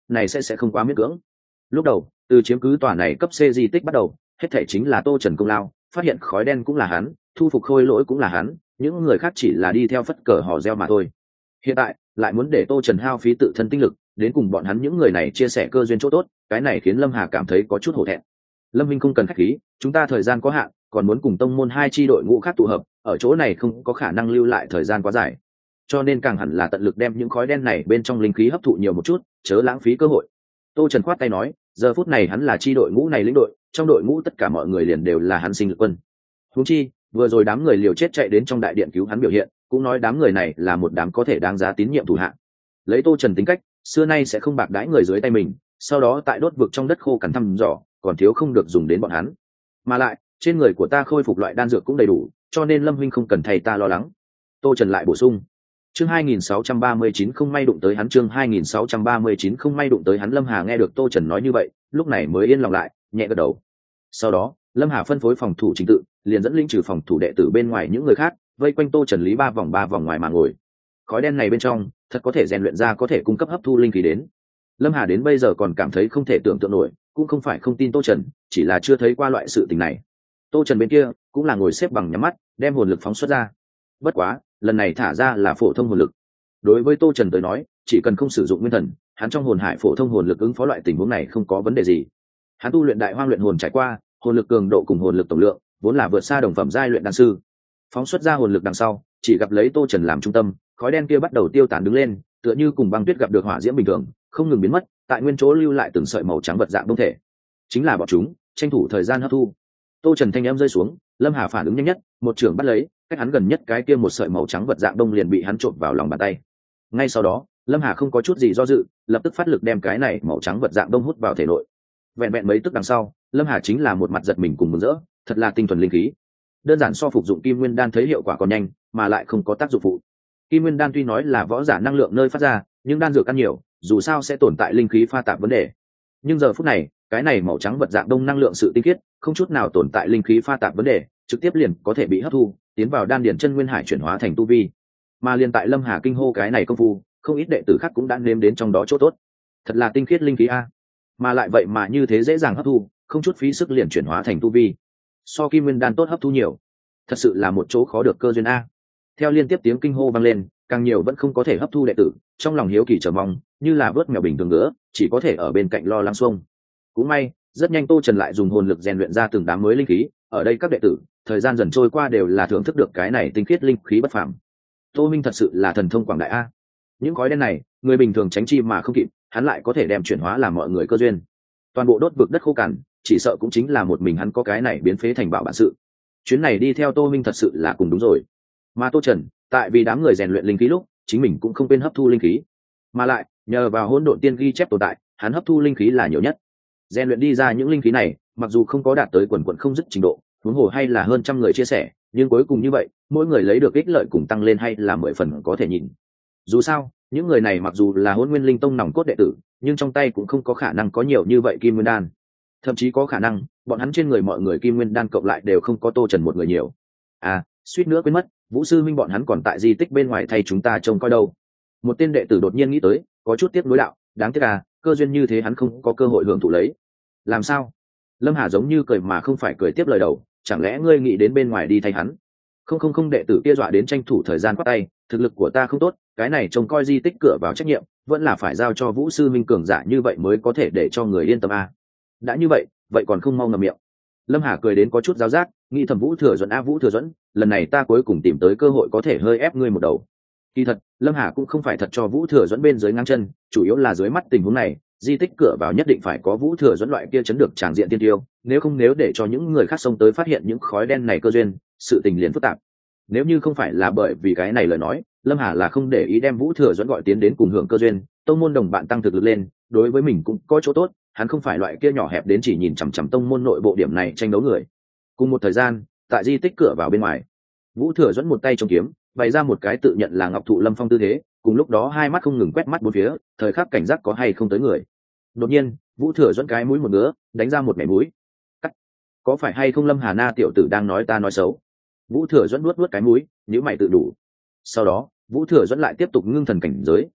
này sẽ sẽ không quá miễn cưỡng. Lúc đầu từ chiếm cứ tòa này cấp C di tích bắt đầu, hết thể chính là Tô Trần công lao, phát hiện khói đen cũng là hắn, thu phục khôi lỗi cũng là hắn, những người khác chỉ là đi theo phất cờ hò reo mà thôi. Hiện tại lại muốn để Tô Trần hao phí tự thân tinh lực đến cùng bọn hắn những người này chia sẻ cơ duyên chỗ tốt, cái này khiến Lâm Hà cảm thấy có chút hổ thẹn. Lâm Minh không cần khách khí, chúng ta thời gian có hạn, còn muốn cùng tông môn hai chi đội ngũ khác tụ hợp, ở chỗ này không có khả năng lưu lại thời gian quá dài, cho nên càng hẳn là tận lực đem những khói đen này bên trong linh khí hấp thụ nhiều một chút, chớ lãng phí cơ hội. Tô Trần khoát tay nói, giờ phút này hắn là chi đội ngũ này lĩnh đội, trong đội ngũ tất cả mọi người liền đều là hắn sinh lực quân. Huống chi vừa rồi đám người liều chết chạy đến trong đại điện cứu hắn biểu hiện, cũng nói đám người này là một đám có thể đáng giá tín nhiệm thủ hạ. Lấy Tô Trần tính cách, xưa nay sẽ không bạc đãi người dưới tay mình, sau đó tại đốt vực trong đất khô cằn thăm dò, còn thiếu không được dùng đến bọn hắn. Mà lại trên người của ta khôi phục loại đan dược cũng đầy đủ, cho nên Lâm huynh không cần thầy ta lo lắng. Tô Trần lại bổ sung. Chương hai nghìn sáu trăm ba mươi chín không may đụng tới hắn, chương hai nghìn sáu trăm ba mươi chín không may đụng tới hắn. Lâm Hà nghe được Tô Trần nói như vậy, lúc này mới yên lòng lại, nhẹ gật đầu. Sau đó, Lâm Hà phân phối phòng thủ trình tự, liền dẫn linh trừ phòng thủ đệ tử bên ngoài những người khác, vây quanh Tô Trần lý ba vòng ba vòng ngoài mà ngồi. Khói đen này bên trong, thật có thể rèn luyện ra có thể cung cấp hấp thu linh khí đến. Lâm Hà đến bây giờ còn cảm thấy không thể tưởng tượng nổi, cũng không phải không tin Tô Trần, chỉ là chưa thấy qua loại sự tình này. Tô Trần bên kia cũng là ngồi xếp bằng nhắm mắt, đem hồn lực phóng xuất ra. Bất quá, lần này thả ra là phổ thông hồn lực. Đối với Tô Trần tới nói, chỉ cần không sử dụng nguyên thần, hắn trong hồn hải phổ thông hồn lực ứng phó loại tình huống này không có vấn đề gì. Hắn tu luyện đại hoang luyện hồn trải qua, hồn lực cường độ cùng hồn lực tổng lượng vốn là vượt xa đồng phẩm giai luyện đan sư. Phóng xuất ra hồn lực đằng sau, chỉ gặp lấy Tô Trần làm trung tâm, khói đen kia bắt đầu tiêu tán đứng lên, tựa như cùng băng tuyết gặp được hỏa diễm bình thường, không ngừng biến mất, tại nguyên chỗ lưu lại từng sợi màu trắng vật dạng đông thể. Chính là bọn chúng tranh thủ thời gian hấp thu. Tô Trần thanh âm rơi xuống, Lâm Hà phản ứng nhanh nhất, một trường bắt lấy, cách hắn gần nhất cái kia một sợi màu trắng vật dạng đông liền bị hắn trộn vào lòng bàn tay. Ngay sau đó, Lâm Hà không có chút gì do dự, lập tức phát lực đem cái này màu trắng vật dạng đông hút vào thể nội. Vẹn vẹn mấy tức đằng sau, Lâm Hà chính là một mặt giật mình cùng mừng rỡ, thật là tinh thuần linh khí. Đơn giản so phục dụng Kim Nguyên Đan thấy hiệu quả còn nhanh, mà lại không có tác dụng phụ. Kim Nguyên Đan tuy nói là võ giả năng lượng nơi phát ra, nhưng đan dược ăn nhiều, dù sao sẽ tồn tại linh khí pha tạp vấn đề. Nhưng giờ phút này, cái này màu trắng vật dạng đông năng lượng sự tinh khiết, không chút nào tồn tại linh khí pha tạp vấn đề, trực tiếp liền có thể bị hấp thu, tiến vào đan điển chân nguyên hải chuyển hóa thành tu vi. Mà liền tại Lâm Hà kinh hô cái này công phu, không ít đệ tử khác cũng đã nếm đến trong đó chỗ tốt. Thật là tinh khiết linh khí a, mà lại vậy mà như thế dễ dàng hấp thu, không chút phí sức liền chuyển hóa thành tu vi. So Kim Nguyên Đan tốt hấp thu nhiều, thật sự là một chỗ khó được cơ duyên a. Theo liên tiếp tiếng kinh hô vang lên, càng nhiều vẫn không có thể hấp thu đệ tử, trong lòng hiếu kỳ chờ mong, như là vớt mèo bình thường nữa, chỉ có thể ở bên cạnh lo lắng xuông. Cũng may, rất nhanh Tô Trần lại dùng hồn lực rèn luyện ra từng đám mới linh khí, ở đây các đệ tử, thời gian dần trôi qua đều là thưởng thức được cái này tinh khiết linh khí bất phàm. Tô Minh thật sự là thần thông quảng đại a. Những khói đen này, người bình thường tránh chi mà không kịp, hắn lại có thể đem chuyển hóa làm mọi người cơ duyên. Toàn bộ đốt vực đất khô cằn, chỉ sợ cũng chính là một mình hắn có cái này biến phế thành bảo bản sự. Chuyến này đi theo Tô Minh thật sự là cùng đúng rồi. Mà Tô Trần, tại vì đám người rèn luyện linh khí lúc, chính mình cũng không quên hấp thu linh khí. Mà lại, nhờ vào hỗn độn tiên ghi chép tồn tại, hắn hấp thu linh khí là nhiều nhất. Rèn luyện đi ra những linh khí này, mặc dù không có đạt tới quần quần không dứt trình độ, huống hồ hay là hơn trăm người chia sẻ, nhưng cuối cùng như vậy, mỗi người lấy được ích lợi cùng tăng lên hay là mười phần có thể nhìn. Dù sao, những người này mặc dù là Hỗn Nguyên Linh Tông nòng cốt đệ tử, nhưng trong tay cũng không có khả năng có nhiều như vậy Kim Nguyên Đan. Thậm chí có khả năng, bọn hắn trên người mọi người Kim Nguyên Đan cộng lại đều không có Tô Trần một người nhiều. À, suýt nữa quên mất, Vũ sư minh bọn hắn còn tại di tích bên ngoài thay chúng ta trông coi đâu. Một tên đệ tử đột nhiên nghĩ tới, có chút tiếc nuối đạo, đáng tiếc à, cơ duyên như thế hắn không có cơ hội hưởng thụ lấy. Làm sao? Lâm Hà giống như cười mà không phải cười tiếp lời đầu, chẳng lẽ ngươi nghĩ đến bên ngoài đi thay hắn? Không không không, đệ tử kia dọa đến tranh thủ thời gian quát tay, thực lực của ta không tốt, cái này trông coi di tích cửa vào trách nhiệm, vẫn là phải giao cho Vũ sư minh cường giả như vậy mới có thể để cho người yên tâm à. Đã như vậy, vậy còn không mau ngậm miệng. Lâm Hà cười đến có chút giáo giác, nghĩ thầm Vũ Thừa Duẫn a Vũ Thừa Duẫn, lần này ta cuối cùng tìm tới cơ hội có thể hơi ép ngươi một đầu. Kỳ thật, Lâm Hà cũng không phải thật cho Vũ Thừa Duẫn bên dưới ngang chân, chủ yếu là dưới mắt tình huống này, di tích cửa vào nhất định phải có Vũ Thừa Duẫn loại kia chấn được tràng diện tiên tiêu, nếu không nếu để cho những người khác xông tới phát hiện những khói đen này cơ duyên, sự tình liền phức tạp. Nếu như không phải là bởi vì cái này lời nói, Lâm Hà là không để ý đem Vũ Thừa Duẫn gọi tiến đến cùng hưởng cơ duyên, tông môn đồng bạn tăng thực lực lên, đối với mình cũng có chỗ tốt, hắn không phải loại kia nhỏ hẹp đến chỉ nhìn chằm chằm tông môn nội bộ điểm này tranh đấu người. Cùng một thời gian, tại di tích cửa vào bên ngoài, Vũ Thừa Duẫn một tay trong kiếm, bày ra một cái tự nhận là Ngọc Thụ Lâm Phong tư thế, cùng lúc đó hai mắt không ngừng quét mắt bốn phía, thời khắc cảnh giác có hay không tới người. Đột nhiên, Vũ Thừa Duẫn cái mũi một ngứa, đánh ra một mẻ mũi. Cắt. Có phải hay không Lâm Hà Na tiểu tử đang nói ta nói xấu? Vũ Thừa Duẫn nuốt nuốt cái mũi, nhíu mày tự đủ. Sau đó, Vũ Thừa Duẫn lại tiếp tục ngưng thần cảnh giới,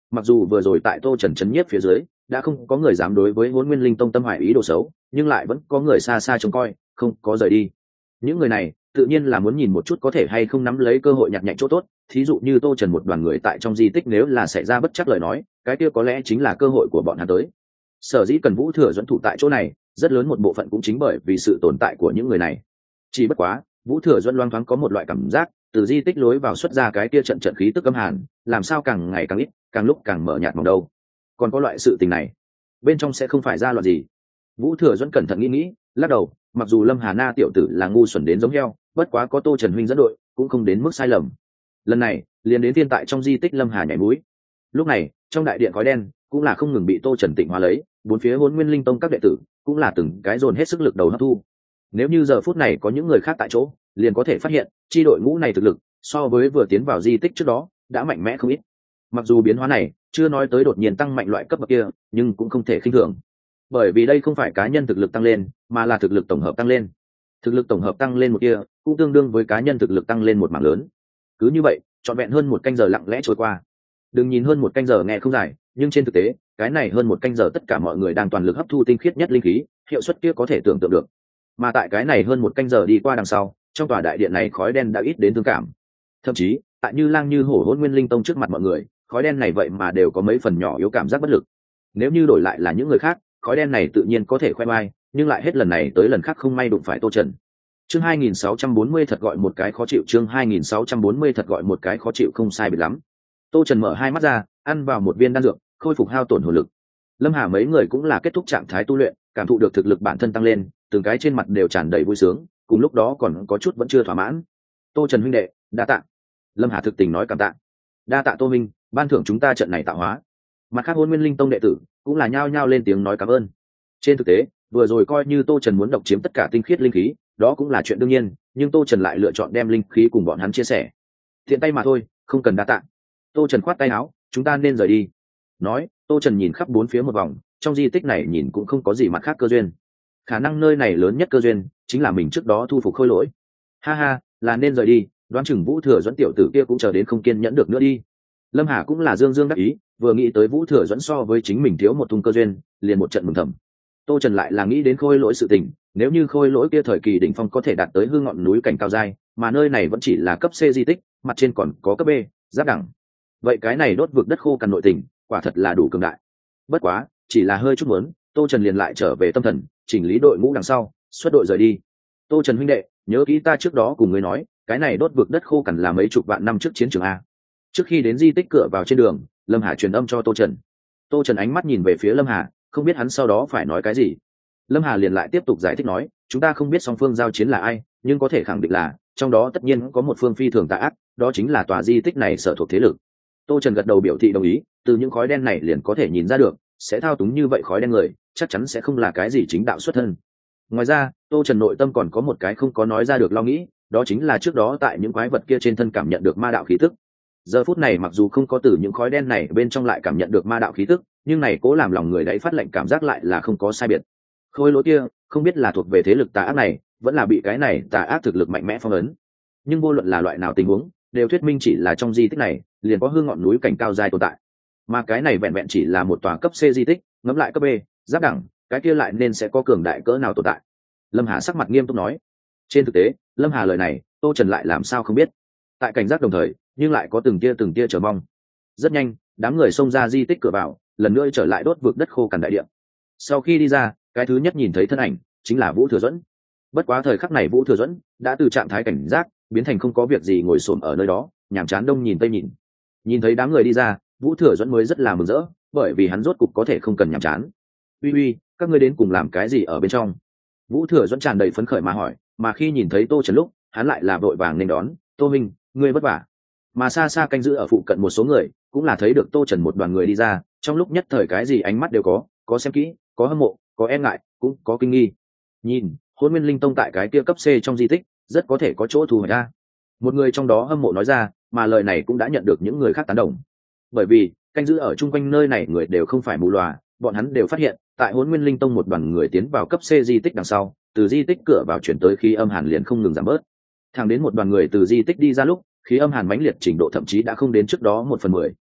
mặc dù vừa rồi tại Tô Trần chấn nhiếp phía dưới đã không có người dám đối với Hỗn Nguyên Linh Tông tâm hoài ý đồ xấu, nhưng lại vẫn có người xa xa trông coi, không có rời đi. Những người này tự nhiên là muốn nhìn một chút có thể hay không nắm lấy cơ hội nhặt nhạnh chỗ tốt, thí dụ như Tô Trần một đoàn người tại trong di tích nếu là xảy ra bất chắc lời nói, cái kia có lẽ chính là cơ hội của bọn hắn tới. Sở dĩ cần Vũ Thừa dẫn thủ tại chỗ này, rất lớn một bộ phận cũng chính bởi vì sự tồn tại của những người này. Chỉ bất quá, Vũ Thừa dẫn loang thoáng có một loại cảm giác, từ di tích lối vào xuất ra cái kia trận trận khí tức âm hàn, làm sao càng ngày càng ít, càng lúc càng mở nhạt mỏng đâu. Còn có loại sự tình này, bên trong sẽ không phải ra loạn gì. Vũ Thừa dẫn cẩn thận nghĩ nghĩ, lắc đầu, mặc dù Lâm Hà Na tiểu tử là ngu xuẩn đến giống heo, bất quá có Tô Trần huynh dẫn đội, cũng không đến mức sai lầm. Lần này, liền đến thiên tại trong di tích Lâm Hà nhảy mũi. Lúc này, trong đại điện khói đen cũng là không ngừng bị Tô Trần tịnh hóa lấy, bốn phía Hỗn Nguyên Linh Tông các đệ tử cũng là từng cái dồn hết sức lực đầu hấp thu. Nếu như giờ phút này có những người khác tại chỗ, liền có thể phát hiện, chi đội ngũ này thực lực so với vừa tiến vào di tích trước đó đã mạnh mẽ không ít. Mặc dù biến hóa này chưa nói tới đột nhiên tăng mạnh loại cấp bậc kia, nhưng cũng không thể khinh thường. Bởi vì đây không phải cá nhân thực lực tăng lên, mà là thực lực tổng hợp tăng lên. Thực lực tổng hợp tăng lên một kia, cũng tương đương với cá nhân thực lực tăng lên một mảng lớn. Cứ như vậy, trọn vẹn hơn một canh giờ lặng lẽ trôi qua. Đừng nhìn hơn một canh giờ nghe không dài, nhưng trên thực tế, cái này hơn một canh giờ tất cả mọi người đang toàn lực hấp thu tinh khiết nhất linh khí, hiệu suất kia có thể tưởng tượng được. Mà tại cái này hơn một canh giờ đi qua đằng sau, trong tòa đại điện này khói đen đã ít đến thương cảm. Thậm chí, tại Như Lang Như Hổ Hỗn Nguyên Linh Tông trước mặt mọi người, khói đen này vậy mà đều có mấy phần nhỏ yếu cảm giác bất lực. Nếu như đổi lại là những người khác, khói đen này tự nhiên có thể khoe mai, nhưng lại hết lần này tới lần khác không may đụng phải Tô Trần. Chương hai nghìn sáu trăm bốn mươi thật gọi một cái khó chịu, chương hai nghìn sáu trăm bốn mươi thật gọi một cái khó chịu không sai biệt lắm. Tô Trần mở hai mắt ra, ăn vào một viên đan dược, khôi phục hao tổn hồn lực. Lâm Hà mấy người cũng là kết thúc trạng thái tu luyện, cảm thụ được thực lực bản thân tăng lên, từng cái trên mặt đều tràn đầy vui sướng, cùng lúc đó còn có chút vẫn chưa thỏa mãn. Tô Trần huynh đệ, đa tạ. Lâm Hà thực tình nói cảm tạ. Đa tạ Tô minh, ban thưởng chúng ta trận này tạo hóa. Mặt khác Hỗn Nguyên Linh Tông đệ tử cũng là nhao nhao lên tiếng nói cảm ơn. Trên thực tế, vừa rồi coi như Tô Trần muốn độc chiếm tất cả tinh khiết linh khí, đó cũng là chuyện đương nhiên, nhưng Tô Trần lại lựa chọn đem linh khí cùng bọn hắn chia sẻ. Thiện tay mà thôi, không cần đa tạ. Tô Trần khoát tay áo, chúng ta nên rời đi. Nói, Tô Trần nhìn khắp bốn phía một vòng, trong di tích này nhìn cũng không có gì mặt khác cơ duyên. Khả năng nơi này lớn nhất cơ duyên chính là mình trước đó thu phục khôi lỗi. Ha ha, là nên rời đi, đoán chừng Vũ Thừa dẫn tiểu tử kia cũng chờ đến không kiên nhẫn được nữa đi. Lâm Hà cũng là dương dương đắc ý, vừa nghĩ tới Vũ Thừa dẫn so với chính mình thiếu một tung cơ duyên, liền một trận mừng thầm. Tô Trần lại là nghĩ đến khôi lỗi sự tình, nếu như khôi lỗi kia thời kỳ đỉnh phong có thể đạt tới hư ngọn núi cảnh cao dai, mà nơi này vẫn chỉ là cấp C di tích, mặt trên còn có cấp B, giáp đẳng. Vậy cái này đốt vực đất khô cằn nội tình, quả thật là đủ cường đại. Bất quá, chỉ là hơi chút muốn, Tô Trần liền lại trở về tâm thần, chỉnh lý đội ngũ đằng sau, xuất đội rời đi. Tô Trần huynh đệ, nhớ kỹ ta trước đó cùng ngươi nói, cái này đốt vực đất khô cằn là mấy chục vạn năm trước chiến trường a. Trước khi đến di tích cửa vào trên đường, Lâm Hà truyền âm cho Tô Trần. Tô Trần ánh mắt nhìn về phía Lâm Hà, không biết hắn sau đó phải nói cái gì. Lâm Hà liền lại tiếp tục giải thích nói, chúng ta không biết song phương giao chiến là ai, nhưng có thể khẳng định là trong đó tất nhiên có một phương phi thường tà ác, đó chính là tòa di tích này sở thuộc thế lực. Tô Trần gật đầu biểu thị đồng ý, từ những khói đen này liền có thể nhìn ra được, sẽ thao túng như vậy khói đen người, chắc chắn sẽ không là cái gì chính đạo xuất thân. Ngoài ra, Tô Trần nội tâm còn có một cái không có nói ra được lo nghĩ, đó chính là trước đó tại những quái vật kia trên thân cảm nhận được ma đạo khí tức. Giờ phút này mặc dù không có từ những khói đen này bên trong lại cảm nhận được ma đạo khí tức, nhưng này cố làm lòng người đấy phát lệnh cảm giác lại là không có sai biệt. Khôi lỗi kia không biết là thuộc về thế lực tà ác này, vẫn là bị cái này tà ác thực lực mạnh mẽ phong ấn. Nhưng vô luận là loại nào tình huống, đều thuyết minh chỉ là trong di tích này liền có hư ngọn núi cảnh cao dài tồn tại, mà cái này vẹn vẹn chỉ là một tòa cấp C di tích, ngẫm lại cấp B, giáp đẳng, cái kia lại nên sẽ có cường đại cỡ nào tồn tại. Lâm Hà sắc mặt nghiêm túc nói. Trên thực tế, Lâm Hà lời này, Tô Trần lại làm sao không biết. Tại cảnh giác đồng thời, nhưng lại có từng tia từng tia chờ mong. Rất nhanh, đám người xông ra di tích cửa vào, lần nữa trở lại đốt vực đất khô cằn đại địa. Sau khi đi ra, cái thứ nhất nhìn thấy thân ảnh chính là Vũ Thừa Duẫn. Bất quá thời khắc này Vũ Thừa Duẫn đã từ trạng thái cảnh giác biến thành không có việc gì ngồi xổm ở nơi đó, nhàm chán đông nhìn tây nhìn. Nhìn thấy đám người đi ra, Vũ Thừa Duẫn mới rất là mừng rỡ, bởi vì hắn rốt cục có thể không cần nhàm chán. Uy uy, các ngươi đến cùng làm cái gì ở bên trong? Vũ Thừa Duẫn tràn đầy phấn khởi mà hỏi, mà khi nhìn thấy Tô Trần lúc, hắn lại là vội vàng nên đón, Tô minh, ngươi vất vả. Mà xa xa canh giữ ở phụ cận một số người cũng là thấy được Tô Trần một đoàn người đi ra, trong lúc nhất thời cái gì ánh mắt đều có, có xem kỹ, có hâm mộ, có e ngại, cũng có kinh nghi. Nhìn, Hỗn Nguyên Linh Tông tại cái kia cấp C trong di tích, rất có thể có chỗ thu hoạch ra. Một người trong đó hâm mộ nói ra, mà lời này cũng đã nhận được những người khác tán đồng. Bởi vì, canh giữ ở chung quanh nơi này người đều không phải mù lòa, bọn hắn đều phát hiện, tại Hỗn Nguyên Linh Tông một đoàn người tiến vào cấp C di tích đằng sau, từ di tích cửa vào chuyển tới khí âm hàn liền không ngừng giảm bớt. Thẳng đến một đoàn người từ di tích đi ra lúc, khí âm hàn mãnh liệt trình độ thậm chí đã không đến trước đó một phần mười.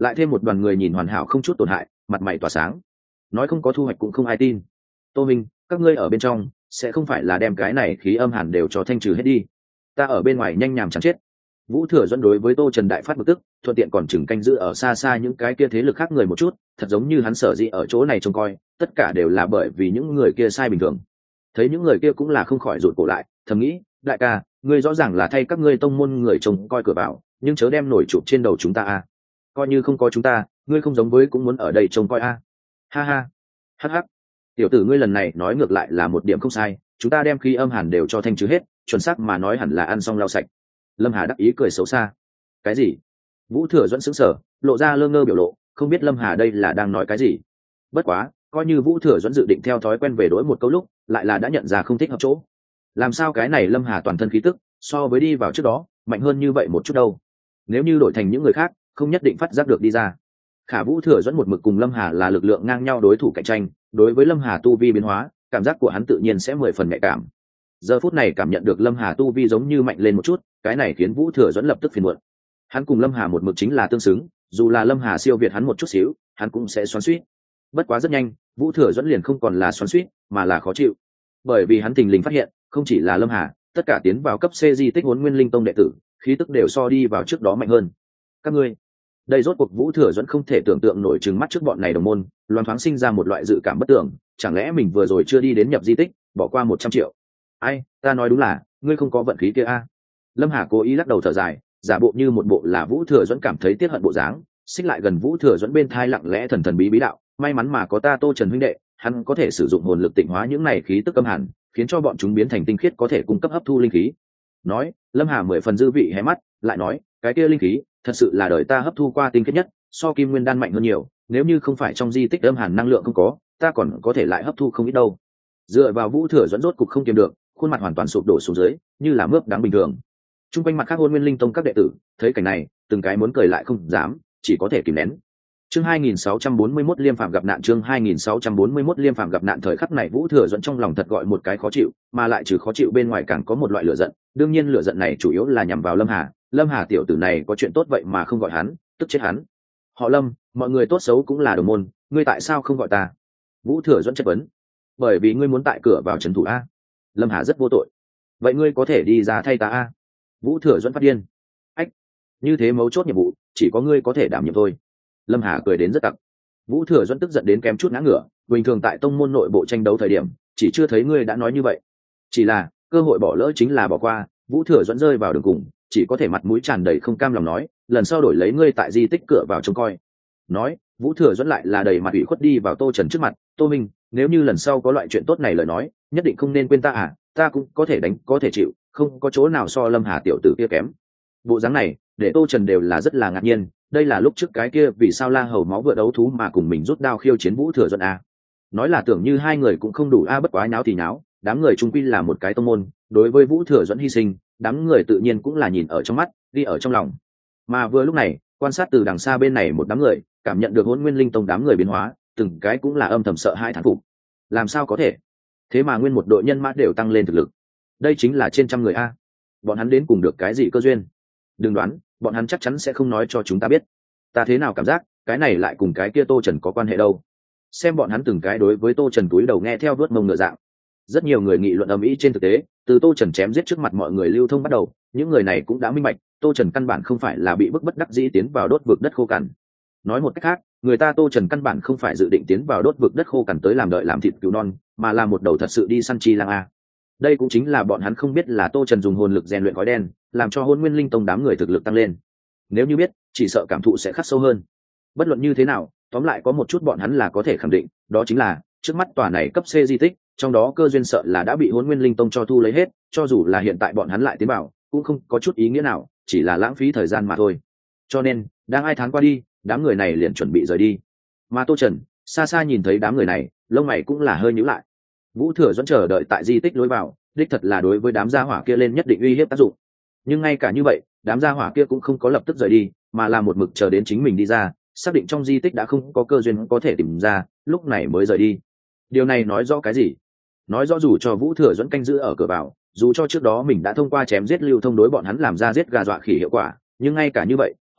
lại thêm một đoàn người nhìn hoàn hảo không chút tổn hại, mặt mày tỏa sáng. Nói không có thu hoạch cũng không ai tin. Tô Minh, các ngươi ở bên trong sẽ không phải là đem cái này khí âm hàn đều cho thanh trừ hết đi? Ta ở bên ngoài nhanh nhàm chán chết. Vũ Thừa Dẫn đối với Tô Trần đại phát bực tức, thuận tiện còn chừng canh giữ ở xa xa những cái kia thế lực khác người một chút, thật giống như hắn sở dĩ ở chỗ này trông coi, tất cả đều là bởi vì những người kia sai bình thường. Thấy những người kia cũng là không khỏi rụt cổ lại, thầm nghĩ, đại ca, ngươi rõ ràng là thay các ngươi tông môn người trông coi cửa vào, nhưng chớ đem nổi chụp trên đầu chúng ta a. Coi như không có chúng ta, ngươi không giống với cũng muốn ở đây trông coi a. Ha ha. Hắc hắc. Tiểu tử ngươi lần này nói ngược lại là một điểm không sai, chúng ta đem khí âm hàn đều cho thanh trừ hết, chuẩn xác mà nói hẳn là ăn xong lau sạch. Lâm Hà đắc ý cười xấu xa. Cái gì? Vũ Thừa Dẫn sững sờ, lộ ra lơ ngơ biểu lộ, không biết Lâm Hà đây là đang nói cái gì. Bất quá, coi như Vũ Thừa Dẫn dự định theo thói quen về đối một câu lúc, lại là đã nhận ra không thích hợp chỗ. Làm sao cái này Lâm Hà toàn thân khí tức, so với đi vào trước đó, mạnh hơn như vậy một chút đâu? Nếu như đổi thành những người khác, không nhất định phát giác được đi ra. Khả Vũ Thừa Dẫn một mực cùng Lâm Hà là lực lượng ngang nhau đối thủ cạnh tranh, đối với Lâm Hà tu vi biến hóa, cảm giác của hắn tự nhiên sẽ mười phần nhạy cảm. Giờ phút này cảm nhận được Lâm Hà tu vi giống như mạnh lên một chút, cái này khiến Vũ Thừa Dẫn lập tức phiền muộn. Hắn cùng Lâm Hà một mực chính là tương xứng, dù là Lâm Hà siêu việt hắn một chút xíu, hắn cũng sẽ xoắn xuýt. Bất quá rất nhanh, Vũ Thừa Dẫn liền không còn là xoắn xuýt, mà là khó chịu. Bởi vì hắn thình lình phát hiện, không chỉ là Lâm Hà, tất cả tiến vào cấp C di tích Hỗn Nguyên Linh Tông đệ tử, khí tức đều so đi vào trước đó mạnh hơn. Các ngươi, đây rốt cuộc Vũ Thừa Dẫn không thể tưởng tượng nổi trừng mắt trước bọn này đồng môn, loan thoáng sinh ra một loại dự cảm bất tưởng, chẳng lẽ mình vừa rồi chưa đi đến nhập di tích, bỏ qua một trăm triệu. Ai, ta nói đúng là, ngươi không có vận khí kia a. Lâm Hà cố ý lắc đầu thở dài, giả bộ như một bộ là Vũ Thừa Dẫn cảm thấy tiếc hận bộ dáng, xích lại gần Vũ Thừa Dẫn bên thai lặng lẽ thần thần bí bí đạo, may mắn mà có ta Tô Trần huynh đệ, hắn có thể sử dụng hồn lực tịnh hóa những này khí tức âm hàn, khiến cho bọn chúng biến thành tinh khiết có thể cung cấp hấp thu linh khí. Nói, Lâm Hà mười phần dư vị hé mắt, lại nói, cái kia linh khí, thật sự là đời ta hấp thu qua tinh khiết nhất, so kim nguyên đan mạnh hơn nhiều, nếu như không phải trong di tích âm hàn năng lượng không có, ta còn có thể lại hấp thu không ít đâu. Dựa vào Vũ Thừa Dẫn rốt cục không kiềm được, khuôn mặt hoàn toàn sụp đổ xuống dưới, như là mướp đáng bình thường. Trung quanh mặt khác Hỗn Nguyên Linh Tông các đệ tử, thấy cảnh này, từng cái muốn cười lại không dám, chỉ có thể kìm nén. Chương hai nghìn sáu trăm bốn mươi mốt Liêm Phàm gặp nạn, chương hai nghìn sáu trăm bốn mươi mốt Liêm Phàm gặp nạn. Thời khắc này Vũ Thừa Dẫn trong lòng thật gọi một cái khó chịu, mà lại trừ khó chịu bên ngoài càng có một loại lửa giận, đương nhiên lửa giận này chủ yếu là nhằm vào Lâm Hà, Lâm Hà tiểu tử này có chuyện tốt vậy mà không gọi hắn, tức chết hắn. Họ Lâm, mọi người tốt xấu cũng là đồng môn, ngươi tại sao không gọi ta? Vũ Thừa Dẫn chất vấn. Bởi vì ngươi muốn tại cửa vào trấn thủ a. Lâm Hà rất vô tội. Vậy ngươi có thể đi ra thay ta a? Vũ Thừa Dẫn phát điên. Ách, như thế mấu chốt nhiệm vụ, chỉ có ngươi có thể đảm nhiệm thôi. Lâm Hà cười đến rất tặc. Vũ Thừa Dẫn tức giận đến kém chút ngã ngửa, bình thường tại tông môn nội bộ tranh đấu thời điểm, chỉ chưa thấy ngươi đã nói như vậy. Chỉ là, cơ hội bỏ lỡ chính là bỏ qua, Vũ Thừa Dẫn rơi vào đường cùng, chỉ có thể mặt mũi tràn đầy không cam lòng nói, lần sau đổi lấy ngươi tại di tích cửa vào trông coi. Nói, Vũ Thừa Dẫn lại là đầy mặt ủy khuất đi vào Tô Trần trước mặt, Tô Minh, nếu như lần sau có loại chuyện tốt này lời nói, nhất định không nên quên ta à, ta cũng có thể đánh, có thể chịu, không có chỗ nào so Lâm Hà tiểu tử kia kém. Bộ dáng này, để Tô Trần đều là rất là ngạc nhiên, đây là lúc trước cái kia vì sao La Hầu máu vựa đấu thú mà cùng mình rút đao khiêu chiến Vũ Thừa Dẫn à. Nói là tưởng như hai người cũng không đủ a, bất quá nháo thì nháo, đám người chung quy là một cái tông môn, đối với Vũ Thừa Dẫn hy sinh, đám người tự nhiên cũng là nhìn ở trong mắt, đi ở trong lòng. Mà vừa lúc này, quan sát từ đằng xa bên này một đám người, cảm nhận được Hỗn Nguyên Linh Tông đám người biến hóa, từng cái cũng là âm thầm sợ hãi thán phục. Làm sao có thể? Thế mà nguyên một đội nhân mã đều tăng lên thực lực. Đây chính là trên trăm người a. Bọn hắn đến cùng được cái gì cơ duyên? Đừng đoán, bọn hắn chắc chắn sẽ không nói cho chúng ta biết. Ta thế nào cảm giác, cái này lại cùng cái kia Tô Trần có quan hệ đâu? Xem bọn hắn từng cái đối với Tô Trần túi đầu nghe theo vớt mông ngựa dạng. Rất nhiều người nghị luận ầm ĩ trên thực tế, từ Tô Trần chém giết trước mặt mọi người lưu thông bắt đầu, những người này cũng đã minh bạch, Tô Trần căn bản không phải là bị bức bất đắc dĩ tiến vào đốt vực đất khô cằn. Nói một cách khác, người ta Tô Trần căn bản không phải dự định tiến vào đốt vực đất khô cằn tới làm đợi làm thịt cứu non, mà là một đầu thật sự đi săn chi lang a. Đây cũng chính là bọn hắn không biết là Tô Trần dùng hồn lực rèn luyện khói đen, làm cho Hỗn Nguyên Linh Tông đám người thực lực tăng lên. Nếu như biết, chỉ sợ cảm thụ sẽ khắc sâu hơn. Bất luận như thế nào, tóm lại có một chút bọn hắn là có thể khẳng định, đó chính là trước mắt tòa này cấp C di tích, trong đó cơ duyên sợ là đã bị Hỗn Nguyên Linh Tông cho thu lấy hết, cho dù là hiện tại bọn hắn lại tiến vào, cũng không có chút ý nghĩa nào, chỉ là lãng phí thời gian mà thôi. Cho nên, đang ai tháng qua đi, đám người này liền chuẩn bị rời đi. Mà Tô Trần, xa xa nhìn thấy đám người này, lông mày cũng là hơi nhíu lại. Vũ Thừa Dẫn chờ đợi tại di tích lối vào, đích thật là đối với đám gia hỏa kia lên nhất định uy hiếp tác dụng. Nhưng ngay cả như vậy, đám gia hỏa kia cũng không có lập tức rời đi, mà là một mực chờ đến chính mình đi ra, xác định trong di tích đã không có cơ duyên có thể tìm ra, lúc này mới rời đi. Điều này nói rõ cái gì? Nói rõ dù cho Vũ Thừa Dẫn canh giữ ở cửa vào, dù cho trước đó mình đã thông qua chém giết lưu thông đối bọn hắn làm ra giết gà dọa khỉ hiệu quả, nhưng ngay cả như vậy,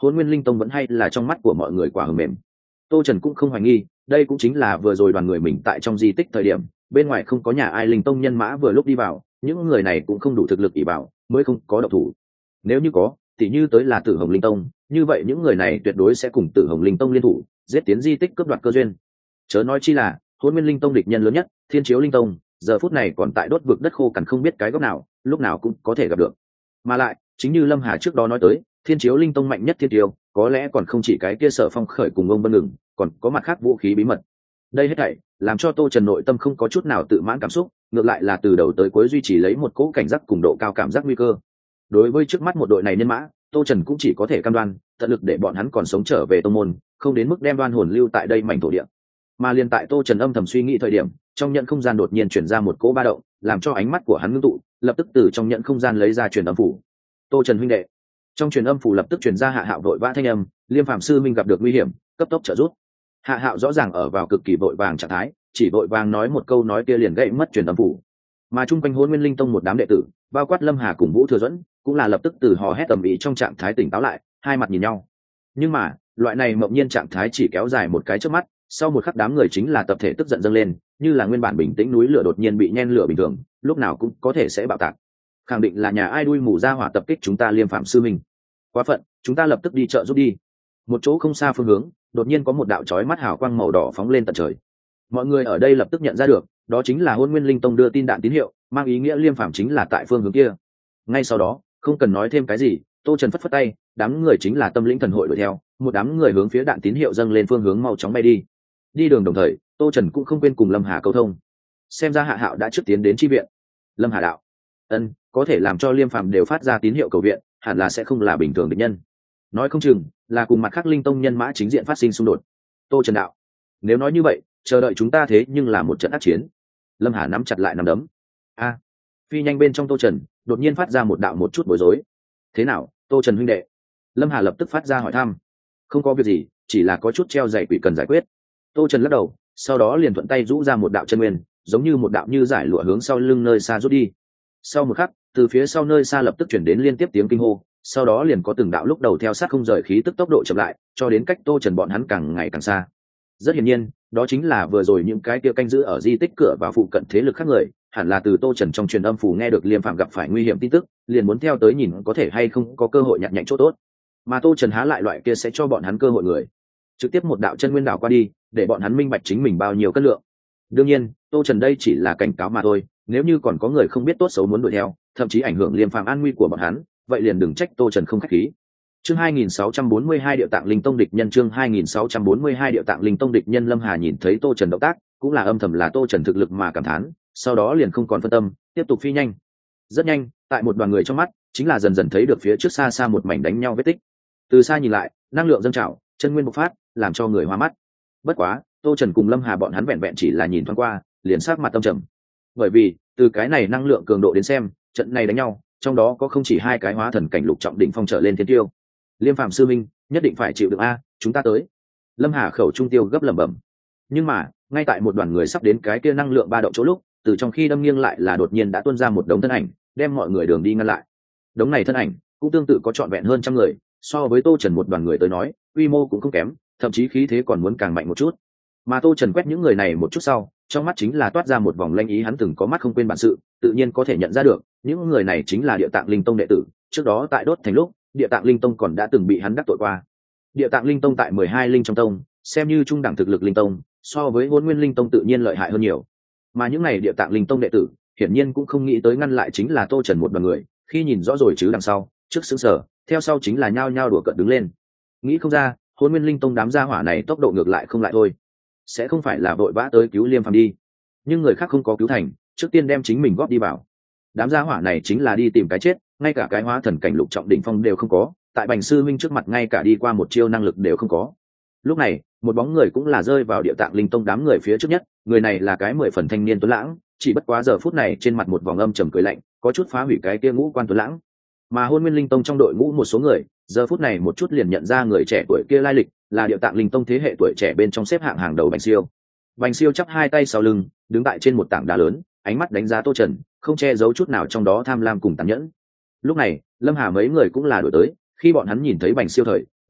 Hỗn Nguyên Linh Tông vẫn hay là trong mắt của mọi người quả hờ mềm. Tô Trần cũng không hoài nghi, đây cũng chính là vừa rồi đoàn người mình tại trong di tích thời điểm, bên ngoài không có nhà ai Linh Tông nhân mã vừa lúc đi vào, những người này cũng không đủ thực lực ỷ bảo, mới không có động thủ. Nếu như có, thì như tới là Tử Hồng Linh Tông, như vậy những người này tuyệt đối sẽ cùng Tử Hồng Linh Tông liên thủ, giết tiến di tích cướp đoạt cơ duyên. Chớ nói chi là Hỗn Nguyên Linh Tông địch nhân lớn nhất, Thiên Chiếu Linh Tông, giờ phút này còn tại đốt vực đất khô cằn không biết cái góc nào, lúc nào cũng có thể gặp được. Mà lại, chính như Lâm Hà trước đó nói tới, Thiên Chiếu Linh Tông mạnh nhất Thiên Tiêu, có lẽ còn không chỉ cái kia Sở Phong khởi cùng ông Bân Ngừng, còn có mặt khác vũ khí bí mật. Đây hết thảy làm cho Tô Trần nội tâm không có chút nào tự mãn cảm xúc, ngược lại là từ đầu tới cuối duy trì lấy một cỗ cảnh giác cùng độ cao cảm giác nguy cơ. Đối với trước mắt một đội này nhân mã, Tô Trần cũng chỉ có thể cam đoan tận lực để bọn hắn còn sống trở về tông môn, không đến mức đem đoan hồn lưu tại đây mảnh thổ địa. Mà liền tại Tô Trần âm thầm suy nghĩ thời điểm, trong nhận không gian đột nhiên chuyển ra một cỗ ba động, làm cho ánh mắt của hắn ngưng tụ, lập tức từ trong nhận không gian lấy ra truyền âm phủ. Tô Trần huynh đệ. Trong truyền âm phủ lập tức truyền ra Hạ Hạo vội vã thanh âm, Liêm Phàm sư minh gặp được nguy hiểm, cấp tốc trợ giúp. Hạ Hạo rõ ràng ở vào cực kỳ vội vàng trạng thái, chỉ vội vàng nói một câu nói kia liền gãy mất truyền âm phủ. Mà chung quanh Hỗn Nguyên Linh Tông một đám đệ tử, bao quát Lâm Hà cùng Vũ Thừa Duẫn, cũng là lập tức từ hò hét tầm ý trong trạng thái tỉnh táo lại, hai mặt nhìn nhau. Nhưng mà, loại này mộng nhiên trạng thái chỉ kéo dài một cái chớp mắt, sau một khắc đám người chính là tập thể tức giận dâng lên, như là nguyên bản bình tĩnh núi lửa đột nhiên bị nhen lửa bình thường, lúc nào cũng có thể sẽ bạo tạc. Khẳng định là nhà ai đuôi mù ra hỏa tập kích chúng ta Liêm Phạm sư minh. Quá phận, chúng ta lập tức đi chợ giúp đi. Một chỗ không xa phương hướng, đột nhiên có một đạo chói mắt hào quang màu đỏ phóng lên tận trời. Mọi người ở đây lập tức nhận ra được, đó chính là Hỗn Nguyên Linh Tông đưa tin đạn tín hiệu, mang ý nghĩa Liêm Phàm chính là tại phương hướng kia. Ngay sau đó, không cần nói thêm cái gì, Tô Trần phất phất tay, đám người chính là Tâm Lĩnh Thần Hội đuổi theo, một đám người hướng phía đạn tín hiệu dâng lên phương hướng mau chóng bay đi. Đi đường đồng thời, Tô Trần cũng không quên cùng Lâm Hà câu thông. Xem ra Hạ Hạo đã trước tiến đến chi viện. Lâm Hà đạo: "Ân, có thể làm cho Liêm Phàm đều phát ra tín hiệu cầu viện, hẳn là sẽ không là bình thường địch nhân. Nói không chừng là cùng mặt khác Linh Tông nhân mã chính diện phát sinh xung đột." Tô Trần đạo: "Nếu nói như vậy, chờ đợi chúng ta thế nhưng là một trận ác chiến." Lâm Hà nắm chặt lại nắm đấm. A! Phi nhanh bên trong Tô Trần, đột nhiên phát ra một đạo một chút bối rối. "Thế nào, Tô Trần huynh đệ?" Lâm Hà lập tức phát ra hỏi thăm. "Không có việc gì, chỉ là có chút treo dày quỷ cần giải quyết." Tô Trần lắc đầu, sau đó liền thuận tay rũ ra một đạo chân nguyên, giống như một đạo như giải lụa hướng sau lưng nơi xa rút đi. Sau một khắc, từ phía sau nơi xa lập tức chuyển đến liên tiếp tiếng kinh hô, sau đó liền có từng đạo lúc đầu theo sát không rời khí tức tốc độ chậm lại, cho đến cách Tô Trần bọn hắn càng ngày càng xa. Rất hiển nhiên, đó chính là vừa rồi những cái kia canh giữ ở di tích cửa và phụ cận thế lực khác người, hẳn là từ Tô Trần trong truyền âm phủ nghe được Liêm Phàm gặp phải nguy hiểm tin tức, liền muốn theo tới nhìn có thể hay không có cơ hội nhặt nhạnh chỗ tốt. Mà Tô Trần há lại loại kia sẽ cho bọn hắn cơ hội người. Trực tiếp một đạo chân nguyên đảo qua đi, để bọn hắn minh bạch chính mình bao nhiêu cân lượng. Đương nhiên, Tô Trần đây chỉ là cảnh cáo mà thôi, nếu như còn có người không biết tốt xấu muốn đuổi theo, thậm chí ảnh hưởng Liêm Phàm an nguy của bọn hắn, vậy liền đừng trách Tô Trần không khách khí. Chương hai nghìn sáu trăm bốn mươi hai Điệu Tạng Linh Tông địch nhân, chương hai nghìn sáu trăm bốn mươi hai Điệu Tạng Linh Tông địch nhân. Lâm Hà nhìn thấy Tô Trần động tác, cũng là âm thầm là Tô Trần thực lực mà cảm thán, sau đó liền không còn phân tâm, tiếp tục phi nhanh. Rất nhanh, tại một đoàn người trong mắt, chính là dần dần thấy được phía trước xa xa một mảnh đánh nhau vết tích. Từ xa nhìn lại, năng lượng dâng trào, chân nguyên bộc phát, làm cho người hoa mắt. Bất quá, Tô Trần cùng Lâm Hà bọn hắn vẹn vẹn chỉ là nhìn thoáng qua, liền sắc mặt tâm trầm. Bởi vì, từ cái này năng lượng cường độ đến xem, trận này đánh nhau, trong đó có không chỉ hai cái hóa thần cảnh lục trọng đỉnh phong trở lên thiên tiêu. Liêm Phàm sư minh, nhất định phải chịu được a, chúng ta tới. Lâm Hà khẩu trung tiêu gấp lẩm bẩm. Nhưng mà, ngay tại một đoàn người sắp đến cái kia năng lượng ba động chỗ lúc, từ trong khi đâm nghiêng lại là đột nhiên đã tuôn ra một đống thân ảnh, đem mọi người đường đi ngăn lại. Đống này thân ảnh, cũng tương tự có trọn vẹn hơn trăm người, so với Tô Trần một đoàn người tới nói, quy mô cũng không kém, thậm chí khí thế còn muốn càng mạnh một chút. Mà Tô Trần quét những người này một chút sau, trong mắt chính là toát ra một vòng lanh ý, hắn từng có mắt không quên bản sự, tự nhiên có thể nhận ra được, những người này chính là Địa Tạng Linh Tông đệ tử, trước đó tại Đốt Thành lúc, Địa Tạng Linh Tông còn đã từng bị hắn đắc tội qua. Địa Tạng Linh Tông tại mười hai linh trong tông, xem như trung đẳng thực lực linh tông, so với Hỗn Nguyên Linh Tông tự nhiên lợi hại hơn nhiều. Mà những này Địa Tạng Linh Tông đệ tử, hiển nhiên cũng không nghĩ tới ngăn lại chính là Tô Trần một đoàn người, khi nhìn rõ rồi chứ đằng sau, trước sững sờ, theo sau chính là nhao nhao đùa cợt đứng lên. Nghĩ không ra, Hỗn Nguyên Linh Tông đám gia hỏa này tốc độ ngược lại không lại thôi, sẽ không phải là vội vã tới cứu Liêm Phàm đi. Nhưng người khác không có cứu thành, trước tiên đem chính mình góp đi vào. Đám gia hỏa này chính là đi tìm cái chết, ngay cả cái hóa thần cảnh lục trọng đỉnh phong đều không có, tại Bành sư minh trước mặt ngay cả đi qua một chiêu năng lực đều không có. Lúc này, một bóng người cũng là rơi vào Địa Tạng Linh Tông đám người phía trước nhất, người này là cái mười phần thanh niên tuấn lãng, chỉ bất quá giờ phút này trên mặt một vòng âm trầm cười lạnh, có chút phá hủy cái kia ngũ quan tuấn lãng. Mà Hôn Nguyên Linh Tông trong đội ngũ một số người, giờ phút này một chút liền nhận ra người trẻ tuổi kia lai lịch, là Địa Tạng Linh Tông thế hệ tuổi trẻ bên trong xếp hạng hàng đầu Bành Siêu. Bành Siêu chắp hai tay sau lưng, đứng tại trên một tảng đá lớn, ánh mắt đánh giá Tô Trần, không che giấu chút nào trong đó tham lam cùng tàn nhẫn. Lúc này, Lâm Hà mấy người cũng là đổi tới, khi bọn hắn nhìn thấy Bành Siêu thời,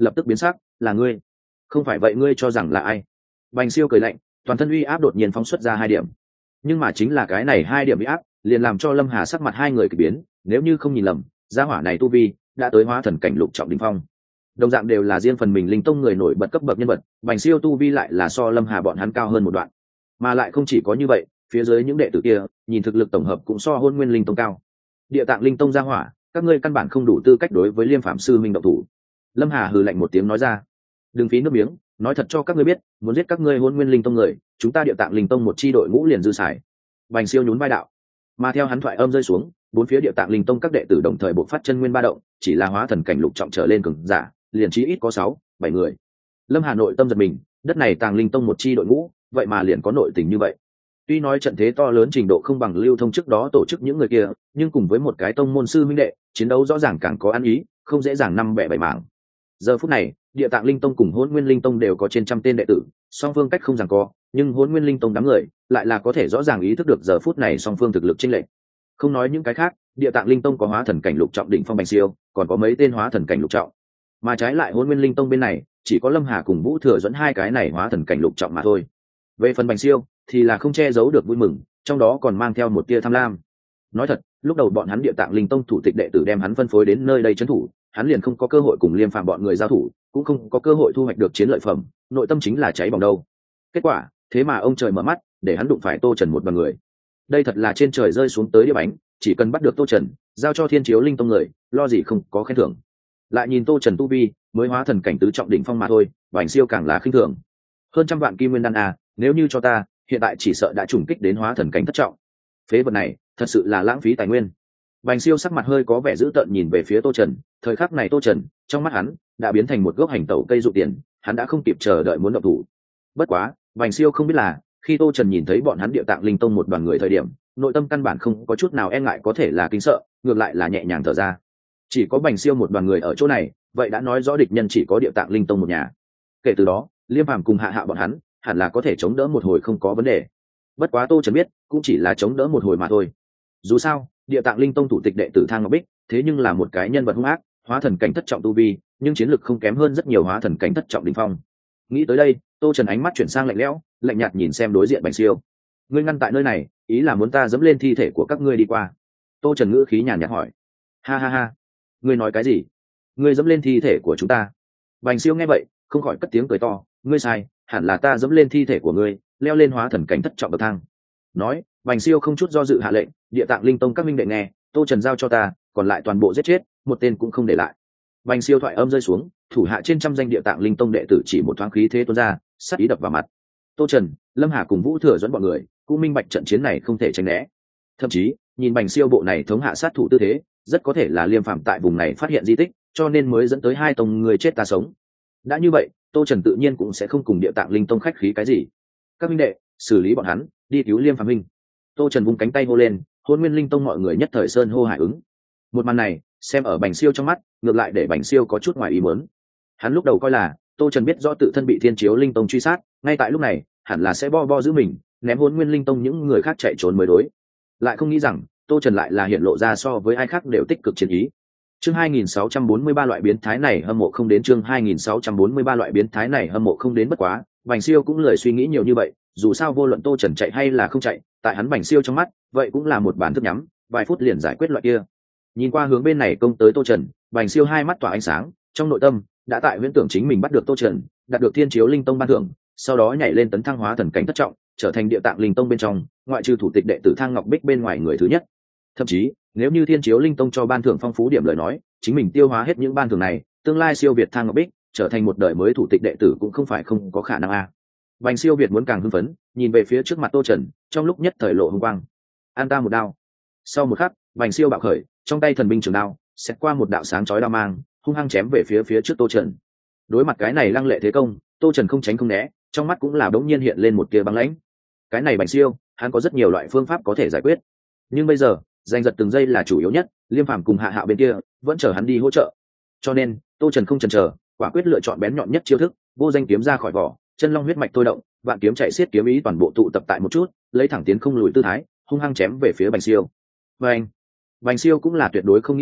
lập tức biến sắc, là ngươi? Không phải vậy ngươi cho rằng là ai? Bành Siêu cười lạnh, toàn thân uy áp đột nhiên phóng xuất ra hai điểm, nhưng mà chính là cái này hai điểm uy áp liền làm cho Lâm Hà sắc mặt hai người kỳ biến. Nếu như không nhìn lầm, gia hỏa này tu vi đã tới hóa thần cảnh lục trọng đỉnh phong, đồng dạng đều là riêng phần mình linh tông người nổi bật cấp bậc nhân vật. Bành Siêu tu vi lại là so Lâm Hà bọn hắn cao hơn một đoạn, mà lại không chỉ có như vậy, phía dưới những đệ tử kia nhìn thực lực tổng hợp cũng so Hôn Nguyên Linh Tông cao. Địa Tạng Linh Tông gia hỏa, các ngươi căn bản không đủ tư cách đối với Liêm Phạm sư minh động thủ. Lâm Hà hừ lạnh một tiếng nói ra. Đừng phí nước miếng, nói thật cho các ngươi biết, muốn giết các ngươi Hôn Nguyên Linh Tông người, chúng ta Địa Tạng Linh Tông một chi đội ngũ liền dư xài. Bành Siêu nhún vai đạo. Mà theo hắn thoại âm rơi xuống, bốn phía Địa Tạng Linh Tông các đệ tử đồng thời bộc phát chân nguyên ba động, chỉ là hóa thần cảnh lục trọng trở lên cường giả, liền chí ít có sáu, bảy người. Lâm Hà nội tâm giật mình, đất này Tàng Linh Tông một chi đội ngũ, vậy mà liền có nội tình như vậy. Tuy nói trận thế to lớn trình độ không bằng Lưu Thông trước đó tổ chức những người kia, nhưng cùng với một cái tông môn sư minh đệ, chiến đấu rõ ràng càng có ăn ý, không dễ dàng năm bẻ bảy mảng. Giờ phút này, Địa Tạng Linh Tông cùng Hỗn Nguyên Linh Tông đều có trên trăm tên đệ tử, song phương cách không giằng co, nhưng Hỗn Nguyên Linh Tông đám người lại là có thể rõ ràng ý thức được giờ phút này song phương thực lực chênh lệch. Không nói những cái khác, Địa Tạng Linh Tông có hóa thần cảnh lục trọng đỉnh phong Bành Siêu, còn có mấy tên hóa thần cảnh lục trọng. Mà trái lại Hỗn Nguyên Linh Tông bên này, chỉ có Lâm Hà cùng Vũ Thừa dẫn hai cái này hóa thần cảnh lục trọng mà thôi. Về phần Bành Siêu thì là không che giấu được vui mừng, trong đó còn mang theo một tia tham lam. Nói thật, lúc đầu bọn hắn Địa Tạng Linh Tông thủ tịch đệ tử đem hắn phân phối đến nơi đây trấn thủ, hắn liền không có cơ hội cùng Liêm Phàm bọn người giao thủ, cũng không có cơ hội thu hoạch được chiến lợi phẩm, nội tâm chính là cháy bỏng đâu. Kết quả, thế mà ông trời mở mắt, để hắn đụng phải Tô Trần một bằng người. Đây thật là trên trời rơi xuống tới đĩa bánh, chỉ cần bắt được Tô Trần, giao cho Thiên Chiếu Linh Tông người, lo gì không có khen thưởng. Lại nhìn Tô Trần tu vi, mới hóa thần cảnh tứ trọng đỉnh phong mà thôi, Bành Siêu càng là khinh thường. Hơn trăm vạn kim nguyên đan à, nếu như cho ta, hiện tại chỉ sợ đã trùng kích đến hóa thần cảnh thất trọng. Phế vật này, thật sự là lãng phí tài nguyên. Bành Siêu sắc mặt hơi có vẻ dữ tợn nhìn về phía Tô Trần, thời khắc này Tô Trần, trong mắt hắn đã biến thành một gốc hành tẩu cây dụ tiền, hắn đã không kịp chờ đợi muốn động thủ. Bất quá, Bành Siêu không biết là, khi Tô Trần nhìn thấy bọn hắn Địa Tạng Linh Tông một đoàn người thời điểm, nội tâm căn bản không có chút nào e ngại, có thể là kinh sợ, ngược lại là nhẹ nhàng thở ra. Chỉ có Bành Siêu một đoàn người ở chỗ này, vậy đã nói rõ địch nhân chỉ có Địa Tạng Linh Tông một nhà. Kể từ đó, Liêm Phàm cùng hạ hạ bọn hắn, hẳn là có thể chống đỡ một hồi không có vấn đề. Bất quá Tô Trần biết, cũng chỉ là chống đỡ một hồi mà thôi. Dù sao, Địa Tạng Linh Tông thủ tịch đệ tử Thang Ngọc Bích, thế nhưng là một cái nhân vật hung ác, hóa thần cảnh thất trọng tu vi, nhưng chiến lực không kém hơn rất nhiều hóa thần cảnh thất trọng đỉnh phong. Nghĩ tới đây, Tô Trần ánh mắt chuyển sang lạnh lẽo, lạnh nhạt nhìn xem đối diện Bành Siêu. Ngươi ngăn tại nơi này, ý là muốn ta dẫm lên thi thể của các ngươi đi qua? Tô Trần ngữ khí nhàn nhạt hỏi. Ha ha ha, ngươi nói cái gì? Ngươi dẫm lên thi thể của chúng ta? Bành Siêu nghe vậy, không khỏi cất tiếng cười to. Ngươi sai, hẳn là ta dẫm lên thi thể của ngươi, leo lên hóa thần cảnh thất trọng bậc thang. Nói, Bành Siêu không chút do dự hạ lệnh, Địa Tạng Linh Tông các minh đệ nghe, Tô Trần giao cho ta, còn lại toàn bộ giết chết, một tên cũng không để lại. Bành Siêu thoại âm rơi xuống, thủ hạ trên trăm danh Địa Tạng Linh Tông đệ tử chỉ một thoáng khí thế tuôn ra, sát ý đập vào mặt. Tô Trần, Lâm Hà cùng Vũ Thừa dẫn bọn người, cũng minh bạch trận chiến này không thể tránh né. Thậm chí, nhìn Bành Siêu bộ này thống hạ sát thủ tư thế, rất có thể là Liêm Phàm tại vùng này phát hiện di tích, cho nên mới dẫn tới hai tông người chết ta sống. Đã như vậy, Tô Trần tự nhiên cũng sẽ không cùng Địa Tạng Linh Tông khách khí cái gì. Các minh đệ, xử lý bọn hắn, đi cứu Liêm Phàm huynh. Tô Trần vung cánh tay hô lên, Hôn Nguyên Linh Tông mọi người nhất thời sơn hô hải ứng. Một màn này, xem ở Bành Siêu trong mắt, ngược lại để Bành Siêu có chút ngoài ý muốn. Hắn lúc đầu coi là Tô Trần biết rõ tự thân bị Thiên Chiếu Linh Tông truy sát, ngay tại lúc này, hẳn là sẽ bo bo giữ mình, ném Hôn Nguyên Linh Tông những người khác chạy trốn mới đối. Lại không nghĩ rằng, Tô Trần lại là hiện lộ ra so với ai khác đều tích cực chiến ý. Chương hai nghìn sáu trăm bốn mươi ba loại biến thái này hâm mộ không đến, chương hai nghìn sáu trăm bốn mươi ba loại biến thái này hâm mộ không đến. Bất quá, Bành Siêu cũng lười suy nghĩ nhiều như vậy, dù sao vô luận Tô Trần chạy hay là không chạy, tại hắn Bành Siêu trong mắt, vậy cũng là một bản thức nhắm, vài phút liền giải quyết loại kia. Nhìn qua hướng bên này công tới Tô Trần, Bành Siêu hai mắt tỏa ánh sáng, trong nội tâm đã tại huyễn tưởng chính mình bắt được Tô Trần, đạt được Thiên Chiếu Linh Tông ban thưởng, sau đó nhảy lên tấn thăng hóa thần cảnh thất trọng, trở thành Địa Tạng Linh Tông bên trong, ngoại trừ thủ tịch đệ tử Thang Ngọc Bích bên ngoài người thứ nhất. Thậm chí, nếu như Thiên Chiếu Linh Tông cho ban thưởng phong phú điểm lời nói, chính mình tiêu hóa hết những ban thưởng này, tương lai siêu việt Thang Ngọc Bích, trở thành một đời mới thủ tịch đệ tử cũng không phải không có khả năng a. À. Bành Siêu Việt muốn càng hưng phấn, nhìn về phía trước mặt Tô Trần, trong lúc nhất thời lộ hung quang. An ta một đao. Sau một khắc, Bành Siêu bạo khởi, trong tay thần binh trường đao, xét qua một đạo sáng chói đao mang, hung hăng chém về phía phía trước Tô Trần. Đối mặt cái này lăng lệ thế công, Tô Trần không tránh không né, trong mắt cũng là đống nhiên hiện lên một tia băng lãnh. Cái này Bành Siêu, hắn có rất nhiều loại phương pháp có thể giải quyết, nhưng bây giờ, giành giật từng giây là chủ yếu nhất, Liêm Phàm cùng Hạ Hạo bên kia vẫn chờ hắn đi hỗ trợ. Cho nên, Tô Trần không chần chờ, quả quyết lựa chọn bén nhọn nhất chiêu thức, vô danh kiếm ra khỏi vỏ, chân long huyết mạch thôi động, vạn kiếm chạy xiết kiếm ý toàn bộ tụ tập tại một chút, lấy thẳng tiến không lùi tư thái, hung hăng chém về phía Bành Siêu. Bành, Bành Siêu cũng là tuyệt đối không nghĩ tới,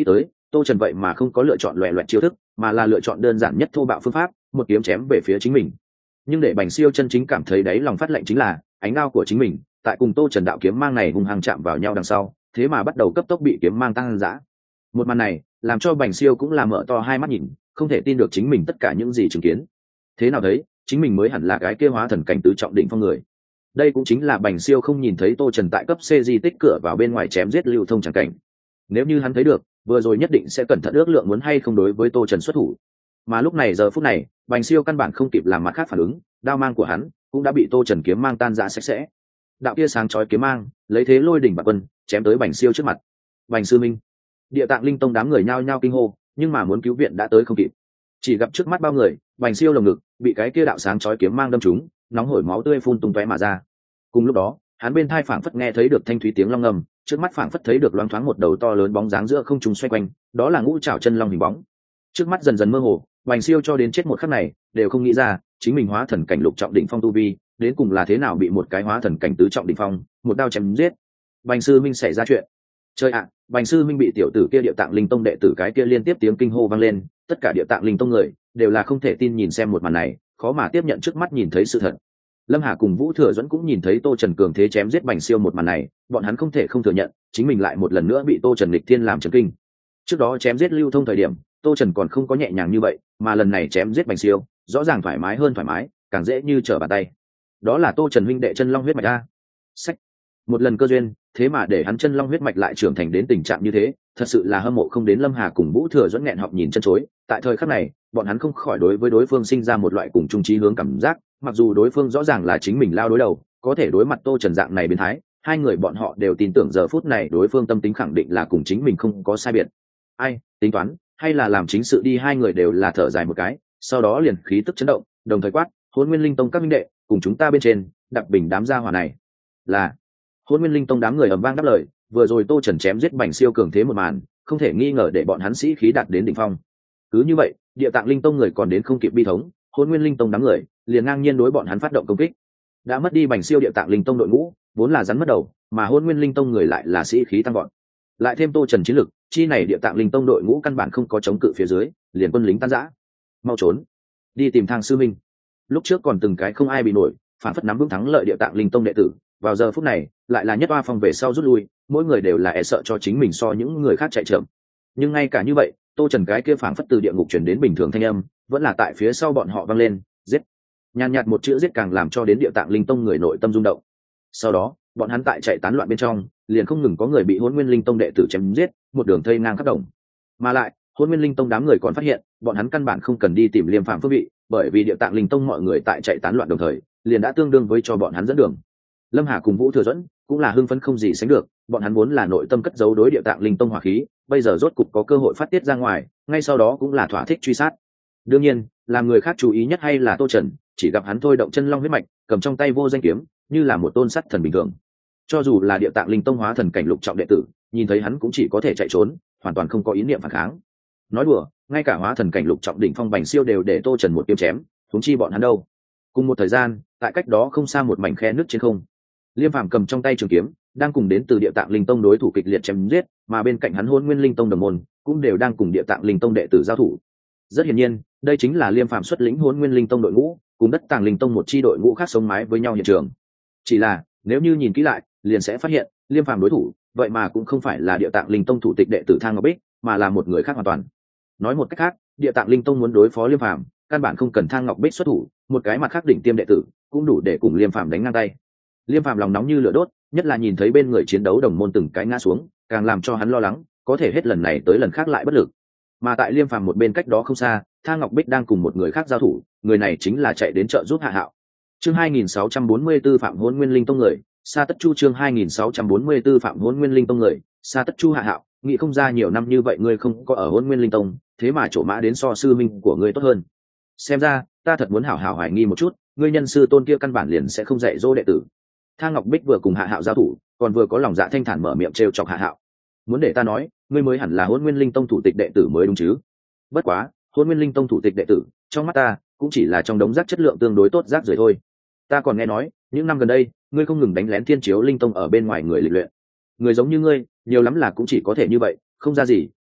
Tô Trần vậy mà không có lựa chọn loè loẹt chiêu thức, mà là lựa chọn đơn giản nhất thô bạo phương pháp, một kiếm chém về phía chính mình. Nhưng để Bành Siêu chân chính cảm thấy đáy lòng phát lạnh chính là ánh đao của chính mình tại cùng Tô Trần đạo kiếm mang này hung hăng chạm vào nhau đằng sau, thế mà bắt đầu cấp tốc bị kiếm mang tăng dã. Một màn này làm cho Bành Siêu cũng là mở to hai mắt nhìn, không thể tin được chính mình tất cả những gì chứng kiến. Thế nào đấy, chính mình mới hẳn là cái kia hóa thần cảnh tứ trọng đỉnh phong người. Đây cũng chính là Bành Siêu không nhìn thấy Tô Trần tại cấp C di tích cửa vào bên ngoài chém giết lưu thông chẳng cảnh. Nếu như hắn thấy được, vừa rồi nhất định sẽ cẩn thận ước lượng muốn hay không đối với Tô Trần xuất thủ. Mà lúc này giờ phút này, Bành Siêu căn bản không kịp làm mặt khác phản ứng, đao mang của hắn cũng đã bị Tô Trần kiếm mang tan rã sạch sẽ. Đạo kia sáng chói kiếm mang, lấy thế lôi đỉnh bạc quân, chém tới Bành Siêu trước mặt. Bành sư minh, Địa Tạng Linh Tông đám người nhao nhao kinh hô, nhưng mà muốn cứu viện đã tới không kịp. Chỉ gặp trước mắt bao người, Bành Siêu lồng ngực bị cái kia đạo sáng chói kiếm mang đâm trúng, nóng hổi máu tươi phun tung tóe mà ra. Cùng lúc đó, hắn bên tai phảng phất nghe thấy được thanh thúy tiếng long ngầm, trước mắt phảng phất thấy được loáng thoáng một đầu to lớn bóng dáng giữa không trung xoay quanh, đó là ngũ trảo chân long hình bóng. Trước mắt dần dần mơ hồ, Bành Siêu cho đến chết một khắc này đều không nghĩ ra chính mình hóa thần cảnh lục trọng đỉnh phong tu vi đến cùng là thế nào bị một cái hóa thần cảnh tứ trọng đỉnh phong một đao chém giết. Bành sư minh xảy ra chuyện. Chơi ạ, à, Bành sư minh bị tiểu tử kia Địa Tạng Linh Tông đệ tử cái kia liên tiếp tiếng kinh hô vang lên, tất cả Địa Tạng Linh Tông người đều là không thể tin nhìn xem một màn này, khó mà tiếp nhận trước mắt nhìn thấy sự thật. Lâm Hà cùng Vũ Thừa Duẫn cũng nhìn thấy Tô Trần cường thế chém giết Bành Siêu một màn này, bọn hắn không thể không thừa nhận chính mình lại một lần nữa bị Tô Trần nghịch thiên làm chấn kinh. Trước đó chém giết lưu thông thời điểm, Tô Trần còn không có nhẹ nhàng như vậy, mà lần này chém giết Bành Siêu rõ ràng thoải mái hơn thoải mái, càng dễ như trở bàn tay. Đó là Tô Trần huynh đệ chân long huyết mạch a. Sách, một lần cơ duyên, thế mà để hắn chân long huyết mạch lại trưởng thành đến tình trạng như thế, thật sự là hâm mộ không đến. Lâm Hà cùng Vũ Thừa Duẫn nghẹn họng nhìn chân chối, tại thời khắc này, bọn hắn không khỏi đối với đối phương sinh ra một loại cùng chung chí hướng cảm giác, mặc dù đối phương rõ ràng là chính mình lao đối đầu, có thể đối mặt Tô Trần dạng này biến thái, hai người bọn họ đều tin tưởng giờ phút này đối phương tâm tính khẳng định là cùng chính mình không có sai biệt. Ai, tính toán, hay là làm chính sự đi. Hai người đều là thở dài một cái, sau đó liền khí tức chấn động, đồng thời quát, Hỗn Nguyên Linh Tông các minh đệ, cùng chúng ta bên trên, đặc bình đám gia hỏa này. Là Hỗn Nguyên Linh Tông đám người ầm vang đáp lời, vừa rồi Tô Trần chém giết Bành Siêu cường thế một màn, không thể nghi ngờ để bọn hắn sĩ khí đạt đến đỉnh phong. Cứ như vậy, Địa Tạng Linh Tông người còn đến không kịp bi thống, Hỗn Nguyên Linh Tông đám người liền ngang nhiên đối bọn hắn phát động công kích. Đã mất đi Bành Siêu Địa Tạng Linh Tông đội ngũ, vốn là rắn mất đầu, mà Hỗn Nguyên Linh Tông người lại là sĩ khí tăng vọt. Lại thêm Tô Trần chiến lực, chi này Địa Tạng Linh Tông đội ngũ căn bản không có chống cự phía dưới, liền quân lính tan rã. Mau trốn, đi tìm Thang sư minh. Lúc trước còn từng cái không ai bị nổi, phản phất nắm vững thắng lợi Địa Tạng Linh Tông đệ tử, vào giờ phút này lại là nhất oa phong về sau rút lui, mỗi người đều là e sợ cho chính mình so những người khác chạy chậm. Nhưng ngay cả như vậy, Tô Trần cái kia phảng phất từ địa ngục truyền đến bình thường thanh âm, vẫn là tại phía sau bọn họ vang lên, giết. Nhàn nhạt một chữ giết càng làm cho đến Địa Tạng Linh Tông người nội tâm rung động. Sau đó, bọn hắn tại chạy tán loạn bên trong, liền không ngừng có người bị Hỗn Nguyên Linh Tông đệ tử chém giết, một đường thây ngang khắp đồng. Mà lại, Hỗn Nguyên Linh Tông đám người còn phát hiện, bọn hắn căn bản không cần đi tìm Liêm Phàm phước vị, bởi vì Địa Tạng Linh Tông mọi người tại chạy tán loạn đồng thời, liền đã tương đương với cho bọn hắn dẫn đường. Lâm Hà cùng Vũ Thừa Duẫn cũng là hưng phấn không gì sánh được, bọn hắn vốn là nội tâm cất giấu đối Địa Tạng Linh Tông hỏa khí, bây giờ rốt cục có cơ hội phát tiết ra ngoài, ngay sau đó cũng là thỏa thích truy sát. Đương nhiên, làm người khác chú ý nhất hay là Tô Trần, chỉ gặp hắn thôi động chân long huyết mạch, cầm trong tay vô danh kiếm, như là một tôn sắt thần bình thường. Cho dù là Địa Tạng Linh Tông hóa thần cảnh lục trọng đệ tử, nhìn thấy hắn cũng chỉ có thể chạy trốn, hoàn toàn không có ý niệm phản kháng. Nói đùa, ngay cả hóa thần cảnh lục trọng đỉnh phong Bành Siêu đều để Tô Trần một kiếm chém, huống chi bọn hắn đâu. Cùng một thời gian, tại cách đó không xa một mảnh khe nước trên không, Liêm Phàm cầm trong tay trường kiếm, đang cùng đến từ Địa Tạng Linh Tông đối thủ kịch liệt chém giết, mà bên cạnh hắn Hỗn Nguyên Linh Tông đồng môn cũng đều đang cùng Địa Tạng Linh Tông đệ tử giao thủ. Rất hiển nhiên, đây chính là Liêm Phàm xuất lĩnh Hỗn Nguyên Linh Tông đội ngũ, cùng Đất Tàng Linh Tông một chi đội ngũ khác sống mái với nhau hiện trường. Chỉ là, nếu như nhìn kỹ lại, liền sẽ phát hiện, Liêm Phàm đối thủ, vậy mà cũng không phải là Địa Tạng Linh Tông thủ tịch đệ tử Thang Ngọc Bích, mà là một người khác hoàn toàn. Nói một cách khác, Địa Tạng Linh Tông muốn đối phó Liêm Phàm, căn bản không cần Thang Ngọc Bích xuất thủ, một cái mặt khác đỉnh tiêm đệ tử, cũng đủ để cùng Liêm Phàm đánh ngang tay. Liêm Phàm lòng nóng như lửa đốt, nhất là nhìn thấy bên người chiến đấu đồng môn từng cái ngã xuống, càng làm cho hắn lo lắng, có thể hết lần này tới lần khác lại bất lực. Mà tại Liêm Phàm một bên cách đó không xa, Thang Ngọc Bích đang cùng một người khác giao thủ, người này chính là chạy đến trợ giúp Hạ Hạo. Chương hai nghìn sáu trăm bốn mươi tư Phạm Hỗn Nguyên Linh Tông người, Sa Tất Chu. Chương hai nghìn sáu trăm bốn mươi tư Phạm Hỗn Nguyên Linh Tông người, Sa Tất Chu. Hạ Hạo, nghĩ không ra nhiều năm như vậy ngươi không có ở Hỗn Nguyên Linh Tông, thế mà chỗ mã đến so sư minh của ngươi tốt hơn. Xem ra, ta thật muốn hảo hảo hoài nghi một chút, ngươi nhân sư tôn kia căn bản liền sẽ không dạy dỗ đệ tử. Thang Ngọc Bích vừa cùng Hạ Hạo giao thủ, còn vừa có lòng dạ thanh thản mở miệng trêu chọc Hạ Hạo. Muốn để ta nói, ngươi mới hẳn là Hỗn Nguyên Linh Tông thủ tịch đệ tử mới đúng chứ? Bất quá, Hỗn Nguyên Linh Tông thủ tịch đệ tử, trong mắt ta, cũng chỉ là trong đống rác chất lượng tương đối tốt rác rưởi thôi. Ta còn nghe nói, những năm gần đây, ngươi không ngừng đánh lén Thiên Chiếu Linh Tông ở bên ngoài người lịch luyện. Người giống như ngươi, nhiều lắm là cũng chỉ có thể như vậy, không ra gì,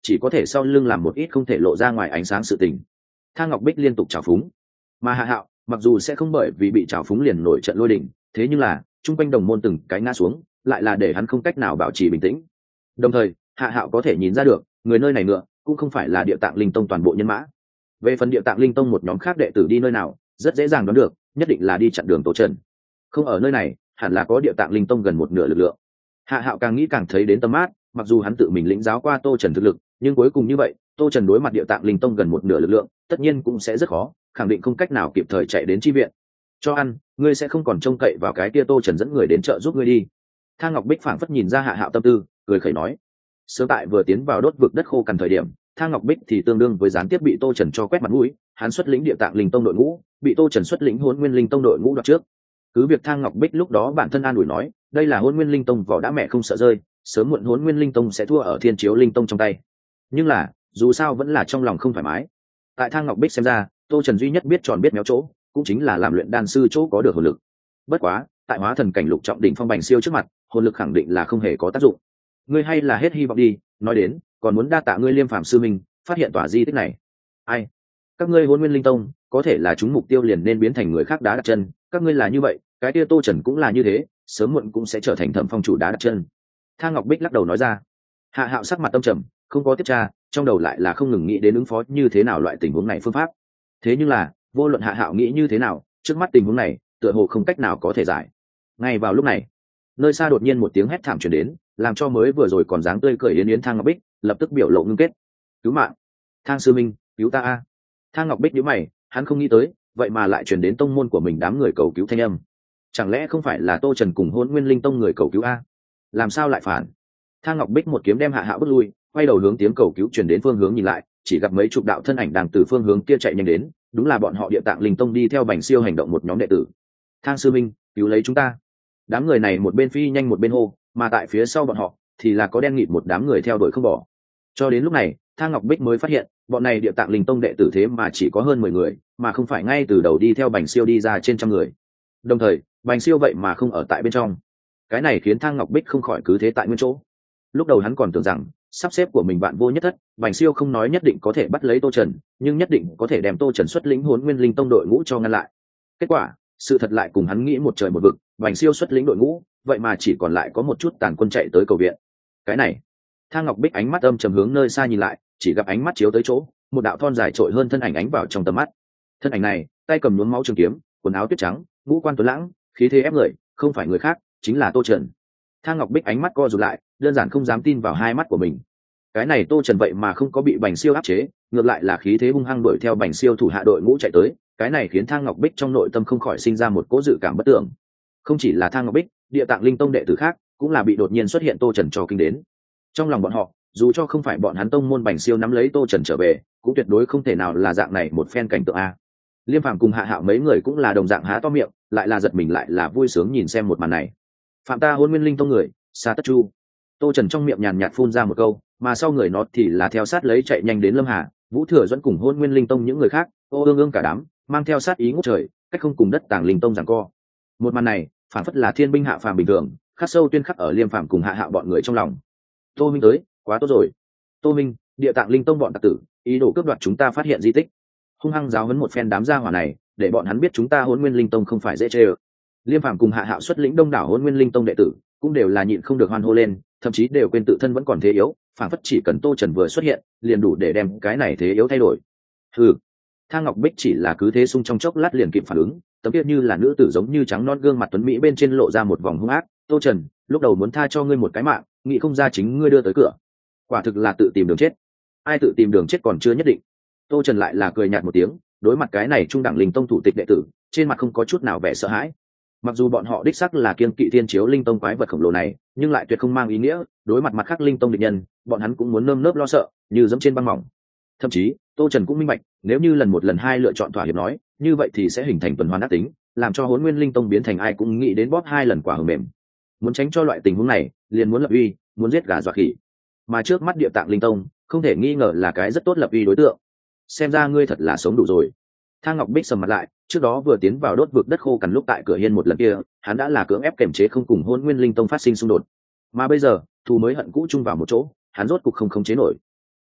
chỉ có thể sau lưng làm một ít không thể lộ ra ngoài ánh sáng sự tình. Thang Ngọc Bích liên tục trào phúng, mà Hạ Hạo mặc dù sẽ không bởi vì bị trào phúng liền nổi trận lôi đình, thế nhưng là chung quanh đồng môn từng cái ngã xuống lại là để hắn không cách nào bảo trì bình tĩnh. Đồng thời Hạ Hạo có thể nhìn ra được người nơi này ngựa cũng không phải là Địa Tạng Linh Tông toàn bộ nhân mã. Về phần Địa Tạng Linh Tông một nhóm khác đệ tử đi nơi nào, rất dễ dàng đoán được, nhất định là đi chặn đường Tô Trần. Không ở nơi này, hẳn là có Địa Tạng Linh Tông gần một nửa lực lượng. Hạ Hạo càng nghĩ càng thấy đến tâm mát, mặc dù hắn tự mình lĩnh giáo qua Tô Trần thực lực, nhưng cuối cùng như vậy, Tô Trần đối mặt Địa Tạng Linh Tông gần một nửa lực lượng, tất nhiên cũng sẽ rất khó, khẳng định không cách nào kịp thời chạy đến chi viện. Cho ăn, ngươi sẽ không còn trông cậy vào cái kia Tô Trần dẫn người đến trợ giúp ngươi đi. Thang Ngọc Bích phảng phất nhìn ra Hạ Hạo tâm tư, cười khẩy nói. Sớm tại vừa tiến vào đốt vực đất khô cằn thời điểm, Thang Ngọc Bích thì tương đương với gián tiếp bị Tô Trần cho quét mặt mũi, hắn xuất lĩnh Địa Tạng Linh Tông đội ngũ, bị Tô Trần xuất lĩnh Hỗn Nguyên Linh Tông đội ngũ đoạt trước. Cứ việc Thang Ngọc Bích lúc đó bản thân an ủi nói, đây là Hỗn Nguyên Linh Tông vỏ đã mẹ không sợ rơi, sớm muộn Hỗn Nguyên Linh Tông sẽ thua ở Thiên Chiếu Linh Tông trong tay. Nhưng là, dù sao vẫn là trong lòng không thoải mái. Tại Thang Ngọc Bích xem ra, Tô Trần duy nhất biết tròn biết méo chỗ, cũng chính là làm luyện đan sư chỗ có được hồn lực. Bất quá, tại hóa thần cảnh lục trọng đỉnh phong bành siêu trước mặt, hồn lực khẳng định là không hề có tác dụng. Ngươi hay là hết hy vọng đi, nói đến, còn muốn đa tạ ngươi Liêm Phàm sư minh, phát hiện tòa di tích này. Ai? Các ngươi Hỗn Nguyên Linh Tông, có thể là chúng mục tiêu liền nên biến thành người khác đá đặt chân, các ngươi là như vậy, cái kia Tô Trần cũng là như thế, sớm muộn cũng sẽ trở thành Thẩm Phong chủ đá đặt chân. Thang Ngọc Bích lắc đầu nói ra. Hạ Hạo sắc mặt tâm trầm, không có tiếp tra, trong đầu lại là không ngừng nghĩ đến ứng phó như thế nào loại tình huống này phương pháp. Thế nhưng là, vô luận Hạ Hạo nghĩ như thế nào, trước mắt tình huống này, tựa hồ không cách nào có thể giải. Ngay vào lúc này, nơi xa đột nhiên một tiếng hét thảm truyền đến, làm cho mới vừa rồi còn dáng tươi cười yến yến Thang Ngọc Bích lập tức biểu lộ ngưng kết. Cứu mạng! Thang sư minh, cứu ta a! Thang Ngọc Bích nhíu mày, hắn không nghĩ tới, vậy mà lại truyền đến tông môn của mình đám người cầu cứu thanh âm. Chẳng lẽ không phải là Tô Trần cùng Hỗn Nguyên Linh Tông người cầu cứu a? Làm sao lại phản? Thang Ngọc Bích một kiếm đem Hạ Hạo bước lui, quay đầu hướng tiếng cầu cứu truyền đến phương hướng nhìn lại, chỉ gặp mấy chục đạo thân ảnh đang từ phương hướng kia chạy nhanh đến, đúng là bọn họ Địa Tạng Linh Tông đi theo Bành Siêu hành động một nhóm đệ tử. Thang sư minh, cứu lấy chúng ta! Đám người này một bên phi nhanh một bên hô, mà tại phía sau bọn họ thì là có đen nghịt một đám người theo đuổi không bỏ. Cho đến lúc này, Thang Ngọc Bích mới phát hiện, bọn này Địa Tạng Linh Tông đệ tử thế mà chỉ có hơn mười người, mà không phải ngay từ đầu đi theo Bành Siêu đi ra trên trăm người. Đồng thời, Bành Siêu vậy mà không ở tại bên trong. Cái này khiến Thang Ngọc Bích không khỏi cứ thế tại nguyên chỗ. Lúc đầu hắn còn tưởng rằng sắp xếp của mình bạn vô nhất thất, Bành Siêu không nói nhất định có thể bắt lấy Tô Trần, nhưng nhất định có thể đem Tô Trần xuất lĩnh Hỗn Nguyên Linh Tông đội ngũ cho ngăn lại. Kết quả, sự thật lại cùng hắn nghĩ một trời một vực, Bành Siêu xuất lĩnh đội ngũ, vậy mà chỉ còn lại có một chút tàn quân chạy tới cầu viện. Cái này, Thang Ngọc Bích ánh mắt âm trầm hướng nơi xa nhìn lại, chỉ gặp ánh mắt chiếu tới chỗ, một đạo thon dài trội hơn thân ảnh ánh vào trong tầm mắt. Thân ảnh này, tay cầm nhuốm máu trường kiếm, quần áo tuyết trắng, ngũ quan tuấn lãng, khí thế ép người, không phải người khác, chính là Tô Trần. Thang Ngọc Bích ánh mắt co rụt lại, đơn giản không dám tin vào hai mắt của mình. Cái này Tô Trần vậy mà không có bị Bành Siêu áp chế, ngược lại là khí thế hung hăng đuổi theo Bành Siêu thủ hạ đội ngũ chạy tới, cái này khiến Thang Ngọc Bích trong nội tâm không khỏi sinh ra một cỗ dự cảm bất tưởng. Không chỉ là Thang Ngọc Bích, Địa Tạng Linh Tông đệ tử khác cũng là bị đột nhiên xuất hiện Tô Trần cho kinh đến. Trong lòng bọn họ, dù cho không phải bọn hắn tông môn Bành Siêu nắm lấy Tô Trần trở về, cũng tuyệt đối không thể nào là dạng này một phen cảnh tượng a. Liêm Phàm cùng Hạ Hạo mấy người cũng là đồng dạng há to miệng, lại là giật mình lại là vui sướng nhìn xem một màn này. Phạm ta Hỗn Nguyên Linh Tông người, Sa Tất Chu. Tô Trần trong miệng nhàn nhạt phun ra một câu, mà sau người nó thì là theo sát lấy chạy nhanh đến Lâm Hà, Vũ Thừa dẫn cùng Hỗn Nguyên Linh Tông những người khác, ô ương ương cả đám, mang theo sát ý ngút trời, cách không cùng đất Tàng Linh Tông giằng co. Một màn này, phản phất là thiên binh hạ phàm bình thường, khắc sâu tuyên khắc ở Liêm Phàm cùng Hạ Hạo bọn người trong lòng. Tô Minh tới, quá tốt rồi. Tô Minh, Địa Tạng Linh Tông bọn tặc tử, ý đồ cướp đoạt chúng ta phát hiện di tích. Hung hăng giáo huấn một phen đám gia hỏa này, để bọn hắn biết chúng ta Hỗn Nguyên Linh Tông không phải dễ chơi. Liêm Phàm cùng Hạ Hạo xuất lĩnh đông đảo Hỗn Nguyên Linh Tông đệ tử, cũng đều là nhịn không được hoan hô lên, thậm chí đều quên tự thân vẫn còn thế yếu, phản phất chỉ cần Tô Trần vừa xuất hiện, liền đủ để đem cái này thế yếu thay đổi. Hừ. Thang Ngọc Bích chỉ là cứ thế sung trong chốc lát liền kịp phản ứng, tấm kia như là nữ tử giống như trắng non gương mặt tuấn mỹ bên trên lộ ra một vòng hung ác. Tô Trần, lúc đầu muốn tha cho ngươi một cái mạng, nghĩ không ra chính ngươi đưa tới cửa. Quả thực là tự tìm đường chết. Ai tự tìm đường chết còn chưa nhất định. Tô Trần lại là cười nhạt một tiếng, đối mặt cái này trung đẳng linh tông thủ tịch đệ tử, trên mặt không có chút nào vẻ sợ hãi. Mặc dù bọn họ đích sắc là kiêng kỵ thiên chiếu linh tông quái vật khổng lồ này, nhưng lại tuyệt không mang ý nghĩa đối mặt mặt khác linh tông địch nhân, bọn hắn cũng muốn nơm nớp lo sợ, như dẫm trên băng mỏng. Thậm chí, Tô Trần cũng minh bạch, nếu như lần một lần hai lựa chọn thỏa hiệp nói, như vậy thì sẽ hình thành tuần hoàn ác tính, làm cho Hỗn Nguyên Linh Tông biến thành ai cũng nghĩ đến bóp hai lần quả hờ mềm. Muốn tránh cho loại tình huống này, liền muốn lập uy, muốn giết gà dọa khỉ. Mà trước mắt Địa Tạng Linh Tông, không thể nghi ngờ là cái rất tốt lập uy đối tượng. Xem ra ngươi thật là sống đủ rồi. Thang Ngọc Bích sầm mặt lại, trước đó vừa tiến vào đốt vực đất khô cằn lúc tại cửa hiên một lần kia, hắn đã là cưỡng ép kiềm chế không cùng Hỗn Nguyên Linh Tông phát sinh xung đột. Mà bây giờ, thù mới hận cũ chung vào một chỗ, hắn rốt cục không khống chế nổi.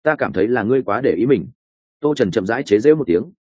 ta cảm thấy là ngươi quá để ý mình. Tô Trần chậm rãi chế giễu một tiếng.